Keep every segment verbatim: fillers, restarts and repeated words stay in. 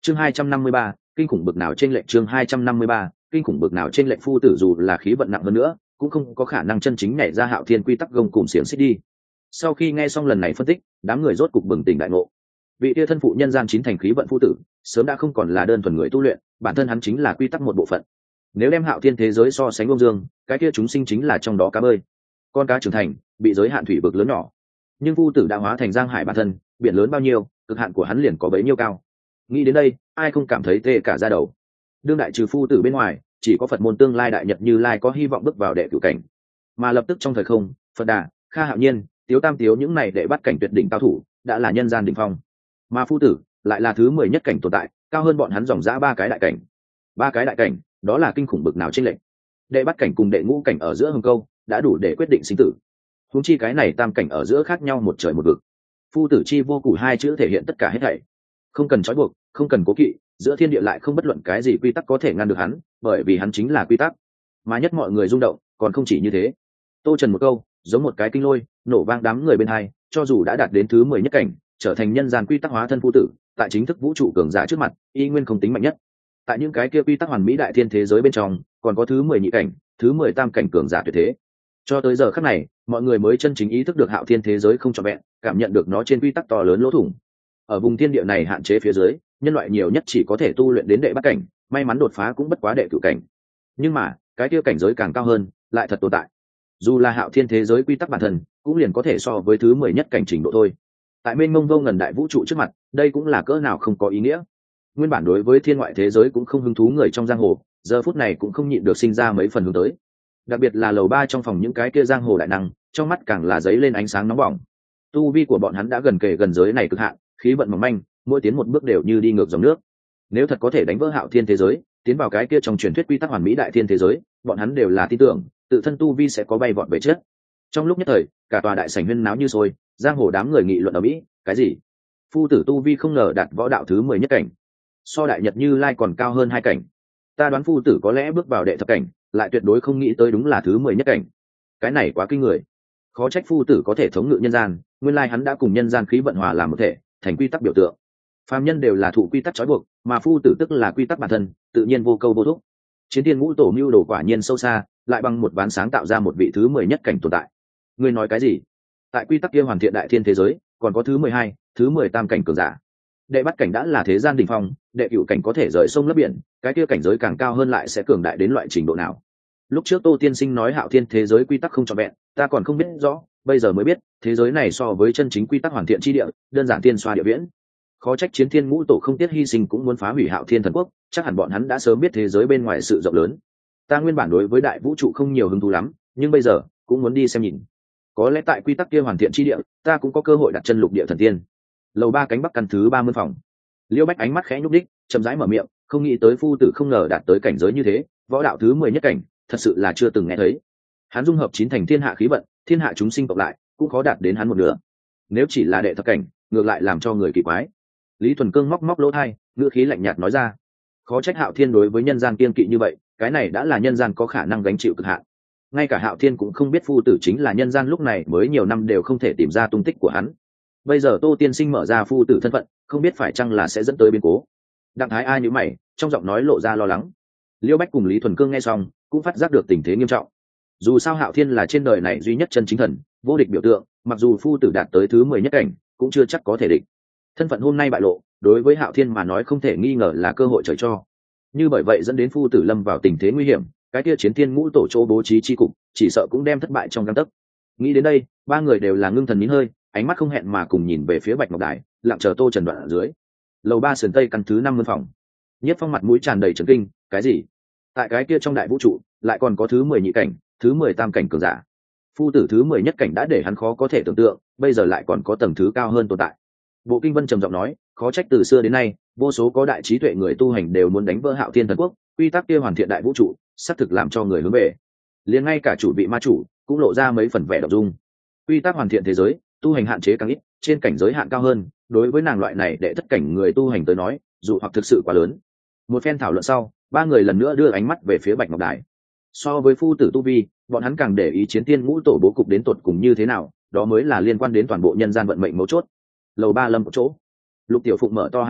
chương hai trăm năm mươi ba, kinh khủng bực nào trên lệnh chương hai trăm năm mươi ba, kinh khủng bực nào trên lệnh phu tử dù là khí vận nặng hơn nữa cũng không có khả năng chân chính nhảy ra Hạo Thiên quy tắc gông cùng xiềng xích đi. Sau khi nghe xong lần này phân tích, đám người rốt cục bừng tỉnh đại ngộ. Vị tia thân phụ nhân gian chín thành khí vận phu tử sớm đã không còn là đơn thuần người tu luyện, bản thân hắn chính là quy tắc một bộ phận. Nếu đem Hạo Thiên thế giới so sánh ông dương, cái kia chúng sinh chính là trong đó cá bơi, con cá trưởng thành bị giới hạn thủy vực lớn nhỏ. Nhưng phu tử đã hóa thành giang hải bản thân, biển lớn bao nhiêu, cực hạn của hắn liền có bấy nhiêu cao. Nghĩ đến đây, ai không cảm thấy tê cả da đầu. Đương đại trừ phu tử bên ngoài, chỉ có Phật môn tương lai đại nhật Như Lai có hy vọng bước vào đệ cửu cảnh. Mà lập tức trong thời không, Phật Đà, Kha Hạo Nhiên, Tiếu Tam Tiếu những này đệ bắt cảnh tuyệt đỉnh cao thủ, đã là nhân gian đỉnh phong. Mà phu tử lại là thứ mười nhất cảnh tồn tại, cao hơn bọn hắn dòng dã ba cái đại cảnh. Ba cái đại cảnh, đó là kinh khủng bực nào chênh lệch. Đệ bắt cảnh cùng đệ ngũ cảnh ở giữa hồng câu, đã đủ để quyết định sinh tử. Huống chi cái này tam cảnh ở giữa khác nhau một trời một vực. Phu tử chi vô củ hai chữ thể hiện tất cả hết thảy. Không cần trói buộc, không cần cố kỵ, giữa thiên địa lại không bất luận cái gì quy tắc có thể ngăn được hắn, bởi vì hắn chính là quy tắc. Mà nhất mọi người rung động, còn không chỉ như thế. Tô Trần một câu, giống một cái kinh lôi, nổ vang đám người bên hai, cho dù đã đạt đến thứ mười nhất cảnh, trở thành nhân gian quy tắc hóa thân phu tử, tại chính thức vũ trụ cường giả trước mặt, y nguyên không tính mạnh nhất. Tại những cái kia quy tắc hoàn mỹ đại thiên thế giới bên trong, còn có thứ mười nhị cảnh, thứ mười tam cảnh cường giả tuyệt thế. Cho tới giờ khắc này, mọi người mới chân chính ý thức được Hạo Thiên thế giới không trọn vẹn, cảm nhận được nó trên quy tắc to lớn lỗ thủng. Ở vùng thiên địa này hạn chế phía dưới, nhân loại nhiều nhất chỉ có thể tu luyện đến đệ bát cảnh, may mắn đột phá cũng bất quá đệ cửu cảnh. Nhưng mà, cái kia cảnh giới càng cao hơn, lại thật tồn tại. Dù là Hạo Thiên thế giới quy tắc bản thân, cũng liền có thể so với thứ mười nhất cảnh trình độ thôi. Tại mênh mông vô ngần đại vũ trụ trước mặt, đây cũng là cỡ nào không có ý nghĩa. Nguyên bản đối với thiên ngoại thế giới cũng không hứng thú người trong giang hồ, giờ phút này cũng không nhịn được sinh ra mấy phần hướng tới. Đặc biệt là lầu ba trong phòng những cái kia giang hồ đại năng, trong mắt càng là giấy lên ánh sáng nóng bỏng. Tu vi của bọn hắn đã gần kề gần giới này cực hạn, khí vận mỏng manh, mỗi tiến một bước đều như đi ngược dòng nước. Nếu thật có thể đánh vỡ Hạo Thiên thế giới, tiến vào cái kia trong truyền thuyết quy tắc hoàn mỹ đại thiên thế giới, bọn hắn đều là tin tưởng, tự thân tu vi sẽ có bay vọt về chết. Trong lúc nhất thời, cả tòa đại sảnh huyên náo như sôi, giang hồ đám người nghị luận ở mỹ, cái gì? Phu tử tu vi không ngờ đạt võ đạo thứ mười nhất cảnh, so đại nhật Như Lai còn cao hơn hai cảnh. Ta đoán phu tử có lẽ bước vào đệ thập cảnh, lại tuyệt đối không nghĩ tới đúng là thứ mười nhất cảnh. Cái này quá kinh người. Khó trách phu tử có thể thống ngự nhân gian, nguyên lai hắn đã cùng nhân gian khí vận hòa làm một thể, thành quy tắc biểu tượng. Phàm nhân đều là thụ quy tắc trói buộc, mà phu tử tức là quy tắc bản thân, tự nhiên vô câu vô thúc. Chiến tiên ngũ tổ mưu đồ quả nhiên sâu xa, lại bằng một ván sáng tạo ra một vị thứ mười nhất cảnh tồn tại. Ngươi nói cái gì? Tại quy tắc kia hoàn thiện đại thiên thế giới, còn có thứ mười hai, thứ mười tam cảnh cường giả. Đệ bắt cảnh đã là thế gian đỉnh phong, đệ cửu cảnh có thể rời sông lấp biển, cái kia cảnh giới càng cao hơn lại sẽ cường đại đến loại trình độ nào? Lúc trước Tô Tiên Sinh nói Hạo Thiên thế giới quy tắc không trọn vẹn, ta còn không biết rõ, bây giờ mới biết, thế giới này so với chân chính quy tắc hoàn thiện chi địa, đơn giản tiên xoa địa viễn. Khó trách chiến thiên ngũ tổ không tiếc hy sinh cũng muốn phá hủy Hạo Thiên thần quốc, chắc hẳn bọn hắn đã sớm biết thế giới bên ngoài sự rộng lớn. Ta nguyên bản đối với đại vũ trụ không nhiều hứng thú lắm, nhưng bây giờ cũng muốn đi xem nhìn. Có lẽ tại quy tắc kia hoàn thiện chi địa, ta cũng có cơ hội đặt chân lục địa thần tiên. Lầu ba cánh bắc căn thứ ba mươi phòng. Liêu Bách ánh mắt khẽ nhúc đích, chậm rãi mở miệng, không nghĩ tới phu tử không ngờ đạt tới cảnh giới như thế, võ đạo thứ mười nhất cảnh, thật sự là chưa từng nghe thấy. Hắn dung hợp chín thành thiên hạ khí vận, thiên hạ chúng sinh cộng lại, cũng khó đạt đến hắn một nửa. Nếu chỉ là đệ thập cảnh, ngược lại làm cho người kỳ quái. Lý Thuần Cương móc móc lỗ tai, ngữ khí lạnh nhạt nói ra, khó trách Hạo Thiên đối với nhân gian kiên kỵ như vậy, cái này đã là nhân gian có khả năng gánh chịu cực hạn. Ngay cả Hạo Thiên cũng không biết phu tử chính là nhân gian lúc này mới nhiều năm đều không thể tìm ra tung tích của hắn. Bây giờ Tô Tiên Sinh mở ra phu tử thân phận, không biết phải chăng là sẽ dẫn tới biến cố. Đặng Thái ai nhíu mày, trong giọng nói lộ ra lo lắng. Liêu Bách cùng Lý Thuần Cương nghe xong, cũng phát giác được tình thế nghiêm trọng. Dù sao Hạo Thiên là trên đời này duy nhất chân chính thần, vô địch biểu tượng, mặc dù phu tử đạt tới thứ mười nhất cảnh, cũng chưa chắc có thể địch. Thân phận hôm nay bại lộ, đối với Hạo Thiên mà nói không thể nghi ngờ là cơ hội trời cho. Như bởi vậy dẫn đến phu tử lâm vào tình thế nguy hiểm, cái kia chiến thiên ngũ tổ chỗ bố trí chi cục, chỉ sợ cũng đem thất bại trong gang tấc. Nghĩ đến đây, ba người đều là ngưng thần nín hơi, ánh mắt không hẹn mà cùng nhìn về phía Bạch Ngọc Đài, lặng chờ Tô Trần đoạn ở dưới. Lầu ba sườn tây căn thứ năm mươi phòng. Nhất Phong mặt mũi tràn đầy trấn kinh, cái gì? Tại cái kia trong đại vũ trụ, lại còn có thứ mười nhị cảnh, thứ mười tam cảnh cường giả. Phu tử thứ mười nhất cảnh đã để hắn khó có thể tưởng tượng, bây giờ lại còn có tầng thứ cao hơn tồn tại. Bộ Kinh Vân trầm giọng nói, khó trách từ xưa đến nay, vô số có đại trí tuệ người tu hành đều muốn đánh vỡ Hạo Thiên thần quốc, quy tắc kia hoàn thiện đại vũ trụ, xác thực làm cho người hướng về. Liền ngay cả chủ vị ma chủ cũng lộ ra mấy phần vẻ động dung. Quy tắc hoàn thiện thế giới, tu hành hạn chế càng ít, trên cảnh giới hạn cao hơn, đối với nàng loại này đệ thất cảnh người tu hành tới nói, dù hoặc thực sự quá lớn. Một phen thảo luận sau, ba người lần nữa đưa ánh mắt về phía Bạch Ngọc Đài. So với phu tử tu vi, bọn hắn càng để ý chiến tiên ngũ tổ bố cục đến tột cùng như thế nào, đó mới là liên quan đến toàn bộ nhân gian vận mệnh mấu chốt. Lầu ba lâm một chỗ, Lục Tiểu Phụng mở to hai mắt,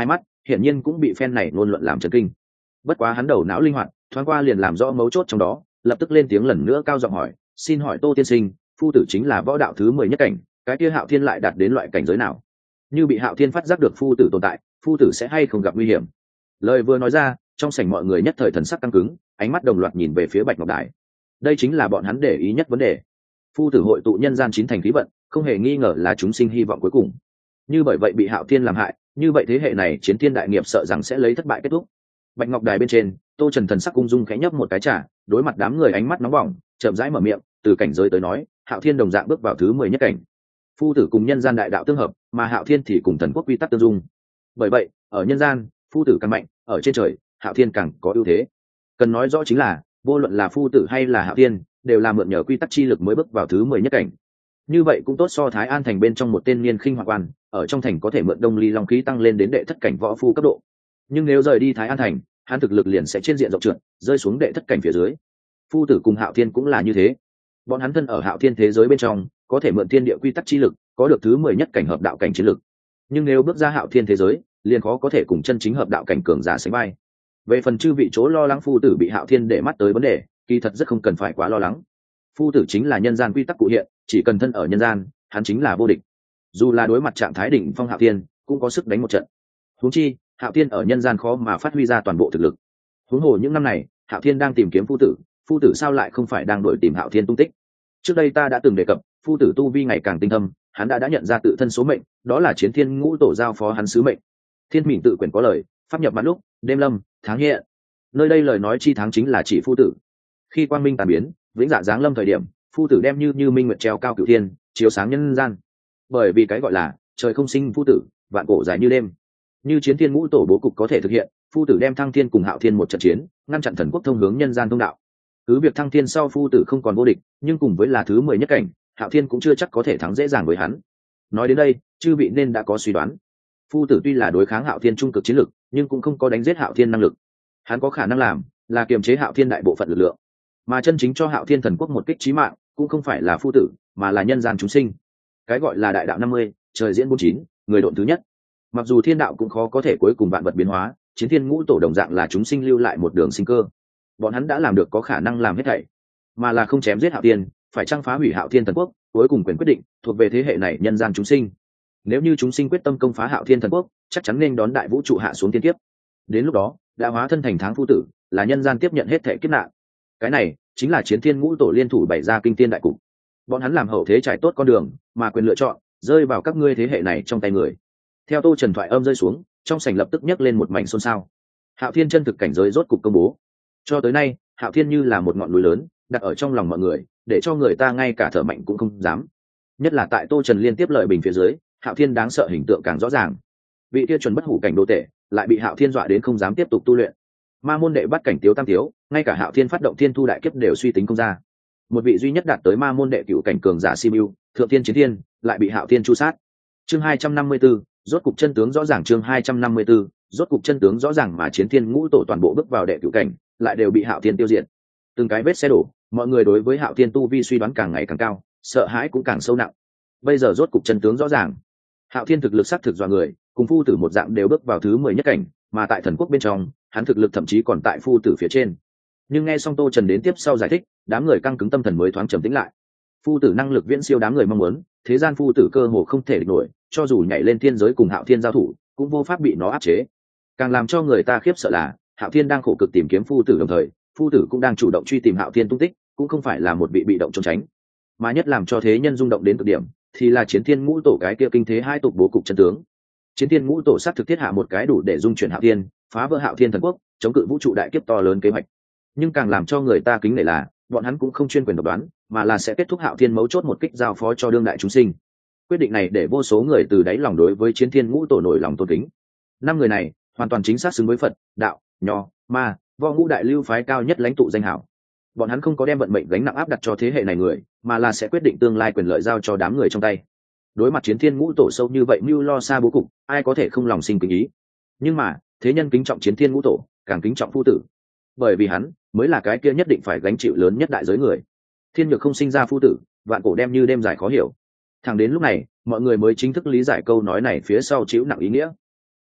hiển nhiên cũng bị phen này ngôn luận làm chấn kinh. Bất quá hắn đầu não linh hoạt, thoáng qua liền làm rõ mấu chốt trong đó, lập tức lên tiếng lần nữa cao giọng hỏi, xin hỏi Tô tiên sinh, phu tử chính là võ đạo thứ mười nhất cảnh, cái kia Hạo Thiên lại đạt đến loại cảnh giới nào? Như bị Hạo Thiên phát giác được phu tử tồn tại, phu tử sẽ hay không gặp nguy hiểm? Lời vừa nói ra, trong sảnh mọi người nhất thời thần sắc căng cứng, ánh mắt đồng loạt nhìn về phía Bạch Ngọc Đài. Đây chính là bọn hắn để ý nhất vấn đề. Phu tử hội tụ nhân gian chín thành khí vận, không hề nghi ngờ là chúng sinh hy vọng cuối cùng. Như bởi vậy bị Hạo Thiên làm hại, như vậy thế hệ này chiến thiên đại nghiệp sợ rằng sẽ lấy thất bại kết thúc. Bạch Ngọc Đài bên trên, Tô Trần thần sắc cung dung khẽ nhấp một cái trà, đối mặt đám người ánh mắt nóng bỏng, chậm rãi mở miệng, từ cảnh giới tới nói, Hạo Thiên đồng dạng bước vào thứ mười nhất cảnh. Phu tử cùng nhân gian đại đạo tương hợp, mà Hạo Thiên thì cùng thần quốc quy tắc tương dung. Bởi vậy, ở nhân gian, phu tử càng mạnh, ở trên trời, Hạo Thiên càng có ưu thế. Cần nói rõ chính là, vô luận là phu tử hay là Hạo Thiên, đều là mượn nhờ quy tắc chi lực mới bước vào thứ mười nhất cảnh. Như vậy cũng tốt so Thái An thành bên trong một tên niên khinh hoặc quan, ở trong thành có thể mượn Đông Ly Long khí tăng lên đến đệ thất cảnh võ phu cấp độ. Nhưng nếu rời đi Thái An thành, hắn thực lực liền sẽ trên diện rộng trượt, rơi xuống đệ thất cảnh phía dưới. Phu tử cùng Hạo Thiên cũng là như thế. Bọn hắn thân ở Hạo Thiên thế giới bên trong, có thể mượn thiên địa quy tắc chi lực, có được thứ mười nhất cảnh hợp đạo cảnh chiến lực. Nhưng nếu bước ra Hạo Thiên thế giới, liền khó có thể cùng chân chính hợp đạo cảnh cường giả sánh vai. Về phần chư vị chỗ lo lắng phu tử bị Hạo Thiên để mắt tới vấn đề, kỳ thật rất không cần phải quá lo lắng. Phu tử chính là nhân gian quy tắc cụ hiện, chỉ cần thân ở nhân gian, hắn chính là vô địch. Dù là đối mặt trạng thái đỉnh phong Hạo Thiên, cũng có sức đánh một trận. Huống chi, Hạo Thiên ở nhân gian khó mà phát huy ra toàn bộ thực lực. Huống hồ những năm này, Hạo Thiên đang tìm kiếm phu tử, phu tử sao lại không phải đang đuổi tìm Hạo Thiên tung tích? Trước đây ta đã từng đề cập, phu tử tu vi ngày càng tinh thâm, hắn đã đã nhận ra tự thân số mệnh, đó là chiến thiên ngũ tổ giao phó hắn sứ mệnh. Thiên Mệnh tự quyển có lời, pháp nhập mặt lúc, đêm lâm, tháng hiện. Nơi đây lời nói chi tháng chính là chỉ phu tử. Khi quang minh tàn biến, vĩnh dạ giáng lâm thời điểm, phu tử đem như như minh nguyệt treo cao cửu thiên, chiếu sáng nhân gian. Bởi vì cái gọi là trời không sinh phu tử, vạn cổ dài như đêm. Như chiến thiên ngũ tổ bố cục có thể thực hiện, phu tử đem thăng thiên cùng Hạo Thiên một trận chiến, ngăn chặn thần quốc thông hướng nhân gian thông đạo. Cứ việc thăng thiên sau phu tử không còn vô địch, nhưng cùng với là thứ mười nhất cảnh, Hạo Thiên cũng chưa chắc có thể thắng dễ dàng với hắn. Nói đến đây, chư vị nên đã có suy đoán. Phu tử tuy là đối kháng Hạo Thiên trung cực chiến lực, nhưng cũng không có đánh giết Hạo Thiên năng lực. Hắn có khả năng làm là kiềm chế Hạo Thiên đại bộ phận lực lượng, mà chân chính cho Hạo Thiên thần quốc một kích chí mạng, cũng không phải là phu tử, mà là nhân gian chúng sinh. Cái gọi là đại đạo năm mươi, trời diễn bốn chín, người độn thứ nhất. Mặc dù thiên đạo cũng khó có thể cuối cùng vạn vật biến hóa, chiến thiên ngũ tổ đồng dạng là chúng sinh lưu lại một đường sinh cơ. Bọn hắn đã làm được có khả năng làm hết thảy, mà là không chém giết Hạo Thiên, phải chăng phá hủy Hạo Thiên thần quốc, cuối cùng quyền quyết định thuộc về thế hệ này nhân gian chúng sinh. Nếu như chúng sinh quyết tâm công phá Hạo Thiên thần quốc, chắc chắn nên đón đại vũ trụ hạ xuống thiên kiếp. Đến lúc đó, đã hóa thân thành tháng phu tử, là nhân gian tiếp nhận hết thảy kiếp nạn. Cái này chính là chiến thiên ngũ tổ liên thủ bày ra kinh thiên đại cục. Bọn hắn làm hậu thế trải tốt con đường, mà quyền lựa chọn rơi vào các ngươi thế hệ này trong tay người. Theo Tô Trần thoại âm rơi xuống, trong sảnh lập tức nhấc lên một mảnh xôn xao. Hạo Thiên chân thực cảnh giới rốt cục công bố. Cho tới nay, Hạo Thiên như là một ngọn núi lớn, đặt ở trong lòng mọi người, để cho người ta ngay cả thở mạnh cũng không dám. Nhất là tại Tô Trần liên tiếp lợi bình phía dưới, Hạo Thiên đáng sợ hình tượng càng rõ ràng. Vị kia chuẩn bất hủ cảnh đô tệ, lại bị Hạo Thiên dọa đến không dám tiếp tục tu luyện. Ma môn đệ bắt cảnh tiếu tam tiếu, ngay cả Hạo Thiên phát động thiên thu đại kiếp đều suy tính không ra. Một vị duy nhất đạt tới ma môn đệ cửu cảnh cường giả Sibiu, thượng thiên chiến thiên, lại bị Hạo Thiên chu sát. Chương hai trăm năm mươi 54, rốt cục chân tướng rõ ràng. Chương hai trăm năm mươi 54, rốt cục chân tướng rõ ràng, mà chiến thiên ngũ tổ toàn bộ bước vào đệ cửu cảnh, lại đều bị Hạo Thiên tiêu diệt. Từng cái vết xe đổ, mọi người đối với Hạo Thiên tu vi suy đoán càng ngày càng cao, sợ hãi cũng càng sâu nặng. Bây giờ rốt cục chân tướng rõ ràng. Hạo Thiên thực lực sắc thực dọa người, cùng phu tử một dạng đều bước vào thứ mười nhất cảnh, mà tại thần quốc bên trong, hắn thực lực thậm chí còn tại phu tử phía trên. Nhưng nghe xong Tô Trần đến tiếp sau giải thích, đám người căng cứng tâm thần mới thoáng trầm tĩnh lại. Phu tử năng lực viễn siêu đám người mong muốn, thế gian phu tử cơ hồ không thể địch nổi, cho dù nhảy lên thiên giới cùng Hạo Thiên giao thủ, cũng vô pháp bị nó áp chế. Càng làm cho người ta khiếp sợ là, Hạo Thiên đang khổ cực tìm kiếm phu tử đồng thời, phu tử cũng đang chủ động truy tìm Hạo Thiên tung tích, cũng không phải là một vị bị động trốn tránh. Mà nhất làm cho thế nhân rung động đến cực điểm, thì là chiến thiên ngũ tổ cái kia kinh thế hai tục bố cục chân tướng. Chiến thiên ngũ tổ sát thực thiết hạ một cái đủ để dung chuyển Hạo Thiên, phá vỡ Hạo Thiên thần quốc, chống cự vũ trụ đại kiếp to lớn kế hoạch. Nhưng càng làm cho người ta kính nể là, bọn hắn cũng không chuyên quyền độc đoán, mà là sẽ kết thúc Hạo Thiên mấu chốt một kích giao phó cho đương đại chúng sinh. Quyết định này để vô số người từ đáy lòng đối với chiến thiên ngũ tổ nổi lòng tôn kính. Năm người này hoàn toàn chính xác xứng với Phật, đạo, nho, ma, võ ngũ đại lưu phái cao nhất lãnh tụ danh hảo. Bọn hắn không có đem vận mệnh gánh nặng áp đặt cho thế hệ này người, mà là sẽ quyết định tương lai quyền lợi giao cho đám người trong tay. Đối mặt chiến thiên ngũ tổ sâu như vậy mưu lo xa bố cục, ai có thể không lòng sinh kính ý. Nhưng mà thế nhân kính trọng chiến thiên ngũ tổ, càng kính trọng phu tử, bởi vì hắn mới là cái kia nhất định phải gánh chịu lớn nhất đại giới người. Thiên nhược không sinh ra phu tử, vạn cổ đem như đêm dài khó hiểu. Thẳng đến lúc này, mọi người mới chính thức lý giải câu nói này phía sau chịu nặng ý nghĩa.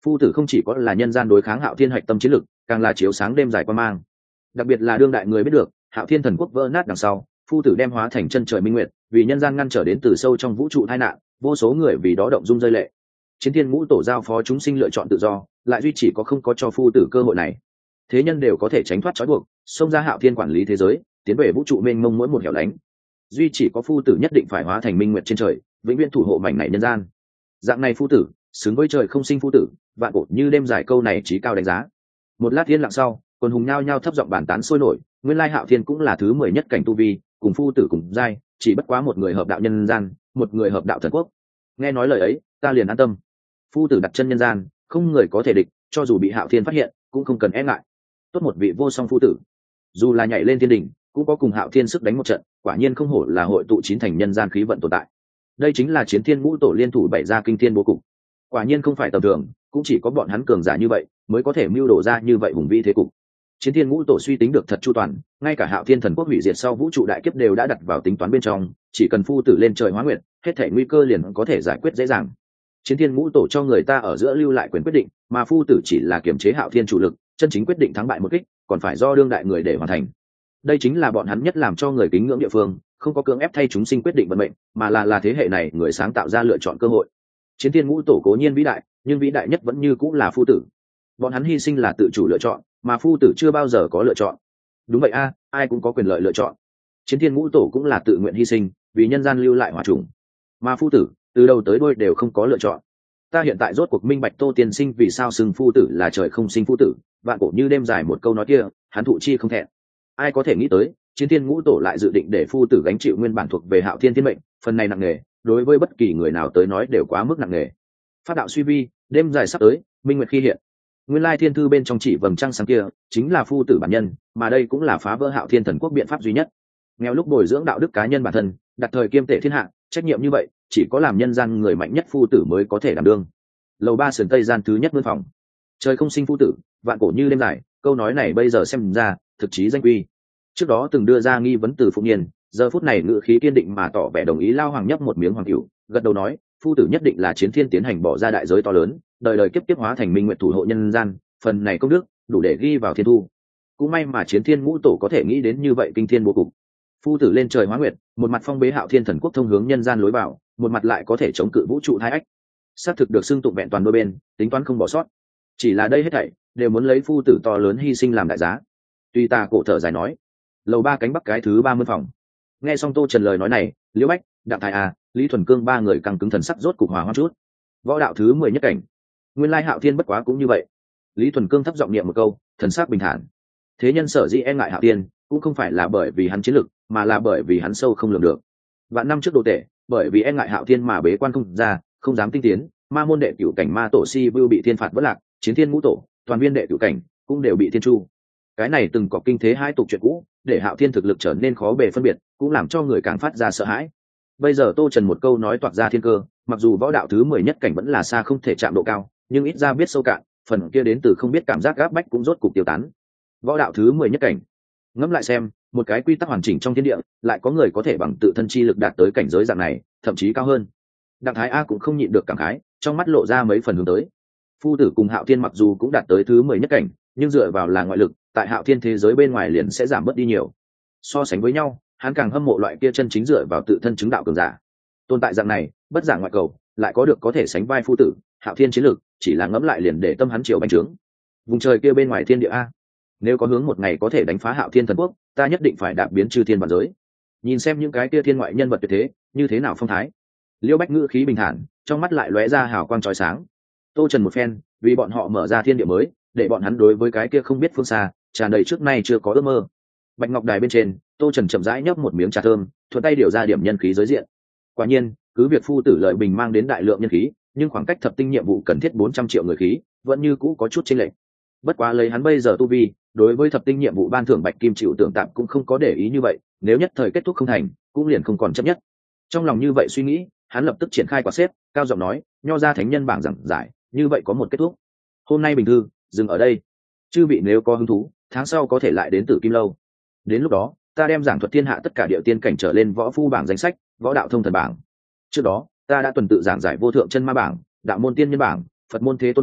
Phu tử không chỉ có là nhân gian đối kháng Hạo Thiên hạch tâm chiến lực, càng là chiếu sáng đêm dài quan mang. Đặc biệt là đương đại người biết được, Hạo Thiên thần quốc vỡ nát đằng sau, phu tử đem hóa thành chân trời minh nguyệt, vì nhân gian ngăn trở đến từ sâu trong vũ trụ tai nạn, vô số người vì đó động dung rơi lệ. Chiến thiên ngũ tổ giao phó chúng sinh lựa chọn tự do, lại duy chỉ có không có cho phu tử cơ hội này. Thế nhân đều có thể tránh thoát trói buộc, xông ra Hạo Thiên quản lý thế giới, tiến về vũ trụ mênh mông mỗi một hẻo lánh. Duy chỉ có phu tử nhất định phải hóa thành minh nguyệt trên trời, vĩnh viễn thủ hộ mảnh này nhân gian. Dạng này phu tử, xứng với trời không sinh phu tử, vạn cổ như đêm dài câu này trí cao đánh giá. Một lát yên lặng sau, quần hùng nhao nhao thấp giọng bàn tán sôi nổi, nguyên lai Hạo Thiên cũng là thứ mười nhất cảnh tu vi, cùng phu tử cùng giai, chỉ bất quá một người hợp đạo nhân gian, một người hợp đạo thần quốc. Nghe nói lời ấy, ta liền an tâm. Phu tử đặt chân nhân gian, không người có thể địch, cho dù bị Hạo Thiên phát hiện, cũng không cần e ngại. Tốt một vị vô song phu tử, dù là nhảy lên thiên đỉnh, cũng có cùng Hạo Thiên sức đánh một trận, quả nhiên không hổ là hội tụ chín thành nhân gian khí vận tồn tại. Đây chính là chiến thiên ngũ tổ liên thủ bảy ra kinh thiên bố cục. Quả nhiên không phải tầm thường, cũng chỉ có bọn hắn cường giả như vậy mới có thể mưu đồ ra như vậy hùng vĩ thế cục. Chiến thiên ngũ tổ suy tính được thật chu toàn, ngay cả Hạo Thiên thần quốc hủy diệt sau vũ trụ đại kiếp đều đã đặt vào tính toán bên trong, chỉ cần phu tử lên trời hóa nguyệt, hết thảy nguy cơ liền có thể giải quyết dễ dàng. Chiến thiên ngũ tổ cho người ta ở giữa lưu lại quyền quyết định, mà phu tử chỉ là kiểm chế Hạo Thiên chủ lực, chân chính quyết định thắng bại một kích, còn phải do đương đại người để hoàn thành. Đây chính là bọn hắn nhất làm cho người kính ngưỡng địa phương, không có cưỡng ép thay chúng sinh quyết định vận mệnh, mà là là thế hệ này người sáng tạo ra lựa chọn cơ hội. Chiến thiên ngũ tổ cố nhiên vĩ đại, nhưng vĩ đại nhất vẫn như cũng là phu tử. Bọn hắn hy sinh là tự chủ lựa chọn, mà phu tử chưa bao giờ có lựa chọn. Đúng vậy a, ai cũng có quyền lợi lựa chọn. Chiến thiên ngũ tổ cũng là tự nguyện hy sinh, vì nhân gian lưu lại hỏa trùng, mà phu tử từ đầu tới đuôi đều không có lựa chọn. Ta hiện tại rốt cuộc minh bạch Tô Tiên Sinh vì sao xưng phu tử là trời không sinh phu tử, vạn cổ như đêm dài một câu nói kia, hắn thụ chi không thẹn. Ai có thể nghĩ tới, chiến thiên ngũ tổ lại dự định để phu tử gánh chịu nguyên bản thuộc về Hạo Thiên thiên mệnh, phần này nặng nề, đối với bất kỳ người nào tới nói đều quá mức nặng nề. Pháp đạo suy vi, đêm dài sắp tới, minh nguyệt khi hiện. Nguyên lai thiên thư bên trong chỉ vầng trăng sáng kia, chính là phu tử bản nhân, mà đây cũng là phá vỡ Hạo Thiên thần quốc biện pháp duy nhất. Nghèo lúc bồi dưỡng đạo đức cá nhân bản thân, đặt thời kiêm tể thiên hạ, trách nhiệm như vậy, chỉ có làm nhân gian người mạnh nhất phu tử mới có thể đảm đương. Lầu ba sườn tây gian thứ nhất mươn phòng. Trời không sinh phu tử, vạn cổ như đêm dài, câu nói này bây giờ xem ra, thực chí danh quy. Trước đó từng đưa ra nghi vấn từ Phụng Nhiên, giờ phút này ngữ khí kiên định mà tỏ vẻ đồng ý. Lao Hoàng nhấp một miếng hoàng cửu, gật đầu nói, phu tử nhất định là chiến thiên tiến hành bỏ ra đại giới to lớn, đời đời kiếp kiếp hóa thành minh nguyện thủ hộ nhân gian, phần này công đức đủ để ghi vào thiên thu. Cũng may mà chiến thiên ngũ tổ có thể nghĩ đến như vậy kinh thiên bố cục. Phu tử lên trời hóa nguyệt, một mặt phong bế Hạo Thiên thần quốc thông hướng nhân gian lối vào, một mặt lại có thể chống cự vũ trụ hai ách, xác thực được xưng tụng vẹn toàn đôi bên, tính toán không bỏ sót. Chỉ là đây hết thảy đều muốn lấy phu tử to lớn hy sinh làm đại giá. Tuy ta cổ thở dài nói, lầu ba cánh bắc cái thứ ba mươi phòng. Nghe xong Tô Trần lời nói này, Liễu Bách, Đặng Thái A, Lý Thuần Cương ba người căng cứng thần sắc rốt cục hòa hoãn chút. Võ đạo thứ mười nhất cảnh, nguyên lai Hạo Thiên bất quá cũng như vậy. Lý Thuần Cương thấp giọng niệm một câu, thần sắc bình thản. Thế nhân sở dĩ e ngại Hạo Thiên, cũng không phải là bởi vì hắn chiến lực, mà là bởi vì hắn sâu không lường được. Vạn năm trước đồ tệ, bởi vì e ngại Hạo Thiên mà bế quan không ra, không dám tinh tiến, ma môn đệ cửu cảnh ma tổ si vưu bị thiên phạt vỡ lạc, chiến thiên ngũ tổ, toàn viên đệ cửu cảnh cũng đều bị thiên chu. Cái này từng có kinh thế hai tục chuyện cũ, để Hạo Thiên thực lực trở nên khó bề phân biệt, cũng làm cho người càng phát ra sợ hãi. Bây giờ Tô Trần một câu nói toạc ra thiên cơ, mặc dù võ đạo thứ mười nhất cảnh vẫn là xa không thể chạm độ cao, nhưng ít ra biết sâu cạn, phần kia đến từ không biết cảm giác gáp bách cũng rốt cục tiêu tán. Võ đạo thứ mười nhất cảnh, ngẫm lại xem, một cái quy tắc hoàn chỉnh trong thiên địa, lại có người có thể bằng tự thân chi lực đạt tới cảnh giới dạng này, thậm chí cao hơn. Đặng Thái A cũng không nhịn được cảm khái, trong mắt lộ ra mấy phần hướng tới. Phu tử cùng Hạo Thiên mặc dù cũng đạt tới thứ mười nhất cảnh, nhưng dựa vào là ngoại lực, tại Hạo Thiên thế giới bên ngoài liền sẽ giảm bớt đi nhiều. So sánh với nhau, hắn càng hâm mộ loại kia chân chính dựa vào tự thân chứng đạo cường giả. Tồn tại dạng này, bất giả ngoại cầu, lại có được có thể sánh vai phu tử, Hạo Thiên chiến lực, chỉ là ngẫm lại liền để tâm hắn chiều bành trướng. Vùng trời kia bên ngoài thiên địa a, nếu có hướng một ngày có thể đánh phá Hạo Thiên thần quốc, ta nhất định phải đạp biến chư thiên vạn giới. Nhìn xem những cái kia thiên ngoại nhân vật tuyệt thế, như thế nào phong thái. Liêu Bách ngữ khí bình thản, trong mắt lại lóe ra hào quang chói sáng. Tô Trần một phen, vì bọn họ mở ra thiên địa mới, để bọn hắn đối với cái kia không biết phương xa, tràn đầy trước nay chưa có ước mơ. Bạch ngọc đài bên trên, Tô Trần chậm rãi nhấp một miếng trà thơm, thuận tay điều ra điểm nhân khí giới diện. Quả nhiên, cứ việc phu tử lợi bình mang đến đại lượng nhân khí, nhưng khoảng cách thập tinh nhiệm vụ cần thiết bốn trăm triệu người khí, vẫn như cũ có chút chênh lệch. Bất quá lấy hắn bây giờ tu vi, đối với thập tinh nhiệm vụ ban thưởng bạch kim chịu tưởng tạm cũng không có để ý như vậy, nếu nhất thời kết thúc không thành, cũng liền không còn chấp nhất. Trong lòng như vậy suy nghĩ, hắn lập tức triển khai quả xếp, cao giọng nói, nho ra thánh nhân bảng giảng giải, như vậy có một kết thúc. Hôm nay bình thư dừng ở đây, chư vị nếu có hứng thú, tháng sau có thể lại đến Tử Kim lâu. Đến lúc đó, ta đem giảng thuật thiên hạ tất cả địa tiên cảnh trở lên võ phu bảng danh sách, võ đạo thông thần bảng. Trước đó, ta đã tuần tự giảng giải vô thượng chân ma bảng, đạo môn tiên nhân bảng, Phật môn thế tôn bảng,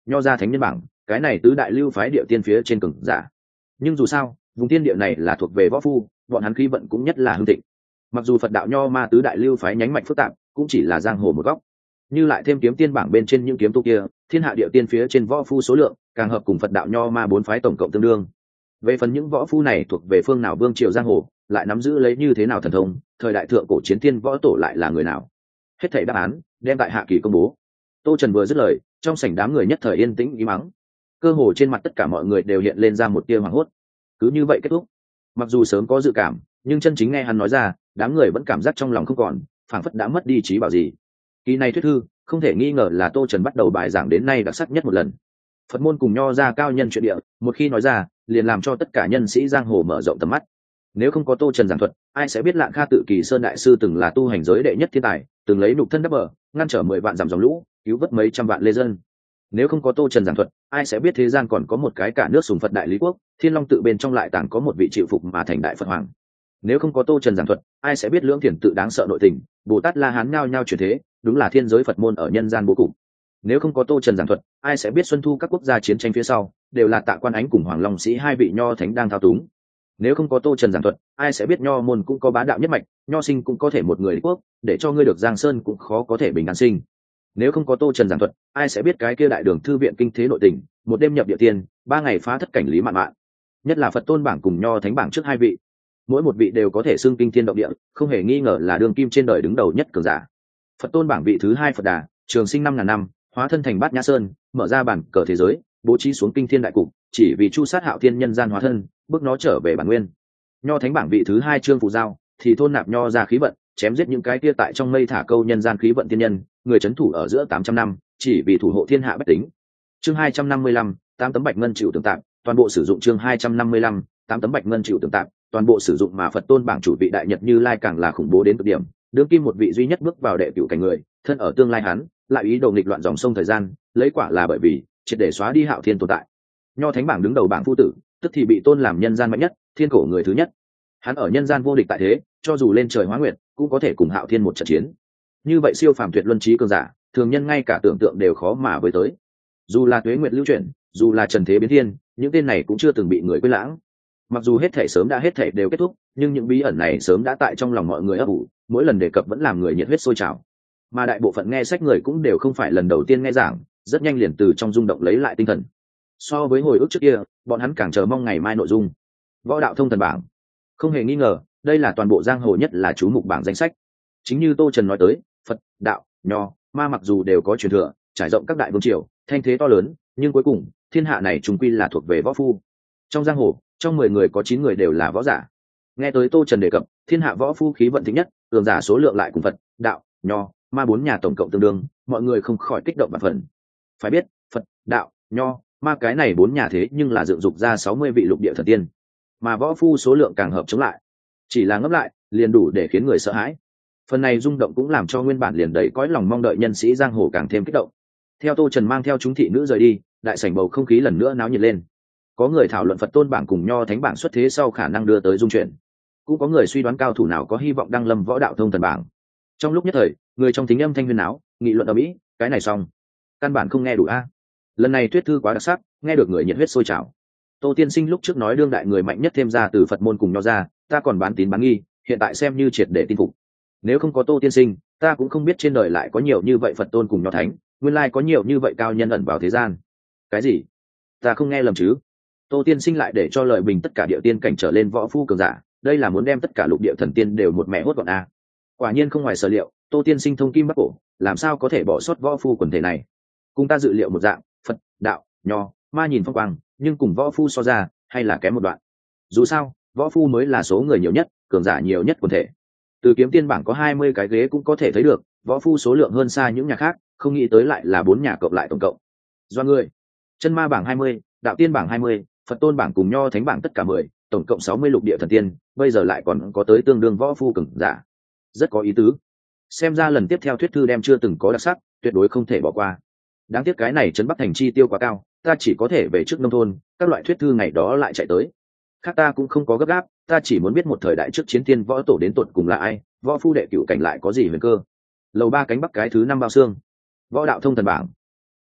nho ra thánh nhân bảng cái này tứ đại lưu phái địa tiên phía trên cường giả. Nhưng dù sao vùng thiên địa này là thuộc về võ phu, bọn hắn khí vận cũng nhất là hưng thịnh. Mặc dù Phật đạo nho ma tứ đại lưu phái nhánh mạch phức tạp, cũng chỉ là giang hồ một góc. Như lại thêm kiếm tiên bảng bên trên những kiếm tu kia, thiên hạ địa tiên phía trên võ phu số lượng càng hợp cùng Phật đạo nho ma bốn phái tổng cộng tương đương. Về phần những võ phu này thuộc về phương nào vương triều giang hồ, lại nắm giữ lấy như thế nào thần thông, thời đại thượng cổ chiến tiên võ tổ lại là người nào, hết thảy đáp án đem tại hạ kỳ công bố. Tô Trần vừa dứt lời, trong sảnh đám người nhất thời yên tĩnh im mắng, cơ hồ trên mặt tất cả mọi người đều hiện lên ra một tia hoảng hốt. Cứ như vậy kết thúc. Mặc dù sớm có dự cảm, nhưng chân chính nghe hắn nói ra, đám người vẫn cảm giác trong lòng không còn, phảng phất đã mất đi trí bảo gì. Kỳ này thuyết thư không thể nghi ngờ là Tô Trần bắt đầu bài giảng đến nay đặc sắc nhất một lần. Phật môn cùng nho ra cao nhân chuyện địa, một khi nói ra liền làm cho tất cả nhân sĩ giang hồ mở rộng tầm mắt. Nếu không có Tô Trần giảng thuật, ai sẽ biết Lạng Kha Tự Kỳ Sơn đại sư từng là tu hành giới đệ nhất thiên tài, từng lấy nhục thân đắp bờ, ngăn trở mười vạn dặm dòng lũ, cứu vớt mấy trăm vạn lê dân. Nếu không có Tô Trần giảng thuật, ai sẽ biết thế gian còn có một cái cả nước sùng Phật đại lý quốc, Thiên Long tự bên trong lại tàng có một vị chịu phục mà thành đại Phật hoàng. Nếu không có Tô Trần giảng thuật, ai sẽ biết lưỡng thiền tự đáng sợ nội tình, Bồ Tát La Hán nhao nhao chuyển thế, đúng là thiên giới Phật môn ở nhân gian bố cục. Nếu không có Tô Trần giảng thuật, ai sẽ biết xuân thu các quốc gia chiến tranh phía sau đều là Tạ Quan Ánh cùng Hoàng Long Sĩ hai vị nho thánh đang thao túng. Nếu không có Tô Trần giảng thuật, ai sẽ biết nho môn cũng có bá đạo nhất mạch, nho sinh cũng có thể một người quốc, để cho ngươi được giang sơn cũng khó có thể bình an sinh. Nếu không có Tô Trần giảng thuật, ai sẽ biết cái kia đại đường thư viện kinh thế nội tình, một đêm nhập địa tiên, ba ngày phá thất cảnh lý mạn mạn. Nhất là Phật tôn bảng cùng nho thánh bảng trước hai vị, mỗi một vị đều có thể xưng kinh thiên động địa, không hề nghi ngờ là đường kim trên đời đứng đầu nhất cường giả. Phật tôn bảng vị thứ hai Phật Đà, trường sinh năm ngàn năm, hóa thân thành Bát Nhã Sơn, mở ra bản cờ thế giới, bố trí xuống kinh thiên đại cục, chỉ vì chu sát Hạo Thiên nhân gian hóa thân, bước nó trở về bản nguyên. Nho thánh bảng vị thứ hai Trương Phù Giao, thì thôn nạp nho ra khí vận, chém giết những cái kia tại trong mây thả câu nhân gian khí vận tiên nhân, người trấn thủ ở giữa tám trăm năm, chỉ vì thủ hộ thiên hạ bách tính. Chương hai trăm năm mươi lăm, tám tấm bạch ngân chịu tưởng tạm, toàn bộ sử dụng chương hai trăm năm mươi lăm, tám tấm bạch ngân chịu tưởng tạm, toàn bộ sử dụng mà Phật tôn bảng chủ vị đại nhật Như Lai càng là khủng bố đến cực điểm, đương kim một vị duy nhất bước vào đệ cửu cảnh người, thân ở tương lai hắn, lại ý đồ nghịch loạn dòng sông thời gian, lấy quả là bởi vì triệt để xóa đi Hạo Thiên tồn tại. Nho thánh bảng đứng đầu bảng phu tử, tức thì bị tôn làm nhân gian mạnh nhất, thiên cổ người thứ nhất. Hắn ở nhân gian vô địch tại thế, cho dù lên trời hóa nguyệt, cũng có thể cùng Hạo Thiên một trận chiến. Như vậy siêu phàm tuyệt luân trí cường giả, thường nhân ngay cả tưởng tượng đều khó mà với tới. Dù là tuế nguyệt lưu chuyển, dù là trần thế biến thiên, những tên này cũng chưa từng bị người quên lãng. Mặc dù hết thể sớm đã hết thể đều kết thúc, nhưng những bí ẩn này sớm đã tại trong lòng mọi người ấp ủ, mỗi lần đề cập vẫn làm người nhiệt huyết sôi trào. Mà đại bộ phận nghe sách người cũng đều không phải lần đầu tiên nghe giảng, rất nhanh liền từ trong rung động lấy lại tinh thần. So với hồi ức trước kia, bọn hắn càng chờ mong ngày mai nội dung. Võ đạo thông thần bảng, không hề nghi ngờ, đây là toàn bộ giang hồ nhất là chú mục bảng danh sách. Chính như Tô Trần nói tới, Phật, đạo, nho, ma mặc dù đều có truyền thừa, trải rộng các đại vương triều, thanh thế to lớn, nhưng cuối cùng thiên hạ này trùng quy là thuộc về võ phu. Trong giang hồ, trong mười người có chín người đều là võ giả. Nghe tới Tô Trần đề cập, thiên hạ võ phu khí vận thịnh nhất, cường giả số lượng lại cùng Phật, đạo, nho, ma bốn nhà tổng cộng tương đương, mọi người không khỏi kích động và phần. Phải biết, Phật, đạo, nho, ma cái này bốn nhà thế nhưng là dựng dục ra sáu mươi vị lục địa thần tiên, mà võ phu số lượng càng hợp chống lại, chỉ là ngấp lại liền đủ để khiến người sợ hãi. Phần này rung động cũng làm cho nguyên bản liền đầy cõi lòng mong đợi nhân sĩ giang hồ càng thêm kích động. Theo Tô Trần mang theo chúng thị nữ rời đi, đại sảnh bầu không khí lần nữa náo nhiệt lên. Có người thảo luận Phật tôn bảng cùng nho thánh bảng xuất thế sau khả năng đưa tới dung chuyển, cũng có người suy đoán cao thủ nào có hy vọng đăng lâm võ đạo thông thần bảng. Trong lúc nhất thời, người trong thính âm thanh huyên náo, nghị luận ở mỹ, cái này xong, căn bản không nghe đủ a. Lần này thuyết thư quá đặc sắc, nghe được người nhiệt huyết sôi trào. Tô tiên sinh lúc trước nói đương đại người mạnh nhất thêm ra từ Phật môn cùng nho ra, ta còn bán tín bán nghi, hiện tại xem như triệt để tin phục. Nếu không có Tô tiên sinh, ta cũng không biết trên đời lại có nhiều như vậy Phật tôn cùng nho thánh, nguyên lai có nhiều như vậy cao nhân ẩn vào thế gian. Cái gì? Ta không nghe lầm chứ? Tô tiên sinh lại để cho lợi bình tất cả địa tiên cảnh trở lên võ phu cường giả, đây là muốn đem tất cả lục địa thần tiên đều một mẹ hốt gọn a. Quả nhiên không ngoài sở liệu, Tô tiên sinh thông kim bắc cổ, làm sao có thể bỏ sót võ phu quần thể này? Cùng ta dự liệu một dạng, Phật, đạo, nho, ma nhìn phong quang, nhưng cùng võ phu so ra, hay là kém một đoạn. Dù sao, võ phu mới là số người nhiều nhất, cường giả nhiều nhất quần thể. Từ kiếm tiên bảng có hai mươi cái ghế cũng có thể thấy được, võ phu số lượng hơn xa những nhà khác, không nghĩ tới lại là bốn nhà cộng lại tổng cộng. Do người, chân ma bảng hai mươi, đạo tiên bảng hai mươi, Phật tôn bảng cùng nho thánh bảng tất cả mười, tổng cộng sáu mươi lục địa thần tiên, bây giờ lại còn có tới tương đương võ phu cường giả. Rất có ý tứ. Xem ra lần tiếp theo thuyết thư đem chưa từng có đặc sắc, tuyệt đối không thể bỏ qua. Đáng tiếc cái này trấn Bắc thành chi tiêu quá cao, ta chỉ có thể về trước nông thôn, các loại thuyết thư ngày đó lại chạy tới. Khác ta cũng không có gấp gáp, ta chỉ muốn biết một thời đại trước chiến tiên võ tổ đến tột cùng là ai, võ phu đệ cửu cảnh lại có gì huyền cơ. Lầu ba cánh bắc cái thứ năm bao xương, võ đạo thông thần bảng.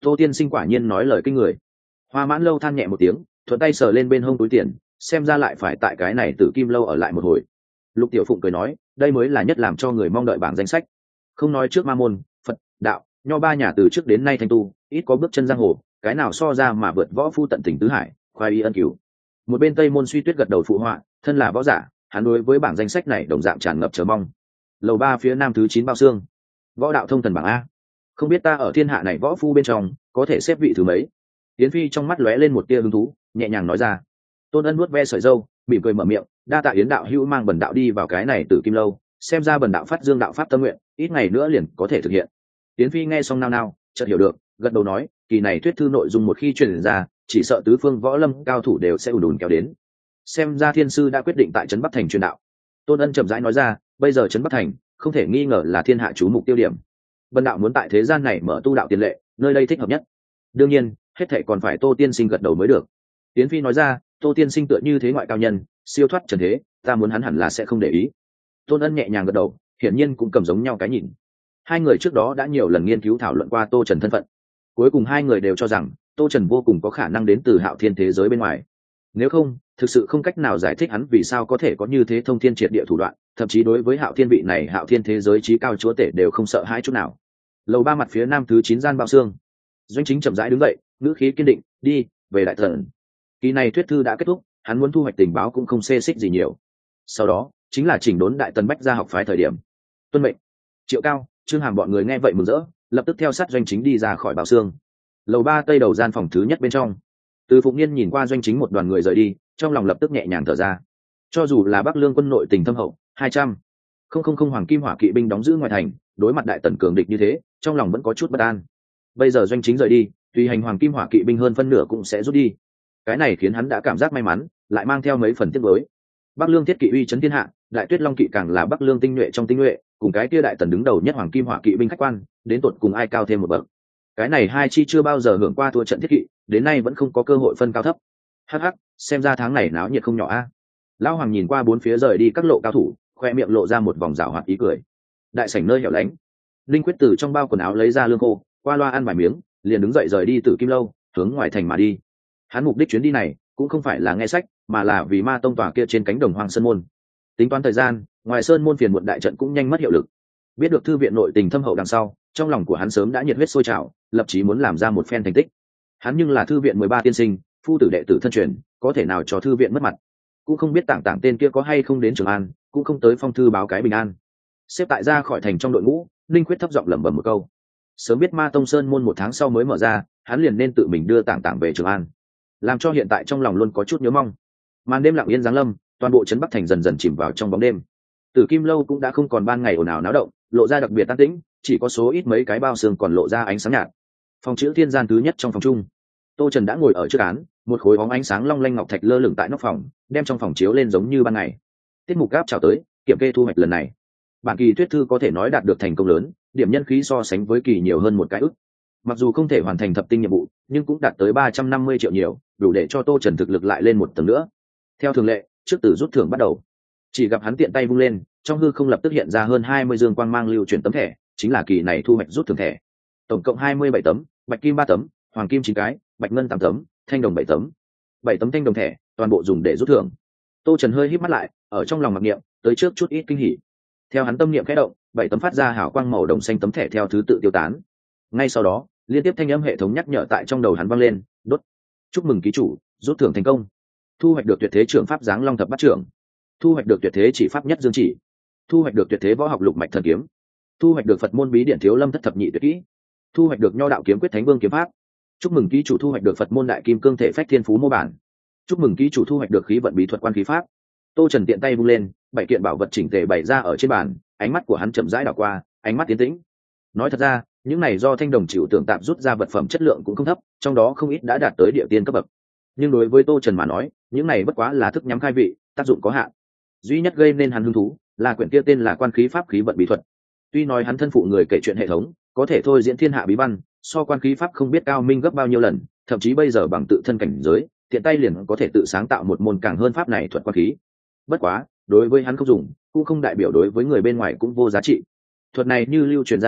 Tô tiên sinh quả nhiên nói lời kinh người. Hoa Mãn Lâu than nhẹ một tiếng, thuận tay sờ lên bên hông túi tiền, xem ra lại phải tại cái này Tử Kim Lâu ở lại một hồi. Lục Tiểu Phụng cười nói, đây mới là nhất làm cho người mong đợi bảng danh sách. Không nói trước ma môn, Phật, đạo, nho ba nhà từ trước đến nay thanh tu, ít có bước chân giang hồ, cái nào so ra mà vượt võ phu tận tình tứ hải, khoai y ân cửu. Một bên Tây Môn Suy Tuyết gật đầu phụ họa, thân là võ giả, hắn đối với bảng danh sách này đồng dạng tràn ngập chờ mong. Lầu ba phía nam thứ chín bao xương, võ đạo thông thần bảng a. Không biết ta ở thiên hạ này võ phu bên trong có thể xếp vị thứ mấy? Yến Phi trong mắt lóe lên một tia hứng thú, nhẹ nhàng nói ra. Tôn Ân nuốt ve sợi râu, mỉm cười mở miệng, đa tạ Yến đạo hữu mang bần đạo đi vào cái này Tử Kim Lâu, xem ra bần đạo phát dương đạo pháp tâm nguyện, ít ngày nữa liền có thể thực hiện. Yến Phi nghe xong nao nao, chợt hiểu được, gật đầu nói, kỳ này thuyết thư nội dung một khi truyền ra, chỉ sợ tứ phương võ lâm cao thủ đều sẽ ùn ùn kéo đến. Xem ra thiên sư đã quyết định tại trấn Bắc Thành truyền đạo. Tôn Ân chậm rãi nói ra, bây giờ trấn Bắc Thành không thể nghi ngờ là thiên hạ chú mục tiêu điểm. Bần đạo muốn tại thế gian này mở tu đạo tiền lệ, nơi đây thích hợp nhất. Đương nhiên, hết thảy còn phải Tô tiên sinh gật đầu mới được. Yến Phi nói ra, Tô tiên sinh tựa như thế ngoại cao nhân, siêu thoát trần thế, ta muốn hắn hẳn là sẽ không để ý. Tôn Ân nhẹ nhàng gật đầu, hiển nhiên cũng cầm giống nhau cái nhìn. Hai người trước đó đã nhiều lần nghiên cứu thảo luận qua Tô Trần thân phận. Cuối cùng hai người đều cho rằng Tô Trần vô cùng có khả năng đến từ Hạo Thiên thế giới bên ngoài. Nếu không, thực sự không cách nào giải thích hắn vì sao có thể có như thế thông thiên triệt địa thủ đoạn, thậm chí đối với Hạo Thiên vị này Hạo Thiên thế giới chí cao chúa tể đều không sợ hãi chút nào. Lầu ba mặt phía nam thứ chín gian bao xương, Doanh Chính chậm rãi đứng dậy, ngữ khí kiên định, đi về đại thần. Kỳ này thuyết thư đã kết thúc, hắn muốn thu hoạch tình báo cũng không xê xích gì nhiều. Sau đó chính là chỉnh đốn đại tần bách gia học phái thời điểm. Tuân mệnh. Triệu Cao, Trương Hàm bọn người nghe vậy mừng rỡ, lập tức theo sát Doanh Chính đi ra khỏi bao xương. Lầu ba tây đầu gian phòng thứ nhất bên trong, Từ Phụng Niên nhìn qua Doanh Chính một đoàn người rời đi, trong lòng lập tức nhẹ nhàng thở ra. Cho dù là Bắc Lương quân nội tình thâm hậu, hai trăm không không không hoàng kim hỏa kỵ binh đóng giữ ngoài thành, đối mặt đại tần cường địch như thế, trong lòng vẫn có chút bất an. Bây giờ Doanh Chính rời đi, tùy hành hoàng kim hỏa kỵ binh hơn phân nửa cũng sẽ rút đi. Cái này khiến hắn đã cảm giác may mắn, lại mang theo mấy phần tiếc nuối. Bắc Lương thiết kỵ uy chấn thiên hạ, Đại Tuyết Long kỵ càng là Bắc Lương tinh nhuệ trong tinh nhuệ, cùng cái kia đại tần đứng đầu nhất hoàng kim hỏa kỵ binh khách quan, đến tột cùng ai cao thêm một bậc. Cái này hai chi chưa bao giờ hưởng qua thua trận thiết kỵ, đến nay vẫn không có cơ hội phân cao thấp. Hắc hắc, xem ra tháng này náo nhiệt không nhỏ a. Lão Hoàng nhìn qua bốn phía rời đi các lộ cao thủ, khoe miệng lộ ra một vòng rảo hoạt ý cười. Đại sảnh nơi hẻo lánh, Linh Quyết từ trong bao quần áo lấy ra lương khô, qua loa ăn vài miếng, liền đứng dậy rời đi Tử Kim Lâu, hướng ngoài thành mà đi. Hắn mục đích chuyến đi này cũng không phải là nghe sách, mà là vì Ma Tông tòa kia trên cánh đồng hoang sơn môn. Tính toán thời gian, ngoài sơn môn phiền muộn đại trận cũng nhanh mất hiệu lực. Biết được thư viện nội tình thâm hậu đằng sau, trong lòng của hắn sớm đã nhiệt huyết sôi trào, lập chí muốn làm ra một phen thành tích. Hắn nhưng là thư viện mười ba tiên sinh, phu tử đệ tử thân truyền, có thể nào cho thư viện mất mặt. Cũng không biết tảng tảng tên kia có hay không đến Trường An, cũng không tới phong thư báo cái bình an. Xếp tại ra khỏi thành trong đội ngũ, Linh Quyết thấp giọng lẩm bẩm một câu. Sớm biết Ma Tông sơn môn một tháng sau mới mở ra, hắn liền nên tự mình đưa tảng tảng về Trường An, làm cho hiện tại trong lòng luôn có chút nhớ mong. Màn đêm lặng yên giáng lâm, toàn bộ trấn Bắc Thành dần dần chìm vào trong bóng đêm. Tử Kim Lâu cũng đã không còn ban ngày ồn ào náo động, lộ ra đặc biệt an tĩnh, chỉ có số ít mấy cái bao xương còn lộ ra ánh sáng nhạt. Phòng chữ thiên gian thứ nhất trong phòng chung, Tô Trần đã ngồi ở trước án, một khối bóng ánh sáng long lanh ngọc thạch lơ lửng tại nóc phòng, đem trong phòng chiếu lên giống như ban ngày. Tiết mục gáp chào tới, kiểm kê thu hoạch lần này. Bản kỳ thuyết thư có thể nói đạt được thành công lớn, điểm nhân khí so sánh với kỳ nhiều hơn một cái ức. Mặc dù không thể hoàn thành thập tinh nhiệm vụ, nhưng cũng đạt tới ba trăm năm mươi triệu nhiều, đủ để cho Tô Trần thực lực lại lên một tầng nữa. Theo thường lệ, trước từ rút thưởng bắt đầu. Chỉ gặp hắn tiện tay vung lên, trong hư không lập tức hiện ra hơn hai mươi dương quang mang lưu chuyển tấm thẻ, chính là kỳ này thu hoạch rút thưởng thẻ. Tổng cộng hai mươi bảy tấm, bạch kim ba tấm, hoàng kim chín cái, bạch ngân tám tấm, thanh đồng bảy tấm. bảy tấm thanh đồng thẻ, toàn bộ dùng để rút thưởng. Tô Trần hơi híp mắt lại, ở trong lòng mặc niệm, tới trước chút ít kinh hỉ. Theo hắn tâm niệm khẽ động, bảy tấm phát ra hào quang màu đồng xanh tấm thẻ theo thứ tự tiêu tán. Ngay sau đó, liên tiếp thanh âm hệ thống nhắc nhở tại trong đầu hắn vang lên, đốt. Chúc mừng ký chủ, rút thưởng thành công. Thu hoạch được tuyệt thế trưởng pháp giáng long thập bát trưởng. Thu hoạch được tuyệt thế chỉ pháp nhất dương chỉ. Thu hoạch được tuyệt thế võ học lục mạch thần kiếm. Thu hoạch được Phật môn bí điển thiếu lâm thất thập nhị tuyệt kỹ. Thu hoạch được nho đạo kiếm quyết thánh vương kiếm pháp. Chúc mừng ký chủ thu hoạch được Phật môn đại kim cương thể phách thiên phú mô bản. Chúc mừng ký chủ thu hoạch được khí vận bí thuật quan khí pháp. Tô Trần tiện tay vung lên, bảy kiện bảo vật chỉnh tề bày ra ở trên bàn, ánh mắt của hắn chậm rãi đảo qua, ánh mắt tiến tĩnh. Nói thật ra, những này do thanh đồng chịu tưởng tạm rút ra vật phẩm chất lượng cũng không thấp, trong đó không ít đã đạt tới địa tiên cấp bậc. Nhưng đối với Tô Trần mà nói, những này bất quá là thức nhắm khai vị, tác dụng có hạn. Duy nhất gây nên hắn hứng thú là quyển kia tên là quan khí pháp khí vận bí thuật. Tuy nói hắn thân phụ người kể chuyện hệ thống, có thể thôi diễn thiên hạ bí văn, so quan khí pháp không biết cao minh gấp bao nhiêu lần, thậm chí bây giờ bằng tự thân cảnh giới, tiện tay liền có thể tự sáng tạo một môn càng hơn pháp này thuật quan khí. Bất quá, đối với hắn không dùng, cũng không đại biểu đối với người bên ngoài cũng vô giá trị. Thuật này như lưu truyền ra đi,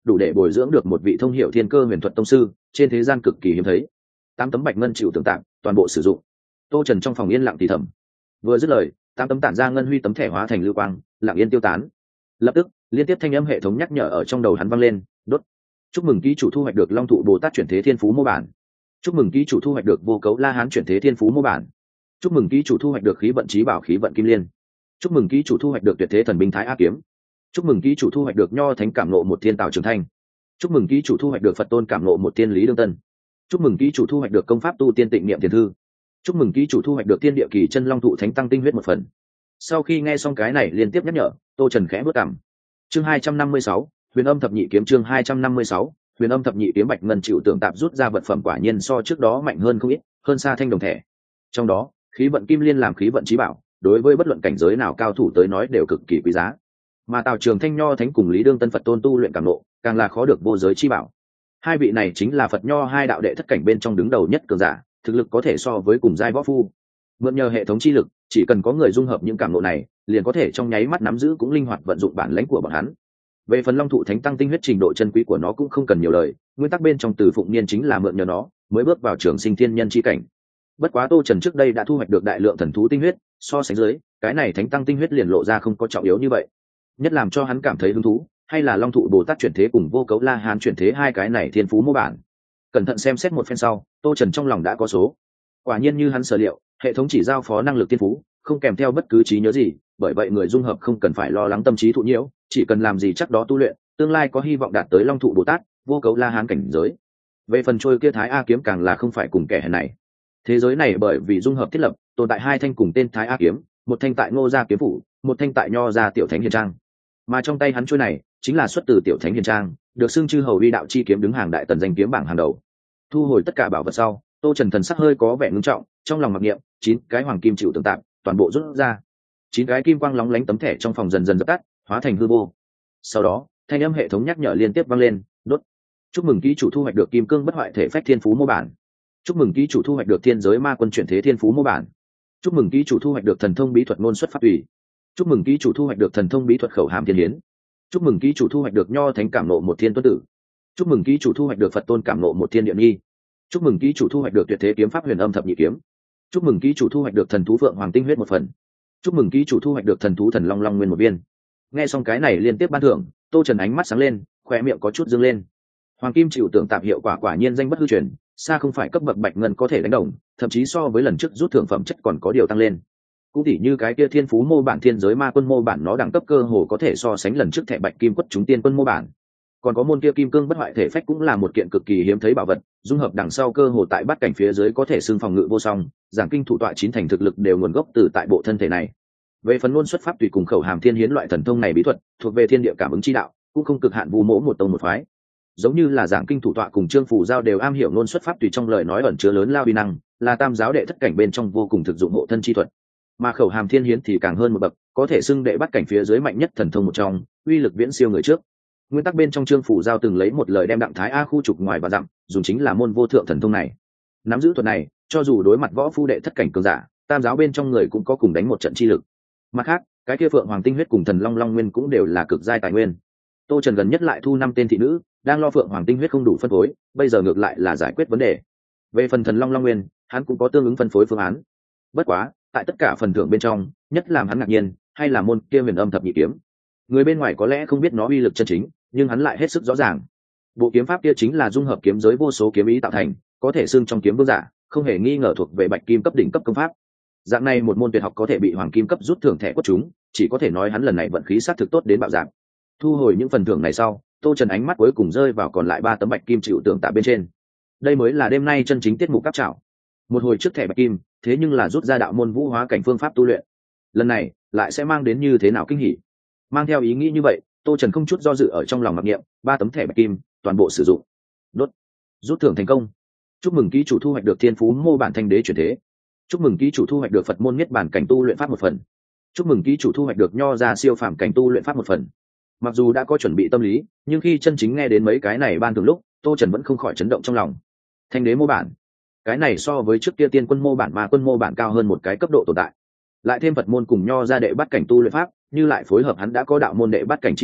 đủ để bồi dưỡng được một vị thông hiệu thiên cơ huyền thuật tông sư, trên thế gian cực kỳ hiếm thấy. Tám tấm bạch ngân chịu tưởng tạm toàn bộ sử dụng. Tô Trần trong phòng yên lặng thì thầm, vừa dứt lời, tám tấm tản ra ngân huy tấm thẻ hóa thành lưu quang, lặng yên tiêu tán. Lập tức liên tiếp thanh âm hệ thống nhắc nhở ở trong đầu hắn vang lên, đốt. Chúc mừng ký chủ thu hoạch được Long Thụ Bồ Tát chuyển thế thiên phú mô bản. Chúc mừng ký chủ thu hoạch được Vô Cấu La Hán chuyển thế thiên phú mô bản. Chúc mừng ký chủ thu hoạch được Khí vận trí bảo khí vận kim liên. Chúc mừng ký chủ thu hoạch được Tuyệt thế thần binh Thái A kiếm. Chúc mừng ký chủ thu hoạch được Nho Thánh cảm nộ một thiên Tào Trường Thanh. Chúc mừng ký chủ thu hoạch được Phật Tôn cảm nộ một thiên Lý Đương Tân. Chúc mừng ký chủ thu hoạch được công pháp tu tiên tịnh niệm tiền thư. Chúc mừng ký chủ thu hoạch được Thiên Địa Kỳ chân Long Thụ Thánh tăng tinh huyết một phần. Sau khi nghe xong cái này liên tiếp nhắc nhở, Tô Trần khẽ bước cằm. Chương hai trăm năm mươi sáu, Huyền Âm thập nhị kiếm. Chương hai trăm năm mươi sáu, Huyền Âm thập nhị kiếm. Bạch ngân chịu tượng tạp rút ra vật phẩm quả nhiên so trước đó mạnh hơn không ít, hơn xa thanh đồng thẻ. Trong đó, khí vận kim liên làm khí vận chí bảo, đối với bất luận cảnh giới nào cao thủ tới nói đều cực kỳ quý giá. Mà Tào Trường Thanh Nho Thánh cùng Lý Đương Tân Phật Tôn tu luyện cảm nộ, càng là khó được vô giới chi bảo. Hai vị này chính là Phật Nho hai đạo đệ thất cảnh bên trong đứng đầu nhất cường giả, thực lực có thể so với cùng giai võ phu. Mượn nhờ hệ thống chi lực, chỉ cần có người dung hợp những cảm nộ này, liền có thể trong nháy mắt nắm giữ cũng linh hoạt vận dụng bản lãnh của bọn hắn. Về phần Long Thụ Thánh tăng tinh huyết, trình độ chân quý của nó cũng không cần nhiều lời, nguyên tắc bên trong Từ Phụng Niên chính là mượn nhờ nó mới bước vào trường sinh thiên nhân chi cảnh. Bất quá Tô Trần trước đây đã thu hoạch được đại lượng thần thú tinh huyết, so sánh dưới, cái này Thánh tăng tinh huyết liền lộ ra không có trọng yếu như vậy. Nhất làm cho hắn cảm thấy hứng thú, hay là Long Thụ Bồ Tát chuyển thế cùng Vô Cấu La Hán chuyển thế hai cái này thiên phú mô bản. Cẩn thận xem xét một phen sau, Tô Trần trong lòng đã có số. Quả nhiên như hắn sở liệu, hệ thống chỉ giao phó năng lực thiên phú, không kèm theo bất cứ trí nhớ gì, bởi vậy người dung hợp không cần phải lo lắng tâm trí thụ nhiễu, chỉ cần làm gì chắc đó tu luyện, tương lai có hy vọng đạt tới Long Thụ Bồ Tát, Vô Cấu La Hán cảnh giới. Về phần trôi kia Thái A kiếm càng là không phải cùng kẻ hèn này. Thế giới này bởi vì dung hợp thiết lập, tồn tại hai thanh cùng tên Thái A kiếm, một thanh tại Ngô gia kiếm phủ, một thanh tại Nho gia Tiểu Thánh Hiền Trang. Mà trong tay hắn trôi này chính là xuất từ Tiểu Thánh Hiền Trang, được xưng chư hầu uy đạo chi kiếm đứng hàng đại tần danh kiếm bảng hàng đầu. Thu hồi tất cả bảo vật sau, Tô Trần thần sắc hơi có vẻ ngưng trọng, trong lòng mặc niệm, chín cái hoàng kim chịu tượng tạm toàn bộ rút ra. Chín cái kim quang lóng lánh tấm thẻ trong phòng dần dần dập tắt, hóa thành hư vô. Sau đó, thanh âm hệ thống nhắc nhở liên tiếp vang lên, đốt. Chúc mừng ký chủ thu hoạch được Kim Cương Bất Hoại Thể Phách Thiên Phú mô bản. Chúc mừng ký chủ thu hoạch được Thiên Giới Ma Quân chuyển thế thiên phú mô bản. Chúc mừng ký chủ thu hoạch được Thần thông bí thuật ngôn xuất pháp tùy. Chúc mừng ký chủ thu hoạch được Thần thông bí thuật khẩu hàm thiên hiến. Chúc mừng ký chủ thu hoạch được Nho Thánh cảm nộ một thiên tuấn tử. Chúc mừng ký chủ thu hoạch được Phật Tôn cảm nộ một thiên điện nghi. Chúc mừng ký chủ thu hoạch được Tuyệt thế kiếm pháp Huyền Âm thập nhị kiếm. Chúc mừng ký chủ thu hoạch được Thần thú Phượng Hoàng tinh huyết một phần. Chúc mừng ký chủ thu hoạch được Thần thú Thần Long Long nguyên một viên. Nghe xong cái này liên tiếp ban thưởng, Tô Trần ánh mắt sáng lên, khóe miệng có chút dương lên. Hoàng kim chịu tượng tạp hiệu quả quả nhiên danh bất hư truyền, xa không phải cấp bậc bạch ngân có thể đánh đồng, thậm chí so với lần trước rút thưởng phẩm chất còn có điều tăng lên. Cũng tỉ như cái kia thiên phú mô bản Thiên Giới Ma Quân mô bản, nó đẳng cấp cơ hồ có thể so sánh lần trước thẻ bạch kim quất chúng tiên quân mô bản. Còn có môn kia Kim Cương Bất Hoại Thể Phách cũng là một kiện cực kỳ hiếm thấy bảo vật, dung hợp đằng sau cơ hồ tại bát cảnh phía dưới có thể xưng phòng ngự vô song, giảng kinh thủ tọa chín thành thực lực đều nguồn gốc từ tại bộ thân thể này. Về phần ngôn xuất pháp tùy cùng khẩu hàm thiên hiến loại thần thông này bí thuật, thuộc về thiên địa cảm ứng chi đạo, cũng không cực hạn vu mỗ một tông một phái. Giống như là giảng kinh thủ tọa cùng Trương Phù Giao đều am hiểu ngôn xuất pháp tùy trong lời nói ẩn chứa lớn lao uy năng, là tam giáo đệ thất cảnh bên trong vô cùng thực dụng hộ thân chi thuật. Mà khẩu hàm thiên hiến thì càng hơn một bậc, có thể xưng đệ bắt cảnh phía dưới mạnh nhất thần thông một trong, uy lực viễn siêu người trước. Nguyên tắc bên trong Trương Phù Giao từng lấy một lời đem Đặng Thái A khu trục ngoài và dặm, dùng chính là môn vô thượng thần thông này. Nắm giữ thuật này, cho dù đối mặt võ phu đệ thất cảnh cường giả, tam giáo bên trong người cũng có cùng đánh một trận chi lực. Mặt khác, cái kia Phượng Hoàng tinh huyết cùng Thần Long Long nguyên cũng đều là cực giai tài nguyên. Tô Trần gần nhất lại thu năm tên thị nữ, đang lo Phượng Hoàng tinh huyết không đủ phân phối, bây giờ ngược lại là giải quyết vấn đề. Về phần Thần Long Long nguyên, hắn cũng có tương ứng phân phối phương án. Bất quá, tại tất cả phần thưởng bên trong, nhất làm hắn ngạc nhiên, hay là môn kia Huyền Âm thập nhị kiếm. Người bên ngoài có lẽ không biết nó uy lực chân chính, nhưng hắn lại hết sức rõ ràng. Bộ kiếm pháp kia chính là dung hợp kiếm giới vô số kiếm ý tạo thành, có thể xưng trong kiếm vương giả, không hề nghi ngờ thuộc về bạch kim cấp đỉnh cấp công pháp. Dạng này một môn tuyệt học có thể bị hoàng kim cấp rút thưởng thẻ quất chúng, chỉ có thể nói hắn lần này vận khí sát thực tốt đến bạo dạng. Thu hồi những phần thưởng này sau, Tô Trần ánh mắt cuối cùng rơi vào còn lại ba tấm bạch kim chịu tượng tạ bên trên. Đây mới là đêm nay chân chính tiết mục cáp trảo. Một hồi trước thẻ bạch kim, thế nhưng là rút ra đạo môn vũ hóa cảnh phương pháp tu luyện. Lần này lại sẽ mang đến như thế nào kinh hỉ. Mang theo ý nghĩ như vậy, Tô Trần không chút do dự ở trong lòng mặc niệm, ba tấm thẻ bạch kim toàn bộ sử dụng. Đốt. Rút thưởng thành công. Chúc mừng ký chủ thu hoạch được Thiên Phú mô bản Thanh Đế chuyển thế. Chúc mừng ký chủ thu hoạch được Phật môn niết bản cảnh tu luyện pháp một phần. Chúc mừng ký chủ thu hoạch được Nho gia siêu phàm cảnh tu luyện pháp một phần. Mặc dù đã có chuẩn bị tâm lý, nhưng khi chân chính nghe đến mấy cái này ban thường lúc, Tô Trần vẫn không khỏi chấn động trong lòng. Thanh Đế mô bản, cái này so với trước kia Tiên Quân mô bản mà Quân mô bản cao hơn một cái cấp độ tồn tại. Lại thêm Phật môn cùng Nho gia đệ bắt cảnh tu luyện pháp, như lại phối hợp hắn đã có đạo môn đệ bắt cảnh chi pháp,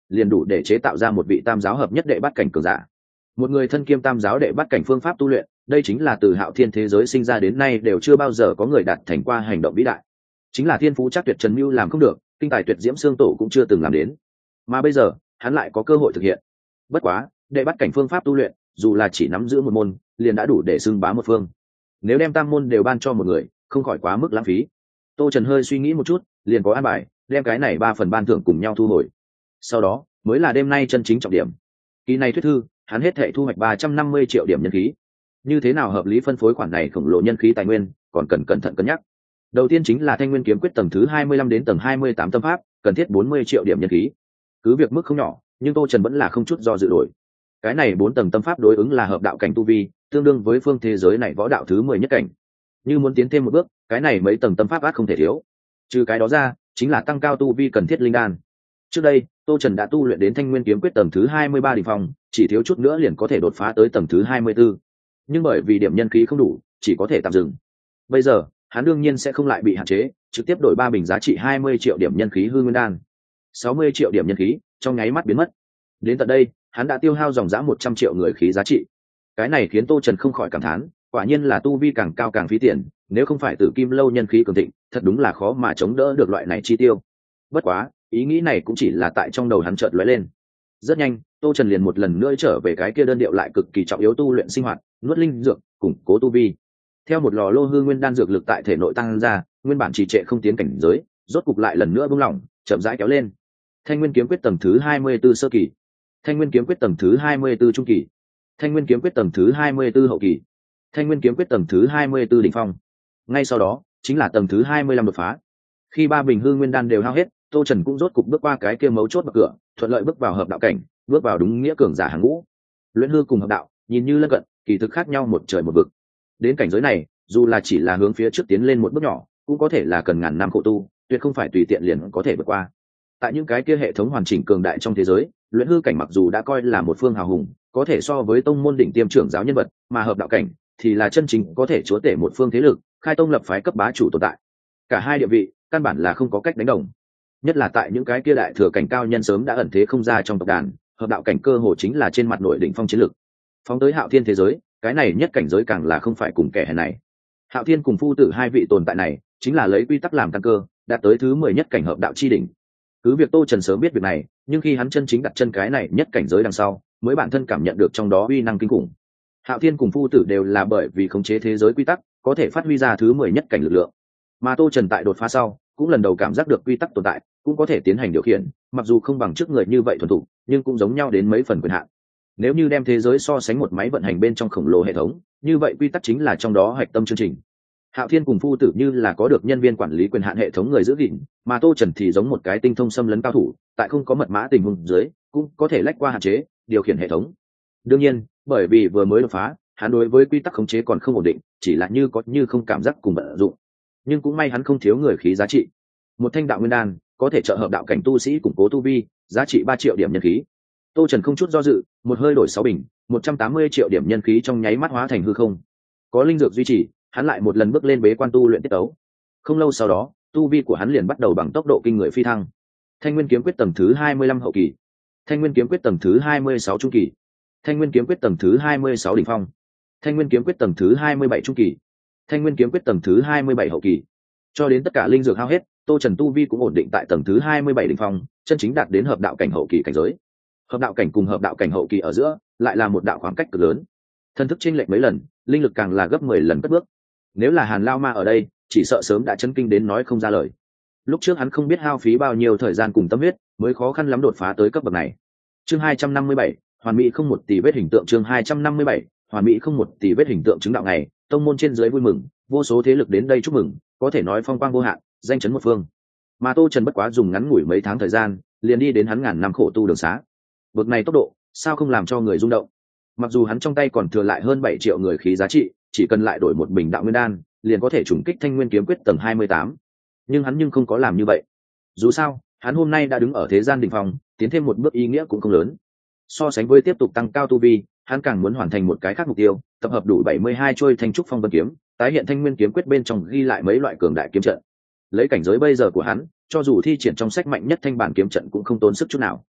liền đủ để chế tạo ra một vị tam giáo hợp nhất đệ bát cảnh cường giả. Một người thân kiêm tam giáo đệ bát cảnh phương pháp tu luyện, đây chính là từ Hạo Thiên thế giới sinh ra đến nay đều chưa bao giờ có người đạt thành qua hành động vĩ đại. Chính là thiên phú chắc tuyệt Trần Mưu làm không được, kinh tài tuyệt diễm xương tổ cũng chưa từng làm đến, mà bây giờ hắn lại có cơ hội thực hiện. Bất quá đệ bát cảnh phương pháp tu luyện dù là chỉ nắm giữ một môn liền đã đủ để xưng bá một phương, nếu đem tam môn đều ban cho một người không khỏi quá mức lãng phí. Tô Trần hơi suy nghĩ một chút liền có an bài đem cái này ba phần ban thưởng cùng nhau thu hồi, sau đó mới là đêm nay chân chính trọng điểm. Kỳ này thuyết thư hắn hết thệ thu hoạch ba trăm năm mươi triệu điểm nhân khí. Như thế nào hợp lý phân phối khoản này khổng lồ nhân khí tài nguyên còn cần cẩn thận cân nhắc. Đầu tiên chính là Thanh Nguyên kiếm quyết tầng thứ hai mươi lăm đến tầng hai mươi tám tâm pháp, cần thiết bốn mươi triệu điểm nhân khí. Cứ việc mức không nhỏ, nhưng Tô Trần vẫn là không chút do dự đổi. Cái này bốn tầng tâm pháp đối ứng là hợp đạo cảnh tu vi, tương đương với phương thế giới này võ đạo thứ mười nhất cảnh. Như muốn tiến thêm một bước, cái này mấy tầng tâm pháp át không thể thiếu. Trừ cái đó ra, chính là tăng cao tu vi cần thiết linh đan. Trước đây, Tô Trần đã tu luyện đến Thanh Nguyên kiếm quyết tầng thứ hai mươi ba đỉnh phong, chỉ thiếu chút nữa liền có thể đột phá tới tầng thứ hai mươi b ố. Nhưng bởi vì điểm nhân khí không đủ, chỉ có thể tạm dừng. Bây giờ, hắn đương nhiên sẽ không lại bị hạn chế, trực tiếp đổi ba bình giá trị hai mươi triệu điểm nhân khí hư nguyên đan. sáu mươi triệu điểm nhân khí trong nháy mắt biến mất. Đến tận đây, hắn đã tiêu hao dòng dã một trăm triệu người khí giá trị. Cái này khiến Tô Trần không khỏi cảm thán, quả nhiên là tu vi càng cao càng phí tiền, nếu không phải Tử Kim lâu nhân khí cường thịnh, thật đúng là khó mà chống đỡ được loại này chi tiêu. Bất quá, ý nghĩ này cũng chỉ là tại trong đầu hắn chợt lóe lên. Rất nhanh, Tô Trần liền một lần nữa trở về cái kia đơn điệu lại cực kỳ trọng yếu tu luyện sinh hoạt, nuốt linh dược, củng cố tu vi. Theo một lò lô hư nguyên đan dược lực tại thể nội tăng ra, nguyên bản trì trệ không tiến cảnh giới, rốt cục lại lần nữa buông lỏng, chậm rãi kéo lên. Thanh Nguyên kiếm quyết tầng thứ hai mươi b ố sơ kỳ, Thanh Nguyên kiếm quyết tầng thứ hai mươi b ố trung kỳ, Thanh Nguyên kiếm quyết tầng thứ hai mươi b ố hậu kỳ, Thanh Nguyên kiếm quyết tầng thứ hai mươi b ố đỉnh phong. Ngay sau đó, chính là tầng thứ hai mươi lăm đột phá. Khi ba bình hư nguyên đan đều hao hết, Tô Trần cũng rốt cục bước qua cái kia mấu chốt bậc cửa, thuận lợi bước vào hợp đạo cảnh, bước vào đúng nghĩa cường giả hàng ngũ. Luyện hư cùng hợp đạo, nhìn như lân cận, kỳ thực khác nhau một trời một vực. Đến cảnh giới này, dù là chỉ là hướng phía trước tiến lên một bước nhỏ, cũng có thể là cần ngàn năm khổ tu, tuyệt không phải tùy tiện liền có thể vượt qua. Tại những cái kia hệ thống hoàn chỉnh cường đại trong thế giới, luyện hư cảnh mặc dù đã coi là một phương hào hùng, có thể so với tông môn đỉnh tiêm trưởng giáo nhân vật, mà hợp đạo cảnh thì là chân chính có thể chúa tể một phương thế lực, khai tông lập phái cấp bá chủ tồn tại. Cả hai địa vị căn bản là không có cách đánh đồng. Nhất là tại những cái kia đại thừa cảnh cao nhân sớm đã ẩn thế không ra trong tộc đàn, hợp đạo cảnh cơ hồ chính là trên mặt nội đỉnh phong chiến lực. Phóng tới Hạo Thiên thế giới, cái này nhất cảnh giới càng là không phải cùng kẻ hèn này. Hạo Thiên cùng Phu Tử hai vị tồn tại này, chính là lấy quy tắc làm căn cơ, đạt tới thứ mười nhất cảnh hợp đạo chi đỉnh. Cứ việc Tô Trần sớm biết việc này, nhưng khi hắn chân chính đặt chân cái này nhất cảnh giới đằng sau, mới bản thân cảm nhận được trong đó uy năng kinh khủng. Hạo Thiên cùng Phu Tử đều là bởi vì khống chế thế giới quy tắc, có thể phát huy ra thứ mười nhất cảnh lực lượng. Mà Tô Trần tại đột phá sau, cũng lần đầu cảm giác được quy tắc tồn tại, cũng có thể tiến hành điều khiển, mặc dù không bằng trước người như vậy thuần thục, nhưng cũng giống nhau đến mấy phần quyền hạn. Nếu như đem thế giới so sánh một máy vận hành bên trong khổng lồ hệ thống, như vậy quy tắc chính là trong đó hạch tâm chương trình. Hạo Thiên cùng Phu Tử như là có được nhân viên quản lý quyền hạn hệ thống người giữ gìn, mà Tô Trần thì giống một cái tinh thông xâm lấn cao thủ, tại không có mật mã tình huống dưới, cũng có thể lách qua hạn chế, điều khiển hệ thống. Đương nhiên, bởi vì vừa mới đột phá, hắn đối với quy tắc khống chế còn không ổn định, chỉ là như có như không cảm giác cùng vận dụng. Nhưng cũng may hắn không thiếu người khí giá trị. Một thanh đạo nguyên đan có thể trợ hợp đạo cảnh tu sĩ củng cố tu vi, giá trị ba triệu điểm nhân khí. Tô Trần không chút do dự, một hơi đổi sáu bình, một trăm tám mươi triệu điểm nhân khí trong nháy mắt hóa thành hư không. Có linh dược duy trì, hắn lại một lần bước lên bế quan tu luyện tiết tấu. Không lâu sau đó, tu vi của hắn liền bắt đầu bằng tốc độ kinh người phi thăng. Thanh Nguyên kiếm quyết tầng thứ hai mươi lăm hậu kỳ, Thanh Nguyên kiếm quyết tầng thứ hai mươi sáu trung kỳ, Thanh Nguyên kiếm quyết tầng thứ hai mươi sáu đỉnh phong, Thanh Nguyên kiếm quyết tầng thứ hai mươi bảy trung kỳ, Thanh Nguyên kiếm quyết tầng thứ hai mươi bảy hậu kỳ. Cho đến tất cả linh dược hao hết, Tô Trần tu vi cũng ổn định tại tầng thứ hai mươi bảy đỉnh phong, chân chính đạt đến hợp đạo cảnh hậu kỳ cảnh giới. Hợp đạo cảnh cùng hợp đạo cảnh hậu kỳ ở giữa, lại là một đạo khoảng cách cực lớn. Thân thức chênh lệch mấy lần, linh lực càng là gấp mười lần cất bước. Nếu là Hàn Lao Ma ở đây, chỉ sợ sớm đã chấn kinh đến nói không ra lời. Lúc trước hắn không biết hao phí bao nhiêu thời gian cùng tâm huyết, mới khó khăn lắm đột phá tới cấp bậc này. Chương hai trăm năm mươi bảy, hoàn mỹ không một tỷ vết hình tượng. Chương hai trăm năm mươi bảy, hoàn mỹ không một tỷ vết hình tượng chứng đạo này, tông môn trên dưới vui mừng, vô số thế lực đến đây chúc mừng, có thể nói phong quang vô hạn, danh chấn một phương. Mà Tô Trần bất quá dùng ngắn ngủi mấy tháng thời gian, liền đi đến hắn ngàn năm khổ tu đường xá. Bậc này tốc độ, sao không làm cho người rung động. Mặc dù hắn trong tay còn thừa lại hơn bảy triệu người khí giá trị, chỉ cần lại đổi một bình đạo nguyên đan, liền có thể trùng kích Thanh Nguyên kiếm quyết tầng hai mươi tám. Nhưng hắn nhưng không có làm như vậy. Dù sao, hắn hôm nay đã đứng ở thế gian đỉnh phong, tiến thêm một bước ý nghĩa cũng không lớn. So sánh với tiếp tục tăng cao tu vi, hắn càng muốn hoàn thành một cái khác mục tiêu, tập hợp đủ bảy mươi hai trôi thanh trúc phong vân kiếm, tái hiện Thanh Nguyên kiếm quyết bên trong ghi lại mấy loại cường đại kiếm trận. Lấy cảnh giới bây giờ của hắn, cho dù thi triển trong sách mạnh nhất thanh bản kiếm trận cũng không tốn sức chút nào.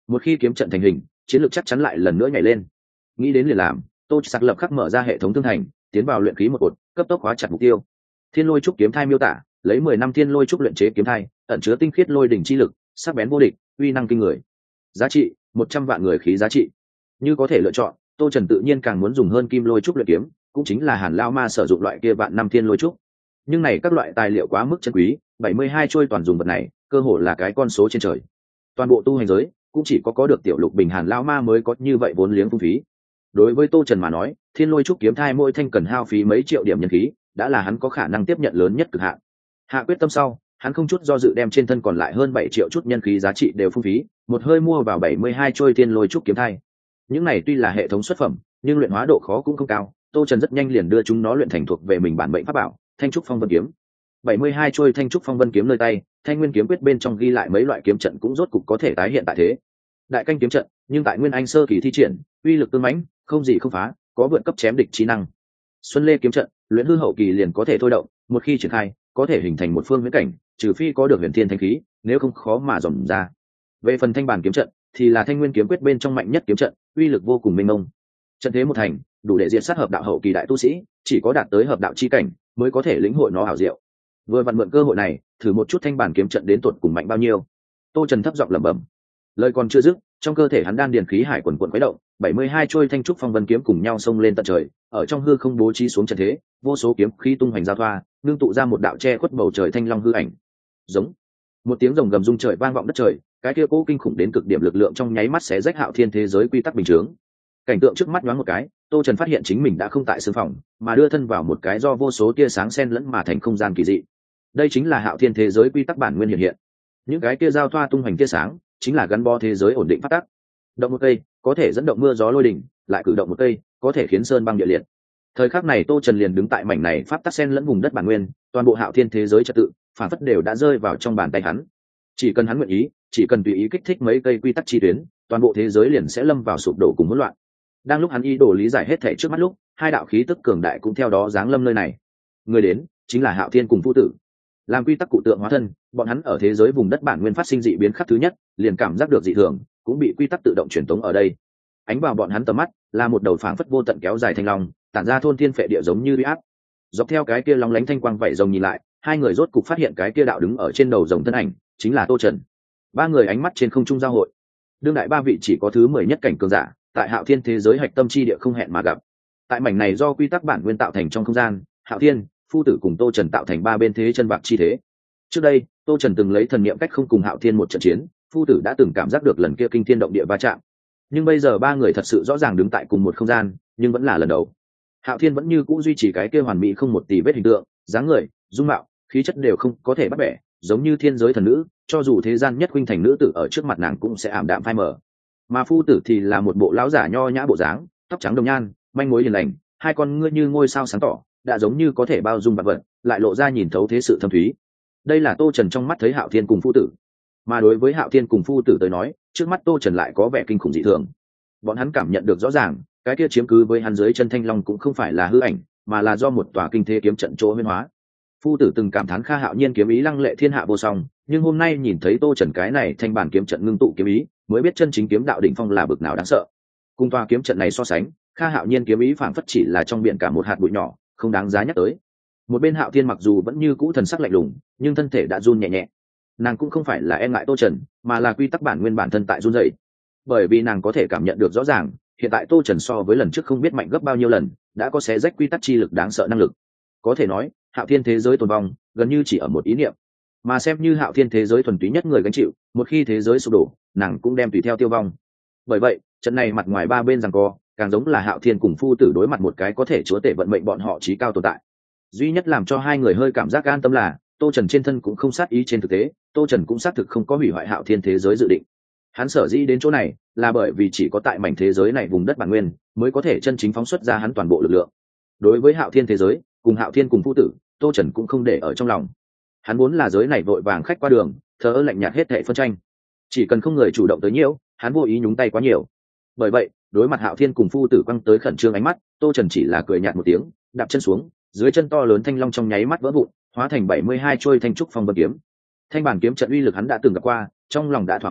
Một khi kiếm trận thành hình, chiến lược chắc chắn lại lần nữa nhảy lên. Nghĩ đến liền làm, tô sạc lập khắc mở ra hệ thống thương thành, tiến vào luyện khí một cột, cấp tốc hóa chặt mục tiêu. Thiên lôi trúc kiếm thai miêu tả, lấy mười năm thiên lôi trúc luyện chế kiếm thai, ẩn chứa tinh khiết lôi đỉnh chi lực, sắc bén vô địch, uy năng kinh người. Giá trị một trăm vạn người khí giá trị. Như có thể lựa chọn, tô trần tự nhiên càng muốn dùng hơn kim lôi trúc luyện kiếm, cũng chính là Hàn Lao Ma sử dụng loại kia vạn năm thiên lôi trúc. Nhưng này các loại tài liệu quá mức chân quý, bảy mươi hai trôi toàn dùng vật này, cơ hồ là cái con số trên trời. Toàn bộ tu hành giới cũng chỉ có có được tiểu lục bình Hàn Lao Ma mới có như vậy vốn liếng phung phí. Đối với tô trần mà nói, thiên lôi trúc kiếm thai mỗi thanh cần hao phí mấy triệu điểm nhân khí, đã là hắn có khả năng tiếp nhận lớn nhất cực hạn. Hạ quyết tâm sau, hắn không chút do dự đem trên thân còn lại hơn bảy triệu chút nhân khí giá trị đều phung phí, một hơi mua vào bảy mươi hai trôi thiên lôi trúc kiếm thai. Những này tuy là hệ thống xuất phẩm, nhưng luyện hóa độ khó cũng không cao, tô trần rất nhanh liền đưa chúng nó luyện thành thuộc về mình bản mệnh pháp bảo thanh trúc phong vân kiếm. bảy mươi hai trôi thanh trúc phong vân kiếm nơi tay, thanh nguyên kiếm quyết bên trong ghi lại mấy loại kiếm trận cũng rốt cục có thể tái hiện tại thế. Đại canh kiếm trận, nhưng tại nguyên anh sơ kỳ thi triển, uy lực tương mãnh, không gì không phá, có vượt cấp chém địch trí năng. Xuân lê kiếm trận, luyện hư hậu kỳ liền có thể thôi động, một khi triển khai, có thể hình thành một phương viễn cảnh, trừ phi có được huyền thiên thanh khí, nếu không khó mà dòm ra. Về phần thanh bản kiếm trận, thì là thanh nguyên kiếm quyết bên trong mạnh nhất kiếm trận, uy lực vô cùng mênh mông. Trận thế một thành, đủ để diệt sát hợp đạo hậu kỳ đại tu sĩ, chỉ có đạt tới hợp đạo chi cảnh mới có thể lĩnh hội nó ảo diệu. Vừa vặn mượn cơ hội này, thử một chút thanh bản kiếm trận đến tuột cùng mạnh bao nhiêu. Tô Trần thấp giọng lẩm bẩm. Lời còn chưa dứt, trong cơ thể hắn đan điền khí hải quần quần khuấy động, bảy mươi hai trôi thanh trúc phong vân kiếm cùng nhau xông lên tận trời, ở trong hư không bố trí xuống trận thế, vô số kiếm khí tung hoành giao thoa, nương tụ ra một đạo che khuất bầu trời thanh long hư ảnh. Giống. Một tiếng rồng gầm rung trời vang vọng đất trời, cái kia cố kinh khủng đến cực điểm lực lượng trong nháy mắt xé rách Hạo Thiên thế giới quy tắc bình thường. Cảnh tượng trước mắt nhoáng một cái, Tô Trần phát hiện chính mình đã không tại sương phòng, mà đưa thân vào một cái do vô số tia sáng xen lẫn mà thành không gian kỳ dị. Đây chính là Hạo Thiên thế giới quy tắc bản nguyên hiện hiện. Những cái kia giao thoa tung hoành tia sáng, chính là gắn bó thế giới ổn định phát tắc. Động một cây, có thể dẫn động mưa gió lôi đỉnh, lại cử động một cây, có thể khiến sơn băng địa liệt. Thời khắc này Tô Trần liền đứng tại mảnh này pháp tắc xen lẫn vùng đất bản nguyên, toàn bộ Hạo Thiên thế giới trật tự, phản phất đều đã rơi vào trong bàn tay hắn. Chỉ cần hắn nguyện ý, chỉ cần tùy ý kích thích mấy cây quy tắc chi tuyến, toàn bộ thế giới liền sẽ lâm vào sụp đổ cùng hỗn loạn. Đang lúc hắn ý đồ lý giải hết thảy trước mắt lúc, hai đạo khí tức cường đại cũng theo đó giáng lâm nơi này. Người đến chính là Hạo Thiên cùng Phu Tử. Làm quy tắc cụ tượng hóa thân, bọn hắn ở thế giới vùng đất bản nguyên phát sinh dị biến khắc thứ nhất, liền cảm giác được dị thường, cũng bị quy tắc tự động truyền tống ở đây. Ánh vào bọn hắn tầm mắt, là một đầu phảng phất vô tận kéo dài thanh long, tản ra thôn thiên phệ địa giống như uy áp. Dọc theo cái kia long lánh thanh quang vảy rồng nhìn lại, hai người rốt cục phát hiện cái kia đạo đứng ở trên đầu rồng thân ảnh, chính là Tô Trần. Ba người ánh mắt trên không trung giao hội. Đương đại ba vị chỉ có thứ mười nhất cảnh cường giả, tại Hạo Thiên thế giới hạch tâm chi địa không hẹn mà gặp. Tại mảnh này do quy tắc bản nguyên tạo thành trong không gian, Hạo Thiên, Phu Tử cùng Tô Trần tạo thành ba bên thế chân bạc chi thế. Trước đây, Tô Trần từng lấy thần niệm cách không cùng Hạo Thiên một trận chiến, Phu Tử đã từng cảm giác được lần kia kinh thiên động địa va chạm. Nhưng bây giờ ba người thật sự rõ ràng đứng tại cùng một không gian, nhưng vẫn là lần đầu. Hạo Thiên vẫn như cũ duy trì cái kia hoàn mỹ không một tì vết hình tượng, dáng người, dung mạo, khí chất đều không có thể bắt bẻ, giống như thiên giới thần nữ, cho dù thế gian nhất huynh thành nữ tử ở trước mặt nàng cũng sẽ ảm đạm phai mờ. Mà Phu Tử thì là một bộ lão giả nho nhã bộ dáng, tóc trắng đồng nhan, manh mối hiền lành, hai con ngươi như ngôi sao sáng tỏ, đã giống như có thể bao dung vạn vật, lại lộ ra nhìn thấu thế sự thâm thúy. Đây là Tô Trần trong mắt thấy Hạo Thiên cùng Phu Tử. Mà đối với Hạo Thiên cùng Phu Tử tới nói, trước mắt Tô Trần lại có vẻ kinh khủng dị thường. Bọn hắn cảm nhận được rõ ràng, cái kia chiếm cứ với hắn dưới chân thanh long cũng không phải là hư ảnh, mà là do một tòa kinh thế kiếm trận chỗ huyễn hóa. Phu Tử từng cảm thán Kha Hạo Nhiên kiếm ý lăng lệ thiên hạ vô song, nhưng hôm nay nhìn thấy Tô Trần cái này thanh bản kiếm trận ngưng tụ kiếm ý, mới biết chân chính kiếm đạo đỉnh phong là bực nào đáng sợ. Cùng tòa kiếm trận này so sánh, Kha Hạo Nhiên kiếm ý phảng phất chỉ là trong biển cả một hạt bụi nhỏ, không đáng giá nhắc tới. Một bên Hạo Thiên mặc dù vẫn như cũ thần sắc lạnh lùng, nhưng thân thể đã run nhẹ nhẹ. Nàng cũng không phải là e ngại Tô Trần, mà là quy tắc bản nguyên bản thân tại run rẩy. Bởi vì nàng có thể cảm nhận được rõ ràng, hiện tại Tô Trần so với lần trước không biết mạnh gấp bao nhiêu lần, đã có xé rách quy tắc chi lực đáng sợ năng lực. Có thể nói, Hạo Thiên thế giới tồn vong, gần như chỉ ở một ý niệm. Mà xem như Hạo Thiên thế giới thuần túy nhất người gánh chịu, một khi thế giới sụp đổ, nàng cũng đem tùy theo tiêu vong. Bởi vậy, trận này mặt ngoài ba bên giằng co, càng giống là Hạo Thiên cùng Phu Tử đối mặt một cái có thể chúa tể vận mệnh bọn họ chí cao tồn tại. Duy nhất làm cho hai người hơi cảm giác an tâm là, Tô Trần trên thân cũng không sát ý trên thực tế, Tô Trần cũng xác thực không có hủy hoại Hạo Thiên thế giới dự định. Hắn sở dĩ đến chỗ này, là bởi vì chỉ có tại mảnh thế giới này vùng đất bản nguyên, mới có thể chân chính phóng xuất ra hắn toàn bộ lực lượng. Đối với Hạo Thiên thế giới, cùng Hạo Thiên cùng Phu Tử, Tô Trần cũng không để ở trong lòng. Hắn muốn là giới này vội vàng khách qua đường, thờ ơ lạnh nhạt hết thảy phân tranh. Chỉ cần không người chủ động tới nhiễu, hắn vô ý nhúng tay quá nhiều. Bởi vậy, đối mặt Hạo Thiên cùng Phu Tử quăng tới khẩn trương ánh mắt, Tô Trần chỉ là cười nhạt một tiếng, đạp chân xuống, dưới chân to lớn thanh long trong nháy mắt vỡ vụn, hóa thành bảy mươi hai trôi thanh trúc phong vân kiếm. Thanh bản kiếm trận uy lực hắn đã từng gặp qua, trong lòng đã thỏa mãn,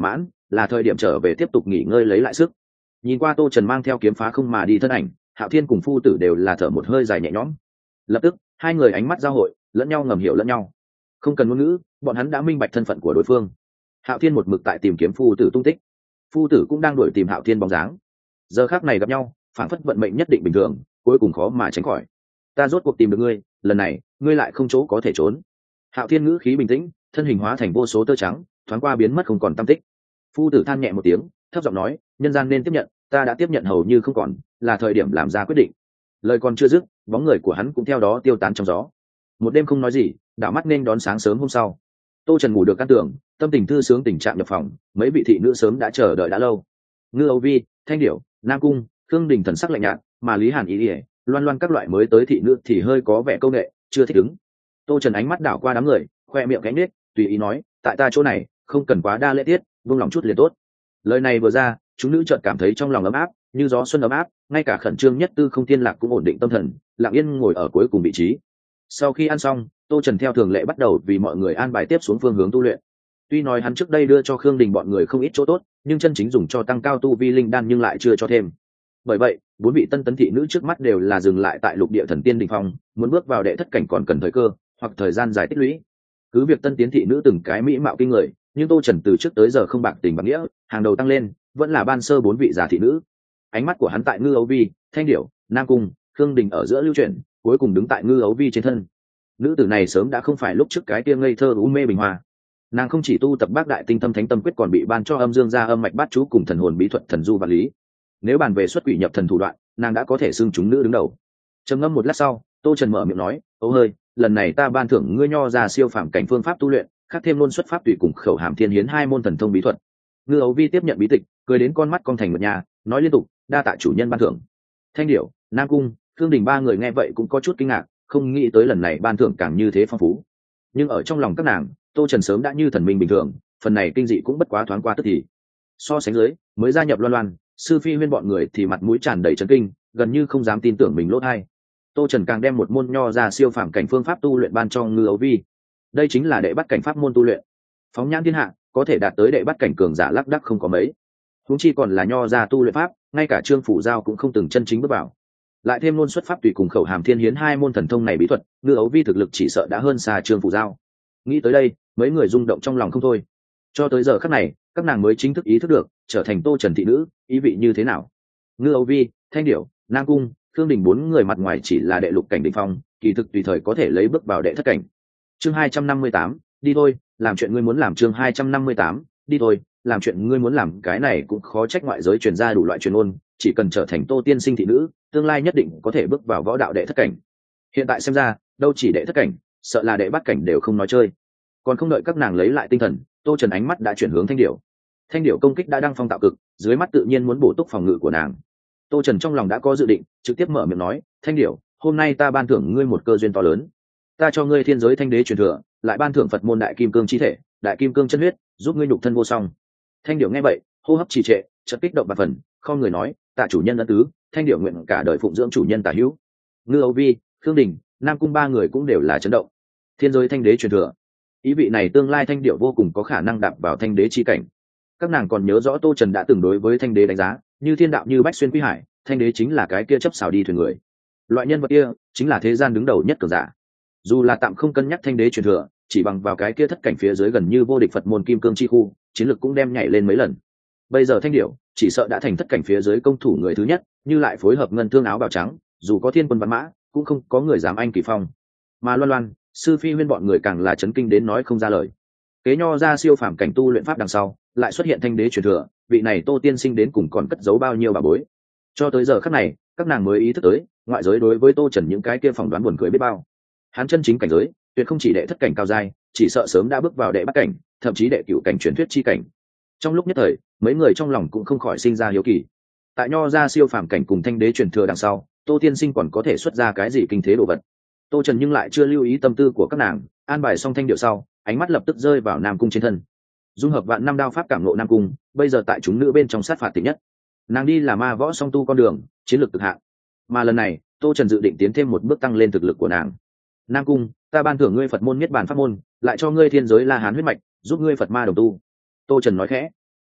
là thời điểm trở về tiếp tục nghỉ ngơi lấy lại sức. Nhìn qua Tô Trần mang theo kiếm phá không mà đi thân ảnh, Hạo Thiên cùng phu tử đều là thở một hơi dài nhẹ nhõm. Lập tức hai người ánh mắt giao hội, lẫn nhau ngầm hiểu lẫn nhau. Không cần ngôn ngữ, bọn hắn đã minh bạch thân phận của đối phương. Hạo Thiên một mực tại tìm kiếm phu tử tung tích, phu tử cũng đang đuổi tìm Hạo Thiên bóng dáng. Giờ khắc này gặp nhau, phản phất vận mệnh nhất định bình thường, cuối cùng khó mà tránh khỏi. Ta rốt cuộc tìm được ngươi, lần này ngươi lại không chỗ có thể trốn. Hạo Thiên ngữ khí bình tĩnh, thân hình hóa thành vô số tơ trắng, thoáng qua biến mất không còn tăm tích. Phu tử than nhẹ một tiếng, thấp giọng nói, nhân gian nên tiếp nhận, ta đã tiếp nhận hầu như không còn, là thời điểm làm ra quyết định. Lời còn chưa dứt, bóng người của hắn cũng theo đó tiêu tán trong gió. Một đêm không nói gì, đảo mắt nên đón sáng sớm hôm sau. Tô Trần ngủ được căn tưởng, tâm tình thư sướng tình trạng nhập phòng, mấy vị thị nữ sớm đã chờ đợi đã lâu. Ngư Âu Vi, Thanh Điểu, Nam Cung, Khương Đình thần sắc lạnh nhạt, mà Lý Hàn ý ỉa, loan loan các loại mới tới thị nữ thì hơi có vẻ câu nệ, chưa thích ứng. Tô Trần ánh mắt đảo qua đám người, khoe miệng cánh nết, tùy ý nói, tại ta chỗ này, không cần quá đa lễ tiết, buông lòng chút liền tốt. Lời này vừa ra, chúng nữ chợt cảm thấy trong lòng ấm áp, như gió xuân ấm áp, ngay cả khẩn trương nhất Tư Không Thiên Lạc cũng ổn định tâm thần, lặng yên ngồi ở cuối cùng vị trí. Sau khi ăn xong, Tô Trần theo thường lệ bắt đầu vì mọi người an bài tiếp xuống phương hướng tu luyện. Tuy nói hắn trước đây đưa cho Khương Đình bọn người không ít chỗ tốt, nhưng chân chính dùng cho tăng cao tu vi linh đan nhưng lại chưa cho thêm. Bởi vậy, bốn vị tân tấn thị nữ trước mắt đều là dừng lại tại lục địa thần tiên đỉnh phong, muốn bước vào đệ thất cảnh còn cần thời cơ hoặc thời gian dài tích lũy. Cứ việc tân tiến thị nữ từng cái mỹ mạo kinh người, nhưng Tô Trần từ trước tới giờ không bạc tình bạc nghĩa, hàng đầu tăng lên vẫn là ban sơ bốn vị già thị nữ. Ánh mắt của hắn tại Ngư Ấu Vi, Thanh Điểu, Nam Cung, Khương Đình ở giữa lưu chuyển, cuối cùng đứng tại Ngư Ấu Vi trên thân. Nữ tử này sớm đã không phải lúc trước cái kia ngây thơ u mê bình hoa. Nàng không chỉ tu tập Bác Đại Tinh Tâm Thánh Tâm Quyết, còn bị ban cho âm dương gia âm mạch bát chú cùng thần hồn bí thuật thần du và lý. Nếu bàn về xuất quỷ nhập thần thủ đoạn, nàng đã có thể xưng chúng nữ đứng đầu. Trầm ngâm một lát sau, Tô Trần mở miệng nói, "Âu hơi, lần này ta ban thưởng ngươi nho ra siêu phàm cảnh phương pháp tu luyện, khắc thêm luôn xuất pháp tùy cùng khẩu hàm thiên hiến hai môn thần thông bí thuật." Ngư Ấu Vi tiếp nhận bí tịch, cười đến con mắt cong thành một nhà, nói liên tục, "Đa tạ chủ nhân ban thưởng." Thanh Điểu, Nam Cung, Khương Đình ba người nghe vậy cũng có chút kinh ngạc, không nghĩ tới lần này ban thưởng càng như thế phong phú. Nhưng ở trong lòng các nàng, Tô Trần sớm đã như thần minh bình thường, phần này kinh dị cũng bất quá thoáng qua tức thì. So sánh dưới, mới gia nhập Loan Loan, Sư Phi Huyên bọn người thì mặt mũi tràn đầy chấn kinh, gần như không dám tin tưởng mình lỗ tai. Tô Trần càng đem một môn nho ra siêu phàm cảnh phương pháp tu luyện ban cho Ngư Ấu Vi. Đây chính là đệ bắt cảnh pháp môn tu luyện. Phóng nhãn thiên hạ, có thể đạt tới đệ bắt cảnh cường giả lác đác không có mấy. Huống chi còn là nho ra tu luyện pháp, ngay cả Trương Phủ Giao cũng không từng chân chính bước vào. Lại thêm luôn xuất pháp tùy cùng khẩu hàm thiên hiến hai môn thần thông này bí thuật, Ngư Ấu Vi thực lực chỉ sợ đã hơn xa Trương Phủ Giao. Nghĩ tới đây, mấy người rung động trong lòng không thôi. Cho tới giờ khắc này, các nàng mới chính thức ý thức được, trở thành Tô Trần thị nữ, ý vị như thế nào. Ngư Ấu Vi, Thanh Điểu, Nam Cung, Khương Đình bốn người mặt ngoài chỉ là đệ lục cảnh đỉnh phong, kỳ thực tùy thời có thể lấy bước vào đệ thất cảnh. Chương hai trăm năm mươi tám, đi thôi, làm chuyện ngươi muốn làm. Chương hai trăm năm mươi tám, đi thôi, làm chuyện ngươi muốn làm. Cái này cũng khó trách ngoại giới truyền ra đủ loại truyền ôn, chỉ cần trở thành Tô tiên sinh thị nữ, tương lai nhất định có thể bước vào võ đạo đệ thất cảnh. Hiện tại xem ra, đâu chỉ đệ thất cảnh, sợ là đệ bát cảnh đều không nói chơi. Còn không đợi các nàng lấy lại tinh thần, Tô Trần ánh mắt đã chuyển hướng Thanh Điểu. Thanh Điểu công kích đã đăng phong tạo cực, dưới mắt tự nhiên muốn bổ túc phòng ngự của nàng. Tô Trần trong lòng đã có dự định, trực tiếp mở miệng nói, "Thanh Điểu, hôm nay ta ban thưởng ngươi một cơ duyên to lớn. Ta cho ngươi thiên giới thanh đế truyền thừa, lại ban thưởng Phật môn đại kim cương chi thể, đại kim cương chân huyết, giúp ngươi nhục thân vô song." Thanh Điểu nghe vậy, hô hấp trì trệ, chợt kích động bạc phần, không người nói, "Tạ chủ nhân ân tứ, Thanh Điểu nguyện cả đời phụng dưỡng chủ nhân tả hữu." Ngư Ấu Vi, Khương Đình, Nam Cung ba người cũng đều là chấn động. Thiên giới thanh đế truyền thừa, ý vị này tương lai Thanh Điểu vô cùng có khả năng đạp vào thanh đế chi cảnh. Các nàng còn nhớ rõ Tô Trần đã từng đối với thanh đế đánh giá, như thiên đạo như bách xuyên quý hải, thanh đế chính là cái kia chấp xảo đi thuyền người. Loại nhân vật kia chính là thế gian đứng đầu nhất cường giả. Dù là tạm không cân nhắc thanh đế truyền thừa, chỉ bằng vào cái kia thất cảnh phía dưới gần như vô địch Phật môn kim cương chi khu, chiến lực cũng đem nhảy lên mấy lần. Bây giờ Thanh Điểu chỉ sợ đã thành thất cảnh phía dưới công thủ người thứ nhất, như lại phối hợp ngân thương áo bào trắng, dù có thiên quân văn mã, cũng không có người dám anh kỳ phong. Mà Loan Loan, Sư Phi Huyên bọn người càng là chấn kinh đến nói không ra lời. Kế nho ra siêu phàm cảnh tu luyện pháp đằng sau, lại xuất hiện thanh đế truyền thừa, vị này Tô tiên sinh đến cùng còn cất giấu bao nhiêu bà bối. Cho tới giờ khắc này, các nàng mới ý thức tới, ngoại giới đối với Tô Trần những cái kia phỏng đoán buồn cười biết bao. Hắn chân chính cảnh giới, tuyệt không chỉ đệ thất cảnh cao giai, chỉ sợ sớm đã bước vào đệ bát cảnh, thậm chí đệ cửu cảnh truyền thuyết chi cảnh. Trong lúc nhất thời, mấy người trong lòng cũng không khỏi sinh ra hiếu kỳ. Tại nho ra siêu phàm cảnh cùng thanh đế truyền thừa đằng sau, Tô tiên sinh còn có thể xuất ra cái gì kinh thế đồ vật. Tô Trần nhưng lại chưa lưu ý tâm tư của các nàng, an bài xong Thanh Điệu sau, ánh mắt lập tức rơi vào Nam Cung trên thân. Dung hợp vạn năm đao pháp cảm ngộ Nam Cung, bây giờ tại chúng nữ bên trong sát phạt tỷ nhất. Nàng đi là ma võ song tu con đường, chiến lược cực hạn. Mà lần này, Tô Trần dự định tiến thêm một bước tăng lên thực lực của nàng. Nam Cung, ta ban thưởng ngươi Phật môn niết bàn pháp môn, lại cho ngươi thiên giới La Hán huyết mạch, giúp ngươi Phật ma đồng tu. Tô Trần nói khẽ.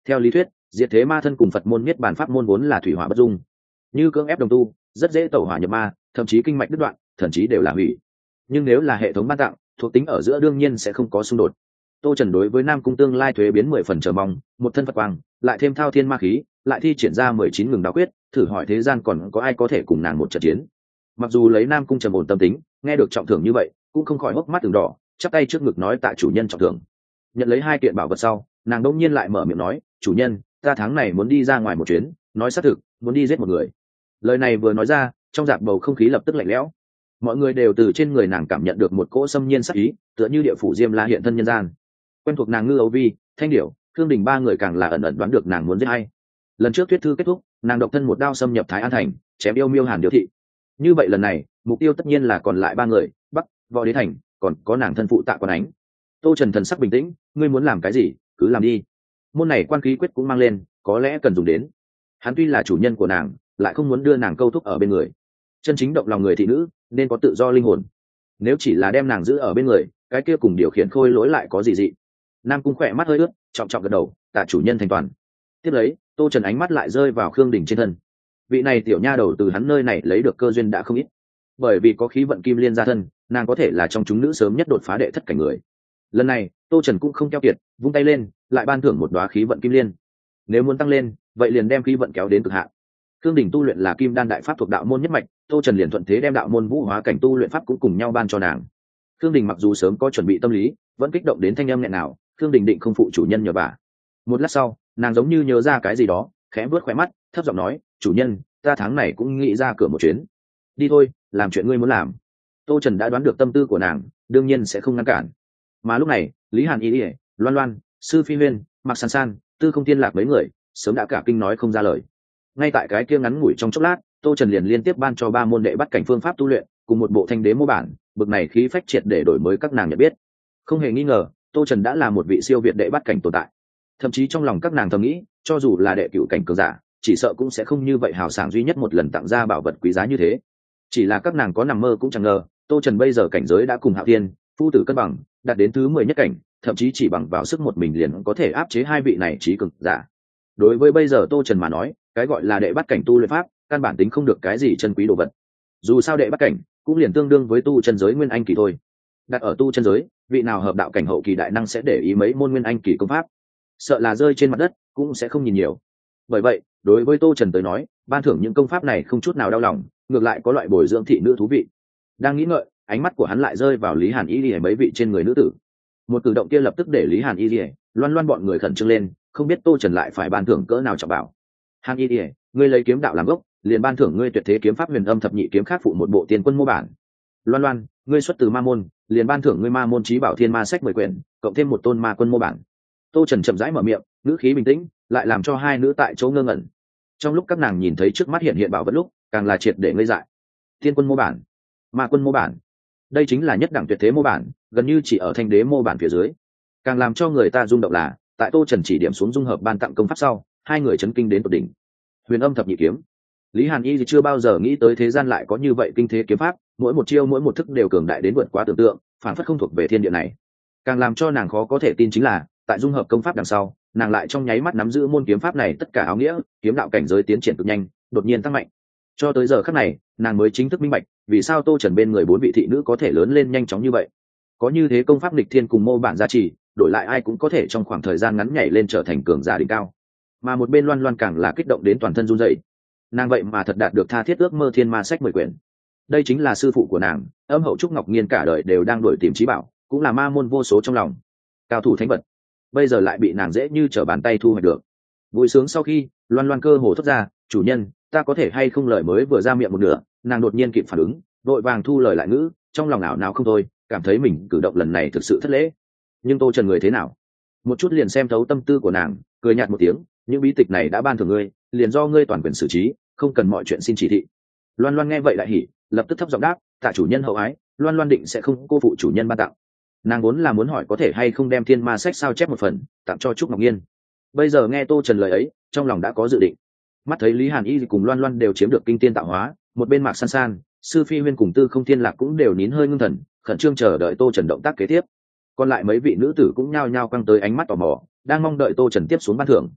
Theo lý thuyết, diệt thế ma thân cùng Phật môn niết bàn pháp môn vốn là thủy hỏa bất dung, như cưỡng ép đồng tu rất dễ tẩu hỏa nhập ma, thậm chí kinh mạch đứt đoạn, thậm chí đều là hủy. Nhưng nếu là hệ thống ban tặng, thuộc tính ở giữa đương nhiên sẽ không có xung đột. Tô Trần đối với Nam Cung tương lai thuế biến mười phần chờ mong, một thân Phật quang, lại thêm thao thiên ma khí, lại thi triển ra mười chín ngừng đáo quyết, thử hỏi thế gian còn có ai có thể cùng nàng một trận chiến. Mặc dù lấy Nam Cung trầm ổn tâm tính, nghe được trọng thưởng như vậy, cũng không khỏi hốc mắt từng đỏ, chắp tay trước ngực nói tạ chủ nhân trọng thưởng. Nhận lấy hai kiện bảo vật sau, nàng đột nhiên lại mở miệng nói, chủ nhân, ta tháng này muốn đi ra ngoài một chuyến, nói xác thực, muốn đi giết một người. Lời này vừa nói ra, trong dạp bầu không khí lập tức lạnh lẽo. Mọi người đều từ trên người nàng cảm nhận được một cỗ xâm nhiên sắc ý, tựa như địa phủ Diêm La hiện thân nhân gian. Quen thuộc nàng Ngư Âu Vi, Thanh Điểu, Thương Đình ba người càng là ẩn ẩn đoán được nàng muốn giết ai. Lần trước thuyết thư kết thúc, nàng độc thân một đao xâm nhập Thái An thành, chém yêu miêu Hàn Điếu thị. Như vậy lần này, mục tiêu tất nhiên là còn lại ba người, Bắc, Võ Đế thành, còn có nàng thân phụ Tạ Quan Ánh. Tô Trần thần sắc bình tĩnh, ngươi muốn làm cái gì, cứ làm đi. Môn này quan khí quyết cũng mang lên, có lẽ cần dùng đến. Hắn tuy là chủ nhân của nàng, lại không muốn đưa nàng câu thúc ở bên người. Chân chính động lòng người thị nữ, nên có tự do linh hồn. Nếu chỉ là đem nàng giữ ở bên người, cái kia cùng điều khiển khôi lỗi lại có gì dị. Nam Cung khỏe mắt hơi ướt, trọng trọng gật đầu, tạ chủ nhân thành toàn. Tiếp lấy, Tô Trần ánh mắt lại rơi vào Khương Đình trên thân. Vị này tiểu nha đầu từ hắn nơi này lấy được cơ duyên đã không ít, bởi vì có khí vận kim liên gia thân, nàng có thể là trong chúng nữ sớm nhất đột phá đệ thất cảnh người. Lần này, Tô Trần cũng không keo kiệt, vung tay lên, lại ban thưởng một đóa khí vận kim liên. Nếu muốn tăng lên, vậy liền đem khí vận kéo đến cực hạn. Khương Đình tu luyện là kim đan đại pháp thuộc đạo môn nhất mạch, Tô Trần liền thuận thế đem đạo môn vũ hóa cảnh tu luyện pháp cũng cùng nhau ban cho nàng. Khương Đình mặc dù sớm có chuẩn bị tâm lý, vẫn kích động đến thanh âm nghẹn nào, Khương Đình định không phụ chủ nhân nhờ vả. Một lát sau, nàng giống như nhớ ra cái gì đó, khẽ vuốt khóe mắt, thấp giọng nói, chủ nhân, ta tháng này cũng nghĩ ra cửa một chuyến. Đi thôi, làm chuyện ngươi muốn làm. Tô Trần đã đoán được tâm tư của nàng, đương nhiên sẽ không ngăn cản. Mà lúc này, Lý Hàn Y, Loan Loan, Sư Phi Huyên, Mạc San San, Tư Không Tiên Lạc mấy người sớm đã cả kinh nói không ra lời. Ngay tại cái kia ngắn ngủi trong chốc lát, Tô Trần liền liên tiếp ban cho ba môn đệ bắt cảnh phương pháp tu luyện, cùng một bộ thanh đế mô bản, bực này khí phách triệt để đổi mới các nàng nhận biết. Không hề nghi ngờ, Tô Trần đã là một vị siêu việt đệ bắt cảnh tồn tại. Thậm chí trong lòng các nàng thầm nghĩ, cho dù là đệ cửu cảnh cường giả, chỉ sợ cũng sẽ không như vậy hào sảng duy nhất một lần tặng ra bảo vật quý giá như thế. Chỉ là các nàng có nằm mơ cũng chẳng ngờ, Tô Trần bây giờ cảnh giới đã cùng Hạo Thiên, phu tử cân bằng, đạt đến thứ mười nhất cảnh, thậm chí chỉ bằng vào sức một mình liền có thể áp chế hai vị này trí cường giả. Đối với bây giờ Tô Trần mà nói, cái gọi là đệ bắt cảnh tu luyện pháp, căn bản tính không được cái gì chân quý đồ vật. Dù sao đệ bắt cảnh cũng liền tương đương với tu chân giới nguyên anh kỳ thôi. Đặt ở tu chân giới, vị nào hợp đạo cảnh hậu kỳ đại năng sẽ để ý mấy môn nguyên anh kỳ công pháp? Sợ là rơi trên mặt đất cũng sẽ không nhìn nhiều. Bởi vậy, đối với Tô Trần tới nói, ban thưởng những công pháp này không chút nào đau lòng, ngược lại có loại bồi dưỡng thị nữ thú vị. Đang nghĩ ngợi, ánh mắt của hắn lại rơi vào Lý Hàn Y Lìa mấy vị trên người nữ tử. Một cử động kia lập tức để Lý Hàn Y Lìa, Loan Loan bọn người khẩn trương lên, không biết Tô Trần lại phải ban thưởng cỡ nào trọng bảo. Hàn Y Lìa, ngươi lấy kiếm đạo làm gốc, liền ban thưởng ngươi tuyệt thế kiếm pháp huyền âm thập nhị kiếm khác phụ một bộ tiền quân mô bản. Loan Loan, ngươi xuất từ ma môn, liền ban thưởng ngươi ma môn chí bảo thiên ma sách mười quyển, cộng thêm một tôn ma quân mô bản. Tô Trần chậm rãi mở miệng, ngữ khí bình tĩnh, lại làm cho hai nữ tại chỗ ngơ ngẩn. Trong lúc các nàng nhìn thấy trước mắt hiện hiện bảo vật lúc, càng là triệt để ngây dại. Thiên quân mô bản, ma quân mô bản, đây chính là nhất đẳng tuyệt thế mô bản, gần như chỉ ở thanh đế mô bản phía dưới. Càng làm cho người ta rung động là, tại Tô Trần chỉ điểm xuống dung hợp ban tặng công pháp sau, hai người chấn kinh đến tột đỉnh. Huyền âm thập nhị kiếm, Lý Hàn Y thì chưa bao giờ nghĩ tới thế gian lại có như vậy kinh thế kiếm pháp, mỗi một chiêu mỗi một thức đều cường đại đến vượt quá tưởng tượng, phản phất không thuộc về thiên địa này. Càng làm cho nàng khó có thể tin chính là, tại dung hợp công pháp đằng sau, nàng lại trong nháy mắt nắm giữ môn kiếm pháp này tất cả áo nghĩa, kiếm đạo cảnh giới tiến triển cực nhanh, đột nhiên tăng mạnh. Cho tới giờ khắc này, nàng mới chính thức minh bạch, vì sao Tô Trần bên người bốn vị thị nữ có thể lớn lên nhanh chóng như vậy. Có như thế công pháp nghịch thiên cùng mô bản gia trì, đổi lại ai cũng có thể trong khoảng thời gian ngắn nhảy lên trở thành cường giả đỉnh cao. Mà một bên Loan Loan càng là kích động đến toàn thân run rẩy. Nàng vậy mà thật đạt được tha thiết ước mơ thiên ma sách mười quyển. Đây chính là sư phụ của nàng, Âm Hậu Trúc Ngọc Nghiên cả đời đều đang đuổi tìm chí bảo, cũng là ma môn vô số trong lòng, cao thủ thánh vật. Bây giờ lại bị nàng dễ như trở bàn tay thu hoạch được. Vui sướng sau khi, Loan Loan cơ hồ thốt ra, chủ nhân, ta có thể hay không, lời mới vừa ra miệng một nửa, nàng đột nhiên kịp phản ứng, vội vàng thu lời lại ngữ, trong lòng ảo não không thôi, cảm thấy mình cử động lần này thực sự thất lễ. Nhưng Tô Trần người thế nào? Một chút liền xem thấu tâm tư của nàng, cười nhạt một tiếng, những bí tịch này đã ban thưởng ngươi, liền do ngươi toàn quyền xử trí, không cần mọi chuyện xin chỉ thị. Loan Loan nghe vậy lại hỉ, lập tức thấp giọng đáp, tạ chủ nhân hậu ái, Loan Loan định sẽ không cô phụ chủ nhân ban tặng. Nàng vốn là muốn hỏi có thể hay không đem thiên ma sách sao chép một phần tặng cho Trúc Ngọc Nghiên. Bây giờ nghe Tô Trần lời ấy, trong lòng đã có dự định. Mắt thấy Lý Hàn Y cùng Loan Loan đều chiếm được kinh tiên tạo hóa, một bên Mạc San San, Sư Phi Huyên cùng Tư Không Thiên Lạc cũng đều nín hơi ngưng thần, khẩn trương chờ đợi Tô Trần động tác kế tiếp. Còn lại mấy vị nữ tử cũng nhao nhao quăng tới ánh mắt tò mò, đang mong đợi Tô Trần tiếp xuống ban thưởng.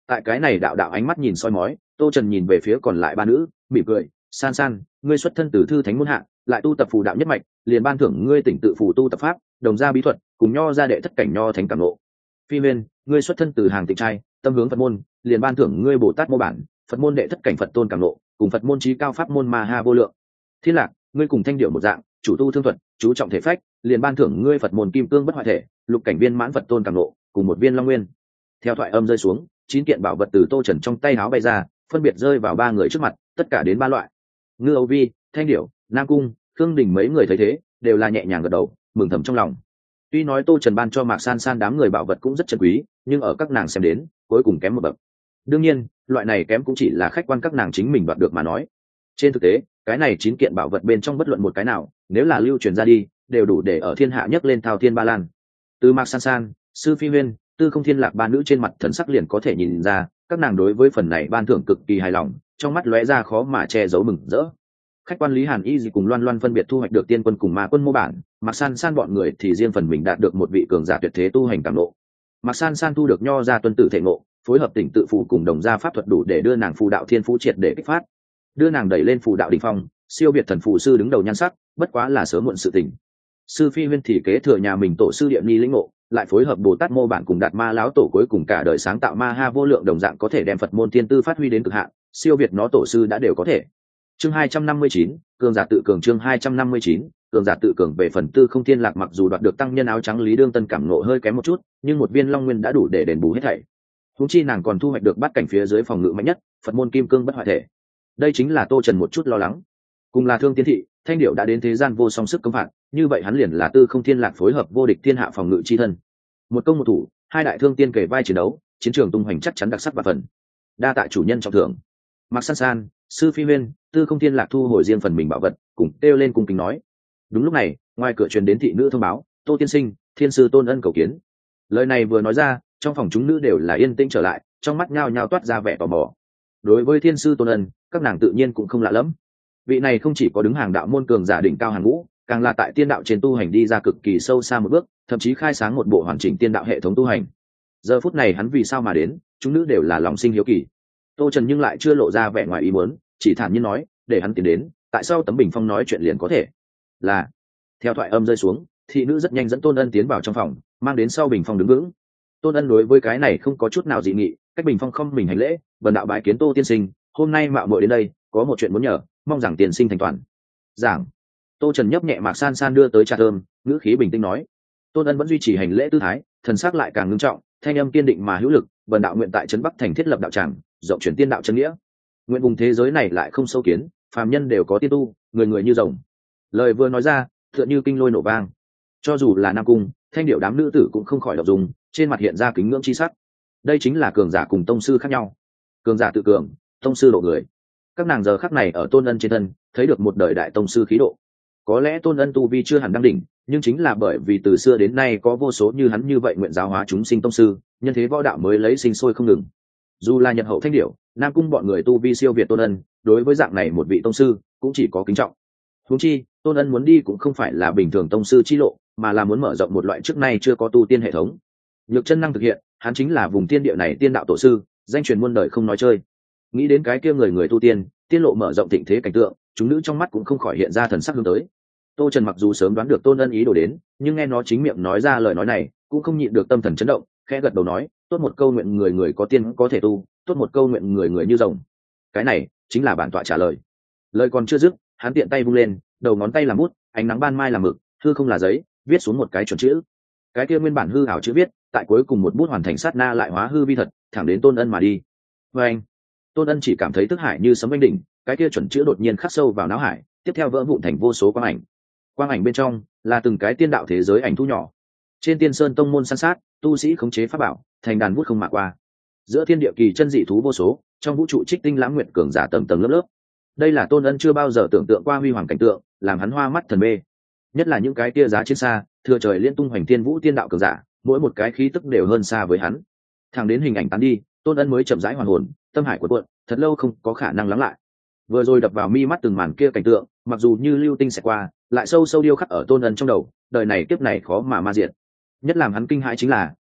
Tại cái này đạo đạo ánh mắt nhìn soi mói, Tô Trần nhìn về phía còn lại ba nữ, mỉm cười, san san, ngươi xuất thân từ thư thánh môn hạ, lại tu tập phù đạo nhất mạch, liền ban thưởng ngươi tỉnh tự phù tu tập pháp, đồng gia bí thuật, cùng nho gia đệ thất cảnh nho thánh cảm ngộ. Phi Huyên, ngươi xuất thân từ hàng tịnh trai, tâm hướng Phật môn, liền ban thưởng ngươi Bồ Tát mô bản, Phật môn đệ thất cảnh Phật tôn cảm ngộ, cùng Phật môn chí cao pháp môn ma ha vô lượng. Thiên Lạc, ngươi cùng Thanh Điệu một dạng, chủ tu thương thuật, chú trọng thể phách, liền ban thưởng ngươi Phật môn kim cương bất hoại thể, lục cảnh viên mãn Phật tôn cảm ngộ, cùng một viên long nguyên. Theo thoại âm rơi xuống, chín kiện bảo vật từ Tô Trần trong tay áo bay ra, phân biệt rơi vào ba người trước mặt, tất cả đến ba loại. Ngư Âu Vi, Thanh Điểu, Nam Cung, Khương Đình mấy người thấy thế, đều là nhẹ nhàng gật đầu, mừng thầm trong lòng. Tuy nói Tô Trần ban cho Mạc San San đám người bảo vật cũng rất chân quý, nhưng ở các nàng xem đến, cuối cùng kém một bậc. Đương nhiên, loại này kém cũng chỉ là khách quan các nàng chính mình đoạt được mà nói. Trên thực tế, cái này chín kiện bảo vật bên trong bất luận một cái nào, nếu là lưu truyền ra đi, đều đủ để ở thiên hạ nhấc lên thao thiên ba lan. Từ Mạc San San, Sư Phi Huyên, Tư Không Thiên Lạc ba nữ trên mặt thần sắc liền có thể nhìn ra, các nàng đối với phần này ban thưởng cực kỳ hài lòng, trong mắt lóe ra khó mà che giấu mừng rỡ. Khách quan Lý Hàn Y gì cùng Loan Loan phân biệt thu hoạch được tiên quân cùng ma quân mô bản, Mạc San San bọn người thì riêng phần mình đạt được một vị cường giả tuyệt thế tu hành cảm ngộ. Mạc San San thu được nho gia tuân tử thể ngộ, phối hợp tỉnh tự phụ cùng đồng gia pháp thuật đủ để đưa nàng phù đạo thiên phú triệt để kích phát, đưa nàng đẩy lên phù đạo đỉnh phong, siêu việt thần phù sư đứng đầu nhan sắc, bất quá là sớm muộn sự tình. Sư Phi Huyên thì kế thừa nhà mình tổ sư địa ni lĩnh ngộ, lại phối hợp Bồ Tát mô bản cùng Đạt Ma lão tổ cuối cùng cả đời sáng tạo ma ha vô lượng đồng dạng có thể đem Phật môn tiên tư phát huy đến cực hạn, siêu việt nó tổ sư đã đều có thể. Chương hai trăm năm mươi chín, cường giả tự cường chương hai trăm năm mươi chín, cường giả tự cường về phần Tư Không Thiên Lạc mặc dù đoạt được tăng nhân áo trắng Lý Đương Tân cảm ngộ hơi kém một chút, nhưng một viên long nguyên đã đủ để đền bù hết thảy. Huống chi nàng còn thu hoạch được bát cảnh phía dưới phòng ngự mạnh nhất, Phật môn kim cương bất hoại thể. Đây chính là Tô Trần một chút lo lắng. Cùng là Thương Tiên thị, Thanh Điệu đã đến thế gian vô song sức công phạt, như vậy hắn liền là Tư Không Thiên Lạc phối hợp vô địch thiên hạ phòng ngự chi thân. Một công một thủ, hai đại thương tiên kể vai chiến đấu, chiến trường tung hoành chắc chắn đặc sắc và phần. Đa tạ chủ nhân trọng thưởng. Mạc San San, Sư Phi Huyên, Tư Không Thiên Lạc thu hồi riêng phần mình bảo vật, cùng kêu lên cung kính nói. Đúng lúc này, ngoài cửa truyền đến thị nữ thông báo, Tô tiên sinh, thiên sư Tôn Ân cầu kiến. Lời này vừa nói ra, trong phòng chúng nữ đều là yên tĩnh trở lại, trong mắt nhao nhao toát ra vẻ tò mò. Đối với thiên sư Tôn Ân, các nàng tự nhiên cũng không lạ lẫm. Vị này không chỉ có đứng hàng đạo môn cường giả đỉnh cao hàng ngũ, càng là tại tiên đạo trên tu hành đi ra cực kỳ sâu xa một bước, thậm chí khai sáng một bộ hoàn chỉnh tiên đạo hệ thống tu hành. Giờ phút này hắn vì sao mà đến, chúng nữ đều là lòng sinh hiếu kỳ. Tô Trần nhưng lại chưa lộ ra vẻ ngoài ý muốn, chỉ thản nhiên nói, để hắn tiến đến, tại sao tấm bình phong nói chuyện liền có thể. Là. Theo thoại âm rơi xuống, thị nữ rất nhanh dẫn Tôn Ân tiến vào trong phòng, mang đến sau bình phong đứng vững. Tôn Ân đối với cái này không có chút nào dị nghị, cách bình phong không mình hành lễ, bần đạo bái kiến Tô tiên sinh, hôm nay mạo muội đến đây, có một chuyện muốn nhờ, mong rằng tiền sinh thành toàn. Giảng. Tô Trần nhấp nhẹ Mạc San San đưa tới trà thơm, ngữ khí bình tĩnh nói. Tôn Ân vẫn duy trì hành lễ tư thái, thần sắc lại càng ngưng trọng, thanh âm kiên định mà hữu lực, bần đạo nguyện tại trấn Bắc thành thiết lập đạo tràng, rộng truyền tiên đạo chân nghĩa. Nguyện vùng thế giới này lại không sâu kiến, phàm nhân đều có tiên tu, người người như rồng. Lời vừa nói ra, tựa như kinh lôi nổ vang. Cho dù là Nam Cung, Thanh Điệu đám nữ tử cũng không khỏi động dung, trên mặt hiện ra kính ngưỡng chi sắc. Đây chính là cường giả cùng tông sư khác nhau. Cường giả tự cường, tông sư độ người. Các nàng giờ khắc này ở Tôn Ân trên thân, thấy được một đời đại tông sư khí độ. Có lẽ Tôn Ân tu vi chưa hẳn đăng đỉnh, nhưng chính là bởi vì từ xưa đến nay có vô số như hắn như vậy nguyện giáo hóa chúng sinh tông sư, nhân thế võ đạo mới lấy sinh sôi không ngừng. Dù là Nhật Hậu Thanh Điểu, Nam Cung bọn người tu vi siêu việt Tôn Ân, đối với dạng này một vị tông sư, cũng chỉ có kính trọng. Huống chi, Tôn Ân muốn đi cũng không phải là bình thường tông sư chi lộ, mà là muốn mở rộng một loại trước nay chưa có tu tiên hệ thống. Nhược chân năng thực hiện, hắn chính là vùng tiên địa này tiên đạo tổ sư, danh truyền muôn đời không nói chơi. Nghĩ đến cái kia người người tu tiên, tiên lộ mở rộng thịnh thế cảnh tượng, chúng nữ trong mắt cũng không khỏi hiện ra thần sắc hướng tới. Tô Trần mặc dù sớm đoán được Tôn Ân ý đồ đến, nhưng nghe nó chính miệng nói ra lời nói này, cũng không nhịn được tâm thần chấn động, khẽ gật đầu nói, tốt một câu nguyện người người có tiên có thể tu, tốt một câu nguyện người người như rồng. Cái này chính là bản tọa trả lời. Lời còn chưa dứt, hắn tiện tay vung lên, đầu ngón tay làm bút, ánh nắng ban mai làm mực, hư không là giấy, viết xuống một cái chuẩn chữ. Cái kia nguyên bản hư ảo chữ viết, tại cuối cùng một bút hoàn thành sát na lại hóa hư vi thật, thẳng đến Tôn Ân mà đi. Và anh, Tôn Ân chỉ cảm thấy thức hải như sấm vang đỉnh, cái kia chuẩn chữ đột nhiên khắc sâu vào não hải, tiếp theo vỡ vụn thành vô số quang ảnh. Quang ảnh bên trong là từng cái tiên đạo thế giới ảnh thu nhỏ. Trên Tiên Sơn tông môn san sát, tu sĩ khống chế pháp bảo, thành đàn bút không mạ qua. Giữa thiên địa kỳ chân dị thú vô số, trong vũ trụ trích tinh lãng nguyện cường giả tầng tầng lớp lớp. Đây là Tôn Ân chưa bao giờ tưởng tượng qua huy hoàng cảnh tượng, làm hắn hoa mắt thần mê. Nhất là những cái kia giá trên xa, thừa trời liên tung hoành thiên vũ tiên đạo cường giả, mỗi một cái khí tức đều hơn xa với hắn. Thẳng đến hình ảnh tán đi, Tôn Ân mới chậm rãi hoàn hồn, tâm hải của cuộn, thật lâu không có khả năng lắng lại. Vừa rồi đập vào mi mắt từng màn kia cảnh tượng, mặc dù như lưu tinh sẽ qua, lại sâu sâu điêu khắc ở Tôn Ân trong đầu, đời này kiếp này khó mà ma diệt. Nhất làm hắn kinh hãi chính là,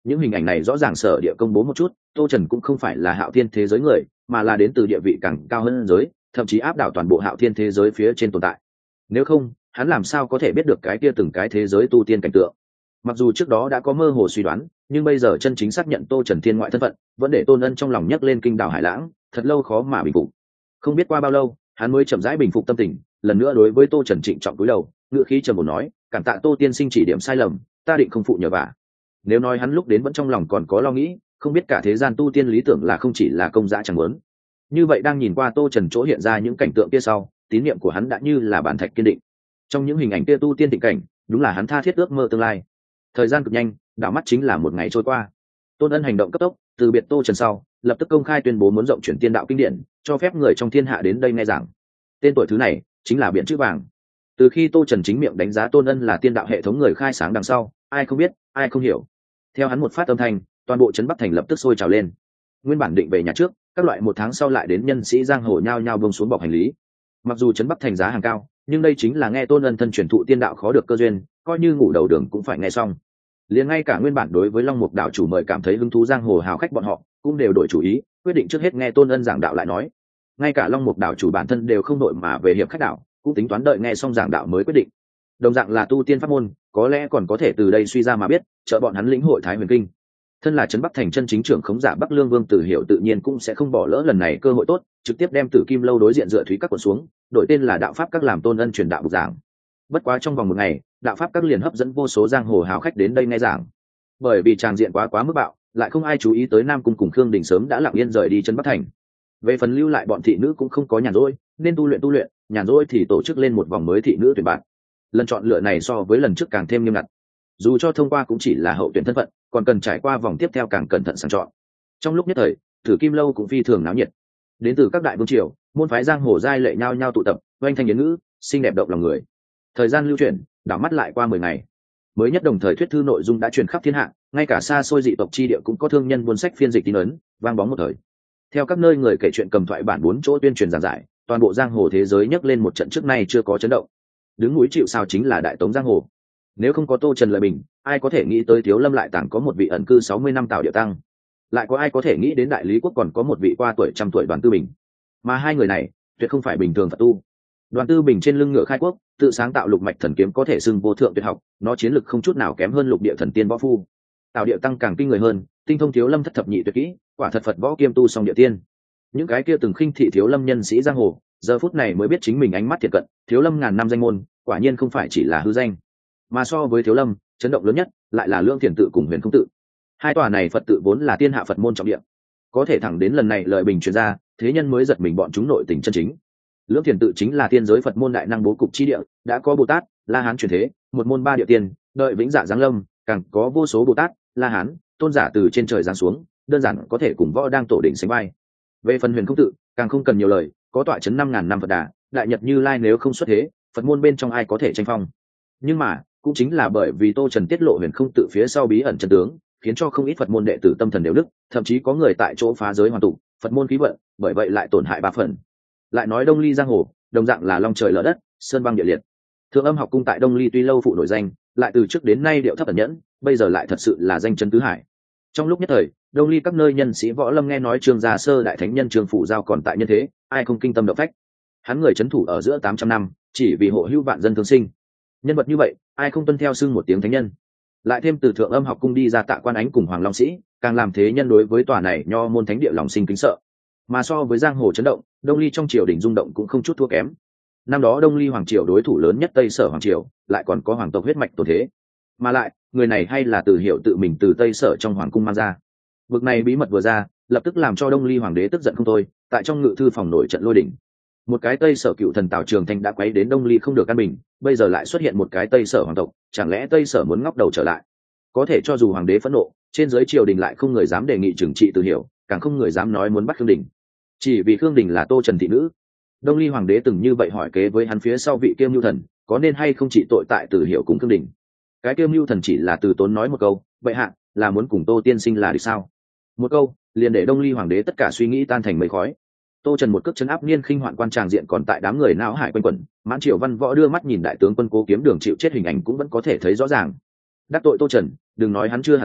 những hình ảnh này rõ ràng sở địa công bố một chút, tô trần cũng không phải là hạo thiên thế giới người, mà là đến từ địa vị càng cao hơn giới, thậm chí áp đảo toàn bộ hạo thiên thế giới phía trên tồn tại. Nếu không, hắn làm sao có thể biết được cái kia từng cái thế giới tu tiên cảnh tượng? Mặc dù trước đó đã có mơ hồ suy đoán, nhưng bây giờ chân chính xác nhận tô trần thiên ngoại thân phận, vẫn để tôn ân trong lòng nhấc lên kinh đảo hải lãng, thật lâu khó mà bình phục. Không biết qua bao lâu, hắn mới chậm rãi bình phục tâm tình, lần nữa đối với tô trần trịnh trọng cúi đầu, ngựa khí trầm ổn nói, cảm tạ tô tiên sinh chỉ điểm sai lầm, ta định không phụ nhờ vả. Nếu nói hắn lúc đến vẫn trong lòng còn có lo nghĩ, không biết cả thế gian tu tiên lý tưởng là không chỉ là công dã chẳng muốn. Như vậy đang nhìn qua tô trần chỗ hiện ra những cảnh tượng kia sau, tín niệm của hắn đã như là bản thạch kiên định. Trong những hình ảnh kia tu tiên thịnh cảnh, đúng là hắn tha thiết ước mơ tương lai. Thời gian cực nhanh, đảo mắt chính là một ngày trôi qua. Tôn ân hành động cấp tốc, từ biệt tô trần sau, lập tức công khai tuyên bố muốn rộng chuyển tiên đạo kinh điển, cho phép người trong thiên hạ đến đây nghe giảng. Tên tuổi thứ này chính là biển chữ vàng. Từ khi tô trần chính miệng đánh giá tôn ân là tiên đạo hệ thống người khai sáng đằng sau, ai không biết, ai không hiểu. Theo hắn một phát âm thanh, toàn bộ trấn Bắc Thành lập tức sôi trào lên. Nguyên bản định về nhà trước, các loại một tháng sau lại đến nhân sĩ giang hồ nhao nhao buông xuống bọc hành lý. Mặc dù trấn Bắc Thành giá hàng cao, nhưng đây chính là nghe tôn ân thân truyền thụ tiên đạo khó được cơ duyên, coi như ngủ đầu đường cũng phải nghe xong. Liền ngay cả nguyên bản đối với Long Mục đạo chủ mời cảm thấy hứng thú giang hồ hào khách bọn họ cũng đều đổi chủ ý, quyết định trước hết nghe tôn ân giảng đạo lại nói. Ngay cả Long Mục đạo chủ bản thân đều không đội mà về hiệp khách đạo, cũng tính toán đợi nghe xong giảng đạo mới quyết định. Đồng dạng là tu tiên pháp môn, có lẽ còn có thể từ đây suy ra mà biết, trợ bọn hắn lĩnh hội Thái Huyền Kinh. Thân là trấn Bắc Thành chân chính trưởng khống giả Bắc Lương Vương Tử Hiểu tự nhiên cũng sẽ không bỏ lỡ lần này cơ hội tốt, trực tiếp đem Tử Kim lâu đối diện dựa thúy các quận xuống, đổi tên là đạo pháp các làm tôn ân truyền đạo bục giảng. Bất quá trong vòng một ngày, đạo pháp các liền hấp dẫn vô số giang hồ hào khách đến đây nghe giảng. Bởi vì tràng diện quá quá mức bạo, lại không ai chú ý tới Nam Cung cùng Khương Đình sớm đã lặng yên rời đi trấn Bắc Thành. Về phần lưu lại bọn thị nữ cũng không có nhàn rỗi, nên tu luyện tu luyện, nhàn rỗi thì tổ chức lên một vòng mới thị nữ tuyển bạn. Lần chọn lựa này so với lần trước càng thêm nghiêm ngặt. Dù cho thông qua cũng chỉ là hậu tuyển thân phận, còn cần trải qua vòng tiếp theo càng cẩn thận sàng chọn. Trong lúc nhất thời, Tử Kim lâu cũng phi thường náo nhiệt. Đến từ các đại vương triều, môn phái giang hồ giai lệ nhau nhau tụ tập, oanh thanh yến ngữ, xinh đẹp động lòng người. Thời gian lưu chuyển, đảo mắt lại qua mười ngày. Mới nhất đồng thời thuyết thư nội dung đã truyền khắp thiên hạ, ngay cả xa xôi dị tộc chi địa cũng có thương nhân buôn sách phiên dịch tín ấn, vang bóng một thời. Theo các nơi người kể chuyện cầm thoại bản bốn chỗ tuyên truyền giảng giải, toàn bộ giang hồ thế giới nhấc lên một trận trước nay chưa có chấn động. Đứng núi chịu sào chính là đại tống giang hồ. Nếu không có Tô Trần Lợi Bình, ai có thể nghĩ tới Thiếu Lâm lại tàng có một vị ẩn cư sáu mươi năm Tào Địa Tăng? Lại có ai có thể nghĩ đến Đại Lý quốc còn có một vị qua tuổi trăm tuổi Đoàn Tư Bình? Mà hai người này, tuyệt không phải bình thường Phật tu. Đoàn Tư Bình trên lưng ngựa khai quốc, tự sáng tạo lục mạch thần kiếm có thể xưng vô thượng tuyệt học, nó chiến lực không chút nào kém hơn lục địa thần tiên võ phu. Tào Địa Tăng càng kinh người hơn, tinh thông Thiếu Lâm thất thập nhị tuyệt kỹ, quả thật Phật võ kiêm tu song địa tiên. Những cái kia từng khinh thị Thiếu Lâm nhân sĩ giang hồ, giờ phút này mới biết chính mình ánh mắt thiệt cận, Thiếu Lâm ngàn năm danh môn, quả nhiên không phải chỉ là hư danh. Mà so với Thiếu Lâm, chấn động lớn nhất lại là Lương Thiền tự cùng Huyền Không tự. Hai tòa này Phật tự vốn là tiên hạ Phật môn trọng địa, có thể thẳng đến lần này lời bình truyền ra, thế nhân mới giật mình bọn chúng nội tình chân chính. Lương Thiền tự chính là tiên giới Phật môn đại năng bố cục chi địa, đã có Bồ Tát, La Hán truyền thế, một môn ba địa tiên, đợi vĩnh dạ giáng lâm, càng có vô số Bồ Tát, La Hán, tôn giả từ trên trời giáng xuống, đơn giản có thể cùng võ đang tổ đỉnh sánh vai. Về phần Huyền Không tự, càng không cần nhiều lời, có tọa chấn năm ngàn năm Phật đà, đại nhật Như Lai nếu không xuất thế, Phật môn bên trong ai có thể tranh phong. Nhưng mà cũng chính là bởi vì Tô Trần tiết lộ Huyền Không tự phía sau bí ẩn chân tướng, khiến cho không ít Phật môn đệ tử tâm thần đều nứt, thậm chí có người tại chỗ phá giới hoàn tụ, Phật môn khí vận, bởi vậy lại tổn hại ba phần. Lại nói Đông Ly giang hồ, đồng dạng là long trời lở đất, sơn băng địa liệt. Thượng Âm học cung tại Đông Ly tuy lâu phụ nổi danh, lại từ trước đến nay điệu thấp ẩn nhẫn, bây giờ lại thật sự là danh chân tứ hải. Trong lúc nhất thời, Đông Ly các nơi nhân sĩ võ lâm nghe nói Trương Gia Sơ đại thánh nhân Trương Phủ Giao còn tại nhân thế, ai không kinh tâm động phách. Hắn người trấn thủ ở giữa tám trăm năm, chỉ vì hộ hữu vạn dân thương sinh. Nhân vật như vậy, ai không tuân theo xưng một tiếng thánh nhân. Lại thêm từ Thượng Âm học cung đi ra Tạ Quan Ánh cùng Hoàng Long Sĩ, càng làm thế nhân đối với tòa này nho môn thánh địa lòng sinh kính sợ. Mà so với giang hồ chấn động, Đông Ly trong triều đình rung động cũng không chút thua kém. Năm đó Đông Ly hoàng triều đối thủ lớn nhất Tây Sở hoàng triều, lại còn có hoàng tộc huyết mạch tồn thế. Mà lại, người này hay là Từ Hiểu tự mình từ Tây Sở trong hoàng cung mang ra. Vực này bí mật vừa ra, lập tức làm cho Đông Ly hoàng đế tức giận không thôi, tại trong ngự thư phòng nổi trận lôi đỉnh. Một cái Tây Sở cựu thần Tào Trường Thanh đã quấy đến Đông Ly không được căn bình, bây giờ lại xuất hiện một cái Tây Sở hoàng tộc, chẳng lẽ Tây Sở muốn ngóc đầu trở lại? Có thể cho dù hoàng đế phẫn nộ, trên dưới triều đình lại không người dám đề nghị trừng trị Từ Hiểu, càng không người dám nói muốn bắt Khương Đình. Chỉ vì Khương Đình là Tô Trần thị nữ. Đông Ly hoàng đế từng như vậy hỏi kế với hắn phía sau vị Kiêm Nhu thần, có nên hay không trị tội tại Từ Hiểu cùng Khương Đình. Cái Kiêm Nhu thần chỉ là từ tốn nói một câu, vậy hạ là muốn cùng Tô tiên sinh là đi sao? Một câu liền để Đông Ly hoàng đế tất cả suy nghĩ tan thành mây khói. Tô Trần một cước chấn áp niên khinh hoạn quan tràng diện còn tại đám người não hải quanh quẩn, mãn triều văn võ đưa mắt nhìn đại tướng quân Cố Kiếm Đường chịu chết hình ảnh cũng vẫn có thể thấy rõ ràng. Đắc tội Tô Trần, đừng nói hắn chưa hẳn dám,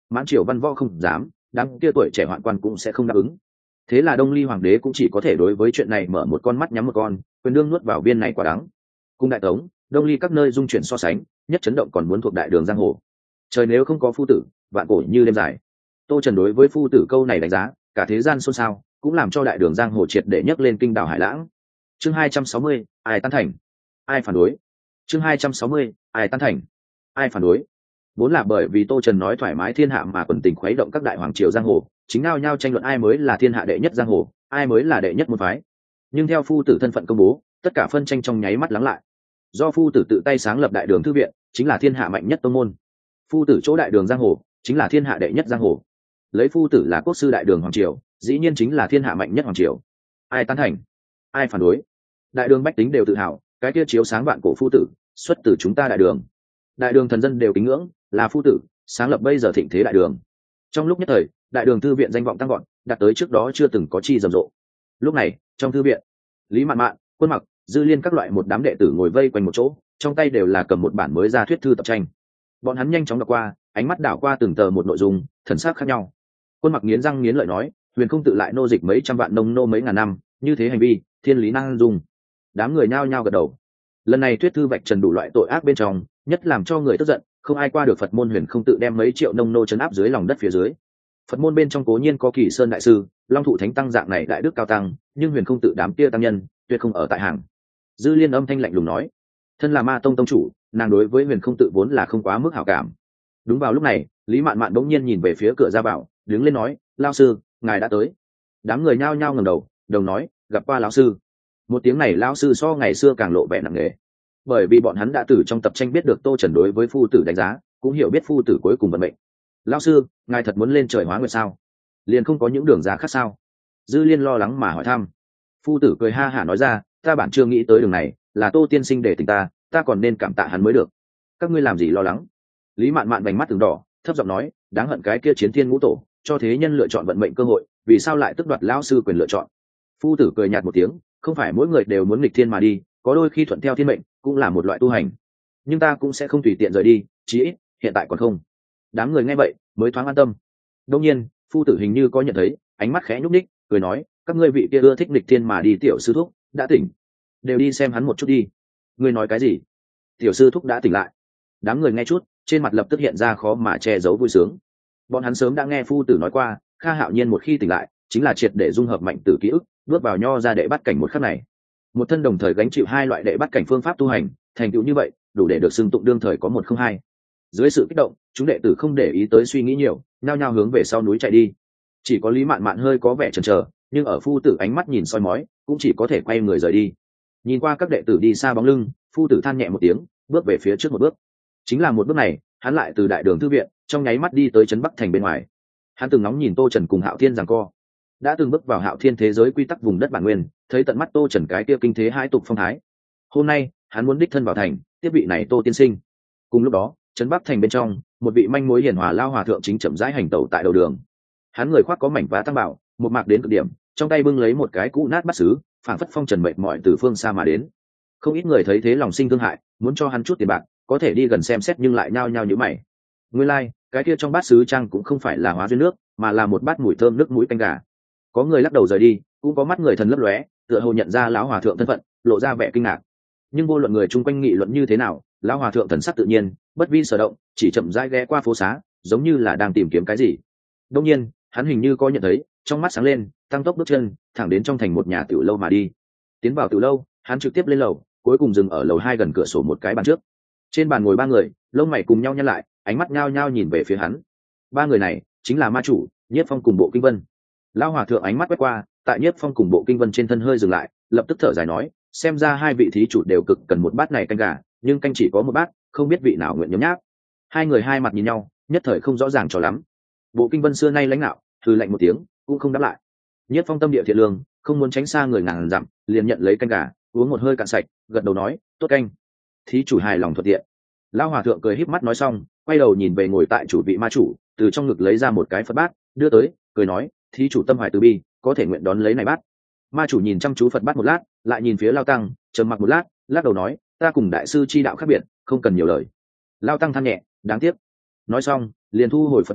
mãn triều văn võ không dám, đám kia tuổi trẻ hoạn quan cũng sẽ không đáp ứng. Thế là Đông Ly hoàng đế cũng chỉ có thể đối với chuyện này mở một con mắt nhắm một con, quyền đương nuốt vào viên này quả đắng. Cung đại tống, Đông Ly các nơi dung chuyển so sánh, nhất chấn động còn muốn thuộc đại đường giang hồ. Trời nếu không có phu tử, vạn cổ như đêm dài. Tô Trần đối với phu tử câu này đánh giá, cả thế gian xôn xao, cũng làm cho đại đường giang hồ triệt để nhấc lên kinh đảo hải lãng. Chương hai trăm sáu mươi, ai tán thành, ai phản đối. Chương hai trăm sáu mươi, ai tán thành, ai phản đối. Vốn là bởi vì Tô Trần nói thoải mái thiên hạ mà quần tình khuấy động các đại hoàng triều giang hồ, chính nao nhau tranh luận ai mới là thiên hạ đệ nhất giang hồ, ai mới là đệ nhất môn phái. Nhưng theo phu tử thân phận công bố, tất cả phân tranh trong nháy mắt lắng lại. Do phu tử tự tay sáng lập đại đường thư viện, chính là thiên hạ mạnh nhất tông môn. Phu tử chỗ đại đường giang hồ, chính là thiên hạ đệ nhất giang hồ. Lấy phu tử là quốc sư đại đường hoàng triều, dĩ nhiên chính là thiên hạ mạnh nhất hoàng triều. Ai tán thành, ai phản đối. Đại đường bách tính đều tự hào, cái kia chiếu sáng vạn cổ phu tử, xuất từ chúng ta đại đường. Đại đường thần dân đều kính ngưỡng, là phu tử sáng lập bây giờ thịnh thế đại đường. Trong lúc nhất thời, đại đường thư viện danh vọng tăng vọt, đạt tới trước đó chưa từng có chi rầm rộ. Lúc này, trong thư viện, Lý Mạn Mạn, Quân Mặc, Dư Liên các loại một đám đệ tử ngồi vây quanh một chỗ, trong tay đều là cầm một bản mới ra thuyết thư tập tranh. Bọn hắn nhanh chóng đọc qua, ánh mắt đảo qua từng tờ một nội dung, thần sắc khác nhau. Quân Mặc nghiến răng nghiến lợi nói, huyền không tự lại nô dịch mấy trăm vạn nông nô mấy ngàn năm, như thế hành vi, thiên lý năng dung. Đám người nhao nhao gật đầu. Lần này thuyết thư vạch trần đủ loại tội ác bên trong, nhất làm cho người tức giận, không ai qua được Phật môn huyền không tự đem mấy triệu nông nô trấn áp dưới lòng đất phía dưới. Phật môn bên trong cố nhiên có Kỳ Sơn đại sư, Long Thụ Thánh tăng dạng này đại đức cao tăng, nhưng huyền không tự đám kia tăng nhân, tuyệt không ở tại hàng. Dư Liên âm thanh lạnh lùng nói, thân là Ma tông tông chủ, nàng đối với huyền không tự vốn là không quá mức hảo cảm. Đúng vào lúc này, Lý Mạn Mạn bỗng nhiên nhìn về phía cửa ra vào, đứng lên nói, lão sư, ngài đã tới. Đám người nhao nhao ngẩng đầu, đồng nói, gặp qua lão sư. Một tiếng này lão sư so ngày xưa càng lộ vẻ nặng nề, bởi vì bọn hắn đã từ trong tập tranh biết được Tô Trần đối với phu tử đánh giá, cũng hiểu biết phu tử cuối cùng vận mệnh. Lão sư, ngài thật muốn lên trời hóa nguyệt sao? Liền không có những đường ra khác sao? Dư Liên lo lắng mà hỏi thăm. Phu tử cười ha hả nói ra, ta bản chưa nghĩ tới đường này, là Tô tiên sinh để tình ta, ta còn nên cảm tạ hắn mới được. Các ngươi làm gì lo lắng? Lý Mạn Mạn vành mắt từng đỏ, thấp giọng nói, đáng hận cái kia chiến thiên ngũ tổ, cho thế nhân lựa chọn vận mệnh cơ hội, vì sao lại tước đoạt lão sư quyền lựa chọn? Phu tử cười nhạt một tiếng, không phải mỗi người đều muốn nghịch thiên mà đi, có đôi khi thuận theo thiên mệnh cũng là một loại tu hành, nhưng ta cũng sẽ không tùy tiện rời đi, chí ít hiện tại còn không. Đám người nghe vậy mới thoáng an tâm. Đương nhiên, phu tử hình như có nhận thấy, ánh mắt khẽ nhúc ních, cười nói, các ngươi vị kia ưa thích nghịch thiên mà đi tiểu sư thúc đã tỉnh, đều đi xem hắn một chút đi. Ngươi nói cái gì? Tiểu sư thúc đã tỉnh lại? Đám người nghe chút, trên mặt lập tức hiện ra khó mà che giấu vui sướng. Bọn hắn sớm đã nghe phu tử nói qua, Kha Hạo Nhiên một khi tỉnh lại, chính là triệt để dung hợp mạnh tử ký ức, bước vào nho ra đệ bắt cảnh một khắc này. Một thân đồng thời gánh chịu hai loại đệ bắt cảnh phương pháp tu hành, thành tựu như vậy, đủ để được xưng tụng đương thời có một không hai. Dưới sự kích động, chúng đệ tử không để ý tới suy nghĩ nhiều, nhao nhao hướng về sau núi chạy đi. Chỉ có Lý Mạn Mạn hơi có vẻ chần chờ, nhưng ở phu tử ánh mắt nhìn soi mói, cũng chỉ có thể quay người rời đi. Nhìn qua các đệ tử đi xa bóng lưng, phu tử than nhẹ một tiếng, bước về phía trước một bước. Chính là một bước này, hắn lại từ đại đường thư viện, trong nháy mắt đi tới trấn Bắc thành bên ngoài. Hắn từng ngóng nhìn Tô Trần cùng Hạo Thiên giằng co, đã từng bước vào Hạo Thiên thế giới quy tắc vùng đất bản nguyên, thấy tận mắt Tô Trần cái kia kinh thế hai tục phong thái. Hôm nay, hắn muốn đích thân vào thành, tiếp vị này Tô tiên sinh. Cùng lúc đó, trấn Bắc thành bên trong, một vị manh mối hiền hòa lao hòa thượng chính chậm rãi hành tẩu tại đầu đường. Hắn người khoác có mảnh vá tăng bảo, một mạc đến cực điểm, trong tay bưng lấy một cái cũ nát bát sứ, phảng phất phong trần mệt mỏi từ phương xa mà đến. Không ít người thấy thế lòng sinh thương hại, muốn cho hắn chút tiền bạc, có thể đi gần xem xét nhưng lại nhao nhao nhíu mày. Nguyên lai, like, cái kia trong bát sứ trang cũng không phải là hóa duyên nước, mà là một bát mùi thơm nước mũi canh gà. Có người lắc đầu rời đi, cũng có mắt người thần lấp lóe, tựa hồ nhận ra lão hòa thượng thân phận, lộ ra vẻ kinh ngạc. Nhưng vô luận người chung quanh nghị luận như thế nào, lão hòa thượng thần sắc tự nhiên, bất vi sở động, chỉ chậm rãi ghé qua phố xá, giống như là đang tìm kiếm cái gì. Đương nhiên, hắn hình như có nhận thấy, trong mắt sáng lên, tăng tốc bước chân, thẳng đến trong thành một nhà tiểu lâu mà đi. Tiến vào tiểu lâu, hắn trực tiếp lên lầu, cuối cùng dừng ở lầu hai gần cửa sổ một cái bàn trước. Trên bàn ngồi ba người, lông mày cùng nhau nhăn lại, ánh mắt nhao nhao nhìn về phía hắn. Ba người này chính là ma chủ, Nhiếp Phong cùng Bộ Kinh Vân. Lão hòa thượng ánh mắt quét qua, tại Nhiếp Phong cùng Bộ Kinh Vân trên thân hơi dừng lại, lập tức thở dài nói, xem ra hai vị thí chủ đều cực cần một bát này canh gà, nhưng canh chỉ có một bát, không biết vị nào nguyện nhấm nháp. Hai người hai mặt nhìn nhau, nhất thời không rõ ràng cho lắm. Bộ Kinh Vân xưa nay lãnh đạo, hừ lạnh một tiếng, cũng không đáp lại. Nhiếp Phong tâm địa thiện lương, không muốn tránh xa người ngàn dặm, liền nhận lấy canh gà, uống một hơi cạn sạch, gật đầu nói, tốt canh. Thí chủ hài lòng thuận tiện. Lão hòa thượng cười híp mắt nói xong, quay đầu nhìn về ngồi tại chủ vị ma chủ, từ trong ngực lấy ra một cái Phật bát, đưa tới, cười nói, thí chủ tâm hoài từ bi, có thể nguyện đón lấy này bát. Ma chủ nhìn chăm chú Phật bát một lát, lại nhìn phía Lao Tăng, trầm mặc một lát, lắc đầu nói, ta cùng đại sư chi đạo khác biệt, không cần nhiều lời. Lao Tăng than nhẹ, đáng tiếc. Nói xong, liền thu hồi Phật bát,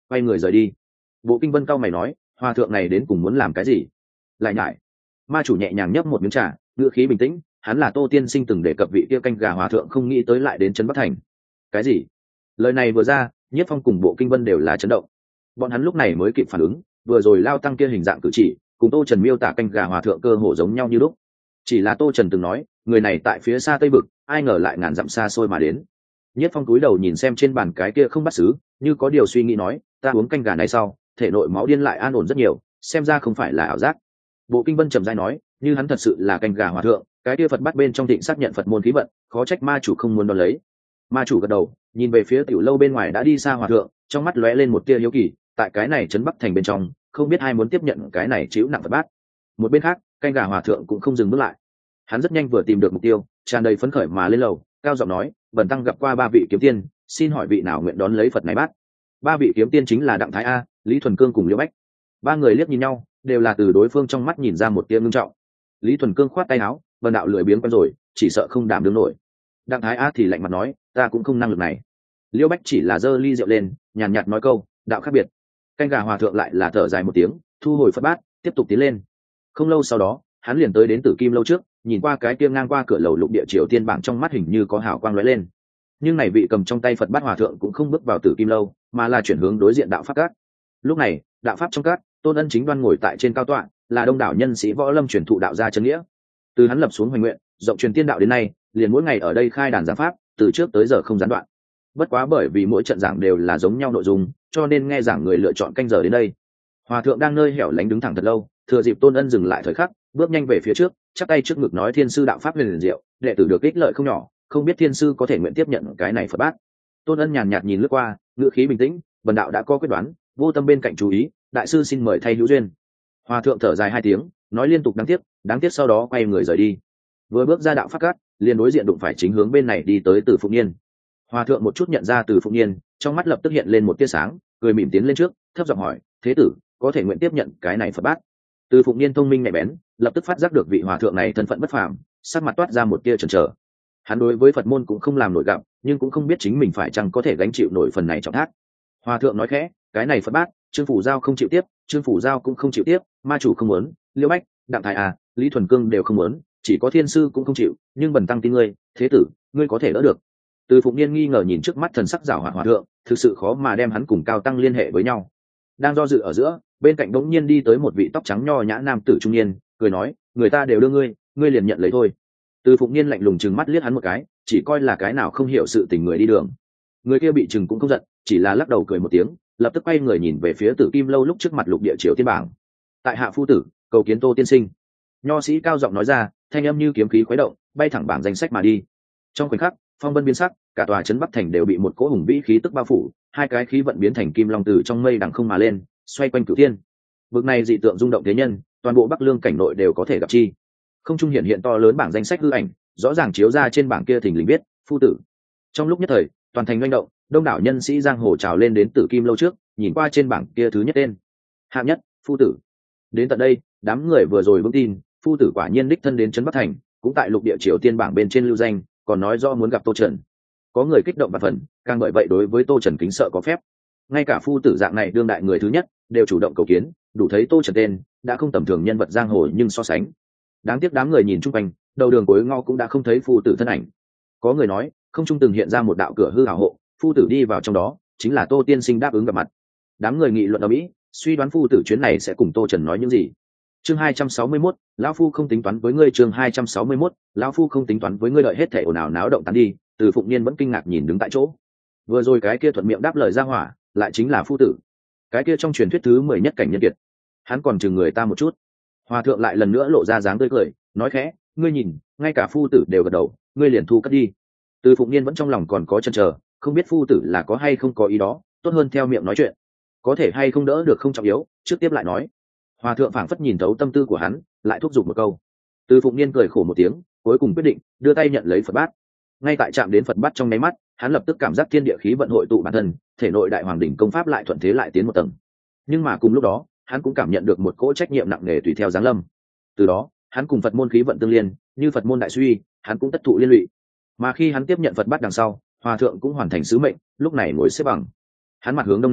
quay người rời đi. Bộ Kinh Vân cao mày nói, hòa thượng này đến cùng muốn làm cái gì? Lại nhải. Ma chủ nhẹ nhàng nhấp một miếng trà, ngữ khí bình tĩnh, hắn là Tô Tiên Sinh từng đề cập vị kia canh gà hòa thượng, không nghĩ tới lại đến trấn Bắc Thành. Cái gì? Lời này vừa ra, Nhiếp Phong cùng Bộ Kinh Vân đều là chấn động. Bọn hắn lúc này mới kịp phản ứng, vừa rồi Lao Tăng kia hình dạng cử chỉ cùng Tô Trần miêu tả canh gà hòa thượng cơ hồ giống nhau như lúc. Chỉ là Tô Trần từng nói, người này tại phía xa Tây Vực, ai ngờ lại ngàn dặm xa xôi mà đến. Nhiếp Phong cúi đầu nhìn xem trên bàn cái kia không bắt xứ, như có điều suy nghĩ nói, ta uống canh gà này sau, thể nội máu điên lại an ổn rất nhiều, xem ra không phải là ảo giác. Bộ Kinh Vân trầm rãi nói, như hắn thật sự là canh gà hòa thượng, cái kia Phật bắt bên trong thịnh xác nhận Phật môn khí vận, khó trách ma chủ không muốn đón lấy. Ma chủ gật đầu, nhìn về phía tiểu lâu bên ngoài đã đi xa hòa thượng, trong mắt lóe lên một tia hiếu kỳ, tại cái này trấn Bắc Thành bên trong, không biết ai muốn tiếp nhận cái này chịu nặng Phật bát. Một bên khác, canh gà hòa thượng cũng không dừng bước lại, hắn rất nhanh vừa tìm được mục tiêu, tràn đầy phấn khởi mà lên lầu, cao giọng nói, bần tăng gặp qua ba vị kiếm tiên, xin hỏi vị nào nguyện đón lấy Phật này bát. Ba vị kiếm tiên chính là Đặng Thái A, Lý Thuần Cương cùng Liễu Bách. Ba người liếc nhìn nhau, đều là từ đối phương trong mắt nhìn ra một tia ngưng trọng. Lý Thuần Cương khoát tay áo, vần đạo lười biếng quen rồi, chỉ sợ không đảm đương nổi. Đặng Thái A thì lạnh mặt nói, ta cũng không năng lực này. Liễu Bách chỉ là giơ ly rượu lên, nhàn nhạt nói câu, đạo khác biệt. Canh gà hòa thượng lại là thở dài một tiếng, thu hồi Phật bát, tiếp tục tiến lên. Không lâu sau đó, hắn liền tới đến Tử Kim lâu trước, nhìn qua cái kia ngang qua cửa lầu lục địa triều tiên bảng, trong mắt hình như có hào quang lóe lên. Nhưng này vị cầm trong tay Phật bát hòa thượng cũng không bước vào Tử Kim lâu, mà là chuyển hướng đối diện đạo pháp các. Lúc này, đạo pháp trong các, Tôn Ân chính đoan ngồi tại trên cao tọa, là đông đảo nhân sĩ võ lâm truyền thụ đạo gia chân nghĩa. Từ hắn lập xuống hoành nguyện, rộng truyền tiên đạo đến nay, liền mỗi ngày ở đây khai đàn giảng pháp, từ trước tới giờ không gián đoạn. Bất quá bởi vì mỗi trận giảng đều là giống nhau nội dung, cho nên nghe giảng người lựa chọn canh giờ đến đây. Hòa thượng đang nơi hẻo lánh đứng thẳng thật lâu, thừa dịp Tôn Ân dừng lại thời khắc, bước nhanh về phía trước, chắp tay trước ngực nói, thiên sư đạo pháp huyền diệu, đệ tử được ích lợi không nhỏ, không biết thiên sư có thể nguyện tiếp nhận cái này Phật bát. Tôn Ân nhàn nhạt nhìn lướt qua, ngữ khí bình tĩnh, bần đạo đã có quyết đoán, vô tâm bên cạnh chú ý, đại sư xin mời thay hữu duyên. Hòa thượng thở dài hai tiếng, nói liên tục đáng tiếc, đáng tiếc, sau đó quay người rời đi. Vừa bước ra đạo pháp cát, liền đối diện đụng phải chính hướng bên này đi tới Từ Phụng Niên. Hòa thượng một chút nhận ra Từ Phụng Niên, trong mắt lập tức hiện lên một tia sáng, cười mỉm tiến lên trước, thấp giọng hỏi, thế tử có thể nguyện tiếp nhận cái này Phật bát. Từ Phụng Niên thông minh nhạy bén, lập tức phát giác được vị hòa thượng này thân phận bất phàm, sắc mặt toát ra một tia chần chờ. Hắn đối với Phật môn cũng không làm nổi gặp, nhưng cũng không biết chính mình phải chăng có thể gánh chịu nổi phần này trọng thác. Hòa thượng nói khẽ, cái này Phật bát, Trương Phủ Giao không chịu tiếp, Trương Phủ Giao cũng không chịu tiếp, ma chủ không muốn, Liễu Bách, Đặng Thái à, Lý Thuần Cương đều không muốn, chỉ có thiên sư cũng không chịu, nhưng bần tăng tin ngươi, thế tử, ngươi có thể đỡ được. Từ Phụng Niên nghi ngờ nhìn trước mắt thần sắc giảo hoạt hòa thượng, thực sự khó mà đem hắn cùng cao tăng liên hệ với nhau. Đang do dự ở giữa, bên cạnh đống nhiên đi tới một vị tóc trắng nho nhã nam tử trung niên, cười nói, người ta đều đưa ngươi, ngươi liền nhận lấy thôi. Từ Phụng Niên lạnh lùng trừng mắt liếc hắn một cái, chỉ coi là cái nào không hiểu sự tình người đi đường. Người kia bị trừng cũng không giận, chỉ là lắc đầu cười một tiếng, lập tức quay người nhìn về phía Tử Kim lâu lúc trước mặt lục địa triều tiên bảng. Tại hạ phu tử, cầu kiến Tô tiên sinh. Nho sĩ cao giọng nói ra, thanh âm như kiếm khí khuấy động, bay thẳng bảng danh sách mà đi. Trong khoảnh khắc, phong vân biến sắc, cả tòa trấn Bắc thành đều bị một cỗ hùng vĩ khí tức bao phủ, hai cái khí vận biến thành kim long từ trong mây đằng không mà lên, xoay quanh cửu thiên. Vực này dị tượng rung động thế nhân, toàn bộ Bắc Lương cảnh nội đều có thể gặp chi. Không trung hiện hiện to lớn bảng danh sách hư ảnh, rõ ràng chiếu ra trên bảng kia thình lình viết, phu tử. Trong lúc nhất thời, toàn thành doanh động, đông đảo nhân sĩ giang hồ trào lên đến Tử Kim lâu trước, nhìn qua trên bảng kia thứ nhất tên, hạng nhất, phu tử. Đến tận đây, đám người vừa rồi vững tin, phu tử quả nhiên đích thân đến trấn Bắc thành, cũng tại lục địa triều tiên bảng bên trên lưu danh, còn nói rõ muốn gặp Tô Trần. Có người kích động và phần, càng bởi vậy đối với Tô Trần kính sợ có phép. Ngay cả phu tử dạng này đương đại người thứ nhất, đều chủ động cầu kiến, đủ thấy Tô Trần tên đã không tầm thường nhân vật giang hồ nhưng so sánh. Đáng tiếc đám người nhìn chung quanh, đầu đường cuối ngõ cũng đã không thấy phu tử thân ảnh. Có người nói, không trung từng hiện ra một đạo cửa hư hảo hộ, phu tử đi vào trong đó, chính là Tô tiên sinh đáp ứng gặp mặt. Đám người nghị luận ở mỹ, suy đoán phu tử chuyến này sẽ cùng Tô Trần nói những gì. Chương hai trăm sáu mươi mốt, lão phu không tính toán với ngươi. Chương hai trăm sáu mươi mốt, lão phu không tính toán với ngươi. Đợi hết thể ồn ào náo động tán đi, Từ Phụng Niên vẫn kinh ngạc nhìn đứng tại chỗ. Vừa rồi cái kia thuận miệng đáp lời ra hỏa, lại chính là phu tử. Cái kia trong truyền thuyết thứ mười nhất cảnh nhân kiệt. Hắn còn chừng người ta một chút. Hòa thượng lại lần nữa lộ ra dáng tươi cười, nói khẽ, ngươi nhìn, ngay cả phu tử đều gật đầu, ngươi liền thu cất đi. Từ Phụng Niên vẫn trong lòng còn có chần chờ, không biết phu tử là có hay không có ý đó, tốt hơn theo miệng nói chuyện. Có thể hay không đỡ được không trọng yếu, trước tiếp lại nói. Hòa thượng phảng phất nhìn thấu tâm tư của hắn, lại thúc giục một câu. Từ Phụng Niên cười khổ một tiếng, cuối cùng quyết định đưa tay nhận lấy Phật bát. Ngay tại chạm đến Phật bát trong nháy mắt, hắn lập tức cảm giác thiên địa khí vận hội tụ bản thân, thể nội đại hoàng đỉnh công pháp lại thuận thế lại tiến một tầng. Nhưng mà cùng lúc đó, hắn cũng cảm nhận được một cỗ trách nhiệm nặng nề tùy theo giáng lâm. Từ đó, hắn cùng Phật môn khí vận tương liên, như Phật môn đại suy, hắn cũng tất thụ liên lụy. Mà khi hắn tiếp nhận Phật bát đằng sau, Hòa thượng cũng hoàn thành sứ mệnh, lúc này ngồi xếp bằng. Hắn mặt hướng đông nam,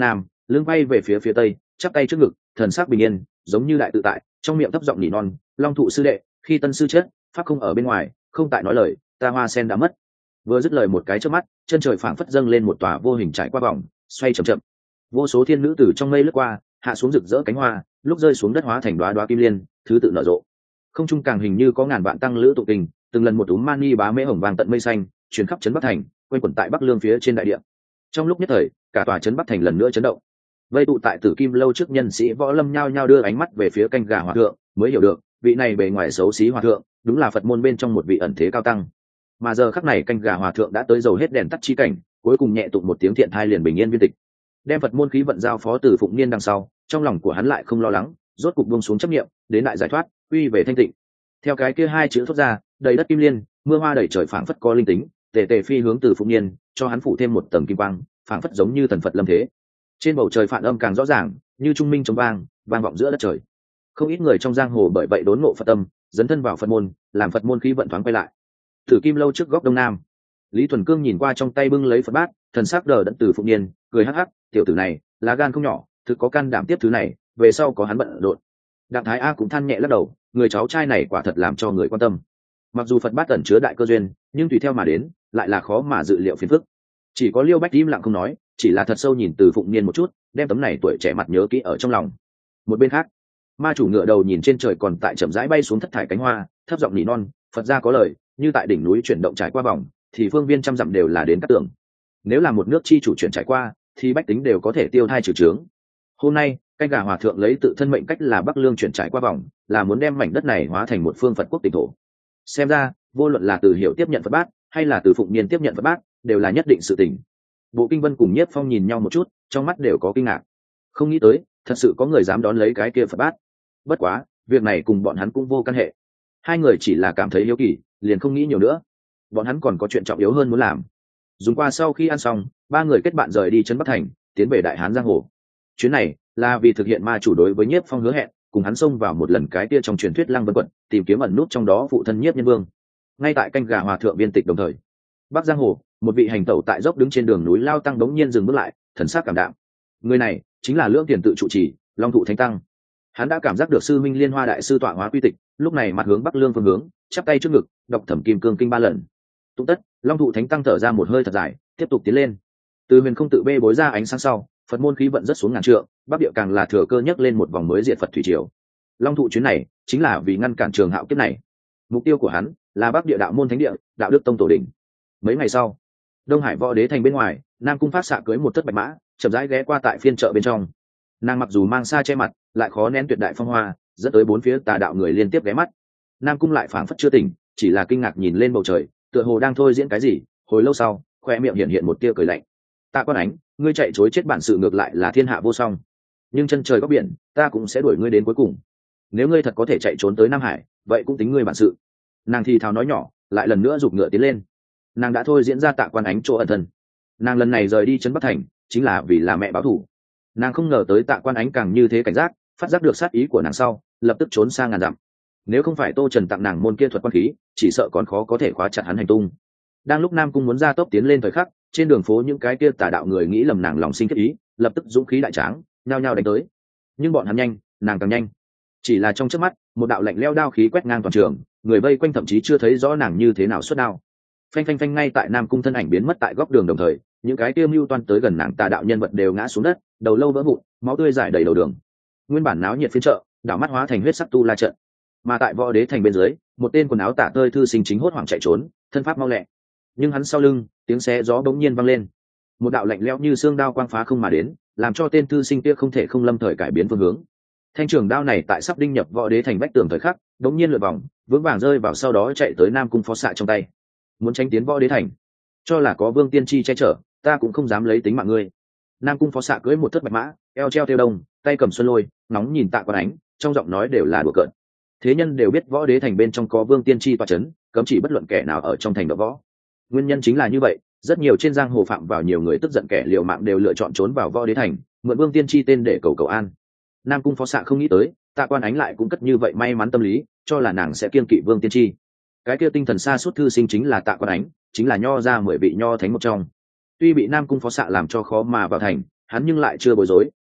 lưng bay về phía phía tây, chắp tay trước ngực, thần sắc bình yên, giống như đại tự tại, trong miệng thấp giọng nỉ non, long thụ sư đệ, khi tân sư chết, pháp không ở bên ngoài, không tại nói lời, ta hoa sen đã mất. Vừa dứt lời một cái trước mắt, chân trời phảng phất dâng lên một tòa vô hình trải qua vòng, xoay chậm chậm, vô số thiên nữ từ trong mây lướt qua, hạ xuống rực rỡ cánh hoa, lúc rơi xuống đất hóa thành đóa đóa kim liên, thứ tự nở rộ. Không trung càng hình như có ngàn vạn tăng lữ tụng tình, từng lần một úm mani bá mễ hồng vàng tận mây xanh, truyền khắp trấn Bắc thành, quanh quẩn tại Bắc Lương phía trên đại địa. Trong lúc nhất thời, cả tòa trấn Bắc thành lần nữa chấn động. Vây tụ tại Tử Kim lâu trước nhân sĩ võ lâm nhao nhao đưa ánh mắt về phía canh gà hòa thượng, mới hiểu được, vị này bề ngoài xấu xí hòa thượng, đúng là Phật môn bên trong một vị ẩn thế cao tăng. Mà giờ khắc này canh gà hòa thượng đã tới dầu hết đèn tắt chi cảnh, cuối cùng nhẹ tụng một tiếng thiện thai liền bình yên viên tịch. Đem Phật môn khí vận giao phó từ Phụng Niên đằng sau, trong lòng của hắn lại không lo lắng, rốt cục buông xuống chấp niệm, đến đại giải thoát, quy về thanh tịnh. Theo cái kia hai chữ thốt ra, đầy đất kim liên, mưa hoa đầy trời phảng phất có linh tính, tề tề phi hướng từ Phụng Niên, cho hắn phủ thêm một tầng kim quang, phảng phất giống như thần Phật lâm thế. Trên bầu trời phản âm càng rõ ràng, như trung minh chống vang, vang vọng giữa đất trời. Không ít người trong giang hồ bởi vậy đốn ngộ Phật tâm, dấn thân vào Phật môn, làm Phật môn khí vận thoáng quay lại. Tử Kim lâu trước góc đông nam, Lý Thuần Cương nhìn qua trong tay bưng lấy Phật bát, thần sắc đờ đẫn từ Phụng Niên, cười hắc hắc, tiểu tử này, lá gan không nhỏ, thực có can đảm tiếp thứ này, về sau có hắn bận rộn. Đặng Thái A cũng than nhẹ lắc đầu, người cháu trai này quả thật làm cho người quan tâm. Mặc dù Phật bát ẩn chứa đại cơ duyên, nhưng tùy theo mà đến, lại là khó mà dự liệu phiền phức. Chỉ có Liêu Bách im lặng không nói, chỉ là thật sâu nhìn từ Phụng Niên một chút, đem tấm này tuổi trẻ mặt nhớ kỹ ở trong lòng. Một bên khác, ma chủ ngựa đầu nhìn trên trời còn tại chậm rãi bay xuống thất thải cánh hoa, thấp giọng nỉ non, Phật gia có lời, như tại đỉnh núi chuyển động trải qua vòng, thì phương viên trăm dặm đều là đến các tường. Nếu là một nước chi chủ chuyển trải qua, thì bách tính đều có thể tiêu thai trừ trướng. Hôm nay, canh gà hòa thượng lấy tự thân mệnh cách là Bắc Lương chuyển trải qua vòng, là muốn đem mảnh đất này hóa thành một phương Phật quốc tịnh thổ. Xem ra, vô luận là từ Hiểu tiếp nhận Phật bát, hay là từ Phụng Niên tiếp nhận Phật bát, đều là nhất định sự tình. Bộ Kinh Vân cùng Nhiếp Phong nhìn nhau một chút, trong mắt đều có kinh ngạc. Không nghĩ tới, thật sự có người dám đón lấy cái kia Phật bát. Bất quá, việc này cùng bọn hắn cũng vô căn hệ. Hai người chỉ là cảm thấy hiếu kỳ, liền không nghĩ nhiều nữa. Bọn hắn còn có chuyện trọng yếu hơn muốn làm. Dùng qua sau khi ăn xong, ba người kết bạn rời đi trấn Bắc thành, tiến về Đại Hán giang hồ. Chuyến này là vì thực hiện ma chủ đối với Nhiếp Phong hứa hẹn, cùng hắn xông vào một lần cái kia trong truyền thuyết Lăng Vân quận, tìm kiếm ẩn nút trong đó phụ thân Nhiếp Nhân Vương. Ngay tại canh gà hòa thượng viên tịch đồng thời, Bắc giang hồ, một vị hành tẩu tại dốc đứng trên đường núi lao tăng đống nhiên dừng bước lại, thần sắc cảm đạm. Người này chính là Lưỡng Tiền tự trụ trì, Long Thụ Thánh Tăng. Hắn đã cảm giác được sư minh Liên Hoa đại sư tọa hóa quy tịch, lúc này mặt hướng Bắc Lương phương hướng, chắp tay trước ngực, đọc Thẩm Kim Cương kinh ba lần. Tụng tất, Long Thụ Thánh Tăng thở ra một hơi thật dài, tiếp tục tiến lên. Từ Huyền không tự bê bối ra ánh sáng sau, Phật môn khí vận rất xuống ngàn trượng, Bắc địa càng là thừa cơ nhấc lên một vòng mới diệt Phật thủy triều. Long Thụ chuyến này chính là vì ngăn cản Trường Hạo kiếp này. Mục tiêu của hắn là Bắc địa đạo môn thánh địa, đạo đức tông tổ đỉnh. Mấy ngày sau, Đông Hải Võ Đế thành bên ngoài, Nam Cung Phát Xạ cưới một thất bạch mã, chậm rãi ghé qua tại phiên chợ bên trong. Nàng mặc dù mang xa che mặt, lại khó nén tuyệt đại phong hoa, dẫn tới bốn phía tà đạo người liên tiếp ghé mắt. Nam Cung lại phảng phất chưa tỉnh, chỉ là kinh ngạc nhìn lên bầu trời, tựa hồ đang thôi diễn cái gì. Hồi lâu sau, khoe miệng hiện hiện một tia cười lạnh. Tạ Quan Ánh, ngươi chạy chối chết bản sự ngược lại là thiên hạ vô song, nhưng chân trời góc biển, ta cũng sẽ đuổi ngươi đến cuối cùng. Nếu ngươi thật có thể chạy trốn tới Nam Hải, vậy cũng tính ngươi bản sự. Nàng thì thào nói nhỏ, lại lần nữa giục ngựa tiến lên. Nàng đã thôi diễn ra Tạ Quan Ánh chỗ ẩn thân. Nàng lần này rời đi trấn Bắc thành, chính là vì là mẹ báo thù. Nàng không ngờ tới Tạ Quan Ánh càng như thế cảnh giác, phát giác được sát ý của nàng sau, lập tức trốn sang ngàn dặm. Nếu không phải Tô Trần tặng nàng môn kia thuật quan khí, chỉ sợ còn khó có thể khóa chặt hắn hành tung. Đang lúc Nam Cung muốn ra tốc tiến lên thời khắc, trên đường phố những cái kia tà đạo người nghĩ lầm nàng lòng sinh kết ý, lập tức dũng khí đại tráng, nhao nhao đánh tới. Nhưng bọn hắn nhanh, nàng càng nhanh. Chỉ là trong chớp mắt, một đạo lạnh lẽo đao khí quét ngang toàn trường, người vây quanh thậm chí chưa thấy rõ nàng như thế nào xuất đao. Phanh phanh phanh, ngay tại Nam Cung thân ảnh biến mất tại góc đường đồng thời, những cái kia mưu toan tới gần nàng tà đạo nhân vật đều ngã xuống đất, đầu lâu vỡ vụn, máu tươi rải đầy đầu đường. Nguyên bản náo nhiệt phiên chợ, đảo mắt hóa thành huyết sắc tu la trận. Mà tại Võ Đế thành bên dưới, một tên quần áo tả tơi thư sinh chính hốt hoảng chạy trốn, thân pháp mau lẹ. Nhưng hắn sau lưng, tiếng xé gió bỗng nhiên vang lên. Một đạo lạnh lẽo như xương đao quang phá không mà đến, làm cho tên thư sinh kia không thể không lâm thời cải biến phương hướng. Thanh trường đao này tại sắp đinh nhập Võ Đế thành vách tường thời khắc, bỗng nhiên lượn vòng, vững vàng rơi vào sau đó chạy tới Nam Cung Phó Xạ trong tay. Muốn tránh tiến Võ Đế thành, cho là có Vương Tiên Tri che chở, ta cũng không dám lấy tính mạng ngươi. Nam Cung Phó Xạ cưỡi một thất bạch mã, eo treo theo đông, tay cầm xuân lôi, nóng nhìn Tạ Quan Ánh, trong giọng nói đều là đùa cợt. Thế nhân đều biết Võ Đế thành bên trong có Vương Tiên Tri tọa chấn, cấm chỉ bất luận kẻ nào ở trong thành đọ võ. Nguyên nhân chính là như vậy, rất nhiều trên giang hồ phạm vào nhiều người tức giận kẻ liều mạng đều lựa chọn trốn vào Võ Đế thành, mượn Vương Tiên Tri tên để cầu cầu an. Nam Cung Phó Xạ không nghĩ tới, Tạ Quan Ánh lại cũng cất như vậy may mắn tâm lý, cho là nàng sẽ kiêng kỵ Vương Tiên Tri. Cái kia tinh thần xa suốt thư sinh chính là Tạ Quan Ánh, chính là nho ra mười vị nho thánh một trong. Tuy bị Nam Cung Phó Xạ làm cho khó mà vào thành, hắn nhưng lại chưa bối rối,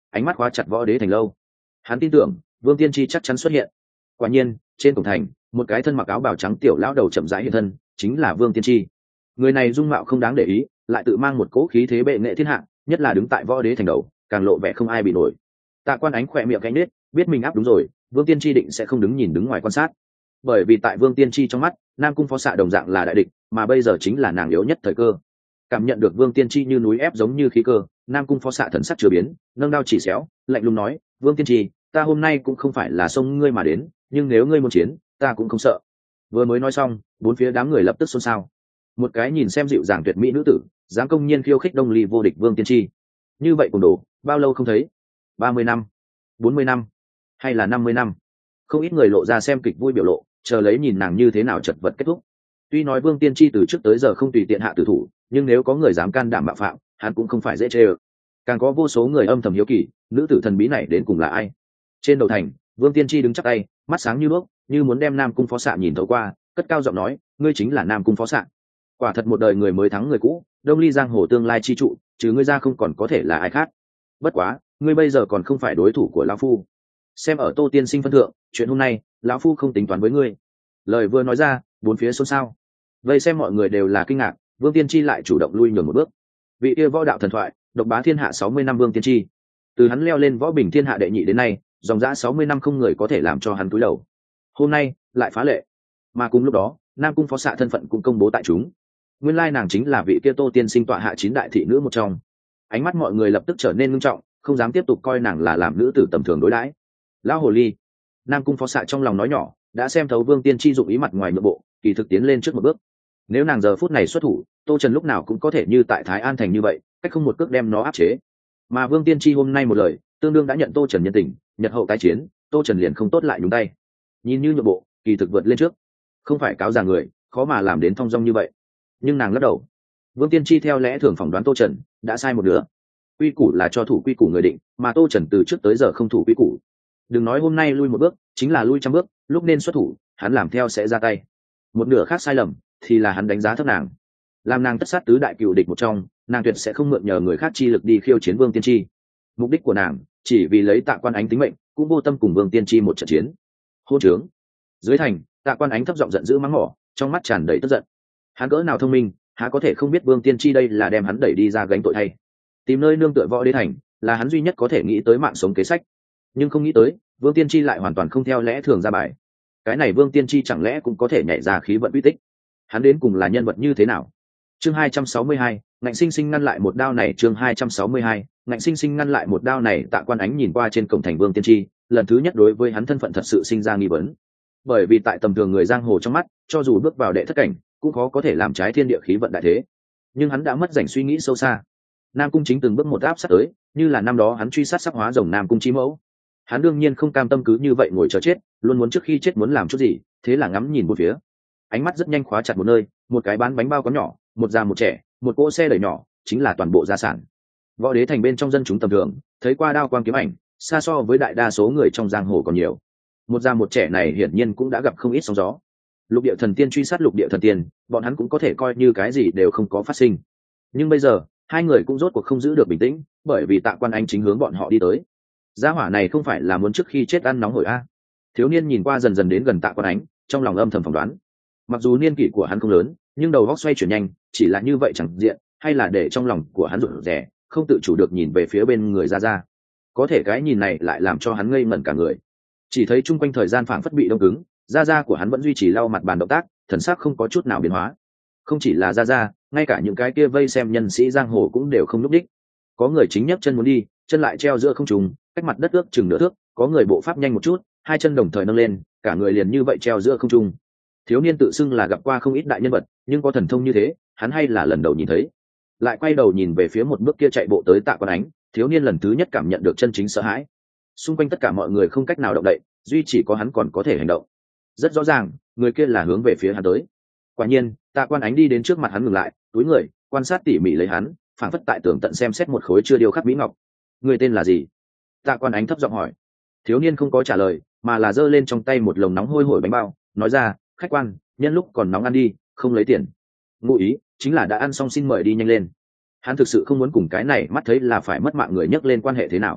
ánh mắt khóa chặt võ đế thành lâu. Hắn tin tưởng Vương Tiên Tri chắc chắn xuất hiện. Quả nhiên, trên cổng thành, một cái thân mặc áo bào trắng tiểu lão đầu chậm rãi hiện thân, chính là Vương Tiên Tri. Người này dung mạo không đáng để ý, lại tự mang một cỗ khí thế bệ nghệ thiên hạ, nhất là đứng tại võ đế thành đầu, càng lộ vẻ không ai bị nổi. Tạ Quan Ánh khỏe miệng cánh nết, biết mình áp đúng rồi, Vương Tiên Tri định sẽ không đứng nhìn đứng ngoài quan sát. Bởi vì tại Vương Tiên Tri trong mắt, Nam Cung Phó Xạ đồng dạng là đại địch, mà bây giờ chính là nàng yếu nhất thời cơ. Cảm nhận được Vương Tiên Tri như núi ép giống như khí cơ, Nam Cung Phó Xạ thần sắc chưa biến, nâng đao chỉ xéo, lạnh lùng nói: Vương Tiên Tri, ta hôm nay cũng không phải là xông ngươi mà đến, nhưng nếu ngươi muốn chiến, ta cũng không sợ. Vừa mới nói xong, bốn phía đám người lập tức xôn xao. Một cái nhìn xem dịu dàng tuyệt mỹ nữ tử, dám công nhiên khiêu khích Đông Ly vô địch Vương Tiên Tri. Như vậy cùng đồ, bao lâu không thấy? Ba mươi năm, bốn mươi năm, hay là năm mươi năm? Không ít người lộ ra xem kịch vui biểu lộ, chờ lấy nhìn nàng như thế nào chật vật kết thúc. Tuy nói Vương Tiên Tri từ trước tới giờ không tùy tiện hạ tử thủ, nhưng nếu có người dám can đảm mạo phạm, hắn cũng không phải dễ chê ơ. Càng có vô số người âm thầm hiếu kỳ, nữ tử thần bí này đến cùng là ai? Trên đầu thành, Vương Tiên Tri đứng chắp tay, mắt sáng như đuốc, như muốn đem Nam Cung Phó Xạ nhìn thấu qua, cất cao giọng nói: ngươi chính là Nam Cung Phó Xạ. Quả thật một đời người mới thắng người cũ, Đông Ly giang hồ tương lai chi trụ, trừ ngươi ra không còn có thể là ai khác. Bất quá, ngươi bây giờ còn không phải đối thủ của lão phu. Xem ở Tô tiên sinh phân thượng, chuyện hôm nay, lão phu không tính toán với ngươi. Lời vừa nói ra, bốn phía xôn xao. Vậy xem mọi người đều là kinh ngạc, Vương Tiên Tri lại chủ động lui nhường một bước. Vị kia võ đạo thần thoại, độc bá thiên hạ sáu mươi năm Vương Tiên Tri, từ hắn leo lên võ bình thiên hạ đệ nhị đến nay, dòng dã sáu mươi năm không người có thể làm cho hắn cúi đầu. Hôm nay lại phá lệ. Mà cùng lúc đó, Nam Cung Phó Xạ thân phận cũng công bố tại chúng. Nguyên lai nàng chính là vị kia Tô tiên sinh tọa hạ chín đại thị nữ một trong. Ánh mắt mọi người lập tức trở nên nghiêm trọng, không dám tiếp tục coi nàng là làm nữ tử tầm thường đối đãi. Lão hồ ly, Nam Cung Phó Xạ trong lòng nói nhỏ, đã xem thấu Vương Tiên Tri dụng ý mặt ngoài nội bộ, kỳ thực tiến lên trước một bước. Nếu nàng giờ phút này xuất thủ, Tô Trần lúc nào cũng có thể như tại Thái An thành như vậy, cách không một cước đem nó áp chế. Mà Vương Tiên Tri hôm nay một lời, tương đương đã nhận Tô Trần nhân tình, nhật hậu tái chiến, Tô Trần liền không tốt lại nhúng tay. Nhìn như nhượng bộ, kỳ thực vượt lên trước, không phải cáo già người, khó mà làm đến thong dong như vậy. Nhưng nàng lắc đầu. Vương Tiên Tri theo lẽ thường phỏng đoán Tô Trần đã sai một nửa. Quy củ là cho thủ quy củ người định, mà Tô Trần từ trước tới giờ không thủ quy củ. Đừng nói hôm nay lui một bước, chính là lui trăm bước, lúc nên xuất thủ, hắn làm theo sẽ ra tay. Một nửa khác sai lầm, thì là hắn đánh giá thấp nàng. Làm nàng tất sát tứ đại cựu địch một trong, nàng tuyệt sẽ không mượn nhờ người khác chi lực đi khiêu chiến Vương Tiên Tri. Mục đích của nàng chỉ vì lấy Tạ Quan Ánh tính mệnh, cũng vô tâm cùng Vương Tiên Tri một trận chiến. Hôn trướng. Dưới thành, Tạ Quan Ánh thấp giọng giận dữ mắng mỏ, trong mắt tràn đầy tức giận. Hắn cỡ nào thông minh, há có thể không biết Vương Tiên Tri đây là đem hắn đẩy đi ra gánh tội thay. Tìm nơi nương tựa võ đế thành, là hắn duy nhất có thể nghĩ tới mạng sống kế sách. Nhưng không nghĩ tới, Vương Tiên Tri lại hoàn toàn không theo lẽ thường ra bài. Cái này Vương Tiên Tri chẳng lẽ cũng có thể nhảy ra khí vận uy tích? Hắn đến cùng là nhân vật như thế nào? Chương hai trăm sáu mươi hai, ngạnh sinh sinh ngăn lại một đao này. Chương hai trăm sáu mươi hai, ngạnh sinh sinh ngăn lại một đao này. Tạ Quan Ánh nhìn qua trên cổng thành Vương Tiên Tri, lần thứ nhất đối với hắn thân phận thật sự sinh ra nghi vấn. Bởi vì tại tầm thường người giang hồ trong mắt, cho dù bước vào đệ thất cảnh, cũng khó có thể làm trái thiên địa khí vận đại thế. Nhưng hắn đã mất dành suy nghĩ sâu xa. Nam Cung Chính từng bước một áp sát tới, như là năm đó hắn truy sát sắc hóa rồng Nam Cung Chí Mẫu. Hắn đương nhiên không cam tâm cứ như vậy ngồi chờ chết, luôn muốn trước khi chết muốn làm chút gì, thế là ngắm nhìn một phía. Ánh mắt rất nhanh khóa chặt một nơi, một cái bán bánh bao có nhỏ, một già một trẻ, một cỗ xe đẩy nhỏ, chính là toàn bộ gia sản. Võ đế thành bên trong dân chúng tầm thường, thấy qua đao quang kiếm ảnh, xa so với đại đa số người trong giang hồ còn nhiều. Một già một trẻ này hiển nhiên cũng đã gặp không ít sóng gió. Lục địa thần tiên truy sát lục địa thần tiên, bọn hắn cũng có thể coi như cái gì đều không có phát sinh. Nhưng bây giờ, hai người cũng rốt cuộc không giữ được bình tĩnh, bởi vì Tạ Quan Ánh chính hướng bọn họ đi tới. Gia hỏa này không phải là muốn trước khi chết ăn nóng hổi a? Thiếu niên nhìn qua dần dần đến gần Tạ Quan Ánh, trong lòng âm thầm phỏng đoán. Mặc dù niên kỷ của hắn không lớn, nhưng đầu óc xoay chuyển nhanh, chỉ là như vậy chẳng diện, hay là để trong lòng của hắn rụt rè, không tự chủ được nhìn về phía bên người Gia Gia. Có thể cái nhìn này lại làm cho hắn ngây ngẩn cả người. Chỉ thấy chung quanh thời gian phảng phất bị đông cứng, Gia Gia của hắn vẫn duy trì lau mặt bàn động tác, thần sắc không có chút nào biến hóa. Không chỉ là Gia Gia, ngay cả những cái kia vây xem nhân sĩ giang hồ cũng đều không núp đích. Có người chính nhấc chân muốn đi, chân lại treo giữa không trung, cách mặt đất ước chừng nửa thước, có người bộ pháp nhanh một chút, hai chân đồng thời nâng lên, cả người liền như vậy treo giữa không trung. Thiếu niên tự xưng là gặp qua không ít đại nhân vật, nhưng có thần thông như thế, hắn hay là lần đầu nhìn thấy. Lại quay đầu nhìn về phía một bước kia chạy bộ tới Tạ Quan Ánh, thiếu niên lần thứ nhất cảm nhận được chân chính sợ hãi. Xung quanh tất cả mọi người không cách nào động đậy, duy chỉ có hắn còn có thể hành động. Rất rõ ràng, người kia là hướng về phía hắn tới. Quả nhiên, Tạ Quan Ánh đi đến trước mặt hắn ngừng lại, túi người, quan sát tỉ mỉ lấy hắn, phảng phất tại tường tận xem xét một khối chưa điêu khắc mỹ ngọc. Người tên là gì? Tạ Quan Ánh thấp giọng hỏi. Thiếu niên không có trả lời, mà là giơ lên trong tay một lồng nóng hôi hổi bánh bao, nói ra, khách quan, nhân lúc còn nóng ăn đi, không lấy tiền. Ngụ ý chính là đã ăn xong xin mời đi nhanh lên. Hắn thực sự không muốn cùng cái này mắt thấy là phải mất mạng người nhắc lên quan hệ thế nào.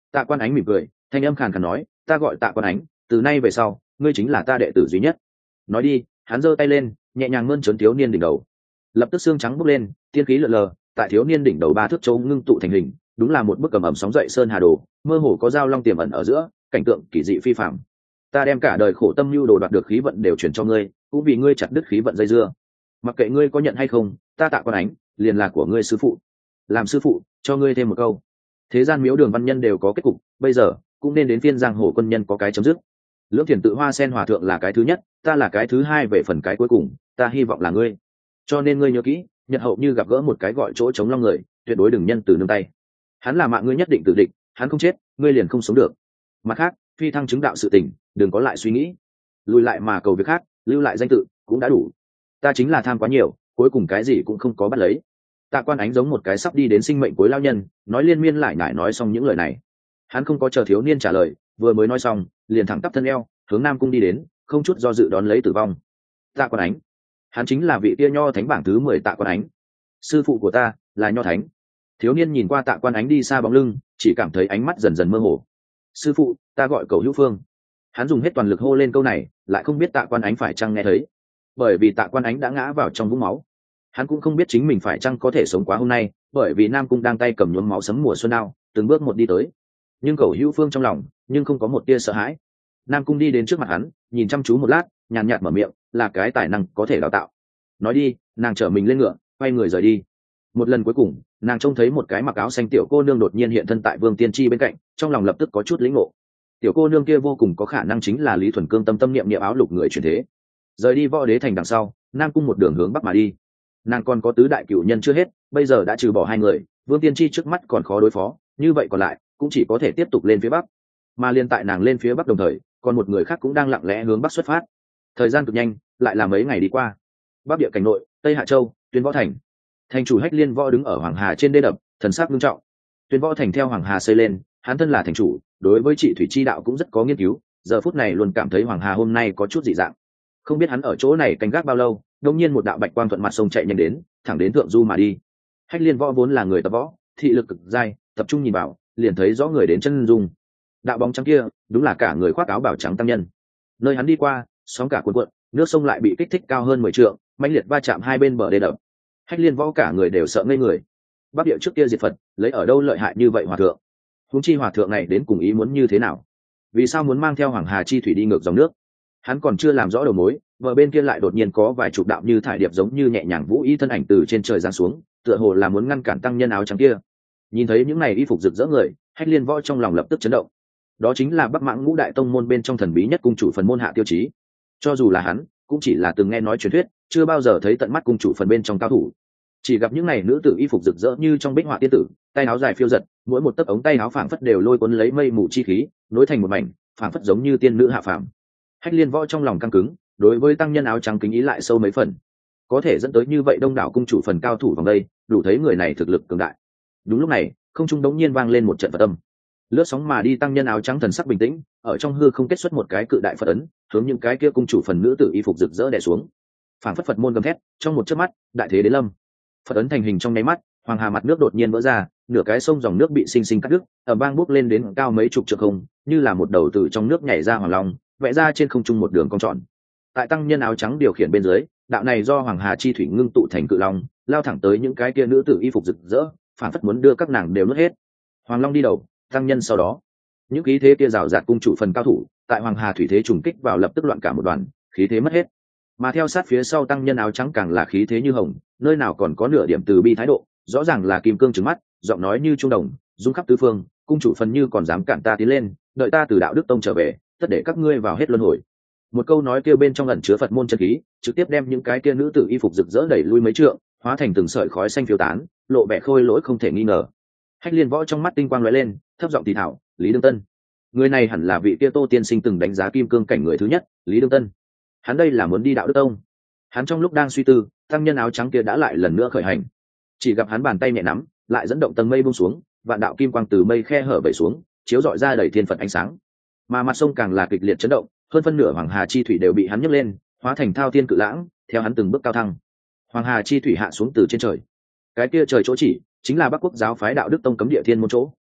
Tạ Quan Ánh mỉm cười, thanh âm khàn khàn nói, ta gọi Tạ Quan Ánh, từ nay về sau ngươi chính là ta đệ tử duy nhất. Nói đi, hắn giơ tay lên, nhẹ nhàng mơn trớn thiếu niên đỉnh đầu. Lập tức xương trắng bốc lên, tiên khí lượn lờ, tại thiếu niên đỉnh đầu ba thước châu ngưng tụ thành hình, đúng là một bức cầm ẩm sóng dậy sơn hà đồ, mơ hồ có dao long tiềm ẩn ở giữa, cảnh tượng kỳ dị phi phàm. Ta đem cả đời khổ tâm lưu đồ đoạt được khí vận đều chuyển cho ngươi, cũng vì ngươi chặt đứt khí vận dây dưa. Mặc kệ ngươi có nhận hay không, ta Tạ Quan Ánh liền là của ngươi sư phụ. Làm sư phụ, cho ngươi thêm một câu. Thế gian miếu đường văn nhân đều có kết cục, bây giờ cũng nên đến phiên giang hồ quân nhân có cái chấm dứt. Lưỡng Thiền tự Hoa Sen hòa thượng là cái thứ nhất, ta là cái thứ hai, về phần cái cuối cùng, ta hy vọng là ngươi. Cho nên ngươi nhớ kỹ, nhật hậu như gặp gỡ một cái gọi chỗ chống long người, tuyệt đối đừng nhân từ nương tay. Hắn là mạng ngươi nhất định tử địch, hắn không chết, ngươi liền không sống được. Mặt khác, phi thăng chứng đạo sự tình, đừng có lại suy nghĩ, lùi lại mà cầu việc khác, lưu lại danh tự cũng đã đủ. Ta chính là tham quá nhiều, cuối cùng cái gì cũng không có bắt lấy. Tạ Quan Ánh giống một cái sắp đi đến sinh mệnh cuối lao nhân, nói liên miên lại nhải nói xong những lời này. Hắn không có chờ thiếu niên trả lời, vừa mới nói xong, liền thẳng tắp thân eo, hướng Nam Cung đi đến, không chút do dự đón lấy tử vong. Tạ Quan Ánh, hắn chính là vị kia nho thánh bảng thứ mười Tạ Quan Ánh, sư phụ của ta là nho thánh. Thiếu niên nhìn qua Tạ Quan Ánh đi xa bóng lưng, chỉ cảm thấy ánh mắt dần dần mơ hồ. Sư phụ, ta gọi Cầu Hữu Phương. Hắn dùng hết toàn lực hô lên câu này, lại không biết Tạ Quan Ánh phải chăng nghe thấy, bởi vì Tạ Quan Ánh đã ngã vào trong vũng máu. Hắn cũng không biết chính mình phải chăng có thể sống quá hôm nay, bởi vì Nam Cung đang tay cầm nhuốm máu sấm mùa xuân đao, từng bước một đi tới. Nhưng Cầu Hữu Phương trong lòng nhưng không có một tia sợ hãi. Nam Cung đi đến trước mặt hắn, nhìn chăm chú một lát, nhàn nhạt mở miệng, là cái tài năng có thể đào tạo. Nói đi, nàng chở mình lên ngựa, quay người rời đi. Một lần cuối cùng, nàng trông thấy một cái mặc áo xanh tiểu cô nương đột nhiên hiện thân tại Vương Tiên Tri bên cạnh, trong lòng lập tức có chút lĩnh ngộ. Tiểu cô nương kia vô cùng có khả năng chính là Lý Thuần Cương tâm tâm niệm niệm áo lục người chuyển thế. Rời đi Võ Đế thành đằng sau, Nam Cung một đường hướng bắc mà đi. Nàng còn có tứ đại cửu nhân chưa hết, bây giờ đã trừ bỏ hai người, Vương Tiên Tri trước mắt còn khó đối phó, như vậy còn lại cũng chỉ có thể tiếp tục lên phía bắc. Mà liên tại nàng lên phía bắc đồng thời, còn một người khác cũng đang lặng lẽ hướng bắc xuất phát. Thời gian cực nhanh, lại là mấy ngày đi qua. Bắc địa cảnh nội, Tây Hạ Châu, Tuyên Võ thành. Thành chủ Hách Liên Võ đứng ở Hoàng Hà trên đê đập, thần sắc nghiêm trọng. Tuyên Võ thành theo Hoàng Hà xây lên, hắn thân là thành chủ, đối với trị thủy chi đạo cũng rất có nghiên cứu, giờ phút này luôn cảm thấy Hoàng Hà hôm nay có chút dị dạng. Không biết hắn ở chỗ này canh gác bao lâu, đột nhiên một đạo bạch quang thuận mặt sông chạy nhanh đến, thẳng đến thượng du mà đi. Hách Liên Võ vốn là người tập võ, thị lực cực dai, tập trung nhìn vào, liền thấy rõ người đến chân dung. Đạo bóng trắng kia, đúng là cả người khoác áo bào trắng tăng nhân. Nơi hắn đi qua, sóng cả cuộn cuộn, nước sông lại bị kích thích cao hơn mười trượng, mãnh liệt va chạm hai bên bờ đê đập. Hách Liên Võ cả người đều sợ ngây người. Bắc địa trước kia diệt Phật, lấy ở đâu lợi hại như vậy hòa thượng? Huống chi hòa thượng này đến cùng ý muốn như thế nào? Vì sao muốn mang theo Hoàng Hà chi thủy đi ngược dòng nước? Hắn còn chưa làm rõ đầu mối, bờ bên kia lại đột nhiên có vài chục đạo như thải điệp giống như nhẹ nhàng vũ y thân ảnh từ trên trời giáng xuống, tựa hồ là muốn ngăn cản tăng nhân áo trắng kia. Nhìn thấy những này y phục rực rỡ người, Hách Liên Võ trong lòng lập tức chấn động. Đó chính là Bắc Mãng Ngũ Đại Tông môn bên trong thần bí nhất cung chủ phần môn Hạ Tiêu Chí. Cho dù là hắn, cũng chỉ là từng nghe nói truyền thuyết, chưa bao giờ thấy tận mắt cung chủ phần bên trong cao thủ. Chỉ gặp những này nữ tử y phục rực rỡ như trong bích họa tiên tử, tay áo dài phiêu giật, mỗi một tấc ống tay áo phảng phất đều lôi cuốn lấy mây mù chi khí, nối thành một mảnh, phảng phất giống như tiên nữ hạ phàm. Hách Liên Võ trong lòng căng cứng, đối với tăng nhân áo trắng kính ý lại sâu mấy phần. Có thể dẫn tới như vậy đông đảo cung chủ phần cao thủ vòng đây, đủ thấy người này thực lực cường đại. Đúng lúc này, không trung đống nhiên vang lên một trận Phật âm. Lướt sóng mà đi tăng nhân áo trắng thần sắc bình tĩnh, ở trong hư không kết xuất một cái cự đại Phật ấn, hướng những cái kia cung chủ phần nữ tử y phục rực rỡ đè xuống. Phảng phất Phật môn gầm thét, trong một chớp mắt, đại thế đến lâm. Phật ấn thành hình trong nháy mắt, Hoàng Hà mặt nước đột nhiên vỡ ra, nửa cái sông dòng nước bị sinh sinh cắt đứt, ở bang bốc lên đến cao mấy chục trượng không, như là một đầu từ trong nước nhảy ra hoàng long, vẽ ra trên không trung một đường cong tròn. Tại tăng nhân áo trắng điều khiển bên dưới, đạo này do Hoàng Hà chi thủy ngưng tụ thành cự long, lao thẳng tới những cái kia nữ tử y phục rực rỡ, phảng phất muốn đưa các nàng đều nuốt hết. Hoàng long đi đầu, tăng nhân sau đó. Những khí thế kia rào rạt cung chủ phần cao thủ, tại Hoàng Hà thủy thế trùng kích vào lập tức loạn cả một đoàn, khí thế mất hết. Mà theo sát phía sau tăng nhân áo trắng càng là khí thế như hồng, nơi nào còn có nửa điểm từ bi thái độ, rõ ràng là kim cương trừng mắt, giọng nói như trung đồng, rung khắp tứ phương, cung chủ phần như còn dám cản ta tiến lên, đợi ta từ đạo đức tông trở về, tất để các ngươi vào hết luân hồi. Một câu nói kia bên trong ẩn chứa Phật môn chân khí, trực tiếp đem những cái kia nữ tử y phục rực rỡ đẩy lui mấy trượng, hóa thành từng sợi khói xanh phiêu tán, lộ vẻ khôi lỗi không thể nghi ngờ. Hách Liên Võ trong mắt tinh quang lóe lên, thấp giọng thì thảo, Lý Đương Tân. Người này hẳn là vị kia Tô tiên sinh từng đánh giá kim cương cảnh người thứ nhất, Lý Đương Tân. Hắn đây là muốn đi đạo đức tông. Hắn trong lúc đang suy tư, tăng nhân áo trắng kia đã lại lần nữa khởi hành. Chỉ gặp hắn bàn tay nhẹ nắm, lại dẫn động tầng mây buông xuống, vạn đạo kim quang từ mây khe hở vẩy xuống, chiếu rọi ra đầy thiên phật ánh sáng. Mà mặt sông càng là kịch liệt chấn động, hơn phân nửa Hoàng Hà chi thủy đều bị hắn nhấc lên, hóa thành thao thiên cự lãng, theo hắn từng bước cao thăng. Hoàng Hà chi thủy hạ xuống từ trên trời. Cái kia trời chỗ chỉ, chính là Bắc Quốc giáo phái đạo đức tông cấm địa thiên môn chỗ.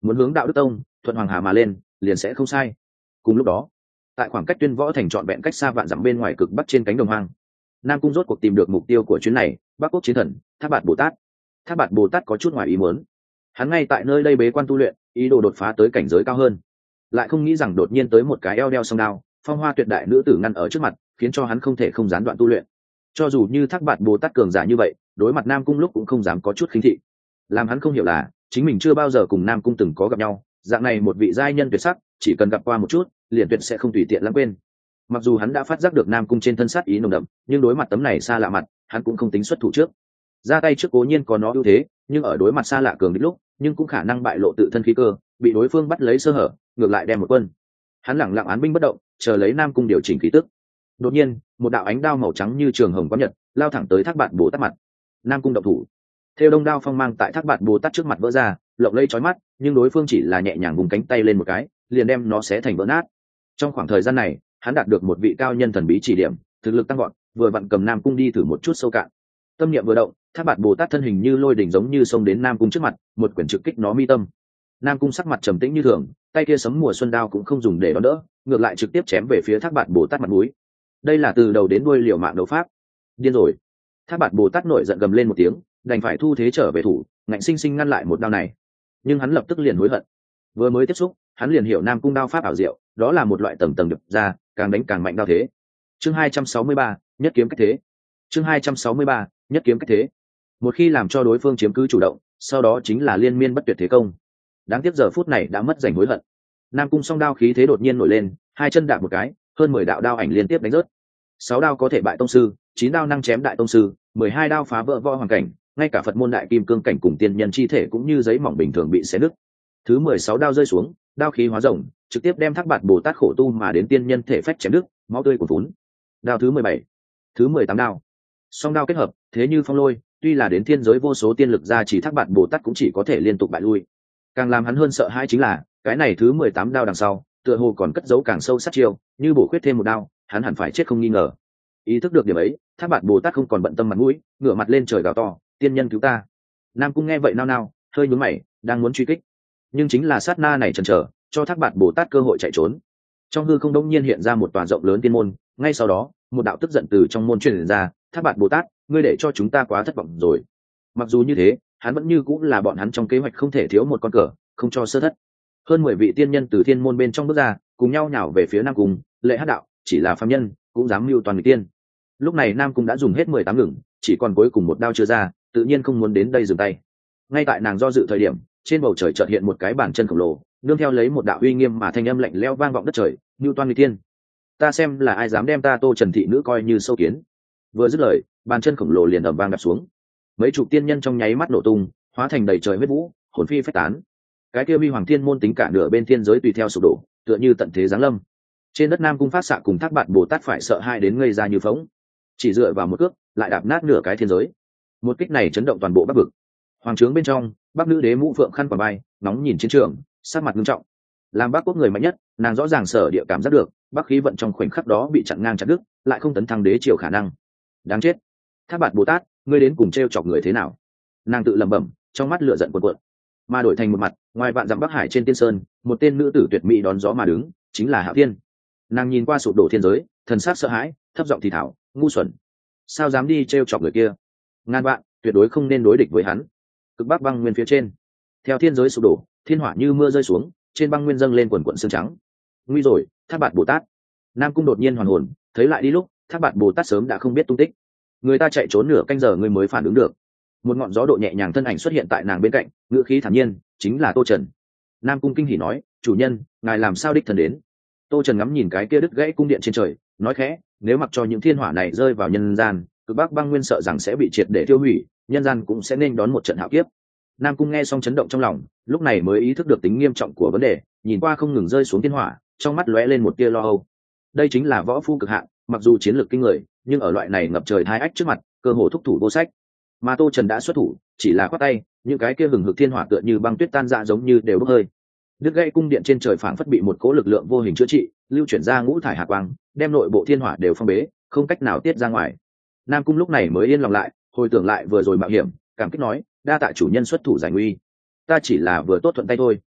muốn hướng đạo đức tông thuận hoàng hà mà lên liền sẽ không sai. Cùng lúc đó, tại khoảng cách Tuyên Võ thành trọn vẹn cách xa vạn dặm bên ngoài cực bắc trên cánh đồng hoang, Nam Cung rốt cuộc tìm được mục tiêu của chuyến này, Bắc Quốc chiến thần Thác Bạt Bồ Tát. Thác Bạt Bồ Tát có chút ngoài ý muốn, hắn ngay tại nơi đây bế quan tu luyện, ý đồ đột phá tới cảnh giới cao hơn, lại không nghĩ rằng đột nhiên tới một cái eo đeo song đao, phong hoa tuyệt đại nữ tử ngăn ở trước mặt, khiến cho hắn không thể không gián đoạn tu luyện. Cho dù như Thác Bạt Bồ Tát cường giả như vậy, đối mặt Nam Cung lúc cũng không dám có chút khinh thị. Làm hắn không hiểu là, chính mình chưa bao giờ cùng Nam Cung từng có gặp nhau, dạng này một vị giai nhân tuyệt sắc, chỉ cần gặp qua một chút, liền tuyệt sẽ không tùy tiện lãng quên. Mặc dù hắn đã phát giác được Nam Cung trên thân sát ý nồng đậm, nhưng đối mặt tấm này xa lạ mặt, hắn cũng không tính xuất thủ trước. Ra tay trước cố nhiên có nó ưu thế, nhưng ở đối mặt xa lạ cường địch lúc, nhưng cũng khả năng bại lộ tự thân khí cơ, bị đối phương bắt lấy sơ hở, ngược lại đem một quân. Hắn lẳng lặng án binh bất động, chờ lấy Nam Cung điều chỉnh khí tức. Đột nhiên, một đạo ánh đao màu trắng như trường hồng quang nhật, lao thẳng tới Thác Bạt Bồ Tát mặt. Nam Cung động thủ. Theo đông đao phong mang tại Thác Bạt Bồ Tát trước mặt vỡ ra, lộng lẫy chói mắt, nhưng đối phương chỉ là nhẹ nhàng vùng cánh tay lên một cái, liền đem nó xé thành vỡ nát. Trong khoảng thời gian này, hắn đạt được một vị cao nhân thần bí chỉ điểm, thực lực tăng gọn, vừa vặn cầm Nam Cung đi thử một chút sâu cạn. Tâm niệm vừa động, Thác Bạt Bồ Tát thân hình như lôi đỉnh giống như xông đến Nam Cung trước mặt, một quyển trực kích nó mi tâm. Nam Cung sắc mặt trầm tĩnh như thường, tay kia sấm mùa xuân đao cũng không dùng để đón đỡ, ngược lại trực tiếp chém về phía Thác Bạt Bồ Tát mặt mũi. Đây là từ đầu đến đuôi liều mạng đấu pháp. Điên rồi. Thác Bạt Bồ Tát nổi giận gầm lên một tiếng, đành phải thu thế trở về thủ, ngạnh sinh sinh ngăn lại một đao này. Nhưng hắn lập tức liền hối hận. Vừa mới tiếp xúc, hắn liền hiểu Nam Cung đao pháp ảo diệu, đó là một loại tầng tầng đập ra, càng đánh càng mạnh đao thế. Chương hai trăm sáu mươi ba, nhất kiếm cách thế. Chương hai trăm sáu mươi ba, nhất kiếm cách thế. Một khi làm cho đối phương chiếm cứ chủ động, sau đó chính là liên miên bất tuyệt thế công. Đáng tiếc giờ phút này đã mất giành hối hận. Nam Cung song đao khí thế đột nhiên nổi lên, hai chân đạp một cái, hơn mười đạo đao ảnh liên tiếp đánh rớt. Sáu đao có thể bại tông sư, chín đao năng chém đại tông sư, mười hai đao phá vỡ võ hoàng cảnh, ngay cả Phật môn đại kim cương cảnh cùng tiên nhân chi thể cũng như giấy mỏng bình thường bị xé nứt. Thứ mười sáu đao rơi xuống, đao khí hóa rồng, trực tiếp đem Thác Bạt Bồ Tát khổ tu mà đến tiên nhân thể phách chém đứt, máu tươi cuồn cuốn. Đao thứ mười bảy, thứ mười tám đao. Song đao kết hợp, thế như phong lôi, tuy là đến thiên giới vô số tiên lực ra chỉ Thác Bạt Bồ Tát cũng chỉ có thể liên tục bại lui. Càng làm hắn hơn sợ hãi chính là, cái này thứ mười tám đao đằng sau, tựa hồ còn cất giấu càng sâu sát chiêu, như bổ khuyết thêm một đao, hắn hẳn phải chết không nghi ngờ. Ý thức được điểm ấy, Thác Bạt Bồ Tát không còn bận tâm mặt mũi, ngửa mặt lên trời gào to, tiên nhân cứu ta. Nam Cung nghe vậy nao nao, hơi nhướng mày, đang muốn truy kích, nhưng chính là sát na này chần chờ, cho Thác Bạt Bồ Tát cơ hội chạy trốn. Trong hư không đông nhiên hiện ra một tòa rộng lớn tiên môn, ngay sau đó, một đạo tức giận từ trong môn truyền ra, Thác Bạt Bồ Tát, ngươi để cho chúng ta quá thất vọng rồi. Mặc dù như thế, hắn vẫn như cũng là bọn hắn trong kế hoạch không thể thiếu một con cờ, không cho sơ thất. Hơn mười vị tiên nhân từ thiên môn bên trong bước ra, cùng nhau nhào về phía Nam Cung, lệ hát đạo, chỉ là phàm nhân, cũng dám mưu toàn người tiên. Lúc này Nam Cung đã dùng hết mười tám ngừng, chỉ còn cuối cùng một đao chưa ra, tự nhiên không muốn đến đây dừng tay. Ngay tại nàng do dự thời điểm, trên bầu trời chợt hiện một cái bàn chân khổng lồ, nương theo lấy một đạo uy nghiêm mà thanh âm lạnh lẽo vang vọng đất trời, mưu toan người tiên. Ta xem là ai dám đem ta Tô Trần thị nữ coi như sâu kiến. Vừa dứt lời, bàn chân khổng lồ liền ầm vang đập xuống. Mấy chục tiên nhân trong nháy mắt nổ tung, hóa thành đầy trời huyết vũ, hồn phi phách tán. Cái kia Mi Hoàng Thiên môn tính cả nửa bên thiên giới tùy theo sụp đổ, tựa như tận thế giáng lâm. Trên đất Nam Cung phát xạ cùng Thác Bạt Bồ Tát phải sợ hai đến ngây ra như phỗng, chỉ dựa vào một cước lại đạp nát nửa cái thiên giới. Một kích này chấn động toàn bộ Bắc vực. Hoàng trướng bên trong, Bắc nữ đế mũ phượng khăn quàng bay, nóng nhìn chiến trường, sắc mặt nghiêm trọng. Làm Bắc quốc người mạnh nhất, nàng rõ ràng sở địa cảm giác được, Bắc khí vận trong khoảnh khắc đó bị chặn ngang chặt đứt, lại không tấn thăng đế triều khả năng. Đáng chết! Thác Bạt Bồ Tát, ngươi đến cùng trêu chọc người thế nào? Nàng tự lẩm bẩm, trong mắt lửa giận cuồn cuộn. Mà đổi thành một mặt, ngoài vạn dặm Bắc Hải trên tiên sơn, một tên nữ tử tuyệt mỹ đón gió mà đứng, chính là Hạo Thiên. Nàng nhìn qua sụp đổ thiên giới, thần sắc sợ hãi, thấp giọng thì thảo, ngu xuẩn, sao dám đi trêu chọc người kia? Ngàn vạn, tuyệt đối không nên đối địch với hắn. Cực Bắc băng nguyên phía trên, theo thiên giới sụp đổ, thiên hỏa như mưa rơi xuống, trên băng nguyên dâng lên quần quần sương trắng. Nguy rồi, Thác Bạt Bồ Tát! Nam Cung đột nhiên hoàn hồn, thấy lại đi lúc, Thác Bạt Bồ Tát sớm đã không biết tung tích. Người ta chạy trốn nửa canh giờ ngươi mới phản ứng được. Một ngọn gió độ nhẹ nhàng thân ảnh xuất hiện tại nàng bên cạnh, ngữ khí thản nhiên, chính là Tô Trần. Nam Cung kinh hỉ nói, chủ nhân, ngài làm sao đích thân đến? Tô Trần ngắm nhìn cái kia đứt gãy cung điện trên trời, nói khẽ, nếu mặc cho những thiên hỏa này rơi vào nhân gian, Cực Bắc băng nguyên sợ rằng sẽ bị triệt để tiêu hủy, nhân gian cũng sẽ nên đón một trận hạo kiếp. Nam Cung nghe xong chấn động trong lòng, lúc này mới ý thức được tính nghiêm trọng của vấn đề, nhìn qua không ngừng rơi xuống thiên hỏa, trong mắt lóe lên một tia lo âu. Đây chính là võ phu cực hạn, mặc dù chiến lược kinh người, nhưng ở loại này ngập trời hai ách trước mặt, cơ hồ thúc thủ vô sách. Mà Tô Trần đã xuất thủ, chỉ là khoát tay, những cái kia hừng hực thiên hỏa tựa như băng tuyết tan ra giống như đều bốc hơi. Đứt gãy cung điện trên trời phảng phất bị một cỗ lực lượng vô hình chữa trị, lưu chuyển ra ngũ thải hạ quang, đem nội bộ thiên hỏa đều phong bế, không cách nào tiết ra ngoài. Nam Cung lúc này mới yên lòng lại, hồi tưởng lại vừa rồi mạo hiểm, cảm kích nói, đa tạ chủ nhân xuất thủ giải nguy, ta chỉ là vừa tốt thuận tay thôi.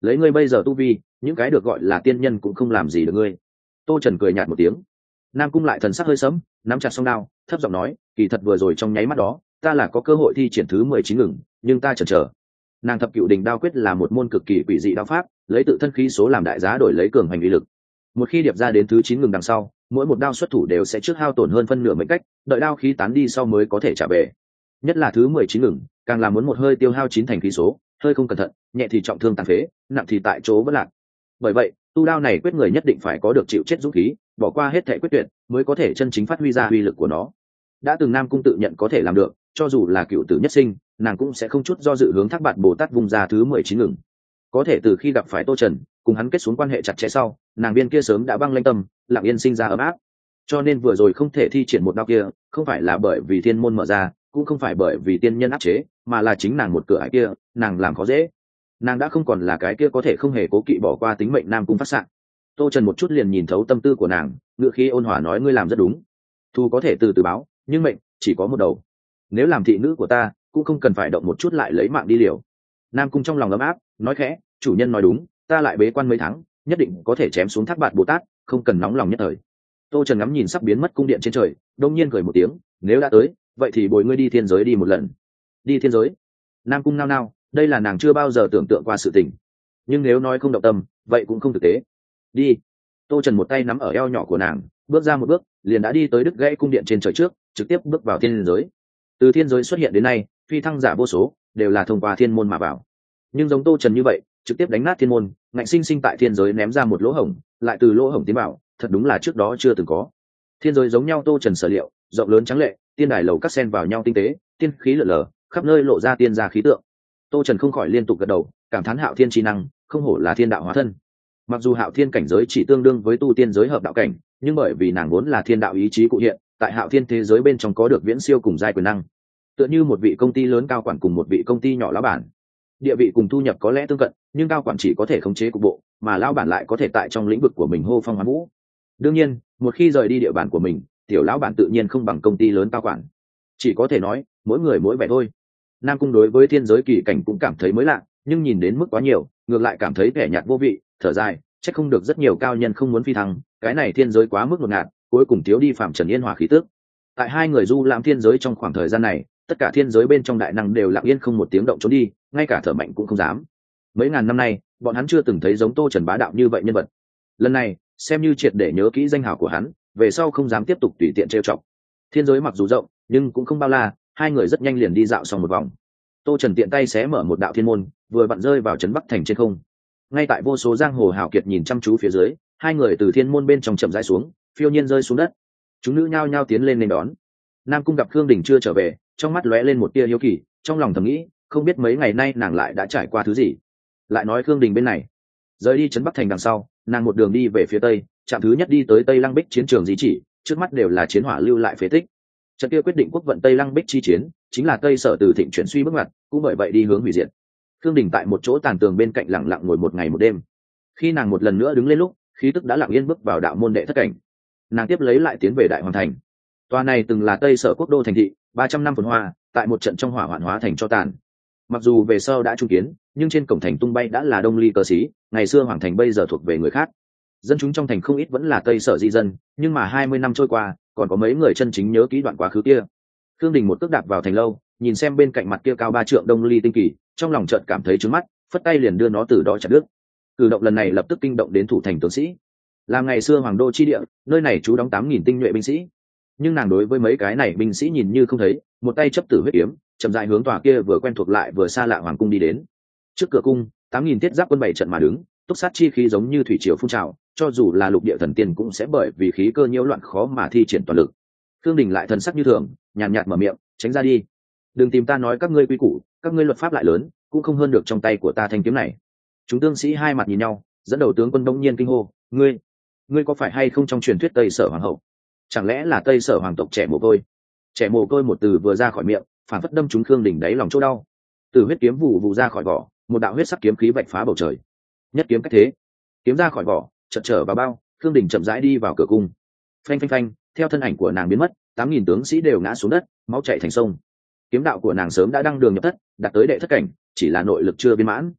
lấy ngươi bây giờ tu vi, những cái được gọi là tiên nhân cũng không làm gì được ngươi. Tô Trần cười nhạt một tiếng. Nam Cung lại thần sắc hơi sẫm, nắm chặt song đao, thấp giọng nói, kỳ thật vừa rồi trong nháy mắt đó, ta là có cơ hội thi triển thứ mười chín ngừng, nhưng ta chần chờ. Nàng thập cựu đình đao quyết là một môn cực kỳ quỷ dị đao pháp, lấy tự thân khí số làm đại giá đổi lấy cường hành uy lực. Một khi điệp ra đến thứ chín ngừng đằng sau, mỗi một đao xuất thủ đều sẽ trước hao tổn hơn phân nửa mệnh cách, đợi đao khí tán đi sau mới có thể trả về. Nhất là thứ mười chín ngừng, càng là muốn một hơi tiêu hao chín thành khí số, hơi không cẩn thận, nhẹ thì trọng thương tàn phế, nặng thì tại chỗ bất lạc. Bởi vậy, tu đao này quyết người nhất định phải có được chịu chết dũng khí, bỏ qua hết thể quyết tuyệt, mới có thể chân chính phát huy ra uy lực của nó. Đã từng Nam Cung tự nhận có thể làm được, cho dù là cựu tử nhất sinh, nàng cũng sẽ không chút do dự hướng Thác Bạt Bồ Tát vùng ra thứ mười chín ngừng. Có thể từ khi gặp phải Tô Trần, cùng hắn kết xuống quan hệ chặt chẽ sau, nàng biên kia sớm đã băng lanh tâm, lặng yên sinh ra ấm áp. Cho nên vừa rồi không thể thi triển một đao kia, không phải là bởi vì thiên môn mở ra, cũng không phải bởi vì tiên nhân áp chế, mà là chính nàng một cửa ải kia, nàng làm khó dễ. Nàng đã không còn là cái kia có thể không hề cố kỵ bỏ qua tính mệnh Nam Cung phát sạng. Tô Trần một chút liền nhìn thấu tâm tư của nàng, ngựa khí ôn hòa nói, ngươi làm rất đúng. Thu có thể từ từ báo, nhưng mệnh chỉ có một đầu. Nếu làm thị nữ của ta, cũng không cần phải động một chút lại lấy mạng đi liều. Nam Cung trong lòng ấm áp, nói khẽ, chủ nhân nói đúng, ta lại bế quan mấy tháng, nhất định có thể chém xuống Thác Bạt Bồ Tát, không cần nóng lòng nhất thời. Tô Trần ngắm nhìn sắp biến mất cung điện trên trời, đông nhiên cười một tiếng, nếu đã tới, vậy thì bồi ngươi đi thiên giới đi một lần. Đi thiên giới? Nam Cung nao nao, đây là nàng chưa bao giờ tưởng tượng qua sự tình. Nhưng nếu nói không động tâm, vậy cũng không thực tế. Đi. Tô Trần một tay nắm ở eo nhỏ của nàng, bước ra một bước, liền đã đi tới đứt gãy cung điện trên trời trước, trực tiếp bước vào thiên giới. Từ thiên giới xuất hiện đến nay, phi thăng giả vô số, đều là thông qua thiên môn mà vào. Nhưng giống Tô Trần như vậy, trực tiếp đánh nát thiên môn, ngạnh sinh sinh tại thiên giới ném ra một lỗ hổng, lại từ lỗ hổng tiến vào, thật đúng là trước đó chưa từng có. Thiên giới giống nhau Tô Trần sở liệu, rộng lớn trắng lệ, tiên đài lầu các sen vào nhau tinh tế, tiên khí lở lờ, khắp nơi lộ ra tiên gia khí tượng. Tô Trần không khỏi liên tục gật đầu, cảm thán Hạo Thiên chi năng, không hổ là thiên đạo hóa thân. Mặc dù Hạo Thiên cảnh giới chỉ tương đương với tu tiên giới hợp đạo cảnh, nhưng bởi vì nàng vốn là thiên đạo ý chí cụ hiện, tại Hạo Thiên thế giới bên trong có được viễn siêu cùng giai quyền năng. Tựa như một vị công ty lớn cao quản cùng một vị công ty nhỏ lão bản, địa vị cùng thu nhập có lẽ tương cận, nhưng cao quản chỉ có thể khống chế cục bộ, mà lão bản lại có thể tại trong lĩnh vực của mình hô phong hoán vũ. Đương nhiên, một khi rời đi địa bàn của mình, tiểu lão bản tự nhiên không bằng công ty lớn cao quản. Chỉ có thể nói, mỗi người mỗi vẻ thôi. Nam Cung đối với thiên giới kỳ cảnh cũng cảm thấy mới lạ, nhưng nhìn đến mức quá nhiều, ngược lại cảm thấy vẻ nhạt vô vị, thở dài, chắc không được rất nhiều cao nhân không muốn phi thăng, cái này thiên giới quá mức ngột ngạt, cuối cùng thiếu đi phạm trần yên hòa khí tức. Tại hai người du lãm thiên giới trong khoảng thời gian này, tất cả thiên giới bên trong đại năng đều lặng yên không một tiếng động trốn đi, ngay cả thở mạnh cũng không dám. Mấy ngàn năm nay, bọn hắn chưa từng thấy giống Tô Trần bá đạo như vậy nhân vật. Lần này, xem như triệt để nhớ kỹ danh hào của hắn, về sau không dám tiếp tục tùy tiện trêu chọc. Thiên giới mặc dù rộng, nhưng cũng không bao la, hai người rất nhanh liền đi dạo xong một vòng. Tô Trần tiện tay xé mở một đạo thiên môn, vừa vặn rơi vào trấn Bắc thành trên không. Ngay tại vô số giang hồ hào kiệt nhìn chăm chú phía dưới, hai người từ thiên môn bên trong chậm rãi xuống, phiêu nhiên rơi xuống đất. Chúng nữ nhao nhao tiến lên nên đón. Nam Cung gặp Khương Đình chưa trở về, trong mắt lóe lên một tia hiếu kỳ, trong lòng thầm nghĩ, không biết mấy ngày nay nàng lại đã trải qua thứ gì. Lại nói Khương Đình bên này, rời đi trấn Bắc thành đằng sau, nàng một đường đi về phía tây, trạm thứ nhất đi tới Tây Lăng Bích chiến trường di chỉ, trước mắt đều là chiến hỏa lưu lại phế tích. Trận kia quyết định quốc vận Tây Lăng Bích chi chiến, chính là Tây Sở từ thịnh chuyển suy bước ngoặt, cũng bởi vậy đi hướng hủy diệt. Khương Đình tại một chỗ tàn tường bên cạnh lặng lặng ngồi một ngày một đêm. Khi nàng một lần nữa đứng lên lúc, khí tức đã lặng yên bước vào đạo môn đệ thất cảnh. Nàng tiếp lấy lại tiến về Đại Hoàng thành. Tòa này từng là Tây Sở quốc đô thành thị, ba trăm năm phồn hoa, tại một trận trong hỏa hoạn hóa thành cho tàn. Mặc dù về sau đã trung kiến, nhưng trên cổng thành tung bay đã là đông ly cơ sĩ, ngày xưa hoàng thành bây giờ thuộc về người khác. Dân chúng trong thành không ít vẫn là Tây Sở di dân, nhưng mà hai mươi năm trôi qua, còn có mấy người chân chính nhớ kỹ đoạn quá khứ kia. Khương Đình một cước đạp vào thành lâu, nhìn xem bên cạnh mặt kia cao ba trượng đông ly tinh kỳ, trong lòng chợt cảm thấy trướng mắt, phất tay liền đưa nó từ đó chặt đứt. Cử động lần này lập tức kinh động đến thủ thành tướng sĩ. Là ngày xưa hoàng đô chi địa, nơi này trú đóng tám nghìn tinh nhuệ binh sĩ. Nhưng nàng đối với mấy cái này binh sĩ nhìn như không thấy, một tay chấp tử huyết kiếm, chậm rãi hướng tòa kia vừa quen thuộc lại vừa xa lạ hoàng cung đi đến. Trước cửa cung, tám nghìn thiết giáp quân bảy trận mà đứng, túc sát chi khí giống như thủy triều phun trào, cho dù là lục địa thần tiên cũng sẽ bởi vì khí cơ nhiễu loạn khó mà thi triển toàn lực. Khương Đình lại thần sắc như thường, nhàn nhạt mở miệng, tránh ra đi. Đừng tìm ta nói các ngươi quy củ, các ngươi luật pháp lại lớn, cũng không hơn được trong tay của ta thanh kiếm này. Chúng tướng sĩ hai mặt nhìn nhau, dẫn đầu tướng quân đông nhiên kinh hô, ngươi, ngươi có phải hay không trong truyền thuyết Tây Sở hoàng hậu? Chẳng lẽ là Tây Sở hoàng tộc trẻ mồ côi? Trẻ mồ côi một từ vừa ra khỏi miệng, phản phất đâm trúng Khương Đình đáy lòng chỗ đau. Từ huyết kiếm vụ vụ ra khỏi vỏ, một đạo huyết sắc kiếm khí vạch phá bầu trời. Nhất kiếm cách thế, kiếm ra khỏi vỏ, chợt trở vào bao, Khương Đình chậm rãi đi vào cửa cung. Phanh phanh phanh, theo thân ảnh của nàng biến mất, tám nghìn tướng sĩ đều ngã xuống đất, máu chảy thành sông. Kiếm đạo của nàng sớm đã đăng đường nhập thất, đạt tới đệ thất cảnh, chỉ là nội lực chưa viên mãn.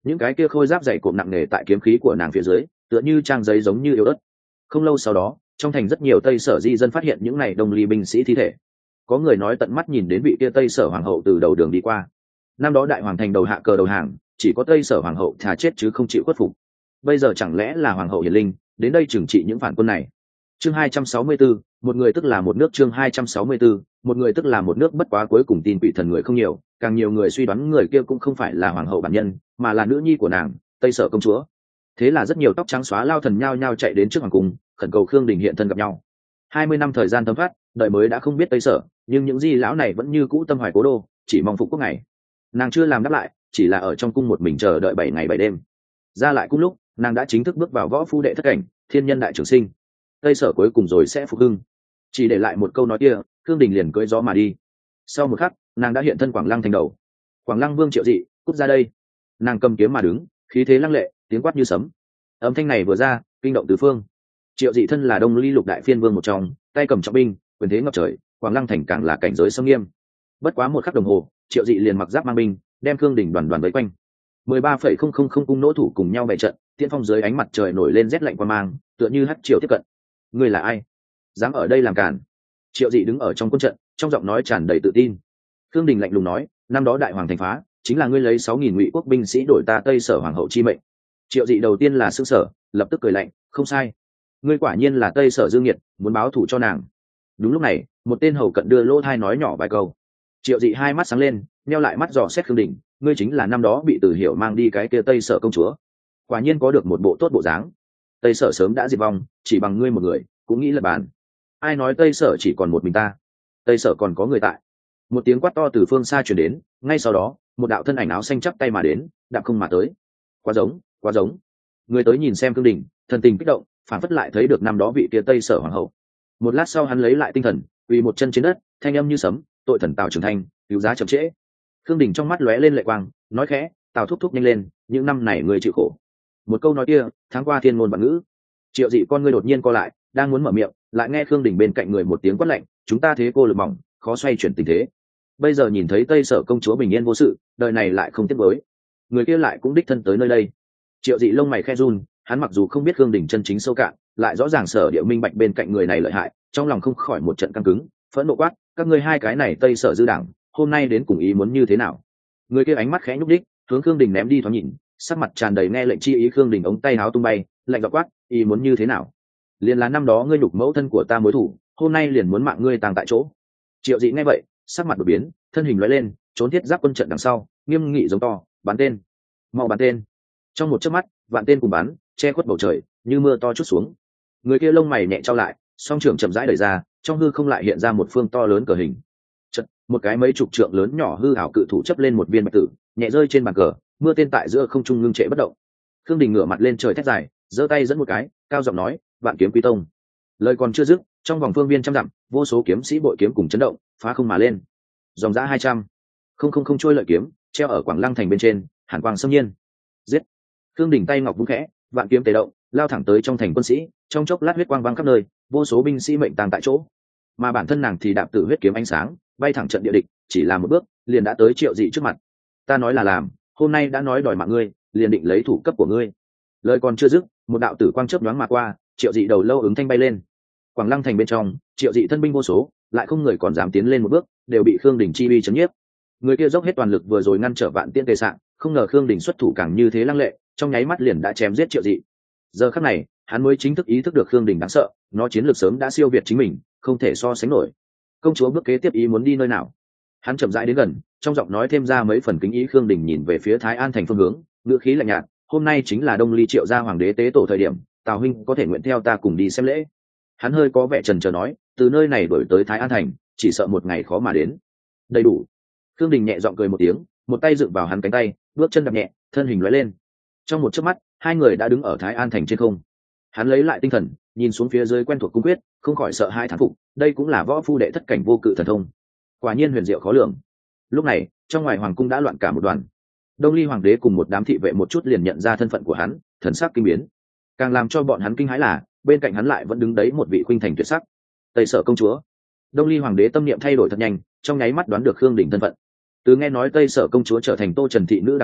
những cái kia khôi giáp dày cộm nặng nề tại kiếm khí của nàng phía dưới tựa như trang giấy giống như yếu ớt. Không lâu sau đó trong thành rất nhiều Tây Sở di dân phát hiện những này Đông Ly binh sĩ thi thể. Có người nói tận mắt nhìn đến vị kia Tây Sở hoàng hậu từ đầu đường đi qua. Năm đó đại hoàng thành đầu hạ cờ đầu hàng, chỉ có Tây Sở hoàng hậu thà chết chứ không chịu khuất phục. Bây giờ chẳng lẽ là hoàng hậu hiền linh đến đây trừng trị những phản quân này? Chương hai trăm sáu mươi tư, một người tức là một nước. Chương hai trăm sáu mươi tư, một người tức là một nước. Bất quá cuối cùng tin quỷ thần người không nhiều, càng nhiều người suy đoán người kia cũng không phải là hoàng hậu bản nhân, mà là nữ nhi của nàng, Tây Sở công chúa. Thế là rất nhiều tóc trắng xóa lao thần nhao nhao chạy đến trước hoàng cung, khẩn cầu Khương Đình hiện thân gặp nhau. Hai mươi năm thời gian thấm thoát, đợi mới đã không biết Tây Sở, nhưng những di lão này vẫn như cũ tâm hoài cố đô, chỉ mong phục quốc ngày. Nàng chưa làm đáp lại, chỉ là ở trong cung một mình chờ đợi bảy ngày bảy đêm. Ra lại cung lúc, nàng đã chính thức bước vào võ phu đệ thất cảnh, thiên nhân đại trường sinh. Tây Sở cuối cùng rồi sẽ phục hưng. Chỉ để lại một câu nói kia, Khương Đình liền cưỡi gió mà đi. Sau một khắc, nàng đã hiện thân Quảng Lăng thành đầu. Quảng Lăng Vương Triệu Dị, cút ra đây. Nàng cầm kiếm mà đứng, khí thế lăng lệ, tiếng quát như sấm. Âm thanh này vừa ra, kinh động tứ phương. Triệu Dị thân là Đông Ly lục đại phiên vương một trong, tay cầm trọng binh, quyền thế ngập trời, Quảng Lăng thành càng là cảnh giới sâm nghiêm. Bất quá một khắc đồng hồ, Triệu Dị liền mặc giáp mang binh, đem Khương Đình đoàn đoàn vây quanh. mười ba phẩy không không không cung nỗ thủ cùng nhau bày trận, tiên phong dưới ánh mặt trời nổi lên rét lạnh qua mang, tựa như hắt triều tiếp cận. Ngươi là ai? Dám ở đây làm cản? Triệu Dị đứng ở trong quân trận, trong giọng nói tràn đầy tự tin. Khương Đình lạnh lùng nói, năm đó đại hoàng thành phá, chính là ngươi lấy sáu nghìn ngụy quốc binh sĩ đổi ta Tây Sở hoàng hậu chi mệnh. Triệu Dị đầu tiên là sững sờ, lập tức cười lạnh, không sai, ngươi quả nhiên là Tây Sở Dương Nghiệt, muốn báo thù cho nàng. Đúng lúc này, một tên hầu cận đưa lỗ thai nói nhỏ vài câu. Triệu Dị hai mắt sáng lên, nheo lại mắt dò xét Khương Đình, ngươi chính là năm đó bị Từ Hiểu mang đi cái kia Tây Sở công chúa. Quả nhiên có được một bộ tốt bộ dáng. Tây Sở sớm đã diệt vong, chỉ bằng ngươi một người cũng nghĩ là bàn. Ai nói Tây Sở chỉ còn một mình ta? Tây Sở còn có người tại. Một tiếng quát to từ phương xa truyền đến, ngay sau đó một đạo thân ảnh áo xanh chắp tay mà đến, đạp không mà tới. Quá giống, quá giống. Người tới nhìn xem Khương Đình, thần tình kích động, phản phất lại thấy được năm đó vị kia Tây Sở hoàng hậu. Một lát sau hắn lấy lại tinh thần, quỳ một chân trên đất, thanh âm như sấm, tội thần Tào Trường Thanh, cứu giá chậm trễ. Khương Đình trong mắt lóe lên lệ quang, nói khẽ, Tào thúc thúc nhanh lên, những năm này người chịu khổ. Một câu nói kia, tháng qua thiên ngôn vạn ngữ. Triệu Dị con ngươi đột nhiên co lại, đang muốn mở miệng, lại nghe Khương Đình bên cạnh người một tiếng quát lạnh, chúng ta thế cô lực mỏng, khó xoay chuyển tình thế. Bây giờ nhìn thấy Tây Sở công chúa bình yên vô sự, đời này lại không tiếc với. Người kia lại cũng đích thân tới nơi đây. Triệu Dị lông mày khe run, hắn mặc dù không biết Khương Đình chân chính sâu cạn, lại rõ ràng Sở Địa minh bạch bên cạnh người này lợi hại, trong lòng không khỏi một trận căng cứng, phẫn nộ quát, các ngươi hai cái này Tây Sở dư đảng, hôm nay đến cùng ý muốn như thế nào? Người kia ánh mắt khẽ nhúc đích, hướng Khương Đình ném đi thoáng nhìn, sắc mặt tràn đầy nghe lệnh chi ý. Khương Đình ống tay áo tung bay, lạnh giọng quát, ý muốn như thế nào? Liền là năm đó ngươi nhục mẫu thân của ta mối thủ, hôm nay liền muốn mạng ngươi tàng tại chỗ. Triệu Dị nghe vậy, sắc mặt đổi biến, thân hình lóe lên, trốn thiết giáp quân trận đằng sau, nghiêm nghị giống to, bắn tên, mau bắn tên. Trong một chớp mắt, vạn tên cùng bắn, che khuất bầu trời, như mưa to chút xuống. Người kia lông mày nhẹ trao lại, song trưởng chậm rãi đẩy ra, trong hư không lại hiện ra một phương to lớn cờ hình. Chật, một cái mấy chục trượng lớn nhỏ hư ảo cự thủ chấp lên một viên bạch tử, nhẹ rơi trên bàn cờ, mưa tên tại giữa không trung ngưng trệ bất động. Khương Đình ngửa mặt lên trời thét dài, giơ tay dẫn một cái, cao giọng nói, vạn kiếm quy tông. Lời còn chưa dứt, trong vòng phương viên trăm dặm, vô số kiếm sĩ bội kiếm cùng chấn động, phá không mà lên. Dòng dã hai trăm, không không không trôi lợi kiếm, treo ở Quảng Lăng thành bên trên, hàn quang xâm nhiên. Giết! Khương Đình tay ngọc vung khẽ, vạn kiếm tề động, lao thẳng tới trong thành quân sĩ, trong chốc lát huyết quang vang khắp nơi, vô số binh sĩ mệnh tàng tại chỗ. Mà bản thân nàng thì đạp tự huyết kiếm ánh sáng, bay thẳng trận địa địch, chỉ là một bước, liền đã tới Triệu Dị trước mặt. Ta nói là làm, hôm nay đã nói đòi mạng ngươi, liền định lấy thủ cấp của ngươi. Lời còn chưa dứt, một đạo tử quang chớp nhoáng mà qua, Triệu Dị đầu lâu ứng thanh bay lên. Quảng Lăng thành bên trong, Triệu Dị thân binh vô số, lại không người còn dám tiến lên một bước, đều bị Khương Đình chi uy chấn nhiếp. Người kia dốc hết toàn lực vừa rồi ngăn trở vạn tiên tề sạng, không ngờ Khương Đình xuất thủ càng như thế lăng lệ, trong nháy mắt liền đã chém giết Triệu Dị. Giờ khắc này, hắn mới chính thức ý thức được Khương Đình đáng sợ, nó chiến lược sớm đã siêu việt chính mình, không thể so sánh nổi. Công chúa bước kế tiếp ý muốn đi nơi nào? Hắn chậm rãi đến gần, trong giọng nói thêm ra mấy phần kính ý. Khương Đình nhìn về phía Thái An thành phương hướng, ngữ khí lạnh nhạt, hôm nay chính là Đông Ly Triệu gia hoàng đế tế tổ thời điểm, Tào huynh có thể nguyện theo ta cùng đi xem lễ. Hắn hơi có vẻ chần chờ nói, từ nơi này đổi tới Thái An thành, chỉ sợ một ngày khó mà đến. Đầy đủ. Khương Đình nhẹ giọng cười một tiếng, một tay dựng vào hắn cánh tay, bước chân đạp nhẹ, thân hình lóe lên. Trong một chớp mắt, hai người đã đứng ở Thái An thành trên không. Hắn lấy lại tinh thần, nhìn xuống phía dưới quen thuộc cung quyết, không khỏi sợ hai thán phục, đây cũng là võ phu đệ thất cảnh vô cự thần thông. Quả nhiên huyền diệu khó lường. Lúc này, trong ngoài hoàng cung đã loạn cả một đoàn. Đông Ly hoàng đế cùng một đám thị vệ một chút liền nhận ra thân phận của hắn, thần sắc kinh biến. Càng làm cho bọn hắn kinh hãi là, bên cạnh hắn lại vẫn đứng đấy một vị khuynh thành tuyệt sắc, Tây Sở công chúa. Đông Ly hoàng đế tâm niệm thay đổi thật nhanh, trong nháy mắt đoán được Khương Đình thân phận. Từ nghe nói Tây Sở công chúa trở thành Tô Trần thị nữ đằng sau,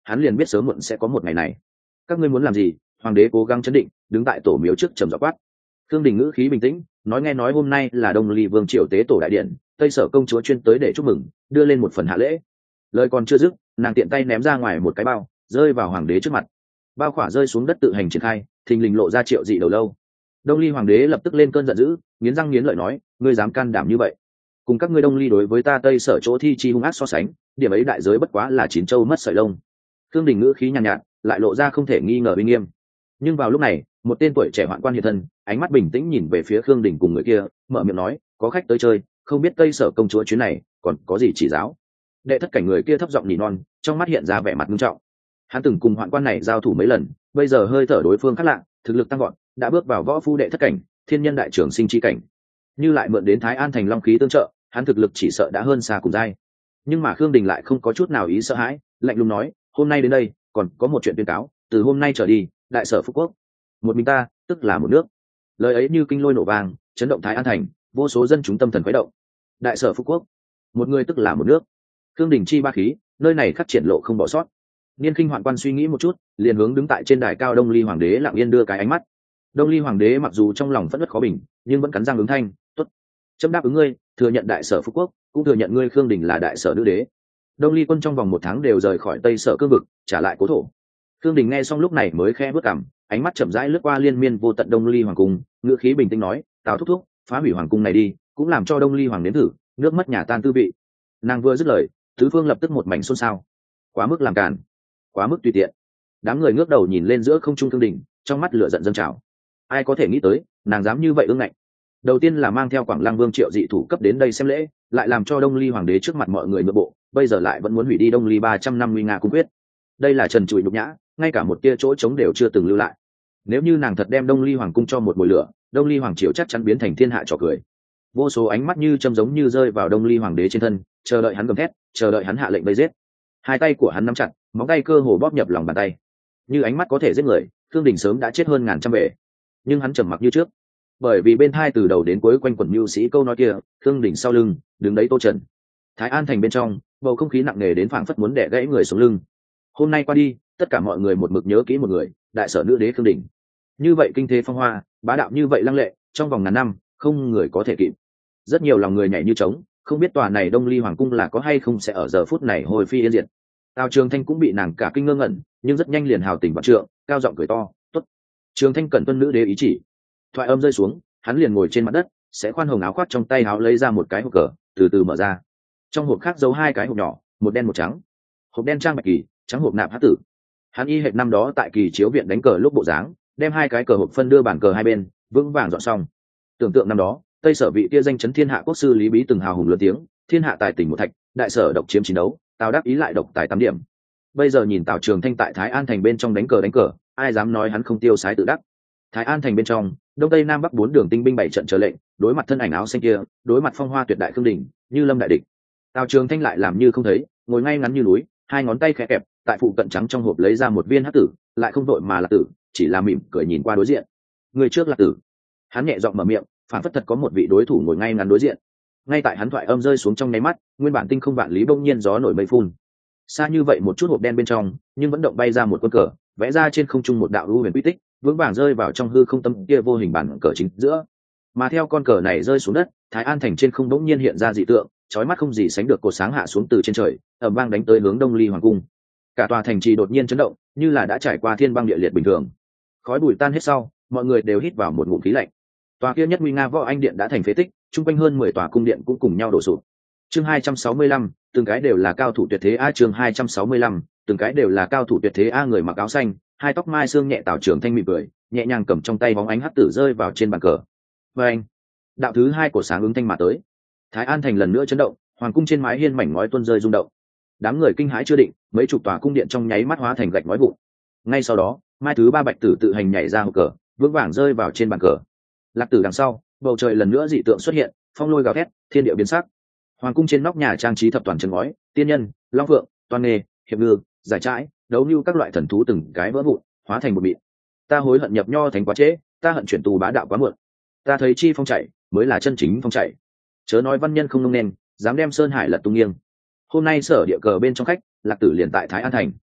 hắn liền biết sớm muộn sẽ có một ngày này. Các ngươi muốn làm gì? Hoàng đế cố gắng chấn định, đứng tại tổ miếu trước trầm giọng quát. Khương Đình ngữ khí bình tĩnh, nói nghe nói hôm nay là Đông Ly Vương triều tế tổ đại điện, Tây Sở công chúa chuyên tới để chúc mừng, đưa lên một phần hạ lễ. Lời còn chưa dứt, nàng tiện tay ném ra ngoài một cái bao, rơi vào hoàng đế trước mặt. Bao khỏa rơi xuống đất tự hành triển khai, thình lình lộ ra Triệu Dị đầu lâu. Đông Ly hoàng đế lập tức lên cơn giận dữ, nghiến răng nghiến lợi nói, ngươi dám can đảm như vậy, cùng các ngươi Đông Ly đối với ta Tây Sở chỗ thi chi hung ác so sánh, điểm ấy đại giới bất quá là chín châu mất sợi lông. Khương Đình ngữ khí nhàn nhạt, nhạt, lại lộ ra không thể nghi ngờ uy nghiêm. Nhưng vào lúc này, một tên tuổi trẻ hoạn quan hiện thân, ánh mắt bình tĩnh nhìn về phía Khương Đình cùng người kia, mở miệng nói, có khách tới chơi, không biết Tây Sở công chúa chuyến này còn có gì chỉ giáo. Đệ thất cảnh người kia thấp giọng nỉ non, trong mắt hiện ra vẻ mặt nghiêm trọng. Hắn từng cùng hoạn quan này giao thủ mấy lần, bây giờ hơi thở đối phương khác lạ, thực lực tăng gọn, đã bước vào võ phu đệ thất cảnh, thiên nhân đại trưởng sinh chi cảnh. Như lại mượn đến Thái An thành long khí tương trợ, hắn thực lực chỉ sợ đã hơn xa cùng giai. Nhưng mà Khương Đình lại không có chút nào ý sợ hãi, lạnh lùng nói, hôm nay đến đây, còn có một chuyện tuyên cáo, từ hôm nay trở đi, đại sở Phúc Quốc, một mình ta, tức là một nước. Lời ấy như kinh lôi nổ vang, chấn động Thái An thành, vô số dân chúng tâm thần khuấy động. Đại sở Phúc Quốc, một người tức là một nước. Khương Đình chi ba khí, nơi này khắc triển lộ không bỏ sót. Niên Kinh hoạn quan suy nghĩ một chút, liền hướng đứng tại trên đài cao Đông Ly hoàng đế lặng yên đưa cái ánh mắt. Đông Ly hoàng đế mặc dù trong lòng phẫn uất khó bình, nhưng vẫn cắn răng ứng thanh, tốt, chấm đáp ứng ngươi, thừa nhận đại sở Phúc Quốc, cũng thừa nhận ngươi Khương Đình là đại sở nữ đế. Đông Ly quân trong vòng một tháng đều rời khỏi Tây Sở cương vực, trả lại cố thổ. Khương Đình nghe xong lúc này mới khẽ bước cằm, ánh mắt chậm rãi lướt qua liên miên vô tận Đông Ly hoàng cung, ngữ khí bình tĩnh nói, Tào thúc thúc, phá hủy hoàng cung này đi, cũng làm cho Đông Ly hoàng nếm thử, nước mất nhà tan tư vị. Nàng vừa dứt lời, tứ phương lập tức một mảnh xôn xao. Quá mức làm cản, quá mức tùy tiện. Đám người ngước đầu nhìn lên giữa không trung Khương Đình, trong mắt lửa giận dâng trào. Ai có thể nghĩ tới, nàng dám như vậy ương ngạnh. Đầu tiên là mang theo Quảng Lăng Vương Triệu Dị thủ cấp đến đây xem lễ, lại làm cho Đông Ly hoàng đế trước mặt mọi người nhượng bộ, bây giờ lại vẫn muốn hủy đi Đông Ly ba trăm năm mươi Nga cung quyết. Đây là trần trụi nhục nhã, ngay cả một tia chỗ trống đều chưa từng lưu lại. Nếu như nàng thật đem Đông Ly hoàng cung cho một mồi lửa, Đông Ly hoàng triều chắc chắn biến thành thiên hạ trò cười. Vô số ánh mắt như châm giống như rơi vào Đông Ly hoàng đế trên thân, chờ đợi hắn gầm thét, chờ đợi hắn hạ lệnh vây giết. Hai tay của hắn nắm chặt, móng tay cơ hồ bóp nhập lòng bàn tay. Như ánh mắt có thể giết người, Khương Đình sớm đã chết hơn ngàn trăm bể. Nhưng hắn trầm mặc như trước, bởi vì bên hai từ đầu đến cuối quanh quẩn mưu sĩ câu nói kia, Khương Đình sau lưng đứng đấy Tô Trần. Thái An thành bên trong, bầu không khí nặng nề đến phảng phất muốn đè gãy người xuống lưng. Hôm nay qua đi, tất cả mọi người một mực nhớ kỹ một người, đại sở nữ đế Khương Đình. Như vậy kinh thế phong hoa, bá đạo như vậy lăng lệ, trong vòng ngàn năm không người có thể kịp. Rất nhiều lòng người nhảy như trống, không biết tòa này Đông Ly hoàng cung là có hay không sẽ ở giờ phút này hồi phi yên diệt. Tào Trường Thanh cũng bị nàng cả kinh ngơ ngẩn, nhưng rất nhanh liền hào tình vạn trượng, cao giọng cười to, "Tốt." Trường Thanh cần tuân nữ đế ý chỉ. Thoại âm rơi xuống, hắn liền ngồi trên mặt đất, sẽ khoan hồng áo khoác trong tay áo lấy ra một cái hộp cờ, từ từ mở ra. Trong hộp khác giấu hai cái hộp nhỏ, một đen một trắng. Hộp đen trang bạch kỳ, trắng hộp nạp hắc tử. Hắn y hệt năm đó tại kỳ chiếu viện đánh cờ lúc bộ dáng, đem hai cái cờ hộp phân đưa bàn cờ hai bên, vững vàng dọn xong. Tưởng tượng năm đó, Tây Sở vị kia danh chấn thiên hạ quốc sư Lý Bí từng hào hùng lớn tiếng, thiên hạ tài tình một thạch, đại sở độc chiếm chiến đấu, Tào đáp ý lại độc tài tám điểm. Bây giờ nhìn Tào Trường Thanh tại Thái An thành bên trong đánh cờ đánh cờ, ai dám nói hắn không tiêu sái tự đắc. Thái An thành bên trong, đông tây nam bắc bốn đường tinh binh bảy trận chờ lệnh, đối mặt thân ảnh áo xanh kia, đối mặt phong hoa tuyệt đại Khương Đình, như lâm đại địch. Tào Trường Thanh lại làm như không thấy, ngồi ngay ngắn như núi, hai ngón tay khẽ kẹp, tại phụ cận trắng trong hộp lấy ra một viên hắc tử, lại không đội mà là tử, chỉ là mỉm cười nhìn qua đối diện. Người trước là tử. Hắn nhẹ giọng mở miệng, phản phất thật có một vị đối thủ ngồi ngay ngắn đối diện. Ngay tại hắn thoại âm rơi xuống trong nháy mắt, nguyên bản tinh không vạn lý bỗng nhiên gió nổi mây phun. Xa như vậy một chút hộp đen bên trong, nhưng vẫn động bay ra một quân cờ, vẽ ra trên không trung một đạo lưu huyền quy tích, vững vàng rơi vào trong hư không tâm kia vô hình bản cờ chính giữa. Mà theo con cờ này rơi xuống đất, Thái An thành trên không bỗng nhiên hiện ra dị tượng, chói mắt không gì sánh được cột sáng hạ xuống từ trên trời, ầm vang đánh tới hướng Đông Ly hoàng cung. Cả tòa thành trì đột nhiên chấn động, như là đã trải qua thiên băng địa liệt bình thường. Khói bụi tan hết sau, mọi người đều hít vào một ngụm khí lạnh. Tòa kia nhất nguy nga võ anh điện đã thành phế tích, chung quanh hơn mười tòa cung điện cũng cùng nhau đổ sụp. Chương hai trăm sáu mươi lăm, từng cái đều là cao thủ tuyệt thế a. Chương hai trăm sáu mươi lăm, từng cái đều là cao thủ tuyệt thế a. Người mặc áo xanh, hai tóc mai xương nhẹ Tào Trường Thanh mỉm cười, nhẹ nhàng cầm trong tay bóng ánh hắc tử rơi vào trên bàn cờ. Và anh, đạo thứ hai của sáng ứng thanh mà tới. Thái An thành lần nữa chấn động, hoàng cung trên mái hiên mảnh ngói tuôn rơi rung động. Đám người kinh hãi chưa định, mấy chục tòa cung điện trong nháy mắt hóa thành gạch ngói vụn. Ngay sau đó, mai thứ ba bạch tử tự hành nhảy ra hộp cờ, vững vàng rơi vào trên bàn cờ. Lạc tử đằng sau, bầu trời lần nữa dị tượng xuất hiện, phong lôi gào thét, thiên địa biến sắc. Hoàng cung trên nóc nhà trang trí thập toàn trần ngói, tiên nhân, long phượng, toan nghề, hiệp ngư, giải trãi, đấu lưu các loại thần thú từng cái vỡ vụn, hóa thành một mịn. Ta hối hận nhập nho thành quá trễ, ta hận chuyển tù bá đạo quá muộn. Ta thấy chi phong chạy, mới là chân chính phong chạy. Chớ nói văn nhân không nông nên, dám đem sơn hải lật tung nghiêng. Hôm nay sở địa cờ bên trong khách, Lạc tử liền tại Thái An thành.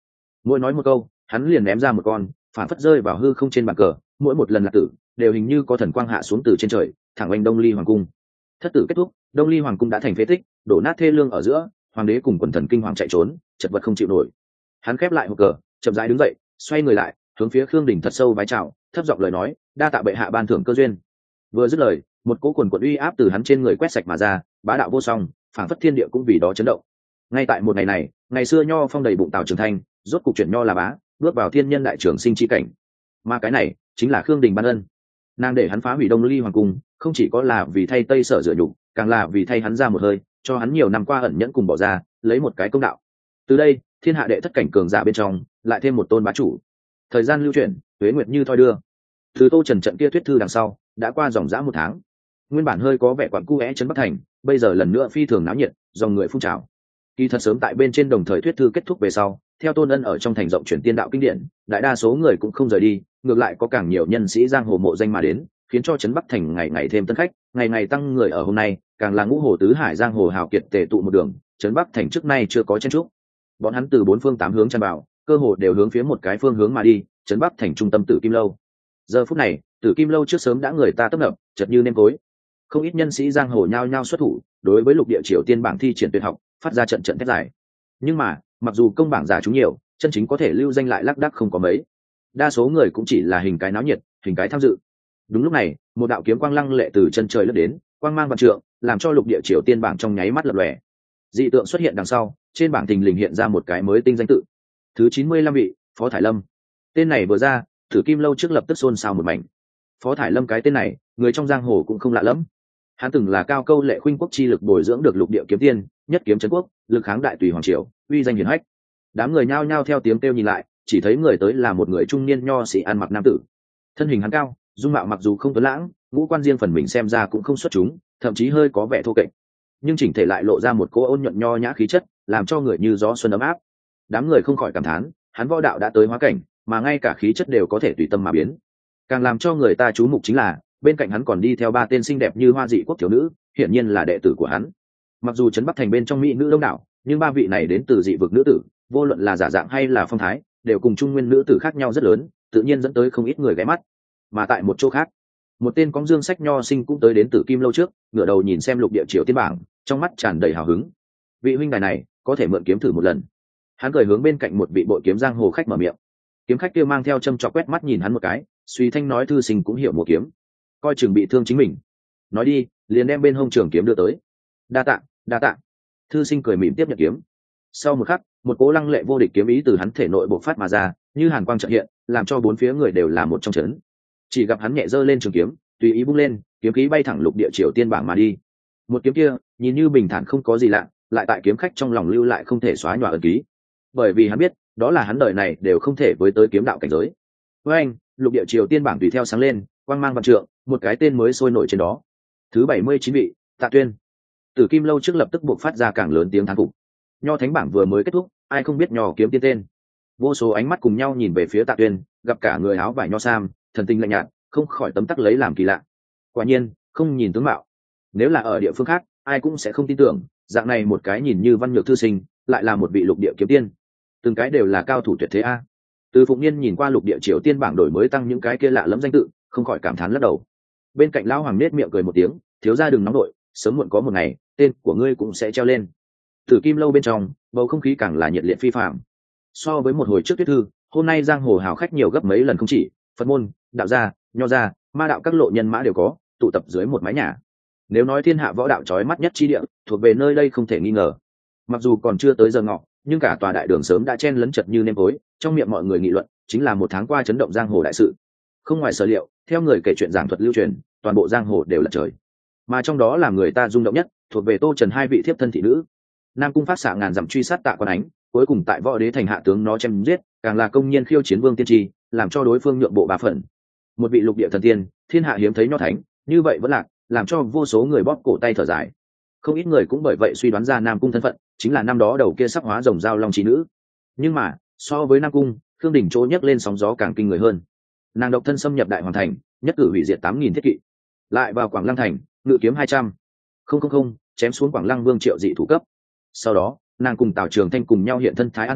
mỗi nói một câu hắn liền ném ra một con, phản phất rơi vào hư không trên bàn cờ, mỗi một lần lạc tử đều hình như có thần quang hạ xuống từ trên trời, thẳng oanh Đông Ly hoàng cung. Thất tử kết thúc, Đông Ly hoàng cung đã thành phế tích, đổ nát thê lương ở giữa, hoàng đế cùng quần thần kinh hoàng chạy trốn, chật vật không chịu nổi. Hắn khép lại hộp cờ, chậm rãi đứng dậy, xoay người lại, hướng phía Khương Đình thật sâu vái chào, thấp giọng lời nói, đa tạ bệ hạ ban thưởng cơ duyên. Vừa dứt lời, một cỗ quần quần uy áp từ hắn trên người quét sạch mà ra, bá đạo vô song, phảng phất thiên địa cũng vì đó chấn động. Ngay tại một ngày này, ngày xưa nho phong đầy bụng Tào Trường Thanh, rốt cục chuyển nho là bá, bước vào thiên nhân đại trường sinh chi cảnh. Mà cái này chính là Khương Đình ban ân. Nàng để hắn phá hủy Đông Ly hoàng cung, không chỉ có là vì thay Tây Sở rửa nhục, càng là vì thay hắn ra một hơi, cho hắn nhiều năm qua ẩn nhẫn cùng bỏ ra, lấy một cái công đạo. Từ đây, thiên hạ đệ thất cảnh cường giả bên trong, lại thêm một tôn bá chủ. Thời gian lưu chuyển, tuế nguyệt như thoi đưa. Từ Tô Trần trận kia thuyết thư đằng sau, đã qua dòng dã một tháng. Nguyên bản hơi có vẻ quặn cu é trấn Bắc Thành, bây giờ lần nữa phi thường náo nhiệt, dòng người phun trào. Kỳ thật sớm tại bên trên đồng thời thuyết thư kết thúc về sau, theo Tôn Ân ở trong thành rộng chuyển tiên đạo kinh điển, đại đa số người cũng không rời đi, ngược lại có càng nhiều nhân sĩ giang hồ mộ danh mà đến, khiến cho trấn Bắc Thành ngày ngày thêm tân khách, ngày ngày tăng người ở hôm nay, càng là ngũ hồ tứ hải giang hồ hào kiệt tề tụ một đường, trấn Bắc Thành trước nay chưa có chen trúc. Bọn hắn từ bốn phương tám hướng tràn vào, cơ hồ đều hướng phía một cái phương hướng mà đi, trấn Bắc Thành trung tâm Tử Kim lâu. Giờ phút này, Tử Kim lâu trước sớm đã người ta tấp nập, chật như nêm tối. Không ít nhân sĩ giang hồ nhao nhao xuất thủ, đối với lục địa triều tiên bảng thi triển tuyệt học, phát ra trận trận thét dài. Nhưng mà, mặc dù công bảng giả chúng nhiều, chân chính có thể lưu danh lại lác đác không có mấy. Đa số người cũng chỉ là hình cái náo nhiệt, hình cái tham dự. Đúng lúc này, một đạo kiếm quang lăng lệ từ chân trời lướt đến, quang mang vạn trượng, làm cho lục địa triều tiên bảng trong nháy mắt lập lòe. Dị tượng xuất hiện đằng sau, trên bảng thình lình hiện ra một cái mới tinh danh tự. Thứ chín mươi lăm vị, Phó Thải Lâm. Tên này vừa ra, Tử Kim lâu trước lập tức xôn xao một mảnh. Phó Thải Lâm cái tên này, người trong giang hồ cũng không lạ lắm. Hắn từng là cao câu lệ khuynh quốc chi lực bồi dưỡng được lục địa kiếm tiên, nhất kiếm trấn quốc, lực kháng đại tùy hoàng triều, uy danh hiển hách. Đám người nhao nhao theo tiếng kêu nhìn lại, chỉ thấy người tới là một người trung niên nho sĩ ăn mặc nam tử. Thân hình hắn cao, dung mạo mặc dù không tuấn lãng, ngũ quan riêng phần mình xem ra cũng không xuất chúng, thậm chí hơi có vẻ thô kệch, nhưng chỉnh thể lại lộ ra một cỗ ôn nhuận nho nhã khí chất, làm cho người như gió xuân ấm áp. Đám người không khỏi cảm thán, hắn võ đạo đã tới hóa cảnh, mà ngay cả khí chất đều có thể tùy tâm mà biến. Càng làm cho người ta chú mục chính là, bên cạnh hắn còn đi theo ba tên xinh đẹp như hoa dị quốc thiếu nữ, hiển nhiên là đệ tử của hắn. Mặc dù trấn Bắc Thành bên trong mỹ nữ đông đảo, nhưng ba vị này đến từ dị vực nữ tử, vô luận là giả dạng hay là phong thái, đều cùng trung nguyên nữ tử khác nhau rất lớn, tự nhiên dẫn tới không ít người ghé mắt. Mà tại một chỗ khác, một tên cóng dương sách nho sinh cũng tới đến Tử Kim lâu trước, ngửa đầu nhìn xem lục địa triều tiên bảng, trong mắt tràn đầy hào hứng. Vị huynh đài này, có thể mượn kiếm thử một lần. Hắn cười hướng bên cạnh một vị bội kiếm giang hồ khách mở miệng. Kiếm khách kia mang theo châm chọc quét mắt nhìn hắn một cái, suy thanh nói thư sinh cũng hiểu một kiếm, coi chừng bị thương chính mình. Nói đi, liền đem bên hông trường kiếm đưa tới. Đa tạ, đa tạ. Thư sinh cười mỉm tiếp nhận kiếm. Sau một khắc, một cố lăng lệ vô địch kiếm ý từ hắn thể nội bộc phát mà ra, như hàn quang chợt hiện, làm cho bốn phía người đều là một trong chấn. Chỉ gặp hắn nhẹ giơ lên trường kiếm, tùy ý bung lên, kiếm khí bay thẳng lục địa triều tiên bảng mà đi. Một kiếm kia, nhìn như bình thản không có gì lạ, lại tại kiếm khách trong lòng lưu lại không thể xóa nhòa ấn ký. Bởi vì hắn biết, đó là hắn đời này đều không thể với tới kiếm đạo cảnh giới. Với anh, lục địa triều tiên bảng tùy theo sáng lên, quang mang vạn trượng, một cái tên mới sôi nổi trên đó. Thứ bảy mươi chín vị, Tạ Tuyên. Tử Kim lâu trước lập tức buộc phát ra càng lớn tiếng thán phục. Nho thánh bảng vừa mới kết thúc, ai không biết nho kiếm tiên tên. Vô số ánh mắt cùng nhau nhìn về phía Tạ Tuyên, gặp cả người áo vải nho sam, thần tinh lạnh nhạt, không khỏi tấm tắc lấy làm kỳ lạ. Quả nhiên, không nhìn tướng mạo, nếu là ở địa phương khác, ai cũng sẽ không tin tưởng, dạng này một cái nhìn như văn nhược thư sinh, lại là một vị lục địa kiếm tiên. Từng cái đều là cao thủ tuyệt thế a. Từ Phụng Niên nhìn qua lục địa triều tiên bảng đổi mới tăng những cái kia lạ lẫm danh tự, không khỏi cảm thán lắc đầu. Bên cạnh lão hoàng nết miệng cười một tiếng, thiếu gia đừng nóng đội, sớm muộn có một ngày, tên của ngươi cũng sẽ treo lên. Tử Kim lâu bên trong, bầu không khí càng là nhiệt liệt phi phàm. So với một hồi trước tuyết thư, hôm nay giang hồ hào khách nhiều gấp mấy lần không chỉ, Phật môn, đạo gia, nho gia, ma đạo các lộ nhân mã đều có, tụ tập dưới một mái nhà. Nếu nói thiên hạ võ đạo chói mắt nhất chi địa, thuộc về nơi đây không thể nghi ngờ. Mặc dù còn chưa tới giờ ngọ, nhưng cả tòa đại đường sớm đã chen lấn chật như nêm tối, trong miệng mọi người nghị luận, chính là một tháng qua chấn động giang hồ đại sự. Không ngoài sở liệu, theo người kể chuyện giảng thuật lưu truyền, toàn bộ giang hồ đều là trời. Mà trong đó làm người ta rung động nhất, thuộc về Tô Trần hai vị thiếp thân thị nữ. Nam cung phát xạ ngàn dặm truy sát Tạ Quan Ánh, cuối cùng tại võ đế thành hạ tướng nó chém giết, càng là công nhiên khiêu chiến vương tiên tri, làm cho đối phương nhượng bộ ba phần. Một vị lục địa thần tiên, thiên hạ hiếm thấy nho thánh, như vậy vẫn lạc, làm cho vô số người bóp cổ tay thở dài. Không ít người cũng bởi vậy suy đoán ra Nam cung thân phận chính là năm đó đầu kia sắc hóa rồng giao long trí nữ. Nhưng mà so với Nam cung, Khương Đình chỗ nhấc lên sóng gió càng kinh người hơn. Nàng độc thân xâm nhập đại hoàng thành, nhất cử hủy diệt tám nghìn thiết kỵ, lại vào Quảng Lăng thành ngự kiếm hai trăm không không không chém xuống Quảng Lăng vương triệu dị thủ cấp. Sau đó nàng cùng Tào Trường Thanh cùng nhau hiện thân Thái An thành,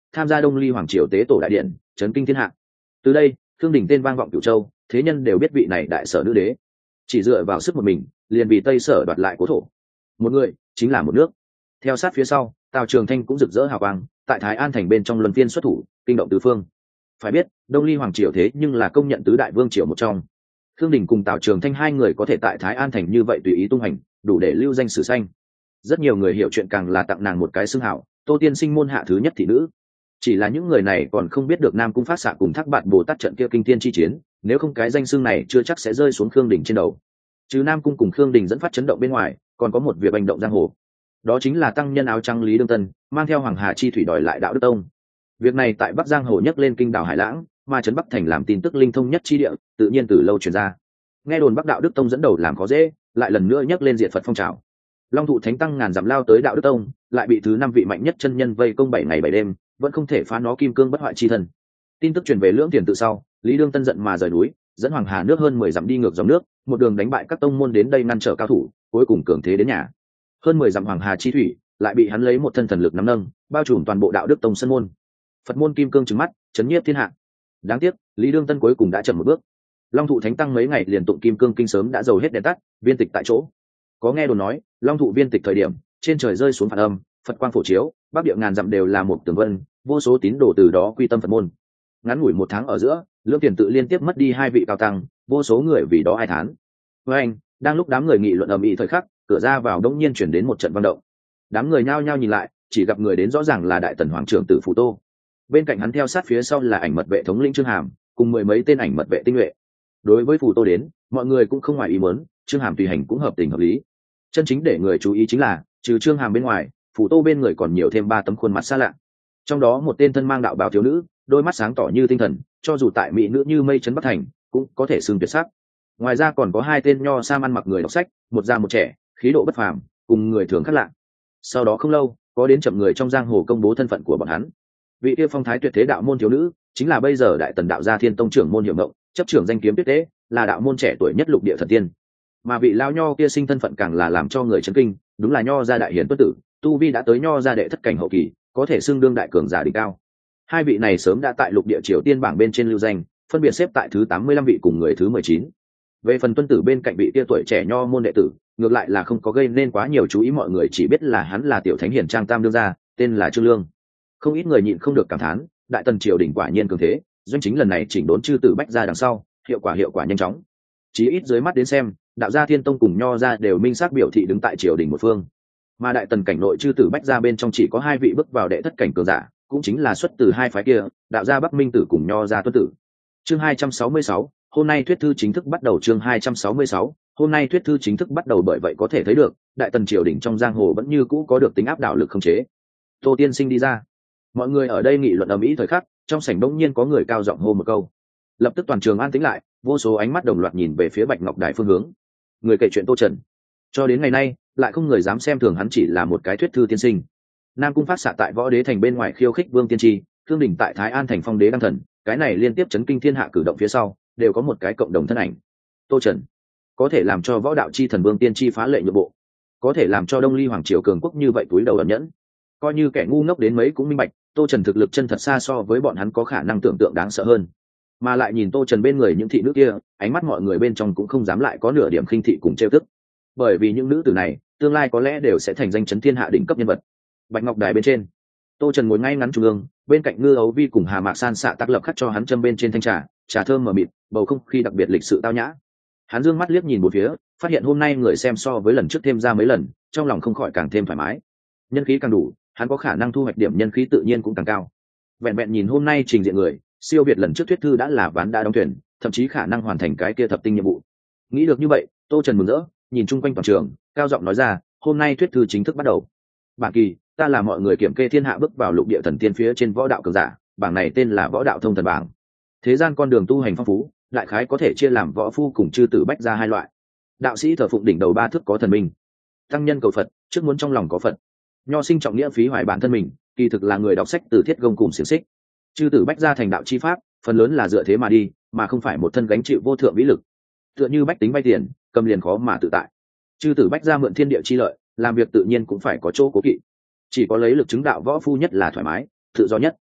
tham gia đông ly hoàng triều tế tổ đại điện, trấn kinh thiên hạ. Từ đây Khương Đình tên vang vọng cửu châu, thế nhân đều biết vị này đại sở nữ đế chỉ dựa vào sức một mình liền vì tây sở đoạt lại cố thổ. Một người chính là một nước. Theo sát phía sau, Tào Trường Thanh cũng rực rỡ hào quang, tại Thái An thành bên trong luân phiên xuất thủ, kinh động tứ phương. Phải biết đông ly hoàng triều thế nhưng là công nhận tứ đại vương triều một trong. Khương Đình cùng Tào Trường Thanh hai người có thể tại Thái An thành như vậy tùy ý tung hành, đủ để lưu danh sử xanh. Rất nhiều người hiểu chuyện càng là tặng nàng một cái xưng hảo, Tô Tiên Sinh môn hạ thứ nhất thị nữ. Chỉ là những người này còn không biết được Nam Cung Phát Xạ cùng Thác Bạt Bồ Tát trận kia kinh thiên chi chiến, nếu không cái danh xưng này chưa chắc sẽ rơi xuống Khương Đình trên đầu. Trừ Nam Cung cùng Khương Đình dẫn phát chấn động bên ngoài, còn có một việc hành động giang hồ. Đó chính là tăng nhân áo trắng Lý Đương Tân mang theo Hoàng Hà chi thủy đòi lại Đạo Đức Tông. Việc này tại Bắc Giang hồ nhấc lên kinh đảo Hải Lãng, mà trấn Bắc thành làm tin tức linh thông nhất chi địa, tự nhiên từ lâu truyền ra. Nghe đồn Bắc Đạo Đức Tông dẫn đầu làm khó dễ, lại lần nữa nhấc lên diệt Phật phong trào. Long Thụ Thánh Tăng ngàn dặm lao tới Đạo Đức Tông, lại bị thứ năm vị mạnh nhất chân nhân vây công bảy ngày bảy đêm, vẫn không thể phá nó kim cương bất hoại chi thần. Tin tức truyền về Lưỡng Tiền tự sau, Lý Đương Tân giận mà rời núi, dẫn Hoàng Hà nước hơn mười dặm đi ngược dòng nước, một đường đánh bại các tông môn đến đây ngăn trở cao thủ, cuối cùng cường thế đến nhà. Hơn mười dặm Hoàng Hà chi thủy, lại bị hắn lấy một thân thần lực nắm nâng, bao trùm toàn bộ Đạo Đức Tông sân môn. Phật môn kim cương trừng mắt, chấn nhiếp thiên hạ. Đáng tiếc, Lý Đương Tân cuối cùng đã chậm một bước. Long Thụ Thánh Tăng mấy ngày liền tụng kim cương kinh sớm đã dầu hết đèn tắt, viên tịch tại chỗ. Có nghe đồn nói, Long Thụ viên tịch thời điểm, trên trời rơi xuống phản âm, Phật quang phổ chiếu, bắc địa ngàn dặm đều là một tường vân, vô số tín đồ từ đó quy tâm Phật môn. Ngắn ngủi một tháng ở giữa, Lưỡng Tiền tự liên tiếp mất đi hai vị cao tăng, vô số người vì đó ai thán. Với anh, đang lúc đám người nghị luận ầm ĩ thời khắc, cửa ra vào đống nhiên chuyển đến một trận vận động. Đám người nhao nhao nhìn lại, chỉ gặp người đến rõ ràng là Đại Tần Hoàng trưởng tử Phù Tô. Bên cạnh hắn theo sát phía sau là ảnh mật vệ thống lĩnh Trương Hàm, cùng mười mấy tên ảnh mật vệ tinh nhuệ. Đối với Phù Tô đến, mọi người cũng không ngoài ý muốn, Trương Hàm tùy hành cũng hợp tình hợp lý. Chân chính để người chú ý chính là, trừ Trương Hàm bên ngoài, Phù Tô bên người còn nhiều thêm ba tấm khuôn mặt xa lạ. Trong đó một tên thân mang đạo bào thiếu nữ, đôi mắt sáng tỏ như tinh thần, cho dù tại mỹ nữ như mây trấn Bắc thành, cũng có thể xưng tuyệt sắc. Ngoài ra còn có hai tên nho sam ăn mặc người đọc sách, một già một trẻ, khí độ bất phàm, cùng người thường khác lạ. Sau đó không lâu, có đến chậm người trong giang hồ công bố thân phận của bọn hắn. Vị kia phong thái tuyệt thế đạo môn thiếu nữ, chính là bây giờ Đại Tần đạo gia Thiên Tông trưởng môn Hiểu Mộng, chấp trưởng danh kiếm tuyệt thế, là đạo môn trẻ tuổi nhất lục địa thần tiên. Mà vị lao nho kia sinh thân phận càng là làm cho người chấn kinh, đúng là nho gia đại hiển tuất tử, tu vi đã tới nho gia đệ thất cảnh hậu kỳ, có thể xưng đương đại cường giả đỉnh cao. Hai vị này sớm đã tại lục địa triều tiên bảng bên trên lưu danh, phân biệt xếp tại thứ tám mươi lăm vị cùng người thứ mười chín. Về phần tuân tử bên cạnh vị kia tuổi trẻ nho môn đệ tử, ngược lại là không có gây nên quá nhiều chú ý, mọi người chỉ biết là hắn là tiểu thánh hiển trang tam đương gia, tên là Trương Lương. Không ít người nhịn không được cảm thán, Đại Tần triều đình quả nhiên cường thế, doanh chính lần này chỉnh đốn chư tử bách gia đằng sau, hiệu quả hiệu quả nhanh chóng. Chí ít dưới mắt đến xem, đạo gia Thiên Tông cùng nho gia đều minh xác biểu thị đứng tại triều đình một phương. Mà Đại Tần cảnh nội chư tử bách gia bên trong chỉ có hai vị bước vào đệ thất cảnh cường giả, cũng chính là xuất từ hai phái kia, đạo gia Bắc Minh tử cùng nho gia Tuân tử. Chương hai trăm sáu mươi sáu, hôm nay thuyết thư chính thức bắt đầu. Chương hai trăm sáu mươi sáu, hôm nay thuyết thư chính thức bắt đầu. Bởi vậy có thể thấy được, Đại Tần triều đình trong giang hồ vẫn như cũ có được tính áp đảo lực khống chế. Tô tiên sinh đi ra. Mọi người ở đây nghị luận ầm ĩ thời khắc, trong sảnh bỗng nhiên có người cao giọng hô một câu. Lập tức toàn trường an tĩnh lại, vô số ánh mắt đồng loạt nhìn về phía Bạch Ngọc Đài phương hướng. Người kể chuyện Tô Trần. Cho đến ngày nay, lại không người dám xem thường hắn chỉ là một cái thuyết thư tiên sinh. Nam Cung Phát Xạ tại Võ Đế thành bên ngoài khiêu khích Vương Tiên Tri, Khương Đình tại Thái An thành phong đế đăng thần, cái này liên tiếp chấn kinh thiên hạ cử động phía sau, đều có một cái cộng đồng thân ảnh. Tô Trần có thể làm cho võ đạo chi thần Vương Tiên Tri phá lệ nhượng bộ, có thể làm cho Đông Ly hoàng triều cường quốc như vậy túi đầu ẩn nhẫn. Coi như kẻ ngu ngốc đến mấy cũng minh bạch, Tô Trần thực lực chân thật xa so với bọn hắn có khả năng tưởng tượng đáng sợ hơn. Mà lại nhìn Tô Trần bên người những thị nữ kia, ánh mắt mọi người bên trong cũng không dám lại có nửa điểm khinh thị cùng trêu tức. Bởi vì những nữ tử này, tương lai có lẽ đều sẽ thành danh chấn thiên hạ đỉnh cấp nhân vật. Bạch Ngọc Đài bên trên, Tô Trần ngồi ngay ngắn trung ương, bên cạnh Ngư Ấu Vi cùng Hà Mạc San xạ tác lập khắc cho hắn châm bên trên thanh trà, trà thơm mờ mịt, bầu không khí đặc biệt lịch sự tao nhã. Hắn dương mắt liếc nhìn một phía, phát hiện hôm nay người xem so với lần trước thêm ra mấy lần, trong lòng không khỏi càng thêm thoải mái. Nhân khí càng đủ, hắn có khả năng thu hoạch điểm nhân khí tự nhiên cũng càng cao. Vẹn vẹn nhìn hôm nay trình diện người, siêu việt lần trước thuyết thư đã là ván đã đóng thuyền, thậm chí khả năng hoàn thành cái kia thập tinh nhiệm vụ. Nghĩ được như vậy, Tô Trần mừng rỡ, nhìn chung quanh toàn trường, cao giọng nói ra, hôm nay thuyết thư chính thức bắt đầu. Bản kỳ, ta là mọi người kiểm kê thiên hạ bước vào lục địa thần tiên phía trên võ đạo cường giả, bảng này tên là võ đạo thông thần bảng. Thế gian con đường tu hành phong phú, đại khái có thể chia làm võ phu cùng chư tử bách ra hai loại. Đạo sĩ thờ phụng đỉnh đầu ba thước có thần minh, tăng nhân cầu Phật, trước muốn trong lòng có Phật. Nho sinh trọng nghĩa phí hoài bản thân mình, kỳ thực là người đọc sách từ thiết gông cùng xiềng xích. Chư tử bách ra thành đạo chi pháp, phần lớn là dựa thế mà đi, mà không phải một thân gánh chịu vô thượng vĩ lực. Tựa như bách tính vay tiền, cầm liền khó mà tự tại. Chư tử bách ra mượn thiên địa chi lợi, làm việc tự nhiên cũng phải có chỗ cố kỵ. Chỉ có lấy lực chứng đạo võ phu nhất là thoải mái, tự do nhất.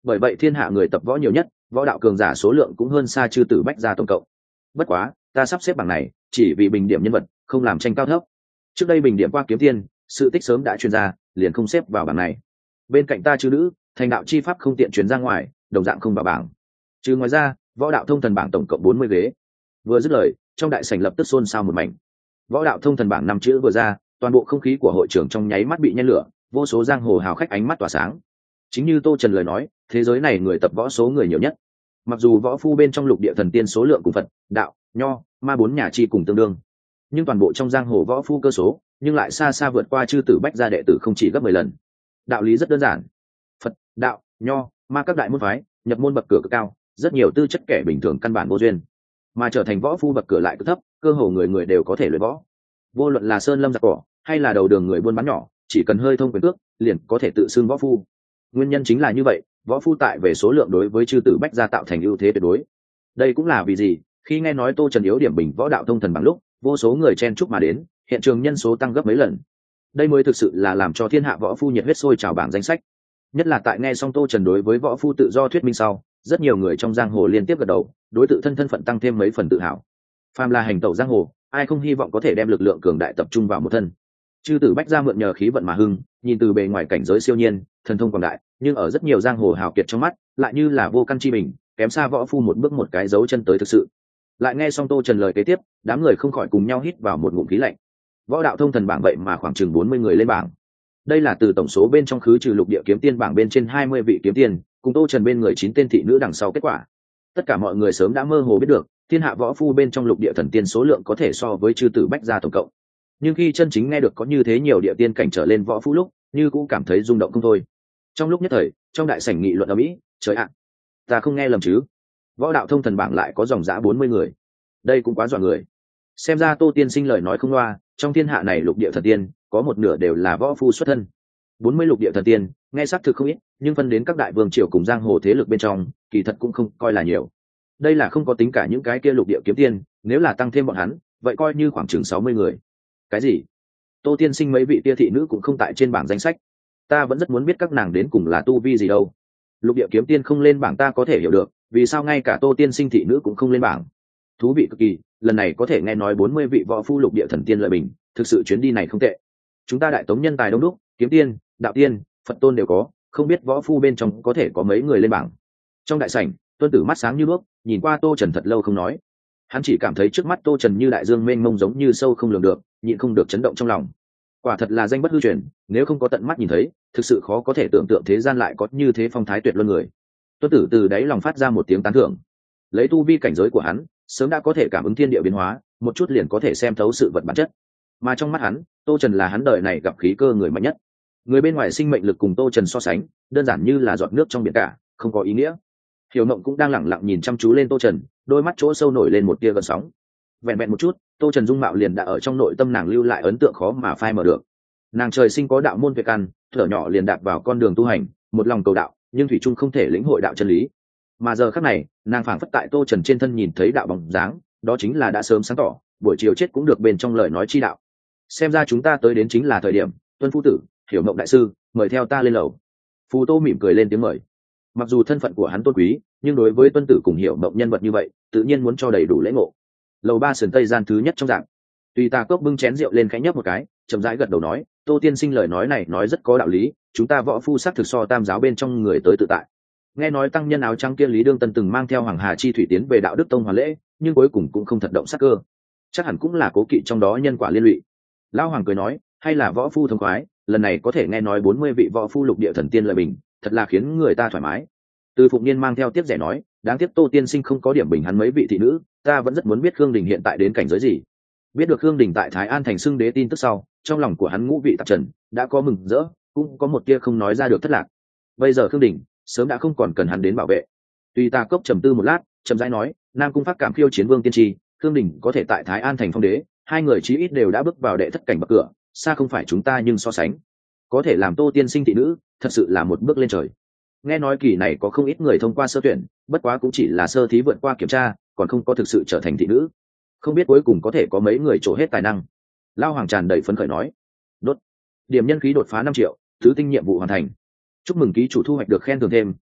bởi vậy thiên hạ người tập võ nhiều nhất, võ đạo cường giả số lượng cũng hơn xa chư tử bách gia tổng cộng. Bất quá ta sắp xếp bảng này chỉ vì bình điểm nhân vật, không làm tranh cao thấp. Trước đây bình điểm qua kiếm tiên, sự tích sớm đã truyền ra, liền không xếp vào bảng này. Bên cạnh ta chư nữ, thành đạo chi pháp không tiện truyền ra ngoài, đồng dạng không vào bảng. Trừ ngoài ra, võ đạo thông thần bảng tổng cộng bốn mươi ghế. Vừa dứt lời, trong đại sảnh lập tức xôn xao một mảnh. Võ đạo thông thần bảng năm chữ vừa ra, toàn bộ không khí của hội trường trong nháy mắt bị nhen lửa, vô số giang hồ hào khách ánh mắt tỏa sáng. Chính như Tô Trần lời nói, thế giới này người tập võ số người nhiều nhất. Mặc dù võ phu bên trong lục địa thần tiên số lượng cùng Phật, đạo, nho, ma bốn nhà chi cùng tương đương, nhưng toàn bộ trong giang hồ võ phu cơ số nhưng lại xa xa vượt qua chư tử bách gia đệ tử không chỉ gấp mười lần. Đạo lý rất đơn giản, Phật, đạo, nho, ma các đại môn phái nhập môn bậc cửa cực cao, rất nhiều tư chất kẻ bình thường căn bản vô duyên, mà trở thành võ phu bậc cửa lại cực thấp, cơ hồ người người đều có thể luyện võ. Vô luận là sơn lâm giặc cỏ hay là đầu đường người buôn bán nhỏ, chỉ cần hơi thông quyền cước liền có thể tự xưng võ phu. Nguyên nhân chính là như vậy, võ phu tại về số lượng đối với chư tử bách gia tạo thành ưu thế tuyệt đối. Đây cũng là vì gì khi nghe nói Tô Trần yếu điểm bình võ đạo thông thần bằng lúc, vô số người chen chúc mà đến, hiện trường nhân số tăng gấp mấy lần. Đây mới thực sự là làm cho thiên hạ võ phu nhiệt huyết sôi trào bảng danh sách. Nhất là tại nghe xong Tô Trần đối với võ phu tự do thuyết minh sau, rất nhiều người trong giang hồ liên tiếp gật đầu, đối tự thân thân phận tăng thêm mấy phần tự hào. Phàm là hành tẩu giang hồ, ai không hy vọng có thể đem lực lượng cường đại tập trung vào một thân. Chư tử bách gia mượn nhờ khí vận mà hưng, nhìn từ bề ngoài cảnh giới siêu nhiên, thần thông quảng đại, nhưng ở rất nhiều giang hồ hào kiệt trong mắt, lại như là vô căn chi bình, kém xa võ phu một bước một cái dấu chân tới thực sự. Lại nghe xong Tô Trần lời kế tiếp, đám người không khỏi cùng nhau hít vào một ngụm khí lạnh. Võ đạo thông thần bảng vậy mà khoảng chừng bốn mươi người lên bảng. Đây là từ tổng số bên trong khứ trừ lục địa kiếm tiên bảng bên trên hai mươi vị kiếm tiên, cùng Tô Trần bên người chín tên thị nữ đằng sau kết quả. Tất cả mọi người sớm đã mơ hồ biết được, thiên hạ võ phu bên trong lục địa thần tiên số lượng có thể so với chư tử bách gia tổng cộng. Nhưng khi chân chính nghe được có như thế nhiều địa tiên cảnh trở lên võ phu lúc, như cũng cảm thấy rung động không thôi. Trong lúc nhất thời, trong đại sảnh nghị luận ầm ĩ, trời ạ, ta không nghe lầm chứ? Võ đạo thông thần bảng lại có dòng dã bốn mươi người. Đây cũng quá dọa người. Xem ra Tô tiên sinh lời nói không loa, trong thiên hạ này lục địa thần tiên, có một nửa đều là võ phu xuất thân. bốn mươi lục địa thần tiên, nghe xác thực không ít, nhưng phân đến các đại vương triều cùng giang hồ thế lực bên trong, kỳ thật cũng không coi là nhiều. Đây là không có tính cả những cái kia lục địa kiếm tiên, nếu là tăng thêm bọn hắn, vậy coi như khoảng chừng sáu mươi người. Cái gì? Tô tiên sinh mấy vị tia thị nữ cũng không tại trên bảng danh sách. Ta vẫn rất muốn biết các nàng đến cùng là tu vi gì đâu. Lục địa kiếm tiên không lên bảng ta có thể hiểu được, vì sao ngay cả Tô tiên sinh thị nữ cũng không lên bảng. Thú vị cực kỳ, lần này có thể nghe nói bốn mươi vị võ phu lục địa thần tiên lợi bình, thực sự chuyến đi này không tệ. Chúng ta đại tống nhân tài đông đúc, kiếm tiên, đạo tiên, Phật tôn đều có, không biết võ phu bên trong có thể có mấy người lên bảng. Trong đại sảnh, Tuân Tử mắt sáng như đuốc, nhìn qua Tô Trần thật lâu không nói. Hắn chỉ cảm thấy trước mắt Tô Trần như đại dương mênh mông giống như sâu không lường được, nhịn không được chấn động trong lòng. Quả thật là danh bất hư truyền, nếu không có tận mắt nhìn thấy, thực sự khó có thể tưởng tượng thế gian lại có như thế phong thái tuyệt luân người. Tuân Tử từ đáy lòng phát ra một tiếng tán thưởng. Lấy tu vi cảnh giới của hắn, sớm đã có thể cảm ứng thiên địa biến hóa, một chút liền có thể xem thấu sự vật bản chất. Mà trong mắt hắn, Tô Trần là hắn đời này gặp khí cơ người mạnh nhất. Người bên ngoài sinh mệnh lực cùng Tô Trần so sánh, đơn giản như là giọt nước trong biển cả, không có ý nghĩa. Hiểu Mộng cũng đang lẳng lặng nhìn chăm chú lên Tô Trần, đôi mắt chỗ sâu nổi lên một tia gợn sóng. Vẹn vẹn một chút, Tô Trần dung mạo liền đã ở trong nội tâm nàng lưu lại ấn tượng khó mà phai mờ được. Nàng trời sinh có đạo môn tuyệt căn, thở nhỏ liền đạp vào con đường tu hành, một lòng cầu đạo, nhưng thủy chung không thể lĩnh hội đạo chân lý. Mà giờ khắc này, nàng phảng phất tại Tô Trần trên thân nhìn thấy đạo bóng dáng, đó chính là đã sớm sáng tỏ, buổi chiều chết cũng được bên trong lời nói chi đạo. Xem ra chúng ta tới đến chính là thời điểm, Tuân phu tử, Hiểu Mộng đại sư, mời theo ta lên lầu. Phù Tô mỉm cười lên tiếng mời. Mặc dù thân phận của hắn tôn quý, nhưng đối với Tuân tử cùng Hiểu Mộng nhân vật như vậy, tự nhiên muốn cho đầy đủ lễ ngộ. Lầu ba sườn tây gian thứ nhất trong dạng. Tùy Tà Cốc bưng chén rượu lên khẽ nhấp một cái, chậm rãi gật đầu nói, Tô tiên sinh lời nói này nói rất có đạo lý, chúng ta võ phu sắc thực so tam giáo bên trong người tới tự tại. Nghe nói tăng nhân áo trắng kia Lý Đương Tân từng mang theo Hoàng Hà chi thủy tiến về đạo đức tông hoàn lễ, nhưng cuối cùng cũng không thật động sắc cơ, chắc hẳn cũng là cố kỵ trong đó nhân quả liên lụy. Lão Hoàng cười nói, hay là võ phu thông khoái, lần này có thể nghe nói bốn mươi vị võ phu lục địa thần tiên lợi bình, thật là khiến người ta thoải mái. Từ Phụng Niên mang theo tiếp rẻ nói, đáng tiếc Tô tiên sinh không có điểm bình hắn mấy vị thị nữ, ta vẫn rất muốn biết Khương Đình hiện tại đến cảnh giới gì. Biết được Khương Đình tại Thái An thành xưng đế tin tức sau, trong lòng của hắn ngũ vị tạp trần, đã có mừng rỡ, cũng có một tia không nói ra được thất lạc. Bây giờ Khương Đình sớm đã không còn cần hắn đến bảo vệ. Tùy Tà Cốc trầm tư một lát, chậm rãi nói, Nam cung Phát cảm khiêu chiến vương tiên tri, Khương Đình có thể tại Thái An thành phong đế, hai người chí ít đều đã bước vào đệ thất cảnh bậc cửa, xa không phải chúng ta nhưng so sánh. Có thể làm Tô tiên sinh thị nữ, thật sự là một bước lên trời. Nghe nói kỳ này có không ít người thông qua sơ tuyển, bất quá cũng chỉ là sơ thí vượt qua kiểm tra, còn không có thực sự trở thành thị nữ. Không biết cuối cùng có thể có mấy người trổ hết tài năng. Lao Hoàng tràn đầy phấn khởi nói, đốt điểm nhân khí đột phá năm triệu, thứ tinh nhiệm vụ hoàn thành. Chúc mừng ký chủ thu hoạch được khen thưởng thêm,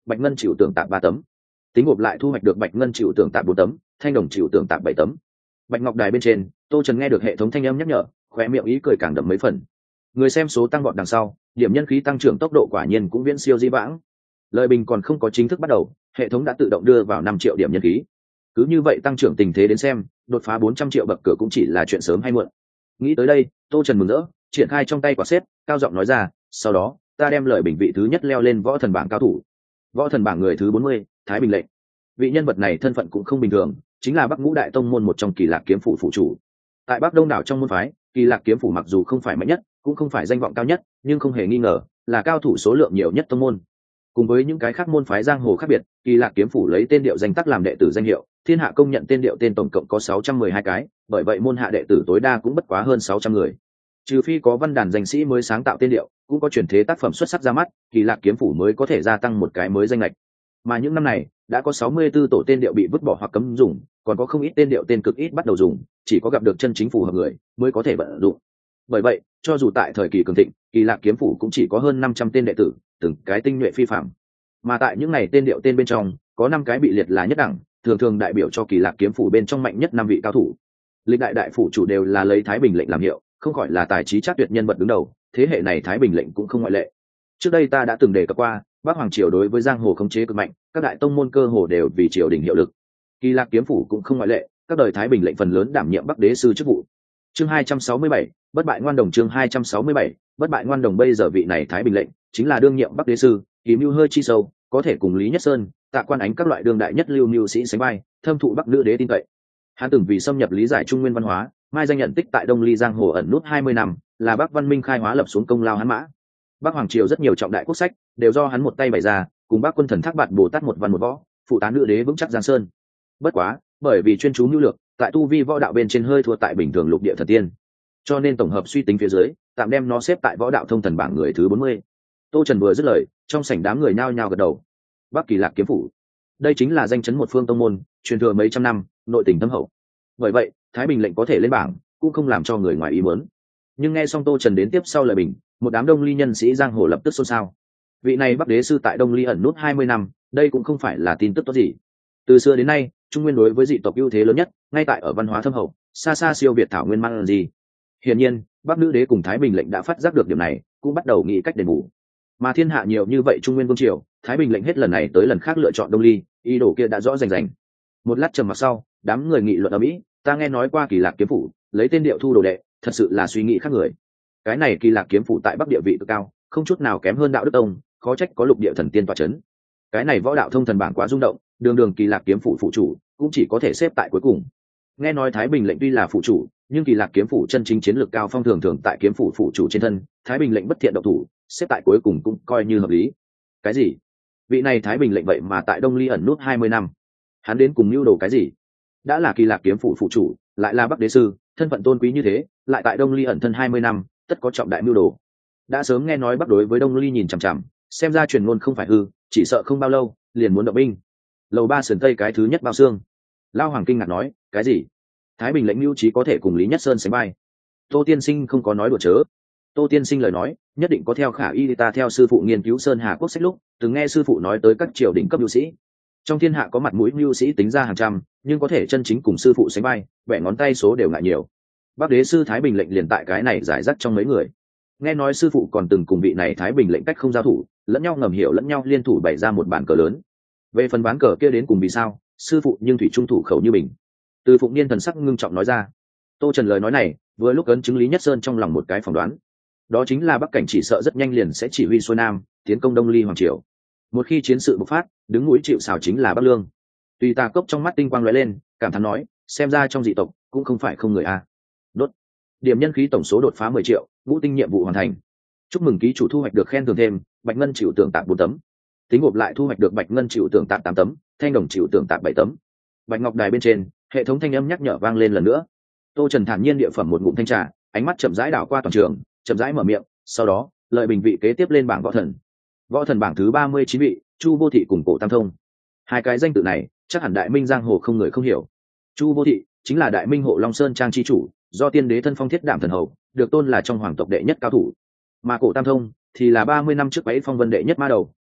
bạch ngân chịu tưởng tạp ba tấm. Tính gộp lại thu hoạch được bạch ngân chịu tưởng tạp bốn tấm, thanh đồng chịu tưởng tạp bảy tấm. Bạch ngọc đài bên trên, Tô Trần nghe được hệ thống thanh âm nhắc nhở, khóe miệng ý cười càng đậm mấy phần. Người xem số tăng vọt đằng sau, điểm nhân khí tăng trưởng tốc độ quả nhiên cũng viễn siêu di vãng. Lợi bình còn không có chính thức bắt đầu, hệ thống đã tự động đưa vào năm triệu điểm nhân khí. Cứ như vậy tăng trưởng tình thế đến xem, đột phá bốn trăm triệu bậc cửa cũng chỉ là chuyện sớm hay muộn. Nghĩ tới đây, Tô Trần mừng rỡ, triển khai trong tay quả xếp, cao giọng nói ra, sau đó, ta đem lợi bình vị thứ nhất leo lên võ thần bảng cao thủ. Võ thần bảng người thứ bốn mươi, Thái Bình lệnh. Vị nhân vật này thân phận cũng không bình thường, chính là Bắc Ngũ Đại Tông môn một trong Kỳ Lạc kiếm phủ phủ chủ. Tại Bắc Đông đảo trong môn phái, Kỳ Lạc kiếm phủ mặc dù không phải mạnh nhất, cũng không phải danh vọng cao nhất, nhưng không hề nghi ngờ là cao thủ số lượng nhiều nhất tông môn. Cùng với những cái khác môn phái giang hồ khác biệt, Kỳ Lạc kiếm phủ lấy tên điệu danh tắc làm đệ tử danh hiệu, thiên hạ công nhận tên điệu tên tổng cộng có sáu trăm mười hai cái, bởi vậy môn hạ đệ tử tối đa cũng bất quá hơn sáu trăm người. Trừ phi có văn đàn danh sĩ mới sáng tạo tên điệu, cũng có truyền thế tác phẩm xuất sắc ra mắt, Kỳ Lạc kiếm phủ mới có thể gia tăng một cái mới danh lệch. Mà những năm này, đã có sáu mươi tư tổ tên điệu bị vứt bỏ hoặc cấm dùng, còn có không ít tên điệu tên cực ít bắt đầu dùng, chỉ có gặp được chân chính phù hợp người mới có thể vận dụng. Bởi vậy, cho dù tại thời kỳ cường thịnh, Kỳ Lạc kiếm phủ cũng chỉ có hơn năm trăm tên đệ tử, từng cái tinh nhuệ phi phàm. Mà tại những này tên điệu tên bên trong, có năm cái bị liệt là nhất đẳng, thường thường đại biểu cho Kỳ Lạc kiếm phủ bên trong mạnh nhất năm vị cao thủ. Lịch đại đại phủ chủ đều là lấy Thái Bình lệnh làm hiệu, không khỏi là tài trí chắc tuyệt nhân vật đứng đầu, thế hệ này Thái Bình lệnh cũng không ngoại lệ. Trước đây ta đã từng đề cập qua, Bắc Hoàng triều đối với giang hồ khống chế cực mạnh, các đại tông môn cơ hồ đều vì triều đình hiệu lực. Kỳ Lạc kiếm phủ cũng không ngoại lệ, các đời Thái Bình lệnh phần lớn đảm nhiệm Bắc đế sư chức vụ. Chương hai trăm sáu mươi bảy, bất bại ngoan đồng. Chương hai trăm sáu mươi bảy, bất bại ngoan đồng. Bây giờ vị này Thái Bình lệnh chính là đương nhiệm Bắc đế sư, kỳ mưu hơi chi sâu, có thể cùng Lý Nhất Sơn, Tạ Quan Ánh các loại đương đại nhất lưu mưu sĩ sánh vai, thâm thụ Bắc nữ đế tin cậy. Hắn từng vì xâm nhập lý giải trung nguyên văn hóa, mai danh nhận tích tại Đông Ly giang hồ ẩn nút hai mươi năm, là Bắc văn minh khai hóa lập xuống công lao hắn mã. Bắc Hoàng triều rất nhiều trọng đại quốc sách đều do hắn một tay bày ra, cùng Bắc quân thần Thác Bạt Bồ Tát một văn một võ, phụ tá nữ đế vững chắc giang sơn. Bất quá, bởi vì chuyên chú nhu lược, tại tu vi võ đạo bên trên hơi thua tại bình thường lục địa thần tiên, cho nên tổng hợp suy tính phía dưới, tạm đem nó xếp tại võ đạo thông thần bảng người thứ bốn mươi. Tô Trần vừa dứt lời, trong sảnh đám người nhao nhao gật đầu. Bắc Kỳ Lạc kiếm phủ, đây chính là danh chấn một phương tông môn, truyền thừa mấy trăm năm, nội tình thâm hậu. Bởi vậy, Thái Bình lệnh có thể lên bảng, cũng không làm cho người ngoài ý muốn. Nhưng nghe xong Tô Trần đến tiếp sau lời bình, một đám Đông Ly nhân sĩ giang hồ lập tức xôn xao. Vị này Bắc đế sư tại Đông Ly ẩn nút hai mươi năm, đây cũng không phải là tin tức tốt gì. Từ xưa đến nay, Trung Nguyên đối với dị tộc ưu thế lớn nhất, ngay tại ở văn hóa thâm hậu, xa xa siêu việt thảo nguyên mang là gì. Hiển nhiên, Bắc nữ đế cùng Thái Bình lệnh đã phát giác được điểm này, cũng bắt đầu nghĩ cách đền bù. Mà thiên hạ nhiều như vậy Trung Nguyên vương triều, Thái Bình lệnh hết lần này tới lần khác lựa chọn Đông Ly, ý đồ kia đã rõ rành rành. Một lát trầm mặc sau, đám người nghị luận ở mỹ, ta nghe nói qua Kỳ Lạc kiếm phủ lấy tên điệu thu đồ đệ, thật sự là suy nghĩ khác người. Cái này Kỳ Lạc kiếm phủ tại Bắc địa vị cực cao, không chút nào kém hơn Đạo Đức Tông, khó trách có lục địa thần tiên tọa chấn. Cái này võ đạo thông thần bảng quá rung động, đường đường Kỳ Lạc kiếm phủ phụ chủ cũng chỉ có thể xếp tại cuối cùng. Nghe nói Thái Bình lệnh tuy là phụ chủ, nhưng Kỳ Lạc kiếm phủ chân chính chiến lược cao phong thường thường tại kiếm phủ phụ chủ trên thân, Thái Bình lệnh bất thiện độc thủ, xếp tại cuối cùng cũng coi như hợp lý. Cái gì? Vị này Thái Bình lệnh vậy mà tại Đông Ly ẩn nút hai mươi năm, hắn đến cùng mưu đồ cái gì? Đã là Kỳ Lạc kiếm phủ phụ chủ, lại là Bắc đế sư, thân phận tôn quý như thế, lại tại Đông Ly ẩn thân hai mươi năm, tất có trọng đại mưu đồ. Đã sớm nghe nói Bắc đối với Đông Ly nhìn chằm chằm, xem ra truyền ngôn không phải hư, chỉ sợ không bao lâu liền muốn động binh. Lầu ba sườn tây cái thứ nhất bao xương. Lao Hoàng kinh ngạc nói, cái gì? Thái Bình lệnh mưu trí có thể cùng Lý Nhất Sơn sánh vai? Tô tiên sinh không có nói đùa chớ. Tô tiên sinh lời nói, nhất định có theo khả y, ta theo sư phụ nghiên cứu Sơn Hà quốc sách lúc, từng nghe sư phụ nói tới các triều đình cấp mưu sĩ. Trong thiên hạ có mặt mũi mưu sĩ tính ra hàng trăm, nhưng có thể chân chính cùng sư phụ sánh vai, bẻ ngón tay số đều ngại nhiều. Bắc đế sư Thái Bình lệnh liền tại cái này giải rác trong mấy người. Nghe nói sư phụ còn từng cùng vị này Thái Bình lệnh cách không giao thủ, lẫn nhau ngầm hiểu lẫn nhau liên thủ bày ra một bàn cờ lớn. Về phần ván cờ kia đến cùng vì sao, sư phụ nhưng thủy trung thủ khẩu như bình. Từ Phụng Niên thần sắc ngưng trọng nói ra. Tô Trần lời nói này vừa lúc ấn chứng Lý Nhất Sơn trong lòng một cái phỏng đoán, đó chính là Bắc cảnh chỉ sợ rất nhanh liền sẽ chỉ huy xuôi nam tiến công Đông Ly hoàng triều. Một khi chiến sự bộc phát, đứng mũi chịu sào chính là Bắc Lương. Tùy Tà Cốc trong mắt tinh quang lóe lên, cảm thán nói, xem ra trong dị tộc cũng không phải không người a. Đốt. Điểm nhân khí tổng số đột phá mười triệu, ngũ tinh nhiệm vụ hoàn thành. Chúc mừng ký chủ thu hoạch được khen thưởng thêm, bạch ngân chịu tưởng tạp bốn tấm. Tính gộp lại thu hoạch được bạch ngân chịu tưởng tạp tám tấm, thanh đồng chịu tưởng tạp bảy tấm. Bạch ngọc đài bên trên, hệ thống thanh âm nhắc nhở vang lên lần nữa. Tô Trần thản nhiên địa phẩm một ngụm thanh trà, ánh mắt chậm rãi đảo qua toàn trường, chậm rãi mở miệng, sau đó, lợi bình vị kế tiếp lên bảng võ thần. Võ thần bảng thứ ba mươi chín vị, Chu Vô Thị cùng Cổ Tam Thông. Hai cái danh tự này, chắc hẳn Đại Minh giang hồ không người không hiểu. Chu Vô Thị chính là Đại Minh Hộ Long Sơn trang chi chủ, do tiên đế thân phong thiết đảm thần hầu, được tôn là trong hoàng tộc đệ nhất cao thủ. Mà Cổ Tam Thông thì là ba mươi năm trước bấy phong vân đệ nhất ma đầu,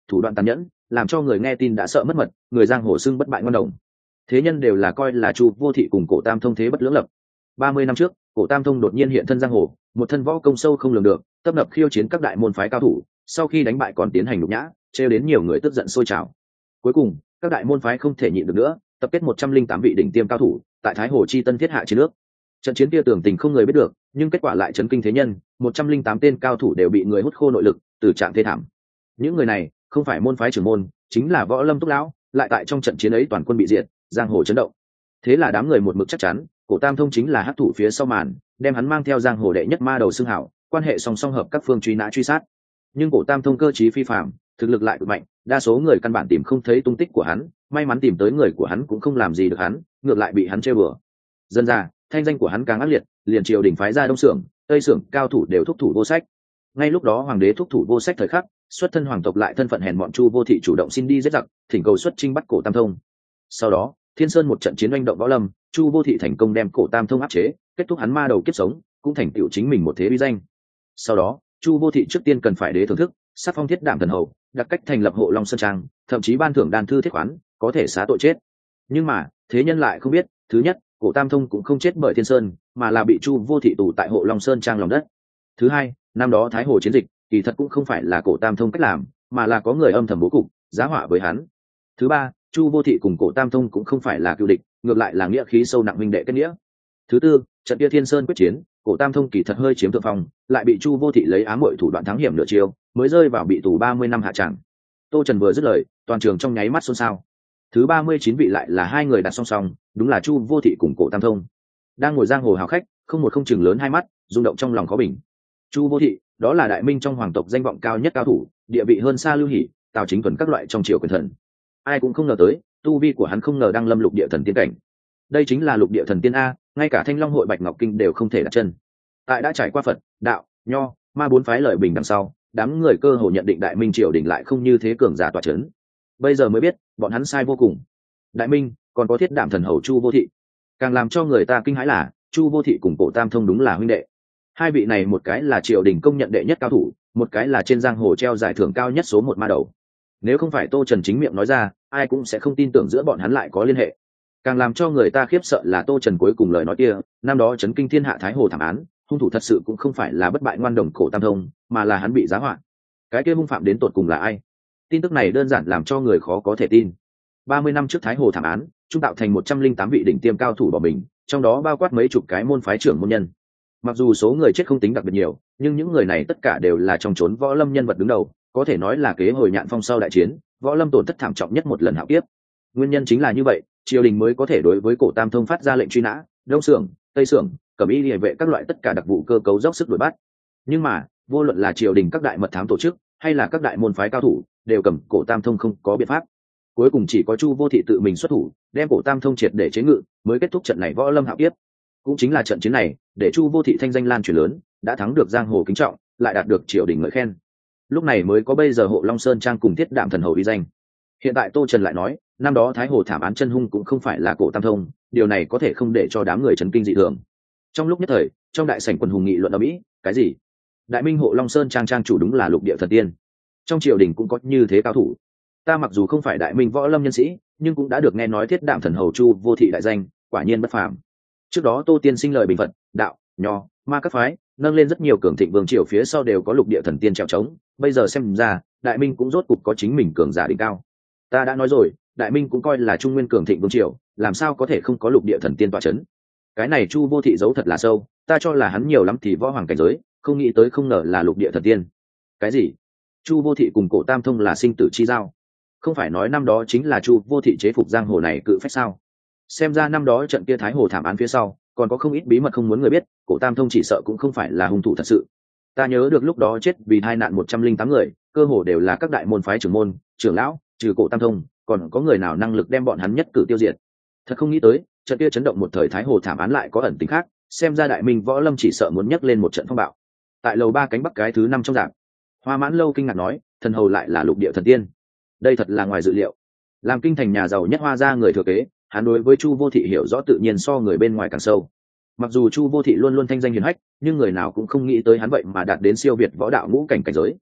thủ đoạn tàn nhẫn, làm cho người nghe tin đã sợ mất mật, người giang hồ xưng bất bại ngon đồng. Thế nhân đều là coi là Chu Vô Thị cùng Cổ Tam Thông thế bất lưỡng lập. Ba mươi năm trước, Cổ Tam Thông đột nhiên hiện thân giang hồ, một thân võ công sâu không lường được, tấp nập khiêu chiến các đại môn phái cao thủ, sau khi đánh bại còn tiến hành nhục nhã, trêu đến nhiều người tức giận sôi trào. Cuối cùng, các đại môn phái không thể nhịn được nữa, tập kết một trăm linh tám vị đỉnh tiêm cao thủ, tại Thái Hồ chi tân thiết hạ chiến nước. Trận chiến kia tưởng tình không người biết được, nhưng kết quả lại chấn kinh thế nhân, một trăm linh tám tên cao thủ đều bị người hút khô nội lực, tử trạng thê thảm. Những người này không phải môn phái trưởng môn, chính là võ lâm túc lão, lại tại trong trận chiến ấy toàn quân bị diệt, giang hồ chấn động. Thế là đám người một mực chắc chắn, Cổ Tam Thông chính là hắc thủ phía sau màn, đem hắn mang theo giang hồ đệ nhất ma đầu xưng hảo, quan hệ song song hợp các phương truy nã truy sát. Nhưng Cổ Tam Thông cơ trí phi phàm, thực lực lại cực mạnh, đa số người căn bản tìm không thấy tung tích của hắn, may mắn tìm tới người của hắn cũng không làm gì được hắn, ngược lại bị hắn trêu bừa. Dần ra, thanh danh của hắn càng ác liệt, liền triều đình phái ra đông xưởng, tây xưởng cao thủ đều thúc thủ vô sách. Ngay lúc đó hoàng đế thúc thủ vô sách thời khắc, xuất thân hoàng tộc lại thân phận hèn mọn Chu Vô Thị chủ động xin đi giết giặc, thỉnh cầu xuất chinh bắt Cổ Tam Thông. Sau đó, Thiên Sơn một trận chiến oanh động võ lâm, Chu Vô Thị thành công đem Cổ Tam Thông áp chế, kết thúc hắn ma đầu kiếp sống, cũng thành tựu chính mình một thế uy danh. Sau đó, Chu Vô Thị trước tiên cần phải đế thưởng thức, sắc phong thiết đảm thần hầu, đặc cách thành lập hộ long sơn trang, thậm chí ban thưởng đan thư thiết khoán, có thể xá tội chết. Nhưng mà thế nhân lại không biết, thứ nhất, Cổ Tam Thông cũng không chết bởi Thiên Sơn, mà là bị Chu Vô Thị tù tại hộ long sơn trang lòng đất. Thứ hai, năm đó Thái Hồ chiến dịch, kỳ thật cũng không phải là Cổ Tam Thông cách làm, mà là có người âm thầm bố cục, giá họa với hắn. Thứ ba, Chu Vô Thị cùng Cổ Tam Thông cũng không phải là cựu địch, ngược lại là nghĩa khí sâu nặng huynh đệ kết nghĩa. Thứ tư, trận kia Thiên Sơn quyết chiến, Cổ Tam Thông kỳ thật hơi chiếm thượng phong, lại bị Chu Vô Thị lấy ám muội thủ đoạn thắng hiểm nửa chiều, mới rơi vào bị tù ba mươi năm hạ tràng. Tô Trần vừa dứt lời, toàn trường trong nháy mắt xôn xao. Thứ ba mươi chín vị lại là hai người đặt song song, đúng là Chu Vô Thị cùng Cổ Tam Thông. Đang ngồi giang hồ hào khách, không một không chừng lớn hai mắt, rung động trong lòng khó bình. Chu Vô Thị, đó là đại minh trong hoàng tộc danh vọng cao nhất cao thủ, địa vị hơn xa Lưu Hỷ, Tào Chính Thuần các loại trong triều quyền thần. Ai cũng không ngờ tới, tu vi của hắn không ngờ đang lâm lục địa thần tiên cảnh. Đây chính là lục địa thần tiên a, ngay cả Thanh Long hội Bạch Ngọc Kinh đều không thể đặt chân. Tại đã trải qua Phật, đạo, Nho, Ma bốn phái lợi bình đằng sau, đám người cơ hồ nhận định đại minh triều đình lại không như thế cường giả tọa chấn. Bây giờ mới biết, bọn hắn sai vô cùng. Đại minh còn có thiết đảm thần hầu Chu Vô Thị. Càng làm cho người ta kinh hãi là, Chu Vô Thị cùng Cổ Tam Thông đúng là huynh đệ. Hai vị này một cái là triều đình công nhận đệ nhất cao thủ, một cái là trên giang hồ treo giải thưởng cao nhất số một ma đầu. Nếu không phải Tô Trần chính miệng nói ra, ai cũng sẽ không tin tưởng giữa bọn hắn lại có liên hệ. Càng làm cho người ta khiếp sợ là Tô Trần cuối cùng lời nói kia, năm đó chấn kinh thiên hạ Thái Hồ thảm án, hung thủ thật sự cũng không phải là bất bại ngoan đồng Cổ Tam Thông, mà là hắn bị giá họa. Cái kia hung phạm đến tột cùng là ai? Tin tức này đơn giản làm cho người khó có thể tin. ba mươi năm trước Thái Hồ thảm án, trung tạo thành một trăm linh tám vị đỉnh tiêm cao thủ bỏ mình, trong đó bao quát mấy chục cái môn phái trưởng môn nhân. Mặc dù số người chết không tính đặc biệt nhiều, nhưng những người này tất cả đều là trong chốn võ lâm nhân vật đứng đầu, có thể nói là kế hồi nhạn phong sau đại chiến, võ lâm tổn thất thảm trọng nhất một lần hạo kiếp. Nguyên nhân chính là như vậy, triều đình mới có thể đối với Cổ Tam Thông phát ra lệnh truy nã, đông xưởng, tây xưởng, cẩm y liề vệ các loại tất cả đặc vụ cơ cấu dốc sức đuổi bắt. Nhưng mà vô luận là triều đình các đại mật thám tổ chức hay là các đại môn phái cao thủ, đều cầm Cổ Tam Thông không có biện pháp. Cuối cùng chỉ có Chu Vô Thị tự mình xuất thủ, đem Cổ Tam Thông triệt để chế ngự, mới kết thúc trận này võ lâm hạo kiếp. Cũng chính là trận chiến này, để Chu Vô Thị thanh danh lan truyền lớn, đã thắng được giang hồ kính trọng, lại đạt được triều đình ngợi khen. Lúc này mới có bây giờ hộ long sơn trang cùng thiết đạm thần hầu uy danh. Hiện tại Tô Trần lại nói, năm đó Thái Hồ thảm án chân hung cũng không phải là Cổ Tam Thông, điều này có thể không để cho đám người chấn kinh dị thường. Trong lúc nhất thời, trong đại sảnh quần hùng nghị luận ở mỹ, cái gì? Đại minh hộ long sơn trang trang chủ đúng là lục địa thần tiên. Trong triều đình cũng có như thế cao thủ. Ta mặc dù không phải đại minh võ lâm nhân sĩ, nhưng cũng đã được nghe nói thiết đạm thần hầu Chu Vô Thị đại danh, quả nhiên bất phàm. Trước đó Tô Tiên sinh lời bình phật, đạo, nho, ma các phái, nâng lên rất nhiều cường thịnh vương triều phía sau đều có lục địa thần tiên trèo trống, bây giờ xem ra, đại minh cũng rốt cục có chính mình cường giả đỉnh cao. Ta đã nói rồi, đại minh cũng coi là trung nguyên cường thịnh vương triều, làm sao có thể không có lục địa thần tiên tọa chấn. Cái này Chu Vô Thị giấu thật là sâu, ta cho là hắn nhiều lắm thì võ hoàng cảnh giới, không nghĩ tới không ngờ là lục địa thần tiên. Cái gì? Chu Vô Thị cùng Cổ Tam Thông là sinh tử chi giao? Không phải nói năm đó chính là Chu Vô Thị chế phục giang hồ này cự phách sao? Xem ra năm đó trận kia Thái Hồ thảm án phía sau, còn có không ít bí mật không muốn người biết, Cổ Tam Thông chỉ sợ cũng không phải là hung thủ thật sự. Ta nhớ được lúc đó chết vì hai nạn một trăm linh tám người, cơ hồ đều là các đại môn phái trưởng môn, trưởng lão, trừ Cổ Tam Thông, còn có người nào năng lực đem bọn hắn nhất cử tiêu diệt. Thật không nghĩ tới, trận kia chấn động một thời Thái Hồ thảm án lại có ẩn tính khác, xem ra đại minh võ lâm chỉ sợ muốn nhấc lên một trận phong bạo. Tại lầu ba cánh bắc cái thứ năm trong dạng, Hoa Mãn Lâu kinh ngạc nói, thần hầu lại là lục địa thần tiên. Đây thật là ngoài dự liệu. Làm kinh thành nhà giàu nhất Hoa gia người thừa kế, hắn đối với Chu Vô Thị hiểu rõ tự nhiên so người bên ngoài càng sâu. Mặc dù Chu Vô Thị luôn luôn thanh danh hiển hách, nhưng người nào cũng không nghĩ tới hắn vậy mà đạt đến siêu việt võ đạo ngũ cảnh cảnh giới.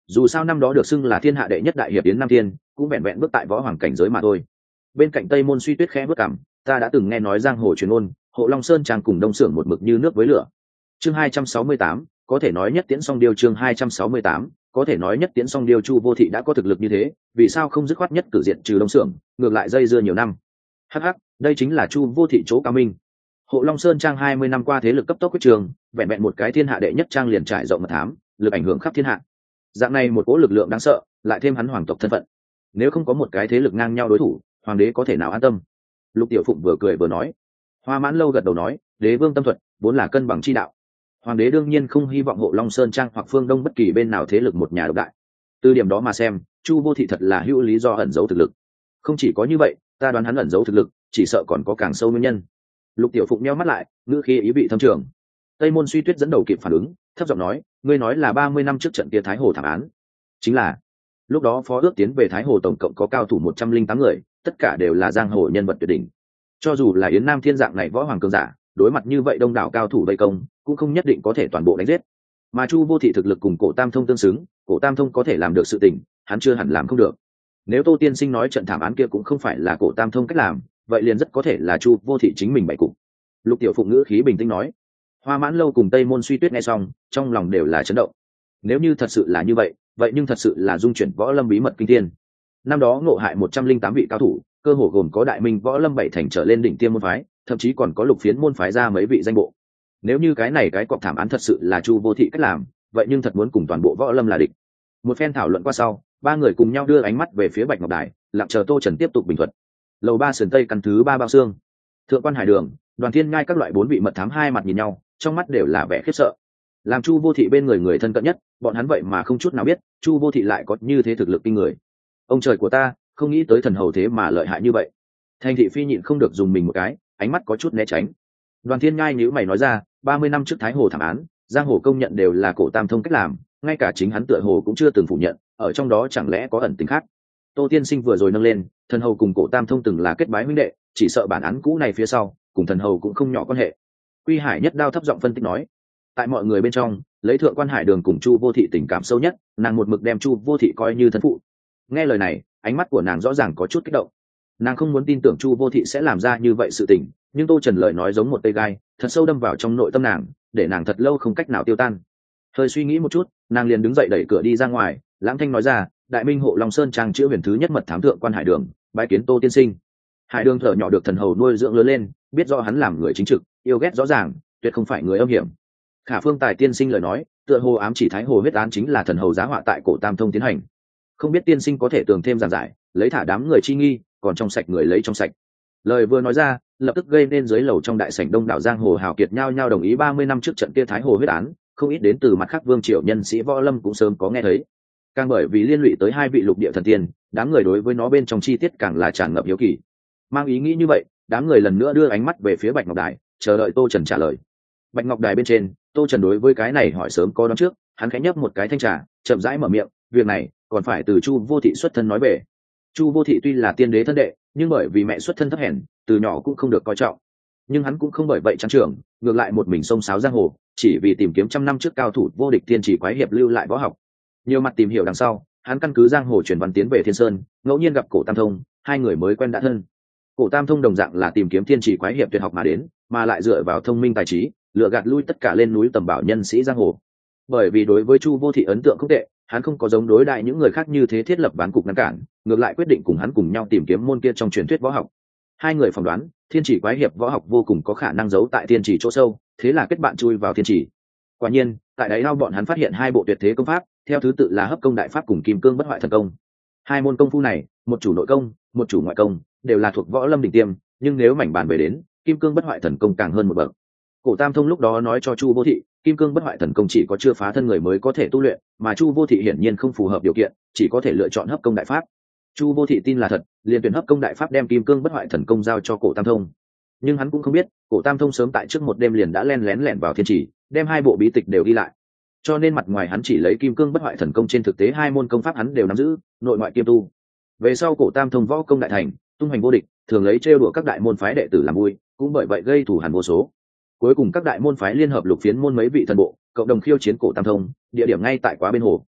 dù sao năm đó được xưng là thiên hạ đệ nhất đại hiệp yến nam thiên cũng vẹn vẹn bước tại võ hoàng cảnh giới mà thôi. Bên cạnh Tây Môn Suy Tuyết khẽ bước cảm, ta đã từng nghe nói giang hồ truyền ôn, Hộ Long Sơn trang cùng Đông Sưởng một mực như nước với lửa. Chương hai trăm sáu mươi tám, có thể nói nhất tiễn song điêu. Chương hai trăm sáu mươi tám, có thể nói nhất tiễn song điêu. Chu Vô Thị đã có thực lực như thế, vì sao không dứt khoát nhất cử diện trừ Đông Sưởng, ngược lại dây dưa nhiều năm? Hắc hắc, đây chính là Chu Vô Thị chỗ cao minh. Hộ Long Sơn trang hai mươi năm qua thế lực cấp tốc quyết trường, vẹn vẹn một cái thiên hạ đệ nhất trang liền trải rộng mật thám, lực ảnh hưởng khắp thiên hạ. Dạng này một cỗ lực lượng đáng sợ, lại thêm hắn hoàng tộc thân phận, nếu không có một cái thế lực ngang nhau đối thủ, hoàng đế có thể nào an tâm? Lục Tiểu Phụng vừa cười vừa nói. Hoa Mãn Lâu gật đầu nói, đế vương tâm thuật vốn là cân bằng chi đạo, hoàng đế đương nhiên không hy vọng Hộ Long Sơn trang hoặc phương Đông bất kỳ bên nào thế lực một nhà độc đại. Từ điểm đó mà xem, Chu Vô Thị thật là hữu lý do ẩn giấu thực lực. Không chỉ có như vậy, ta đoán hắn ẩn giấu thực lực, chỉ sợ còn có càng sâu nguyên nhân. Lục Tiểu Phụng nheo mắt lại, ngữ khí ý vị thâm trường. Tây Môn Suy Tuyết dẫn đầu kịp phản ứng, thấp giọng nói, ngươi nói là ba mươi năm trước trận kia Thái Hồ thảm án? Chính là. Lúc đó phó ước tiến về Thái Hồ tổng cộng có cao thủ một trăm linh tám người, tất cả đều là giang hồ nhân vật tuyệt đỉnh. Cho dù là Yến Nam Thiên dạng này võ hoàng cường giả, đối mặt như vậy đông đảo cao thủ vây công, cũng không nhất định có thể toàn bộ đánh giết. Mà Chu Vô Thị thực lực cùng Cổ Tam Thông tương xứng, Cổ Tam Thông có thể làm được sự tình, hắn chưa hẳn làm không được. Nếu Tô Tiên Sinh nói trận thảm án kia cũng không phải là Cổ Tam Thông cách làm, vậy liền rất có thể là Chu Vô Thị chính mình bày cục. Lục Tiểu Phụng ngữ khí bình tĩnh nói. Hoa Mãn Lâu cùng Tây Môn Suy Tuyết nghe xong, trong lòng đều là chấn động. Nếu như thật sự là như vậy, vậy nhưng thật sự là dung chuyển võ lâm bí mật kinh thiên. Năm đó ngộ hại một trăm linh tám vị cao thủ, cơ hồ gồm có đại minh võ lâm bảy thành trở lên đỉnh tiêm môn phái, thậm chí còn có lục phiến môn phái ra mấy vị danh bộ. Nếu như cái này cái cọc thảm án thật sự là Chu Vô Thị cách làm, vậy nhưng thật muốn cùng toàn bộ võ lâm là địch. Một phen thảo luận qua sau, ba người cùng nhau đưa ánh mắt về phía Bạch Ngọc Đài, lặng chờ Tô Trần tiếp tục bình thuật. Lầu ba sườn tây căn thứ ba bao xương, Thượng Quan Hải Đường, Đoàn Thiên Ngai các loại bốn vị mật thám hai mặt nhìn nhau, trong mắt đều là vẻ khiếp sợ. Làm Chu Vô Thị bên người người thân cận nhất, bọn hắn vậy mà không chút nào biết Chu Vô Thị lại có như thế thực lực kinh người. Ông trời của ta, không nghĩ tới thần hầu thế mà lợi hại như vậy. Thành thị phi nhịn không được dùng mình một cái, ánh mắt có chút né tránh. Đoàn Thiên Ngai nhíu mày nói ra, ba mươi năm trước Thái Hồ thảm án, giang hồ công nhận đều là Cổ Tam Thông cách làm, ngay cả chính hắn tựa hồ cũng chưa từng phủ nhận, ở trong đó chẳng lẽ có ẩn tình khác? Tô Tiên Sinh vừa rồi nâng lên, thần hầu cùng Cổ Tam Thông từng là kết bái huynh đệ, chỉ sợ bản án cũ này phía sau, cùng thần hầu cũng không nhỏ quan hệ. Quy Hải nhất đao thấp giọng phân tích nói. Tại mọi người bên trong, lấy Thượng Quan Hải Đường cùng Chu Vô Thị tình cảm sâu nhất, nàng một mực đem Chu Vô Thị coi như thân phụ. Nghe lời này, ánh mắt của nàng rõ ràng có chút kích động. Nàng không muốn tin tưởng Chu Vô Thị sẽ làm ra như vậy sự tình, nhưng Tô Trần lời nói giống một cây gai, thật sâu đâm vào trong nội tâm nàng, để nàng thật lâu không cách nào tiêu tan. Hơi suy nghĩ một chút, nàng liền đứng dậy đẩy cửa đi ra ngoài, lãng thanh nói ra, đại minh Hộ Long Sơn trang chữ huyền thứ nhất mật thám Thượng Quan Hải Đường, bái kiến Tô tiên sinh. Hải Đường thở nhỏ được thần hầu nuôi dưỡng lớn lên, biết rõ hắn làm người chính trực, yêu ghét rõ ràng, tuyệt không phải người âm hiểm. Khả Phương Tài tiên sinh lời nói, tựa hồ ám chỉ Thái Hồ huyết án chính là thần hầu giá họa tại Cổ Tam Thông tiến hành. Không biết tiên sinh có thể tường thêm giảng giải, lấy thả đám người chi nghi, còn trong sạch người lấy trong sạch. Lời vừa nói ra, lập tức gây nên dưới lầu trong đại sảnh đông đảo giang hồ hào kiệt nhao nhao đồng ý ba mươi năm trước trận kia Thái Hồ huyết án, không ít đến từ mặt khác vương triều nhân sĩ võ lâm cũng sớm có nghe thấy. Càng bởi vì liên lụy tới hai vị lục địa thần tiên, đám người đối với nó bên trong chi tiết càng là tràn ngập hiếu kỳ. Mang ý nghĩ như vậy, đám người lần nữa đưa ánh mắt về phía Bạch Ngọc Đài, chờ đợi Tô Trần trả lời. Bạch Ngọc Đài bên trên, Tô Trần đối với cái này hỏi sớm có đoán trước, hắn khẽ nhấp một cái thanh trà, chậm rãi mở miệng, việc này còn phải từ Chu Vô Thị xuất thân nói về. Chu Vô Thị tuy là tiên đế thân đệ, nhưng bởi vì mẹ xuất thân thấp hèn, từ nhỏ cũng không được coi trọng. Nhưng hắn cũng không bởi vậy chán trường, ngược lại một mình xông xáo giang hồ, chỉ vì tìm kiếm trăm năm trước cao thủ vô địch tiên chỉ quái hiệp lưu lại võ học. Nhiều mặt tìm hiểu đằng sau, hắn căn cứ giang hồ truyền văn tiến về Thiên Sơn, ngẫu nhiên gặp Cổ Tam Thông, hai người mới quen đã thân. Cổ Tam Thông đồng dạng là tìm kiếm thiên chỉ quái hiệp tuyệt học mà đến, mà lại dựa vào thông minh tài trí, lựa gạt lui tất cả lên núi tầm bảo nhân sĩ giang hồ. Bởi vì đối với Chu Vô Thị ấn tượng không tệ, hắn không có giống đối đại những người khác như thế thiết lập ván cục ngăn cản, ngược lại quyết định cùng hắn cùng nhau tìm kiếm môn kia trong truyền thuyết võ học. Hai người phỏng đoán, thiên chỉ quái hiệp võ học vô cùng có khả năng giấu tại thiên chỉ chỗ sâu, thế là kết bạn chui vào thiên chỉ. Quả nhiên, tại đáy ao bọn hắn phát hiện hai bộ tuyệt thế công pháp, theo thứ tự là hấp công đại pháp cùng kim cương bất hoại thần công. Hai môn công phu này, một chủ nội công, một chủ ngoại công, đều là thuộc võ lâm đỉnh tiêm, nhưng nếu mảnh bàn về đến, kim cương bất hoại thần công càng hơn một bậc. Cổ Tam Thông lúc đó nói cho Chu Vô Thị, kim cương bất hoại thần công chỉ có chưa phá thân người mới có thể tu luyện, mà Chu Vô Thị hiển nhiên không phù hợp điều kiện, chỉ có thể lựa chọn hấp công đại pháp. Chu Vô Thị tin là thật, liền tuyển hấp công đại pháp đem kim cương bất hoại thần công giao cho Cổ Tam Thông. Nhưng hắn cũng không biết, Cổ Tam Thông sớm tại trước một đêm liền đã len lén lẻn vào thiên chỉ, đem hai bộ bí tịch đều đi lại. Cho nên mặt ngoài hắn chỉ lấy kim cương bất hoại thần công, trên thực tế hai môn công pháp hắn đều nắm giữ, nội ngoại kiêm tu. Về sau Cổ Tam Thông võ công đại thành, tung hoành vô địch, thường lấy trêu đùa các đại môn phái đệ tử làm vui, cũng bởi vậy gây thù hằn vô số. Cuối cùng các đại môn phái liên hợp lục phiến môn mấy vị thần bộ, cộng đồng khiêu chiến Cổ Tam Thông, địa điểm ngay tại Quá Bên Hồ.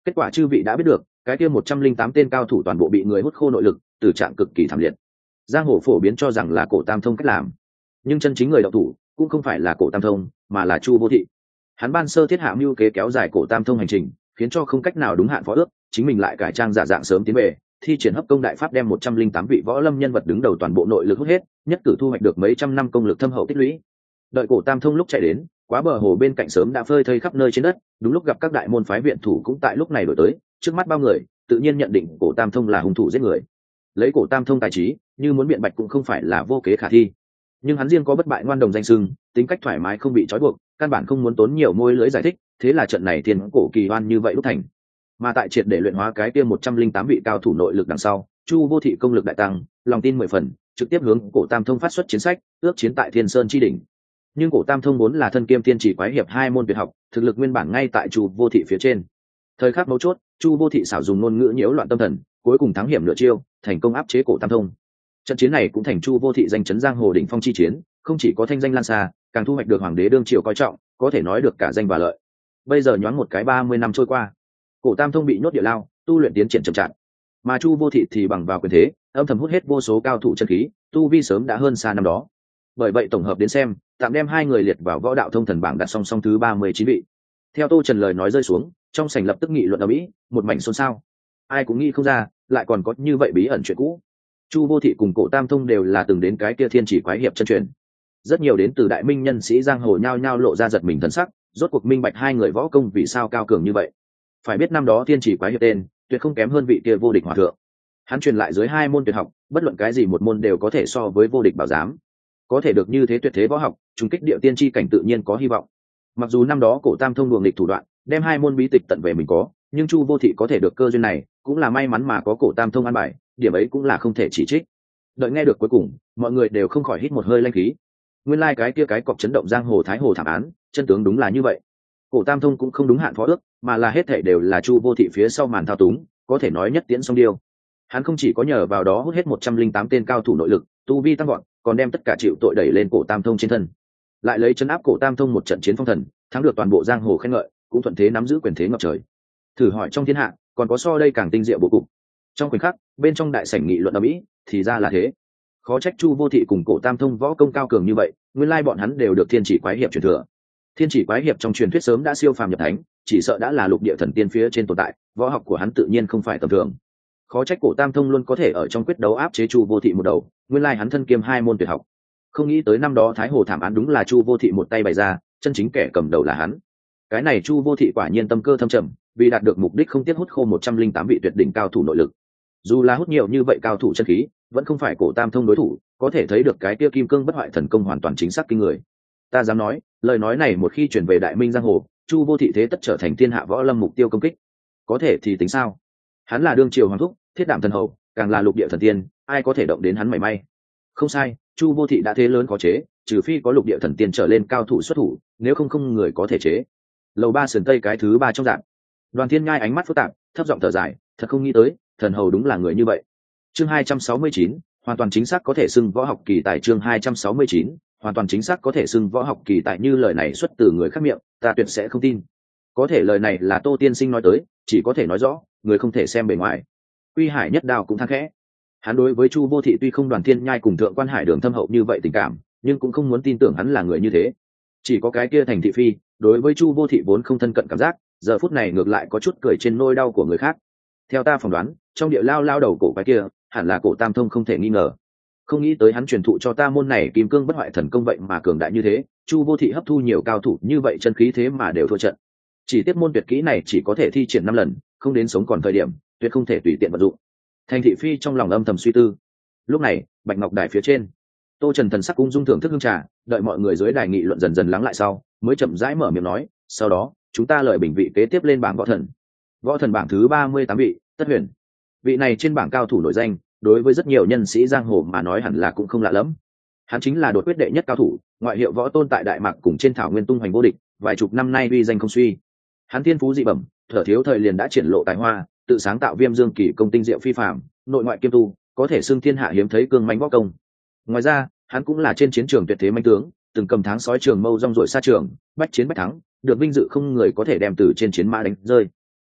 Kết quả chư vị đã biết được, cái kia một trăm linh tám tên cao thủ toàn bộ bị người hút khô nội lực, tử trạng cực kỳ thảm liệt. Giang hồ phổ biến cho rằng là Cổ Tam Thông cách làm, nhưng chân chính người động thủ cũng không phải là Cổ Tam Thông, mà là Chu Vô Thị. Hắn ban sơ thiết hạ mưu kế kéo dài Cổ Tam Thông hành trình, khiến cho không cách nào đúng hạn phó ước, chính mình lại cải trang giả dạng sớm tiến về, thi triển hấp công đại pháp đem một trăm linh tám vị võ lâm nhân vật đứng đầu toàn bộ nội lực hút hết, nhất cử thu hoạch được mấy trăm năm công lực thâm hậu tích lũy. Đợi Cổ Tam Thông lúc chạy đến, quá bờ hồ bên cạnh sớm đã phơi thây khắp nơi trên đất, đúng lúc gặp các đại môn phái viện thủ cũng tại lúc này đổi tới, trước mắt bao người tự nhiên nhận định Cổ Tam Thông là hung thủ giết người. Lấy Cổ Tam Thông tài trí, như muốn biện bạch cũng không phải là vô kế khả thi, nhưng hắn riêng có bất bại ngoan đồng danh sưng, tính cách thoải mái không bị trói buộc, căn bản không muốn tốn nhiều môi lưỡi giải thích, thế là trận này thiên cổ kỳ oan như vậy lúc thành. Mà tại triệt để luyện hóa cái kia một trăm linh tám vị cao thủ nội lực đằng sau, Chu Vô Thị công lực đại tăng, lòng tin mười phần, trực tiếp hướng Cổ Tam Thông phát xuất chiến sách, ước chiến tại Thiên Sơn chi đỉnh. Nhưng Cổ Tam Thông vốn là thân kiêm tiên chỉ quái hiệp hai môn tuyệt học, thực lực nguyên bản ngay tại Chu Vô Thị phía trên. Thời khắc mấu chốt, Chu Vô Thị xảo dùng ngôn ngữ nhiễu loạn tâm thần, cuối cùng thắng hiểm nửa chiêu, thành công áp chế Cổ Tam Thông. Trận chiến này cũng thành Chu Vô Thị danh chấn giang hồ đỉnh phong chi chiến, không chỉ có thanh danh lan xa, càng thu hoạch được hoàng đế đương triều coi trọng, có thể nói được cả danh và lợi. Bây giờ nhoáng một cái ba mươi năm trôi qua, Cổ Tam Thông bị nhốt địa lao, tu luyện tiến triển chậm chạp, mà Chu Vô Thị thì bằng vào quyền thế, âm thầm hút hết vô số cao thủ chân khí, tu vi sớm đã hơn xa năm đó. Bởi vậy tổng hợp đến xem, tạm đem hai người liệt vào võ đạo thông thần bảng đặt song song thứ ba mươi chín vị. Theo Tô Trần lời nói rơi xuống, trong sảnh lập tức nghị luận ầm ĩ, một mảnh xôn xao. Ai cũng nghĩ không ra, lại còn có như vậy bí ẩn chuyện cũ. Chu Vô Thị cùng Cổ Tam Thông đều là từng đến cái kia thiên chỉ quái hiệp chân truyền. Rất nhiều đến từ đại minh nhân sĩ giang hồ nhao nhao lộ ra giật mình thần sắc, rốt cuộc minh bạch hai người võ công vì sao cao cường như vậy. Phải biết năm đó thiên chỉ quái hiệp tên, tuyệt không kém hơn vị kia vô địch hòa thượng. Hắn truyền lại dưới hai môn tuyệt học, bất luận cái gì một môn đều có thể so với vô địch bảo giám. Có thể được như thế tuyệt thế võ học, trùng kích địa tiên chi cảnh tự nhiên có hy vọng. Mặc dù năm đó Cổ Tam Thông đuồng nghịch thủ đoạn, đem hai môn bí tịch tận về mình có, nhưng Chu Vô Thị có thể được cơ duyên này, cũng là may mắn mà có Cổ Tam Thông an bài, điểm ấy cũng là không thể chỉ trích. Đợi nghe được cuối cùng, mọi người đều không khỏi hít một hơi lanh khí. Nguyên lai like cái kia cái cọc chấn động giang hồ thái hồ thảm án, chân tướng đúng là như vậy. Cổ Tam Thông cũng không đúng hạn phó ước, mà là hết thảy đều là Chu Vô Thị phía sau màn thao túng, có thể nói nhất tiễn song điêu. Hắn không chỉ có nhờ vào đó hút hết một trăm linh tám tên cao thủ nội lực, tu vi tăng vọt, còn đem tất cả chịu tội đẩy lên Cổ Tam Thông trên thân. Lại lấy trấn áp Cổ Tam Thông một trận chiến phong thần, thắng được toàn bộ giang hồ khen ngợi, cũng thuận thế nắm giữ quyền thế ngập trời. Thử hỏi trong thiên hạ, còn có so đây càng tinh diệu bố cục. Trong khoảnh khắc, bên trong đại sảnh nghị luận ầm ĩ, thì ra là thế. Khó trách Chu Vô Thị cùng Cổ Tam Thông võ công cao cường như vậy, nguyên lai bọn hắn đều được thiên chỉ quái hiệp truyền thừa. Thiên chỉ quái hiệp trong truyền thuyết sớm đã siêu phàm nhập thánh, chỉ sợ đã là lục địa thần tiên phía trên tồn tại, võ học của hắn tự nhiên không phải tầm thường. Khó trách Cổ Tam Thông luôn có thể ở trong quyết đấu áp chế Chu Vô Thị một đầu, nguyên lai hắn thân kiêm hai môn tuyệt học. Không nghĩ tới năm đó thái hồ thảm án đúng là Chu Vô Thị một tay bày ra, chân chính kẻ cầm đầu là hắn. Cái này Chu Vô Thị quả nhiên tâm cơ thâm trầm, vì đạt được mục đích không tiếc hút khô một trăm linh tám vị tuyệt đỉnh cao thủ nội lực. Dù là hút nhiều như vậy cao thủ chân khí, vẫn không phải Cổ Tam Thông đối thủ, có thể thấy được cái kia kim cương bất hoại thần công hoàn toàn chính xác kinh người. Ta dám nói, lời nói này một khi truyền về đại minh giang hồ, Chu Vô Thị thế tất trở thành thiên hạ võ lâm mục tiêu công kích. Có thể thì tính sao? Hắn là đương triều hoàng thúc, thiết đảm thần hầu, càng là lục địa thần tiên, ai có thể động đến hắn mảy may? Không sai, Chu Vô Thị đã thế lớn có chế, trừ phi có lục địa thần tiên trở lên cao thủ xuất thủ, nếu không không người có thể chế. Lầu ba sườn tây cái thứ ba trong dạng. Đoàn Thiên Nhai ánh mắt phức tạp, thấp giọng thở dài, thật không nghĩ tới, thần hầu đúng là người như vậy. Chương hai trăm sáu mươi chín, hoàn toàn chính xác có thể xưng võ học kỳ tài. Chương hai trăm sáu mươi chín, hoàn toàn chính xác có thể xưng võ học kỳ tài. Như lời này xuất từ người khác miệng, ta tuyệt sẽ không tin. Có thể lời này là Tô tiên sinh nói tới, chỉ có thể nói rõ, người không thể xem bề ngoài. Uy Hải Nhất Đao cũng than khẽ. Hắn đối với Chu Vô Thị tuy không Đoàn Thiên Nhai cùng Thượng Quan Hải Đường thâm hậu như vậy tình cảm, nhưng cũng không muốn tin tưởng hắn là người như thế. Chỉ có cái kia Thành thị phi, đối với Chu Vô Thị vốn không thân cận cảm giác, giờ phút này ngược lại có chút cười trên nỗi đau của người khác. Theo ta phỏng đoán, trong địa lao lao đầu cổ cái kia, hẳn là Cổ Tam Thông không thể nghi ngờ. Không nghĩ tới hắn truyền thụ cho ta môn này kim cương bất hoại thần công vậy mà cường đại như thế, Chu Vô Thị hấp thu nhiều cao thủ như vậy chân khí thế mà đều thua trận. Chỉ tiếp môn tuyệt kỹ này chỉ có thể thi triển năm lần, không đến sống còn thời điểm, tuyệt không thể tùy tiện vận dụng. Thành thị phi trong lòng âm thầm suy tư. Lúc này, Bạch Ngọc Đài phía trên, Tô Trần thần sắc cung dung thưởng thức hương trà, đợi mọi người dưới đài nghị luận dần dần lắng lại sau, mới chậm rãi mở miệng nói, sau đó, chúng ta lợi bình vị kế tiếp lên bảng võ thần. Võ thần bảng thứ ba mươi tám vị, Tất Huyền. Vị này trên bảng cao thủ nổi danh, đối với rất nhiều nhân sĩ giang hồ mà nói hẳn là cũng không lạ lắm. Hắn chính là đột quyết đệ nhất cao thủ, ngoại hiệu Võ Tôn tại Đại Mạc cùng trên thảo nguyên tung hoành vô địch, vài chục năm nay uy danh không suy. Hắn thiên phú dị bẩm, thở thiếu thời liền đã triển lộ tài hoa, tự sáng tạo Viêm Dương Kỳ công tinh diệu phi phàm, nội ngoại kiêm tu, có thể xưng thiên hạ hiếm thấy cương mãnh võ công. Ngoài ra, hắn cũng là trên chiến trường tuyệt thế mãnh tướng, từng cầm tháng sói trường mâu rong ruổi xa trường, bách chiến bách thắng, được vinh dự không người có thể đem từ trên chiến mã đánh rơi.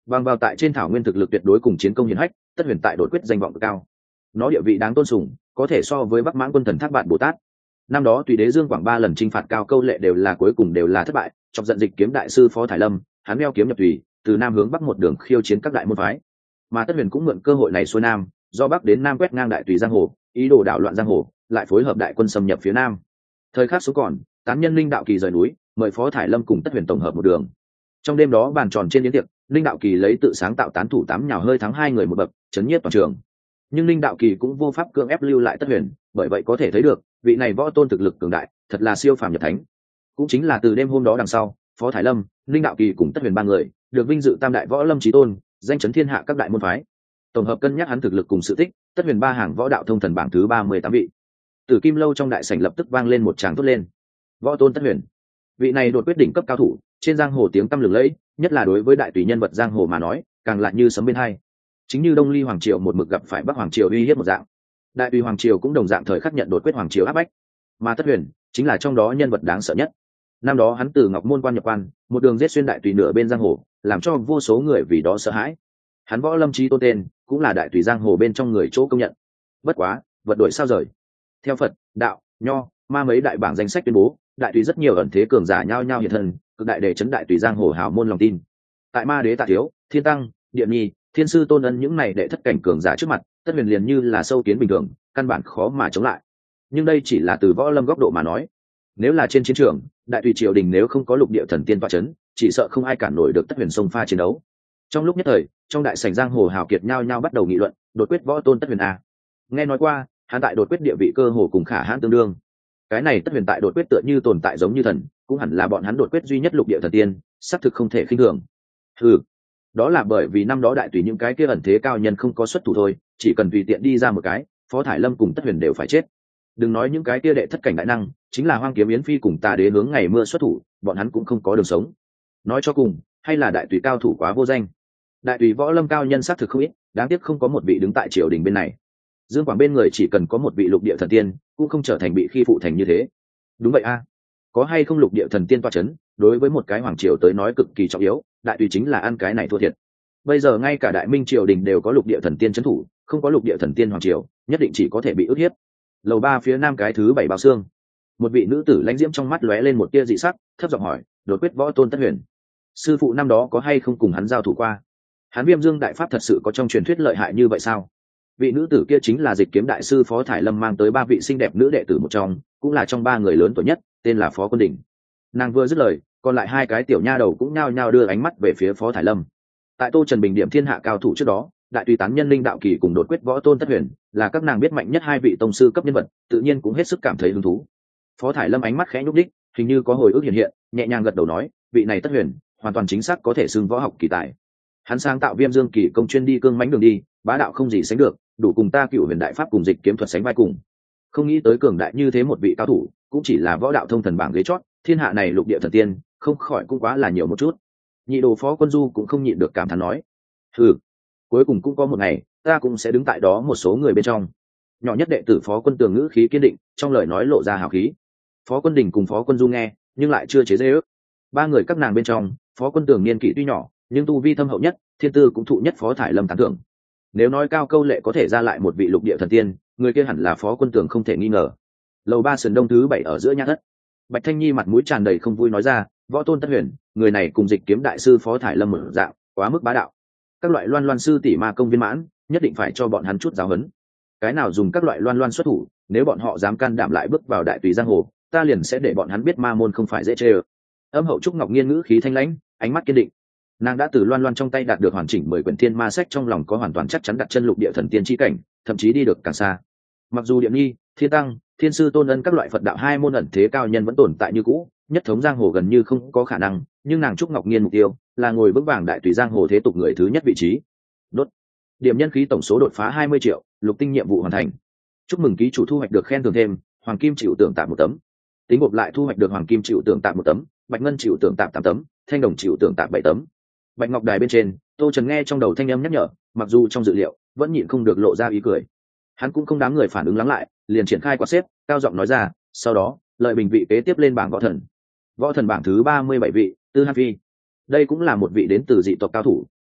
bằng vào tại trên thảo nguyên thực lực tuyệt đối cùng chiến công hiển hách, Tất Huyền tại đột quyết danh vọng cực cao, nó địa vị đáng tôn sùng, có thể so với Bắc Mãng quân thần Thác Bạt Bồ Tát. Năm đó tùy đế Dương Quảng ba lần chinh phạt Cao Câu Lệ đều là cuối cùng đều là thất bại, chọc giận Dịch Kiếm đại sư Phó Thải Lâm, hắn đeo kiếm nhập thủy, từ nam hướng bắc một đường khiêu chiến các đại môn phái. Mà Tất Huyền cũng mượn cơ hội này xuôi nam, do bắc đến nam quét ngang đại tùy giang hồ, ý đồ đảo loạn giang hồ, lại phối hợp đại quân xâm nhập phía nam. Thời khắc số còn, tán nhân Linh Đạo Kỳ rời núi, mời Phó Thải Lâm cùng Tất Huyền tổng hợp một đường. Trong đêm đó bàn tròn trên yến tiệc, Linh Đạo Kỳ lấy tự sáng tạo tán thủ tám nhào hơi thắng hai người một bậc, chấn nhiếp toàn trường. Nhưng Linh Đạo Kỳ cũng vô pháp cưỡng ép lưu lại Tất Huyền, bởi vậy có thể thấy được, vị này võ tôn thực lực cường đại, thật là siêu phàm nhập thánh. Cũng chính là từ đêm hôm đó đằng sau, Phó Thải Lâm, Linh Đạo Kỳ cùng Tất Huyền ba người, được vinh dự tam đại võ lâm chí tôn, danh chấn thiên hạ các đại môn phái. Tổng hợp cân nhắc hắn thực lực cùng sự tích, Tất Huyền ba hàng võ đạo thông thần bảng thứ ba mươi tám vị. Từ Kim Lâu trong đại sảnh lập tức vang lên một tràng thốt lên. Võ tôn Tất Huyền, vị này đột quyết đỉnh cấp cao thủ, trên giang hồ tiếng tăm lừng lẫy, nhất là đối với đại tùy nhân vật giang hồ mà nói, càng lại như sấm bên hai. Chính như Đông Ly hoàng triều một mực gặp phải Bắc hoàng triều uy hiếp một dạng, đại tùy hoàng triều cũng đồng dạng thời khắc nhận đột quyết hoàng triều áp bách, mà Tất Huyền chính là trong đó nhân vật đáng sợ nhất. Năm đó hắn từ Ngọc Môn quan nhập quan, một đường giết xuyên đại tùy nửa bên giang hồ, làm cho vô số người vì đó sợ hãi. Hắn võ lâm chí tôn tên, cũng là đại tùy giang hồ bên trong người chỗ công nhận. Bất quá, vật đổi sao rời. Theo Phật, đạo, Nho, Ma mấy đại bảng danh sách tuyên bố, đại tùy rất nhiều ẩn thế cường giả nhao nhao hiện thân, cực đại để chấn đại tùy giang hồ hào môn lòng tin. Tại Ma đế Tạ Thiếu, Thiên Tăng, Điện Nhi, Thiên sư Tôn Ân những này đệ thất cảnh cường giả trước mặt, Tất Huyền liền như là sâu kiến bình thường, căn bản khó mà chống lại. Nhưng đây chỉ là từ võ lâm góc độ mà nói. Nếu là trên chiến trường, đại tùy triều đình nếu không có lục địa thần tiên tọa chấn, chỉ sợ không ai cản nổi được Tất Huyền xông pha chiến đấu. Trong lúc nhất thời, trong đại sảnh giang hồ hào kiệt nhao nhao bắt đầu nghị luận, đột quyết võ tôn Tất Huyền a. Nghe nói qua, hắn tại đột quyết địa vị cơ hồ cùng Khả Hãn tương đương. Cái này Tất Huyền tại đột quyết tựa như tồn tại giống như thần, cũng hẳn là bọn hắn đột quyết duy nhất lục địa thần tiên, xác thực không thể khinh thường. Ừ, đó là bởi vì năm đó đại tùy những cái kia ẩn thế cao nhân không có xuất thủ thôi, chỉ cần tùy tiện đi ra một cái, Phó Thải Lâm cùng Tất Huyền đều phải chết. Đừng nói những cái kia đệ thất cảnh đại năng, chính là Hoang Kiếm Yến Phi cùng Tà Đế hướng ngày mưa xuất thủ, bọn hắn cũng không có đường sống. Nói cho cùng, hay là đại tùy cao thủ quá vô danh. Đại tùy võ lâm cao nhân xác thực không ít, đáng tiếc không có một vị đứng tại triều đình bên này. Dương Quảng bên người chỉ cần có một vị lục địa thần tiên, cũng không trở thành bị khi phụ thành như thế. Đúng vậy a, có hay không lục địa thần tiên toa chấn, đối với một cái hoàng triều tới nói cực kỳ trọng yếu, đại tùy chính là ăn cái này thua thiệt. Bây giờ ngay cả đại minh triều đình đều có lục địa thần tiên trấn thủ, không có lục địa thần tiên hoàng triều, nhất định chỉ có thể bị ức hiếp. Lầu ba phía nam cái thứ bảy bao xương, một vị nữ tử lãnh diễm trong mắt lóe lên một tia dị sắc, thấp giọng hỏi, đột quyết võ tôn Tất Huyền, sư phụ năm đó có hay không cùng hắn giao thủ qua? Hắn Viêm Dương đại pháp thật sự có trong truyền thuyết lợi hại như vậy sao? Vị nữ tử kia chính là Dịch Kiếm đại sư Phó Thải Lâm mang tới ba vị xinh đẹp nữ đệ tử một trong, cũng là trong ba người lớn tuổi nhất, tên là Phó Quân Đình. Nàng vừa dứt lời, còn lại hai cái tiểu nha đầu cũng nhao nhao đưa ánh mắt về phía Phó Thải Lâm. Tại Tô Trần bình điểm thiên hạ cao thủ trước đó, đại tùy tán nhân Linh Đạo Kỳ cùng đột quyết võ tôn Tất Huyền là các nàng biết mạnh nhất hai vị tông sư cấp nhân vật, tự nhiên cũng hết sức cảm thấy hứng thú. Phó Thải Lâm ánh mắt khẽ nhúc đích, hình như có hồi ức hiện hiện, nhẹ nhàng gật đầu nói, vị này Tất Huyền hoàn toàn chính xác có thể xưng võ học kỳ tài. Hắn sáng tạo Viêm Dương Kỳ công chuyên đi cương mãnh đường đi, bá đạo không gì sánh được, đủ cùng ta Cựu Huyền đại pháp cùng Dịch Kiếm thuật sánh vai cùng. Không nghĩ tới cường đại như thế một vị cao thủ, cũng chỉ là võ đạo thông thần bảng ghế chót, thiên hạ này lục địa thần tiên, không khỏi cũng quá là nhiều một chút. Nhị đồ Phó Quân Du cũng không nhịn được cảm thán nói, hừ, cuối cùng cũng có một ngày, ta cũng sẽ đứng tại đó một số người bên trong. Nhỏ nhất đệ tử Phó Quân Tường ngữ khí kiên định, trong lời nói lộ ra hào khí. Phó Quân Đình cùng Phó Quân Du nghe, nhưng lại chưa chế giễu. Ba người các nàng bên trong, Phó Quân Tường niên kỷ tuy nhỏ, nhưng tu vi thâm hậu nhất, thiên tư cũng thụ nhất Phó Thải Lâm tán thưởng. Nếu nói Cao Câu Lệ có thể ra lại một vị lục địa thần tiên, người kia hẳn là Phó Quân Tường không thể nghi ngờ. Lầu ba sườn đông thứ bảy ở giữa nhã thất, Bạch Thanh Nhi mặt mũi tràn đầy không vui nói ra, võ tôn Tất Huyền, người này cùng Dịch Kiếm đại sư Phó Thải Lâm mở dạng, quá mức bá đạo. Các loại loan loan sư tỷ ma công viên mãn, nhất định phải cho bọn hắn chút giáo huấn. Cái nào dùng các loại loan loan xuất thủ, nếu bọn họ dám can đảm lại bước vào đại tùy giang hồ, ta liền sẽ để bọn hắn biết ma môn không phải dễ chơi. Âm hậu Trúc Ngọc Nghiên ngữ khí thanh lãnh, ánh mắt kiên định. Nàng đã từ loan loan trong tay đạt được hoàn chỉnh mười quyển thiên ma sách, trong lòng có hoàn toàn chắc chắn đặt chân lục địa thần tiên chi cảnh, thậm chí đi được càng xa. Mặc dù Điện Nhi, Thiên Tăng, Thiên sư Tôn Ân các loại Phật đạo hai môn ẩn thế cao nhân vẫn tồn tại như cũ, nhất thống giang hồ gần như không có khả năng, nhưng nàng Trúc Ngọc Nghiên mục tiêu là ngồi vững vàng đại tùy giang hồ thế tục người thứ nhất vị trí. Đốt. Điểm nhân khí tổng số đột phá hai mươi triệu, lục tinh nhiệm vụ hoàn thành. Chúc mừng ký chủ thu hoạch được khen thưởng thêm, hoàng kim chịu tưởng tạm một tấm. Tính gộp lại thu hoạch được hoàng kim chịu tưởng tạm một tấm, bạch ngân chịu tưởng tạm tám tấm, thanh đồng chịu tưởng tạm bảy tấm. Bạch ngọc đài bên trên, Tô Trần nghe trong đầu thanh âm nhắc nhở, mặc dù trong dự liệu vẫn nhịn không được lộ ra ý cười. Hắn cũng không đám người phản ứng lắng lại, liền triển khai quạt xếp, cao giọng nói ra, sau đó lợi bình vị kế tiếp lên bảng võ thần. Võ thần bảng thứ ba mươi bảy vị, Tư Han Phi. Đây cũng là một vị đến từ dị tộc cao thủ,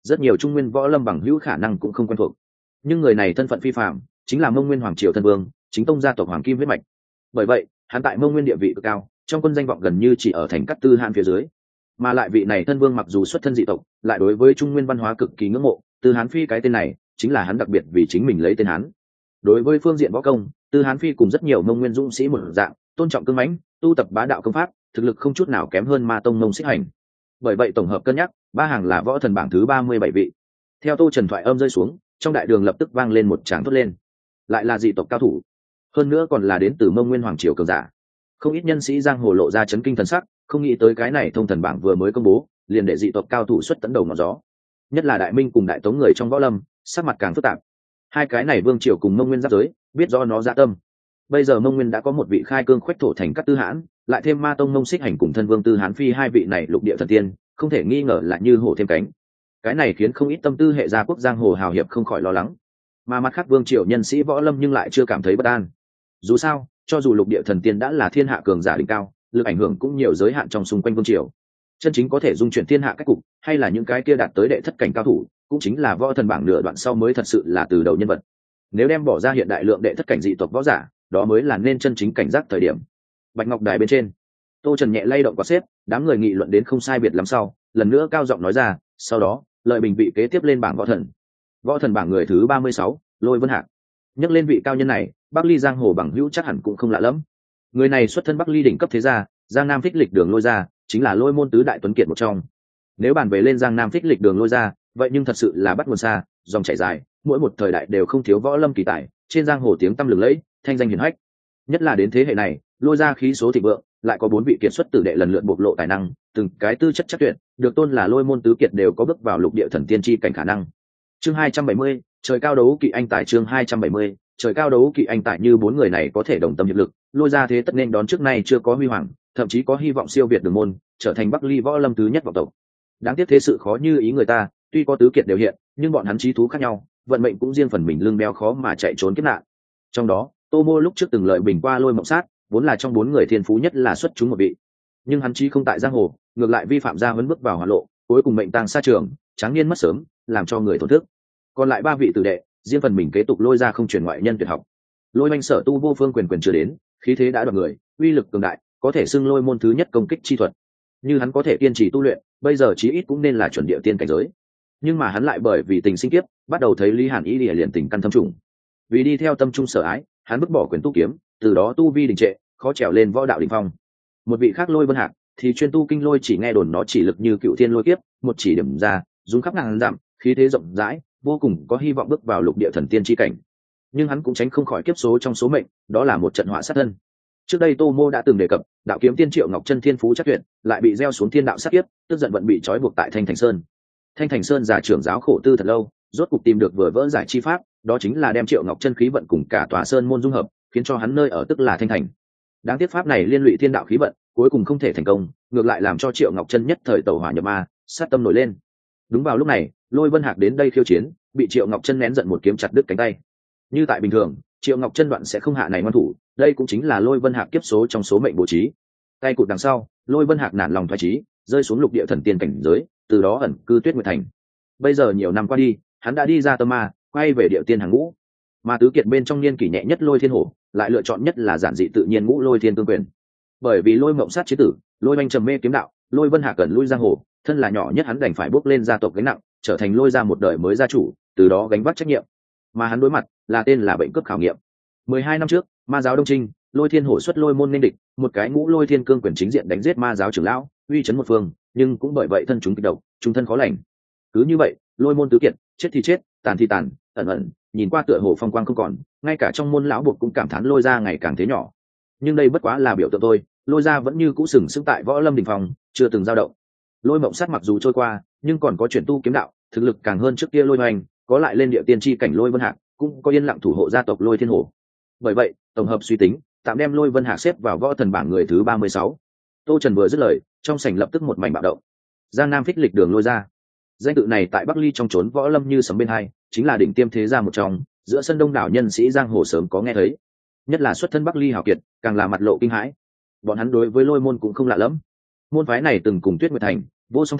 rất nhiều trung nguyên võ lâm bằng hữu khả năng cũng không quen thuộc. Nhưng người này thân phận phi phạm, chính là mông nguyên hoàng triều thân vương, chính tông gia tộc hoàng kim huyết mạch. Bởi vậy hắn tại mông nguyên địa vị cực cao, trong quân danh vọng gần như chỉ ở thành cát tư hãn phía dưới. Mà lại vị này thân vương mặc dù xuất thân dị tộc, lại đối với trung nguyên văn hóa cực kỳ ngưỡng mộ. Tư Hán Phi cái tên này chính là hắn đặc biệt vì chính mình lấy tên hắn. Đối với phương diện võ công, Tư Hán Phi cùng rất nhiều mông nguyên dũng sĩ một dạng, tôn trọng cương mãnh, tu tập bá đạo công pháp, thực lực không chút nào kém hơn ma tông mông xích hành. Bởi vậy tổng hợp cân nhắc, ba hàng là võ thần bảng thứ ba mươi bảy vị. Theo Tô Trần thoại âm rơi xuống, trong đại đường lập tức vang lên một tràng thốt lên. Lại là dị tộc cao thủ, hơn nữa còn là đến từ mông nguyên hoàng triều cường giả. Không ít nhân sĩ giang hồ lộ ra chấn kinh thần sắc, không nghĩ tới cái này thông thần bảng vừa mới công bố, liền để dị tộc cao thủ xuất tấn đầu ngọn gió. Nhất là đại minh cùng đại tống người trong võ lâm, sắc mặt càng phức tạp. Hai cái này vương triều cùng mông nguyên giáp giới, biết do nó dạ tâm. Bây giờ mông nguyên đã có một vị khai cương khuếch thổ thành cát tư hãn, lại thêm ma tông mông xích hành cùng thân vương Tư Hán Phi hai vị này lục địa thần tiên, không thể nghi ngờ là như hổ thêm cánh. Cái này khiến không ít tâm tư hệ gia quốc giang hồ hào hiệp không khỏi lo lắng. Mà mặt khác vương triều nhân sĩ võ lâm nhưng lại chưa cảm thấy bất an. Dù sao, cho dù lục địa thần tiên đã là thiên hạ cường giả đỉnh cao, lực ảnh hưởng cũng nhiều giới hạn trong xung quanh vương triều. Chân chính có thể dung chuyển thiên hạ cách cục, hay là những cái kia đạt tới đệ thất cảnh cao thủ, cũng chính là võ thần bảng nửa đoạn sau mới thật sự là từ đầu nhân vật. Nếu đem bỏ ra hiện đại lượng đệ thất cảnh dị tộc võ giả, đó mới là nên chân chính cảnh giác thời điểm. Bạch ngọc đài bên trên, Tô Trần nhẹ lay động quạt xếp, đám người nghị luận đến không sai biệt lắm sau, lần nữa cao giọng nói ra, sau đó, lợi bình vị kế tiếp lên bảng võ thần. Võ thần bảng người thứ ba mươi sáu, Lôi Vân Hạc. Nhắc lên vị cao nhân này, Bắc Ly giang hồ bằng hữu chắc hẳn cũng không lạ lắm. Người này xuất thân Bắc Ly đỉnh cấp thế gia, Giang Nam Thích Lịch Đường Lôi gia, chính là Lôi môn tứ đại tuấn kiệt một trong. Nếu bàn về lên Giang Nam Thích Lịch Đường Lôi gia, vậy nhưng thật sự là bắt nguồn xa, dòng chảy dài, mỗi một thời đại đều không thiếu võ lâm kỳ tài, trên giang hồ tiếng tăm lừng lẫy, thanh danh hiển hách. Nhất là đến thế hệ này, Lôi gia khí số thịnh vượng, lại có bốn vị kiệt xuất tử đệ lần lượt bộc lộ tài năng, từng cái tư chất chắc tuyệt, được tôn là Lôi môn tứ kiệt đều có bước vào lục địa thần tiên chi cảnh khả năng. Chương hai trăm bảy mươi, trời cao đấu kỵ anh tài. Chương hai trăm bảy mươi, trời cao đấu kỵ anh tài. Như bốn người này có thể đồng tâm hiệp lực, Lôi gia thế tất nên đón trước nay chưa có huy hoàng, thậm chí có hy vọng siêu việt đường môn, trở thành Bắc Ly võ lâm thứ nhất vọng tộc. Đáng tiếc thế sự khó như ý người ta, tuy có tứ kiệt đều hiện, nhưng bọn hắn chí thú khác nhau, vận mệnh cũng riêng phần mình lưng đeo khó mà chạy trốn kiếp nạn. Trong đó, Tô Mô lúc trước từng lợi bình qua Lôi Mộng Sát, vốn là trong bốn người thiên phú nhất là xuất chúng một vị, nhưng hắn chí không tại giang hồ, ngược lại vi phạm gia huấn bước vào hỏa lộ, cuối cùng mệnh tang xa trường, tráng niên mất sớm, làm cho người thổn thức. Còn lại ba vị tử đệ, riêng phần mình kế tục Lôi ra không truyền ngoại nhân tuyệt học. Lôi Anh sở tu vô phương quyền quyền chưa đến, khí thế đã đoạt người, uy lực cường đại, có thể xưng Lôi môn thứ nhất công kích chi thuật. Như hắn có thể kiên trì tu luyện, bây giờ chí ít cũng nên là chuẩn địa tiên cảnh giới. Nhưng mà hắn lại bởi vì tình sinh kiếp, bắt đầu thấy Lý Hàn ý lìa liền tình căn thâm trùng. Vì đi theo tâm trung sở ái, hắn vứt bỏ quyền tu kiếm, từ đó tu vi đình trệ, khó trèo lên võ đạo đỉnh phong. Một vị khác Lôi Vân Hạc thì chuyên tu kinh lôi, chỉ nghe đồn nó chỉ lực như cựu thiên lôi kiếp, một chỉ điểm ra, rung khắp ngàn dặm, khí thế rộng rãi, vô cùng có hy vọng bước vào lục địa thần tiên chi cảnh. Nhưng hắn cũng tránh không khỏi kiếp số trong số mệnh, đó là một trận họa sát thân. Trước đây Tô Mô đã từng đề cập, đạo kiếm tiên Triệu Ngọc Chân thiên phú chắc tuyệt, lại bị gieo xuống thiên đạo sát kiếp, tức giận vận bị trói buộc tại Thanh Thành Sơn. Thanh Thành Sơn giả trưởng giáo khổ tư thật lâu, rốt cục tìm được vừa vỡ giải chi pháp, đó chính là đem Triệu Ngọc Chân khí vận cùng cả tòa sơn môn dung hợp, khiến cho hắn nơi ở tức là Thanh Thành. Đáng tiếc pháp này liên lụy thiên đạo khí vận, cuối cùng không thể thành công, ngược lại làm cho Triệu Ngọc Chân nhất thời tẩu hỏa nhập ma, sát tâm nổi lên. Đúng vào lúc này, Lôi Vân Hạc đến đây khiêu chiến, bị Triệu Ngọc Chân nén giận một kiếm chặt đứt cánh tay. Như tại bình thường, Triệu Ngọc Chân đoạn sẽ không hạ này ngoan thủ, đây cũng chính là Lôi Vân Hạc kiếp số trong số mệnh bố trí. Tay cụt đằng sau, Lôi Vân Hạc nản lòng thoái chí, rơi xuống lục địa thần tiên cảnh giới, từ đó ẩn cư Tuyết Nguyệt Thành. Bây giờ nhiều năm qua đi, hắn đã đi ra tâm ma, quay về địa tiên hàng ngũ. Mà tứ kiệt bên trong niên kỷ nhẹ nhất Lôi Thiên Hổ, lại lựa chọn nhất là giản dị tự nhiên ngũ Lôi Thiên Cương Quyền. Bởi vì Lôi Mộng Sát chế tử, Lôi Anh trầm mê kiếm đạo, Lôi Vân Hạc cần lui giang hồ, thân là nhỏ nhất hắn đành phải bước lên gia tộc gánh nặng, trở thành Lôi ra một đời mới gia chủ, từ đó gánh vác trách nhiệm. Mà hắn đối mặt là tên là bệnh cướp khảo nghiệm. Mười hai năm trước, ma giáo Đông Trinh, Lôi Thiên Hổ xuất Lôi môn nên địch, một cái ngũ Lôi Thiên Cương Quyền chính diện đánh giết ma giáo trưởng lão, uy chấn một phương, nhưng cũng bởi vậy thân chúng kịch độc, trung thân khó lành. Cứ như vậy, Lôi môn tứ kiệt, chết thì chết, tàn thì tàn, ẩn ẩn, nhìn qua tựa hồ phong quang không còn, ngay cả trong môn lão buộc cũng cảm thán Lôi ra ngày càng thế nhỏ. Nhưng đây bất quá là biểu tượng thôi, Lôi ra vẫn như cũ sừng sững tại võ lâm đỉnh phong, chưa từng dao động. Lôi Mộng Sát mặc dù trôi qua, nhưng còn có chuyển tu kiếm đạo, thực lực càng hơn trước kia Lôi Hoành, có lại lên địa tiên chi cảnh Lôi Vân Hạc, cũng có yên lặng thủ hộ gia tộc Lôi Thiên Hổ. Bởi vậy, tổng hợp suy tính, tạm đem Lôi Vân Hạc xếp vào võ thần bảng người thứ ba mươi sáu. Tô Trần vừa dứt lời, trong sảnh lập tức một mảnh bạo động. Giang Nam Phích Lịch Đường Lôi ra, danh tự này tại Bắc Ly trong chốn võ lâm như sấm bên hai, chính là đỉnh tiêm thế gia một trong, giữa sân đông đảo nhân sĩ giang hồ sớm có nghe thấy. Nhất là xuất thân Bắc Ly hào kiệt, càng là mặt lộ kinh hãi. Bọn hắn đối với Lôi môn cũng không lạ lắm. Môn phái này từng cùng Tuyết Nguyệt Thành, Vô Song Thành,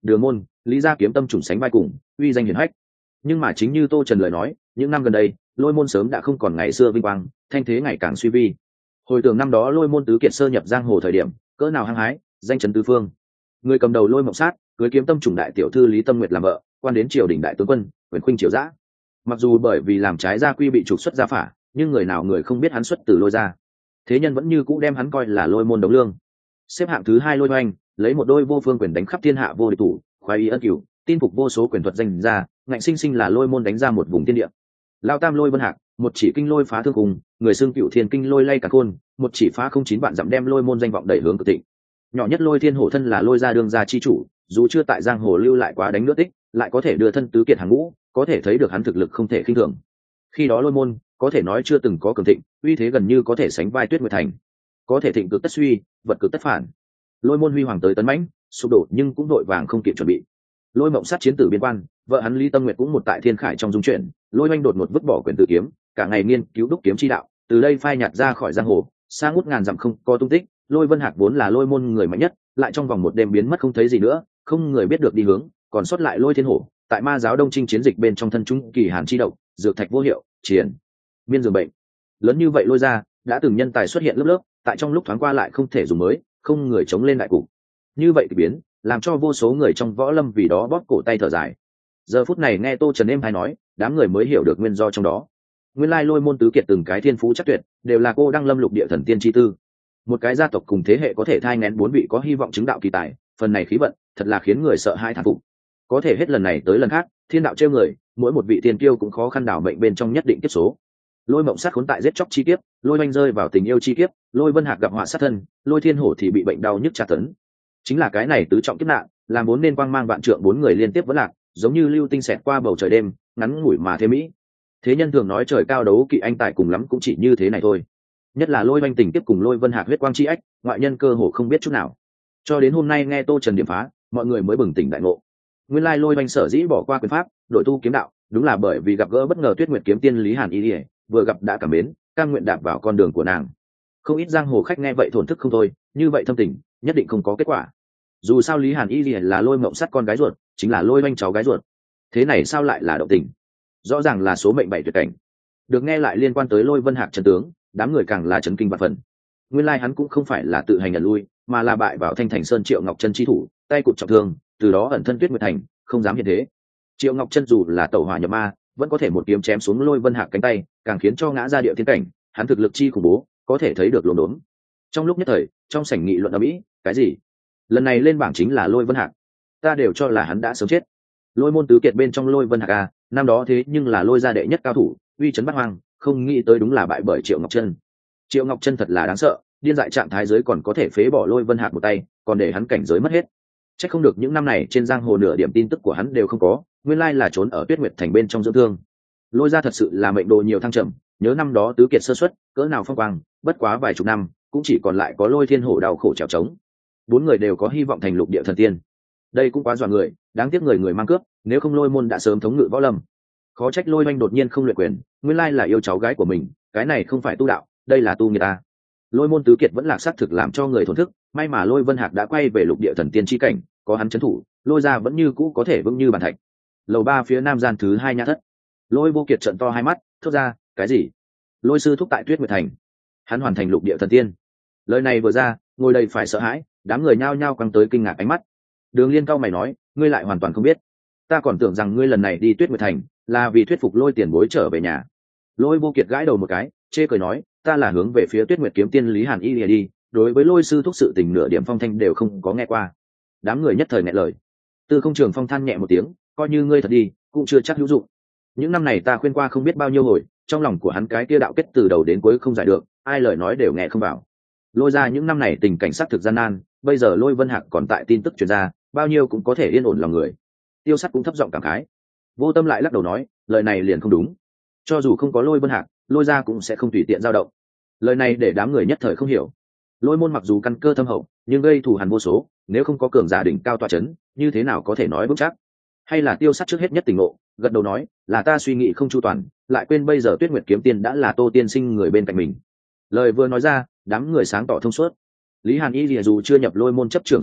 Đường môn, Lý gia kiếm tâm chủng sánh vai cùng, uy danh hiển hách. Nhưng mà chính như Tô Trần lời nói, những năm gần đây, Lôi môn sớm đã không còn ngày xưa vinh quang, thanh thế ngày càng suy vi. Hồi tưởng năm đó Lôi môn tứ kiệt sơ nhập giang hồ thời điểm, cỡ nào hăng hái, danh chấn tứ phương. Người cầm đầu Lôi Mộng Sát, cưới kiếm tâm chủng đại tiểu thư Lý Tâm Nguyệt làm vợ, quan đến triều đình đại tướng quân, quyền khuynh triều dã. Mặc dù bởi vì làm trái gia quy bị trục xuất gia phả, nhưng người nào người không biết hắn xuất từ Lôi gia. Thế nhân vẫn như cũ đem hắn coi là Lôi môn đống lương. Xếp hạng thứ hai Lôi Oanh, lấy một đôi vô phương quyền đánh khắp thiên hạ vô địch thủ, khoái ý ân cửu, tin phục vô số quyền thuật danh ra, ngạnh sinh sinh là Lôi môn đánh ra một vùng thiên địa. Lao tam Lôi Vân Hạc, một chỉ kinh lôi phá thương cùng, người xưng cựu thiên kinh lôi lay cả khôn, một chỉ phá không chín vạn dặm đem Lôi môn danh vọng đẩy hướng cực thịnh. Nhỏ nhất Lôi Thiên Hổ thân là Lôi gia đương gia chi chủ, dù chưa tại giang hồ lưu lại quá đánh nước tích, lại có thể đưa thân tứ kiệt hàng ngũ, có thể thấy được hắn thực lực không thể khinh thường. Khi đó Lôi môn có thể nói chưa từng có cường thịnh, uy thế gần như có thể sánh vai Tuyết Nguyệt Thành. Có thể thịnh cực tất suy, vật cực tất phản. Lôi môn huy hoàng tới tấn mãnh, sụp đổ nhưng cũng đội vàng không kịp chuẩn bị. Lôi Mộng Sát chiến tử biên quan, vợ hắn Lý Tâm Nguyệt cũng một tại thiên khải trong dung chuyển, Lôi Oanh đột ngột vứt bỏ quyền tự kiếm, cả ngày nghiên cứu đúc kiếm chi đạo, từ đây phai nhạt ra khỏi giang hồ, xa ngút ngàn dặm không có tung tích. Lôi Vân Hạc vốn là Lôi môn người mạnh nhất, lại trong vòng một đêm biến mất không thấy gì nữa, không người biết được đi hướng, còn sót lại Lôi Thiên Hổ, tại ma giáo đông trinh chiến dịch bên trong thân chúng kỳ hàn chi độc, dược thạch vô hiệu, triển miên dường bệnh. Lớn như vậy Lôi ra, đã từng nhân tài xuất hiện lớp lớp, tại trong lúc thoáng qua lại không thể dùng mới, không người chống lên đại cục. Như vậy thì biến, làm cho vô số người trong võ lâm vì đó bóp cổ tay thở dài. Giờ phút này nghe Tô Trần êm hay nói, đám người mới hiểu được nguyên do trong đó. Nguyên lai Lôi môn tứ kiệt từng cái thiên phú chắc tuyệt, đều là cô đăng lâm lục địa thần tiên chi tư. Một cái gia tộc cùng thế hệ có thể thai nghén bốn vị có hy vọng chứng đạo kỳ tài, phần này khí vận, thật là khiến người sợ hãi thán phục. Có thể hết lần này tới lần khác, thiên đạo trêu người, mỗi một vị tiên kiêu cũng khó khăn đảo mệnh bên trong nhất định kiếp số. Lôi Mộng Sát khốn tại giết chóc chi kiếp, Lôi Oanh rơi vào tình yêu chi kiếp, Lôi Vân Hạc gặp họa sát thân, Lôi Thiên Hổ thì bị bệnh đau nhức tra tấn. Chính là cái này tứ trọng kiếp nạn, làm vốn nên quang mang vạn trượng bốn người liên tiếp vẫn lạc, giống như lưu tinh xẹt qua bầu trời đêm, ngắn ngủi mà thế mỹ. Thế nhân thường nói trời cao đấu kỵ anh tài cùng lắm cũng chỉ như thế này thôi. Nhất là Lôi Oanh tình kiếp cùng Lôi Vân Hạc huyết quang chi ách, ngoại nhân cơ hồ không biết chút nào. Cho đến hôm nay nghe Tô Trần điểm phá, mọi người mới bừng tỉnh đại ngộ. Nguyên lai Lôi Oanh sở dĩ bỏ qua quyền pháp, đội tu kiếm đạo, đúng là bởi vì gặp gỡ bất ngờ Tuyết Nguyệt kiếm tiên Lý Hàn Y, vừa gặp đã cảm mến, cam nguyện đạp vào con đường của nàng. Không ít giang hồ khách nghe vậy thổn thức không thôi, như vậy thâm tình, nhất định không có kết quả. Dù sao Lý Hàn Y là Lôi Mộng Sát con gái ruột, chính là Lôi Oanh cháu gái ruột. Thế này sao lại là động tình? Rõ ràng là số mệnh bảy tuyệt cảnh. Được nghe lại liên quan tới Lôi Vân Hạc chân tướng, đám người càng là chấn kinh vạn phần. Nguyên lai hắn cũng không phải là tự hành nhận lui, mà là bại vào Thanh Thành Sơn Triệu Ngọc Chân chi thủ, tay cụt trọng thương, từ đó ẩn thân Tuyết Nguyệt Thành, không dám hiện thế. Triệu Ngọc Chân dù là tẩu hỏa nhập ma, vẫn có thể một kiếm chém xuống Lôi Vân Hạc cánh tay, càng khiến cho ngã ra địa thiên cảnh, hắn thực lực chi khủng bố, có thể thấy được luống đốn. Trong lúc nhất thời, trong sảnh nghị luận ầm ĩ, cái gì? Lần này lên bảng chính là Lôi Vân Hạc, ta đều cho là hắn đã sớm chết. Lôi môn tứ kiệt bên trong Lôi Vân Hạc a, năm đó thế nhưng là Lôi gia đệ nhất cao thủ, uy chấn bát hoang, không nghĩ tới đúng là bại bởi Triệu Ngọc Chân. Triệu Ngọc Chân thật là đáng sợ, điên dại trạng thái giới còn có thể phế bỏ Lôi Vân Hạc một tay, còn để hắn cảnh giới mất hết. Chắc không được những năm này trên giang hồ nửa điểm tin tức của hắn đều không có, nguyên lai là trốn ở Tuyết Nguyệt Thành bên trong dưỡng thương. Lôi gia thật sự là mệnh đồ nhiều thăng trầm, nhớ năm đó tứ kiệt sơ xuất, cỡ nào phong quang, bất quá vài chục năm, cũng chỉ còn lại có Lôi Thiên Hổ đau khổ trèo trống. Bốn người đều có hy vọng thành lục địa thần tiên. Đây cũng quá dọa người, đáng tiếc người người mang cướp, nếu không Lôi môn đã sớm thống ngự võ lâm. Khó trách Lôi Oanh đột nhiên không luyện quyền, nguyên lai là yêu cháu gái của mình, cái này không phải tu đạo, đây là tu người ta. Lôi môn tứ kiệt vẫn lạc sát thực làm cho người thổn thức, may mà Lôi Vân Hạc đã quay về lục địa thần tiên chi cảnh, có hắn trấn thủ, Lôi gia vẫn như cũ có thể vững như bàn thạch. Lầu ba phía nam gian thứ hai nhã thất, Lôi Vô Kiệt trợn to hai mắt, thốt ra, cái gì? Lôi sư thúc tại Tuyết Nguyệt Thành, hắn hoàn thành lục địa thần tiên. Lời này vừa ra, ngồi đây phải sợ hãi, đám người nhao nhao quăng tới kinh ngạc ánh mắt. Đường Liên cao mày nói, ngươi lại hoàn toàn không biết, ta còn tưởng rằng ngươi lần này đi Tuyết Nguyệt Thành là vì thuyết phục Lôi tiền bối trở về nhà. Lôi Vô Kiệt gãi đầu một cái, chê cười nói, ta là hướng về phía Tuyết Nguyệt kiếm tiên Lý Hàn Y lìa đi, đối với Lôi sư thúc sự tình nửa điểm phong thanh đều không có nghe qua. Đám người nhất thời nghẹn lời. Tư Không Trường Phong than nhẹ một tiếng, coi như ngươi thật đi, cũng chưa chắc hữu dụng. Những năm này ta khuyên qua không biết bao nhiêu hồi, trong lòng của hắn cái kia đạo kết từ đầu đến cuối không giải được, ai lời nói đều nghe không vào. Lôi ra những năm này tình cảnh sát thực gian nan, bây giờ Lôi Vân Hạc còn tại tin tức truyền ra, bao nhiêu cũng có thể yên ổn lòng người. Tiêu Sắt cũng thấp giọng cảm khái. Vô Tâm lại lắc đầu nói, lời này liền không đúng. Cho dù không có Lôi Vân Hạc, Lôi ra cũng sẽ không tùy tiện dao động. Lời này để đám người nhất thời không hiểu. Lôi môn mặc dù căn cơ thâm hậu, nhưng gây thù hằn vô số, nếu không có cường giả đỉnh cao tọa chấn, như thế nào có thể nói vững chắc? Hay là Tiêu Sắt trước hết nhất tỉnh ngộ, gật đầu nói, là ta suy nghĩ không chu toàn, lại quên bây giờ Tuyết Nguyệt kiếm tiên đã là Tô tiên sinh người bên cạnh mình. Lời vừa nói ra, đám người sáng tỏ thông suốt. Lý Hàn Y lìa dù chưa nhập Lôi môn chấp trưởng sự vụ,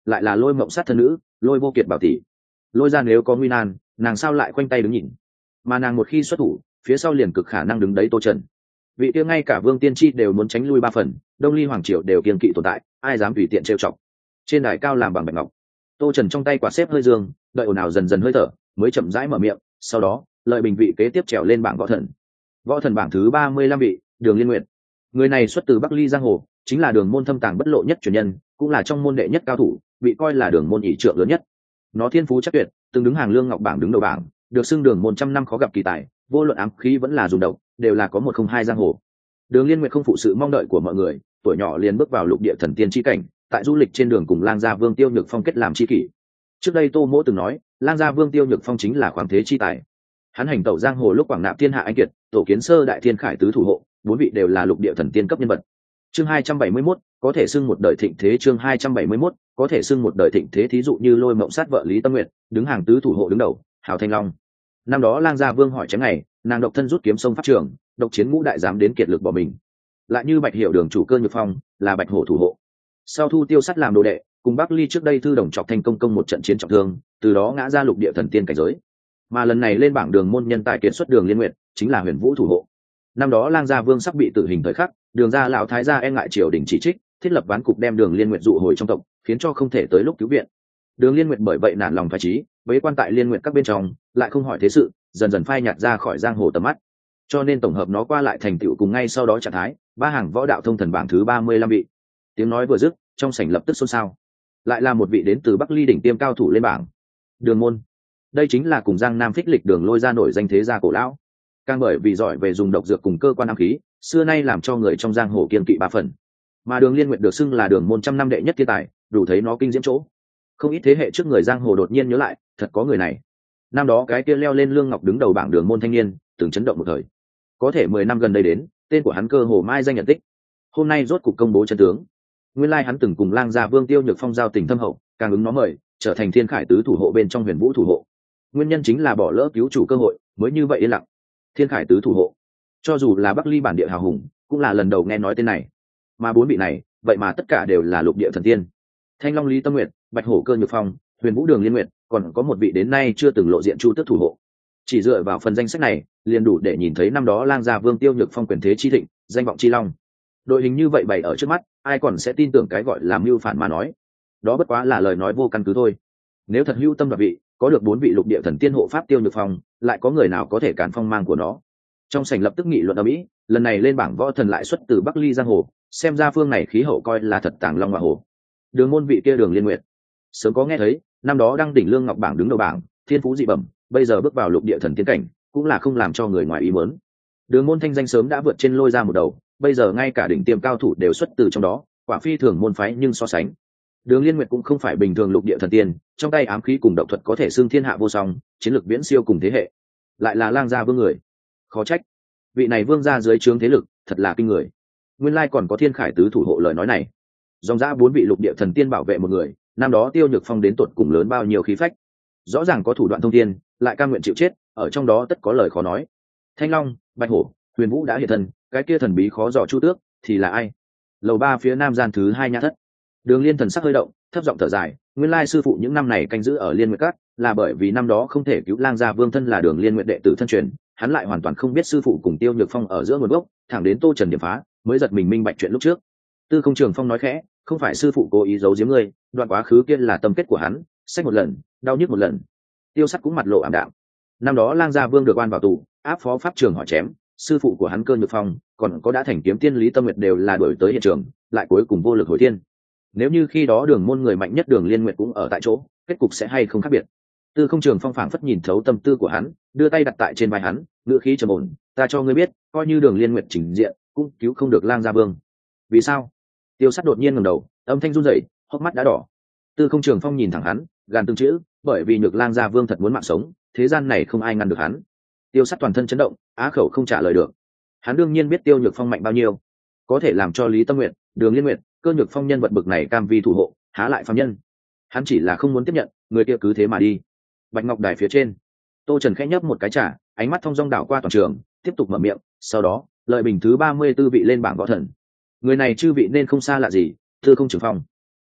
lại là Lôi Mộng Sát thân nữ, Lôi Vô Kiệt bảo tỷ. Lôi ra nếu có nguy nan, nàng sao lại khoanh tay đứng nhìn? Mà nàng một khi xuất thủ, phía sau liền cực khả năng đứng đấy Tô Trần. Vị kia ngay cả Vương Tiên Tri đều muốn tránh lui ba phần, Đông Ly Hoàng Triều đều kiêng kỵ tồn tại, ai dám tùy tiện trêu chọc. Trên đài cao làm bằng bạch ngọc, Tô Trần trong tay quạt xếp hơi dương, đợi ồn ào dần dần hơi thở, mới chậm rãi mở miệng, sau đó, lợi bình vị kế tiếp trèo lên bảng võ thần. Võ thần bảng thứ ba mươi lăm vị, Đường Liên Nguyệt. Người này xuất từ Bắc Ly giang hồ, chính là đường môn thâm tàng bất lộ nhất truyền nhân, cũng là trong môn đệ nhất cao thủ, bị coi là đường môn ỷ trượng lớn nhất. Nó thiên phú chắc tuyệt, từng đứng hàng lương ngọc bảng đứng đầu bảng, được xưng đường môn trăm năm khó gặp kỳ tài, vô luận ám khí vẫn là dùng độc, đều là có một không hai giang hồ. Đường Liên Nguyệt không phụ sự mong đợi của mọi người, tuổi nhỏ liền bước vào lục địa thần tiên chi cảnh, tại du lịch trên đường cùng Lang Gia Vương Tiêu Nhược Phong kết làm chi kỷ. Trước đây Tô Mỗ từng nói, Lang Gia Vương Tiêu Nhược Phong chính là khoáng thế chi tài. Hắn hành tẩu giang hồ lúc quảng nạp thiên hạ anh kiệt, tổ kiến sơ đại thiên khải tứ thủ hộ, bốn vị đều là lục địa thần tiên cấp nhân vật. Chương hai trăm bảy mươi mốt, có thể xưng một đời thịnh thế. Chương hai trăm bảy mươi mốt, có thể xưng một đời thịnh thế. Thí dụ như Lôi Mộng Sát vợ Lý Tâm Nguyệt, đứng hàng tứ thủ hộ đứng đầu, Hào Thanh Long. Năm đó Lang Gia Vương hỏi chém ngày, nàng độc thân rút kiếm sông pháp trường, độc chiến ngũ đại dám đến kiệt lực bỏ mình. Lại như Bạch Hiểu Đường chủ Cơ Nhược Phong, là Bạch Hổ thủ hộ. Sau thu Tiêu Sắt làm đồ đệ, cùng Bắc Ly trước đây thư đồng chọc thành công công một trận chiến trọng thương, từ đó ngã ra lục địa thần tiên cảnh giới. Mà lần này lên bảng đường môn nhân tài kiệt xuất Đường Liên Nguyệt, chính là Huyền Vũ thủ hộ. Năm đó Lang Gia Vương sắp bị tử hình thời khắc, Đường gia lão thái gia e ngại triều đình chỉ trích, thiết lập ván cục đem Đường Liên Nguyệt dụ hồi trong tộc, khiến cho không thể tới lúc cứu viện. Đường Liên Nguyệt bởi vậy nản lòng phái trí, bế quan tại Liên Nguyệt các bên trong, lại không hỏi thế sự, dần dần phai nhạt ra khỏi giang hồ tầm mắt. Cho nên tổng hợp nó qua lại thành tựu cùng ngay sau đó trạng thái, ba hàng võ đạo thông thần bảng thứ ba mươi lăm vị. Tiếng nói vừa dứt, trong sảnh lập tức xôn xao. Lại là một vị đến từ Bắc Ly đỉnh tiêm cao thủ lên bảng. Đường môn. Đây chính là cùng Giang Nam Phích Lịch Đường Lôi ra nổi danh thế gia cổ lão. Càng bởi vì giỏi về dùng độc dược cùng cơ quan ám khí, xưa nay làm cho người trong giang hồ kiêng kỵ ba phần. Mà Đường Liên Nguyệt được xưng là đường môn trăm năm đệ nhất thiên tài, đủ thấy nó kinh diễm chỗ. Không ít thế hệ trước người giang hồ đột nhiên nhớ lại, thật có người này. Năm đó cái kia leo lên lương ngọc đứng đầu bảng đường môn thanh niên, từng chấn động một thời. Có thể mười năm gần đây đến, tên của hắn cơ hồ mai danh nhận tích. Hôm nay rốt cục công bố chân tướng. Nguyên lai hắn từng cùng Lang Gia Vương Tiêu Nhược Phong giao tình thâm hậu, càng ứng nó mời, trở thành thiên khải tứ thủ hộ bên trong Huyền Vũ thủ hộ. Nguyên nhân chính là bỏ lỡ cứu chủ cơ hội, mới như vậy yên lặng. Thiên khải tứ thủ hộ, cho dù là Bắc Ly bản địa hào hùng, cũng là lần đầu nghe nói tên này. Mà bốn vị này, vậy mà tất cả đều là lục địa thần tiên. Thanh Long Lý Tâm Nguyệt, Bạch Hổ Cơ Nhược Phong, Huyền Vũ Đường Liên Nguyệt, còn có một vị đến nay chưa từng lộ diện Chu Tước thủ hộ. Chỉ dựa vào phần danh sách này, liền đủ để nhìn thấy năm đó Lang Gia Vương Tiêu Nhược Phong quyền thế chi thịnh, danh vọng chi long. Đội hình như vậy bày ở trước mắt, ai còn sẽ tin tưởng cái gọi là mưu phản mà nói. Đó bất quá là lời nói vô căn cứ thôi. Nếu thật hữu tâm đoạt vị, có được bốn vị lục địa thần tiên hộ pháp Tiêu Nhược Phong, lại có người nào có thể cản phong mang của nó? Trong sảnh lập tức nghị luận ở mỹ, lần này lên bảng võ thần lại xuất từ Bắc Ly giang hồ, xem ra phương này khí hậu coi là thật tàng long hoa hồ. Đường môn vị kia Đường Liên Nguyệt, sớm có nghe thấy, năm đó đăng đỉnh lương ngọc bảng đứng đầu bảng, thiên phú dị bẩm, bây giờ bước vào lục địa thần tiên cảnh, cũng là không làm cho người ngoài ý muốn. Đường môn thanh danh sớm đã vượt trên Lôi ra một đầu, bây giờ ngay cả đỉnh tiêm cao thủ đều xuất từ trong đó, quả phi thường môn phái nhưng so sánh. Đường Liên Nguyệt cũng không phải bình thường lục địa thần tiên, trong tay ám khí cùng độc thuật có thể xưng thiên hạ vô song, chiến lược viễn siêu cùng thế hệ. Lại là Lang Gia Vương người, khó trách. Vị này vương gia dưới trướng thế lực, thật là kinh người. Nguyên lai còn có thiên khải tứ thủ hộ lời nói này. Dòng dã bốn vị lục địa thần tiên bảo vệ một người, năm đó Tiêu Nhược Phong đến tột cùng lớn bao nhiêu khí phách. Rõ ràng có thủ đoạn thông thiên, lại cam nguyện chịu chết, ở trong đó tất có lời khó nói. Thanh Long, Bạch Hổ, Huyền Vũ đã hiện thân, cái kia thần bí khó dò Chu Tước thì là ai? Lầu ba phía nam gian thứ hai nhã thất. Đường Liên thần sắc hơi động, thấp giọng thở dài, nguyên lai sư phụ những năm này canh giữ ở Liên Nguyệt Các, là bởi vì năm đó không thể cứu Lang Gia Vương thân là Đường Liên Nguyệt đệ tử thân truyền, hắn lại hoàn toàn không biết sư phụ cùng Tiêu Nhược Phong ở giữa nguồn gốc, thẳng đến Tô Trần điểm phá, mới giật mình minh bạch chuyện lúc trước. Tư Không Trường Phong nói khẽ, không phải sư phụ cố ý giấu giếm ngươi, đoạn quá khứ kia là tâm kết của hắn, sách một lần, đau nhức một lần. Tiêu Sắt cũng mặt lộ ảm đạm. Năm đó Lang Gia Vương được oan vào tù, áp phó pháp trường hỏi chém, sư phụ của hắn Cơ Nhược Phong, còn có đã thành kiếm tiên Lý Tâm Nguyệt đều là đuổi tới hiện trường, lại cuối cùng vô lực hồi thiên. Nếu như khi đó đường môn người mạnh nhất Đường Liên Nguyệt cũng ở tại chỗ, kết cục sẽ hay không khác biệt. Tư Không Trường Phong phảng phất nhìn thấu tâm tư của hắn, đưa tay đặt tại trên vai hắn, ngữ khí trầm ổn, ta cho ngươi biết, coi như Đường Liên Nguyệt trình diện, cũng cứu không được Lang Gia Vương. Vì sao? Tiêu Sắt đột nhiên ngẩng đầu, âm thanh run rẩy, hốc mắt đã đỏ. Tư Không Trường Phong nhìn thẳng hắn, gàn từng chữ, bởi vì Nhược Lang Gia Vương thật muốn mạng sống, thế gian này không ai ngăn được hắn. Tiêu Sắt toàn thân chấn động, á khẩu không trả lời được. Hắn đương nhiên biết Tiêu Nhược Phong mạnh bao nhiêu, có thể làm cho Lý Tâm Nguyệt, Đường Liên Nguyệt, Cơ Nhược Phong nhân vật bực này cam vi thủ hộ, há lại phàm nhân. Hắn chỉ là không muốn tiếp nhận, người kia cứ thế mà đi. Bạch Ngọc Đài phía trên, Tô Trần khẽ nhấp một cái trà, ánh mắt thông dong đảo qua toàn trường, tiếp tục mở miệng, sau đó, lợi bình thứ ba mươi tư vị lên bảng võ thần. Người này chư vị nên không xa lạ gì, Tư Không Trường Phong.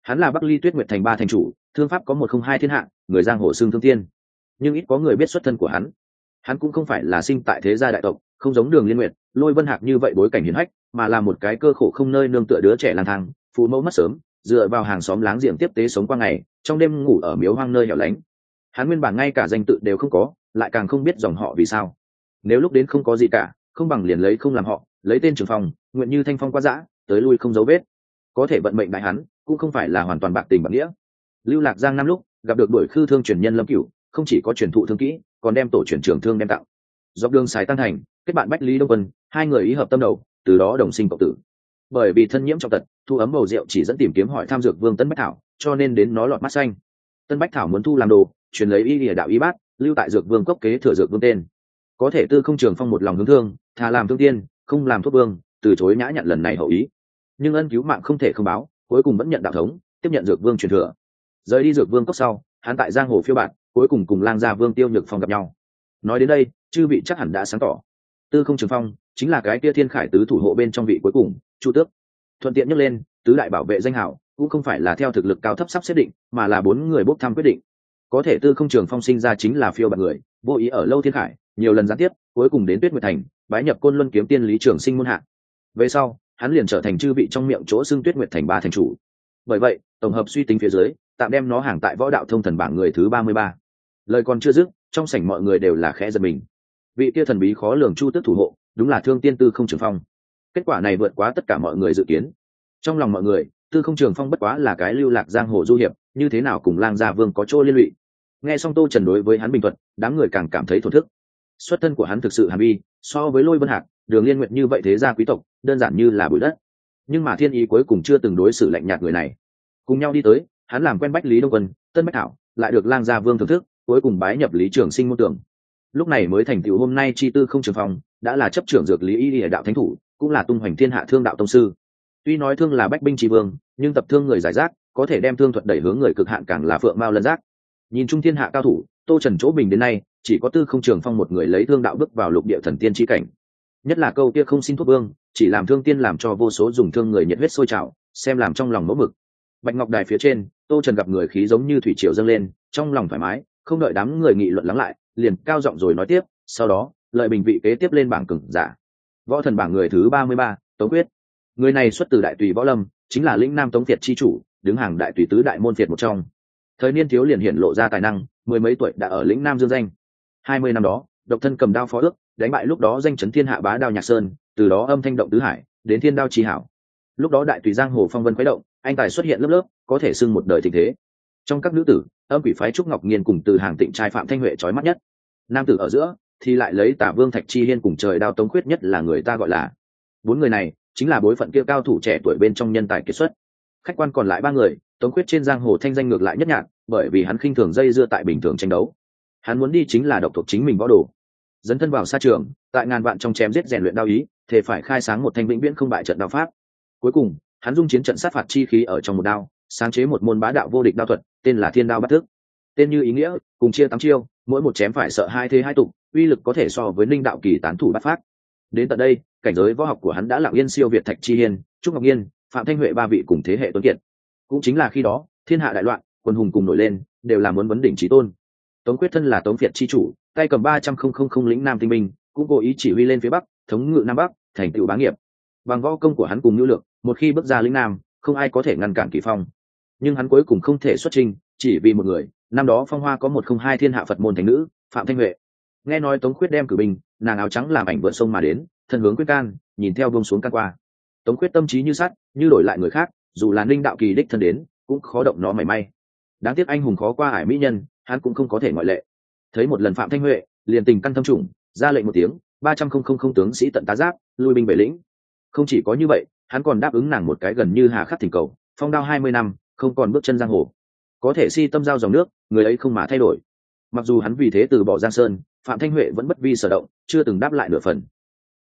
Hắn là Bắc Ly Tuyết Nguyệt thành ba thành chủ, thương pháp có một không hai thiên hạ, người giang hồ xưng thương tiên, nhưng ít có người biết xuất thân của hắn. Hắn cũng không phải là sinh tại thế gia đại tộc, không giống Đường Liên Nguyệt, Lôi Vân Hạc như vậy bối cảnh hiển hách, mà là một cái cơ khổ không nơi nương tựa đứa trẻ lang thang, phụ mẫu mất sớm, dựa vào hàng xóm láng giềng tiếp tế sống qua ngày, trong đêm ngủ ở miếu hoang nơi hẻo lánh. Hắn nguyên bản ngay cả danh tự đều không có, lại càng không biết dòng họ vì sao. Nếu lúc đến không có gì cả, không bằng liền lấy không làm họ, lấy tên Trường Phong, nguyện như thanh phong qua dã, tới lui không dấu vết. Có thể vận mệnh đại hắn, cũng không phải là hoàn toàn bạc tình bạc nghĩa. Lưu Lạc Giang năm lúc gặp được đuổi khư thương truyền nhân Lâm Cửu, không chỉ có truyền thụ thương kỹ, còn đem tổ truyền trưởng thương đem tặng. Dọc đường xài tăng thành, kết bạn Bách Lý Đông Quân, hai người ý hợp tâm đầu, từ đó đồng sinh cộng tử. Bởi vì thân nhiễm trọng tật, thu ấm bầu rượu chỉ dẫn tìm kiếm hỏi tham dược vương Tân Bách Thảo, cho nên đến nó lọt mắt xanh. Tân Bách Thảo muốn thu làm đồ, truyền lấy y lìa đạo y bát, lưu tại dược vương cốc kế thừa dược vương tên. Có thể Tư Không Trường Phong một lòng hướng thương, thà làm thương tiên, không làm thuốc vương, từ chối nhã nhận lần này hậu ý. Nhưng ân cứu mạng không thể không báo, cuối cùng vẫn nhận đạo thống, tiếp nhận dược vương truyền thừa. Rời đi dược vương cốc sau, hắn tại giang hồ phiêu bạt, cuối cùng cùng lang gia vương Tiêu Nhược Phong gặp nhau. Nói đến đây, chư vị chắc hẳn đã sáng tỏ. Tư Không Trường Phong chính là cái kia Thiên Khải tứ thủ hộ bên trong vị cuối cùng, Chu Tước. Thuận tiện nhắc lên, tứ đại bảo vệ danh hảo cũng không phải là theo thực lực cao thấp sắp xếp định, mà là bốn người bốc thăm quyết định. Có thể Tư Không Trường Phong sinh ra chính là phiêu bạt người, vô ý ở lâu Thiên Khải, nhiều lần gián tiếp, cuối cùng đến Tuyết Nguyệt Thành, bái nhập Côn Luân kiếm tiên Lý Trường Sinh môn hạ. Về sau, hắn liền trở thành chư vị trong miệng chỗ xưng Tuyết Nguyệt Thành ba thành chủ. Bởi vậy, tổng hợp suy tính phía dưới, tạm đem nó hàng tại võ đạo thông thần bảng người thứ ba mươi ba. Lời còn chưa dứt, trong sảnh mọi người đều là khẽ giật mình. Vị kia thần bí khó lường Chu Tước thủ hộ, đúng là Thương Tiên Tư Không Trường Phong. Kết quả này vượt quá tất cả mọi người dự kiến. Trong lòng mọi người, Tư Không Trường Phong bất quá là cái lưu lạc giang hồ du hiệp, như thế nào cùng lang gia vương có chỗ liên lụy. Nghe xong Tô Trần đối với hắn bình thuận, đám người càng cảm thấy thổn thức. Xuất thân của hắn thực sự hàm vi, so với Lôi Vân Hạc, Đường Liên Nguyệt như vậy thế gia quý tộc, đơn giản như là bụi đất. Nhưng mà thiên ý cuối cùng chưa từng đối xử lạnh nhạt người này. Cùng nhau đi tới, hắn làm quen Bách Lý Đông Quân, Tân Bách Thảo, lại được lang gia vương thưởng thức, cuối cùng bái nhập Lý Trường Sinh môn tưởng. Lúc này mới thành tựu hôm nay chi Tư Không Trường Phong, đã là chấp trưởng dược lý y địa đạo thánh thủ, cũng là tung hoành thiên hạ thương đạo tông sư. Tuy nói thương là bách binh tri vương, nhưng tập thương người giải rác, có thể đem thương thuật đẩy hướng người cực hạn càng là phượng mao lân giác. Nhìn chung thiên hạ cao thủ, Tô Trần chỗ bình đến nay, chỉ có Tư Không Trường Phong một người lấy thương đạo bước vào lục địa thần tiên chi cảnh. Nhất là câu kia không xin thuốc vương, chỉ làm thương tiên làm cho vô số dùng thương người nhiệt huyết sôi trào, xem làm trong lòng mẫu mực. Bạch Ngọc Đài phía trên, Tô Trần gặp người khí giống như thủy triều dâng lên, trong lòng thoải mái, không đợi đám người nghị luận lắng lại, liền cao giọng rồi nói tiếp, sau đó, lợi bình vị kế tiếp lên bảng cường giả. Võ thần bảng người thứ ba mươi ba, Tống Quyết. Người này xuất từ Đại Tùy Võ Lâm, chính là lĩnh Nam Tống Việt chi chủ, đứng hàng Đại Tùy tứ đại môn Việt một trong. Thời niên thiếu liền hiện lộ ra tài năng, mười mấy tuổi đã ở lĩnh Nam dương danh. hai mươi năm đó, độc thân cầm đao phó ước, đánh bại lúc đó danh chấn thiên hạ bá đao Nhạc Sơn, từ đó âm thanh động tứ hải, đến thiên đao chi hảo. Lúc đó Đại Tùy giang hồ phong vân khuấy động, anh tài xuất hiện lớp lớp, có thể xưng một đời thịnh thế. Trong các nữ tử, Âm Quỷ phái Trúc Ngọc Nghiên cùng từ hàng Tịnh trai Phạm Thanh Huệ chói mắt nhất. Nam tử ở giữa thì lại lấy Tả Vương Thạch Chi Hiên cùng trời đao Tống Quyết nhất là người ta gọi là. Bốn người này chính là bối phận kia cao thủ trẻ tuổi bên trong nhân tài kiệt xuất. Khách quan còn lại ba người, Tống Quyết trên giang hồ thanh danh ngược lại nhất nhạc, bởi vì hắn khinh thường dây dưa tại bình thường tranh đấu. Hắn muốn đi chính là độc thuộc chính mình võ đồ. Dấn thân vào sa trường, tại ngàn vạn trong chém giết rèn luyện đao ý, thể phải khai sáng một thanh vĩnh viễn không bại trận đao pháp. Cuối cùng, hắn dung chiến trận sát phạt chi khí ở trong một đao, sáng chế một môn bá đạo vô địch đao thuật, tên là Thiên Đao Bát Thức. Tên như ý nghĩa, cùng chia tám chiêu, mỗi một chém phải sợ hai thế hai tục, uy lực có thể so với Ninh đạo kỳ tán thủ bát phát. Đến tận đây, cảnh giới võ học của hắn đã lặng yên siêu việt Thạch Chi Hiên, Trúc Ngọc Nghiên, Phạm Thanh Huệ ba vị cùng thế hệ tuấn kiệt. Cũng chính là khi đó, thiên hạ đại loạn, quân hùng cùng nổi lên, đều là muốn vấn đỉnh chí tôn. Tống Quyết thân là Tống Việt chi chủ, tay cầm ba trăm không không không lĩnh Nam tinh binh, cũng cố ý chỉ huy lên phía bắc, thống ngự Nam Bắc, thành tựu bá nghiệp. Bằng võ công của hắn cùng nhu lược, một khi bước ra lĩnh Nam, không ai có thể ngăn cản Kỳ Phong. Nhưng hắn cuối cùng không thể xuất trình, chỉ vì một người. Năm đó phong hoa có một không hai thiên hạ Phật môn thánh nữ, Phạm Thanh Huệ. Nghe nói Tống Quyết đem cử binh, nàng áo trắng làm ảnh vượt sông mà đến, thân hướng quyết can, nhìn theo buông xuống can qua. Tống Quyết tâm trí như sắt, như đổi lại người khác, dù là Ninh đạo kỳ đích thân đến, cũng khó động nó mảy may. Đáng tiếc anh hùng khó qua ải mỹ nhân, hắn cũng không có thể ngoại lệ. Thấy một lần Phạm Thanh Huệ, liền tình căn thâm trùng, ra lệnh một tiếng, ba trăm không không không tướng sĩ tận tá giáp, lui binh về lĩnh. Không chỉ có như vậy, hắn còn đáp ứng nàng một cái gần như hà khắc thỉnh cầu, phong đao hai mươi năm, không còn bước chân giang hồ. Có thể si tâm giao dòng nước, người ấy không mà thay đổi. Mặc dù hắn vì thế từ bỏ Giang Sơn, Phạm Thanh Huệ vẫn bất vi sở động, chưa từng đáp lại nửa phần.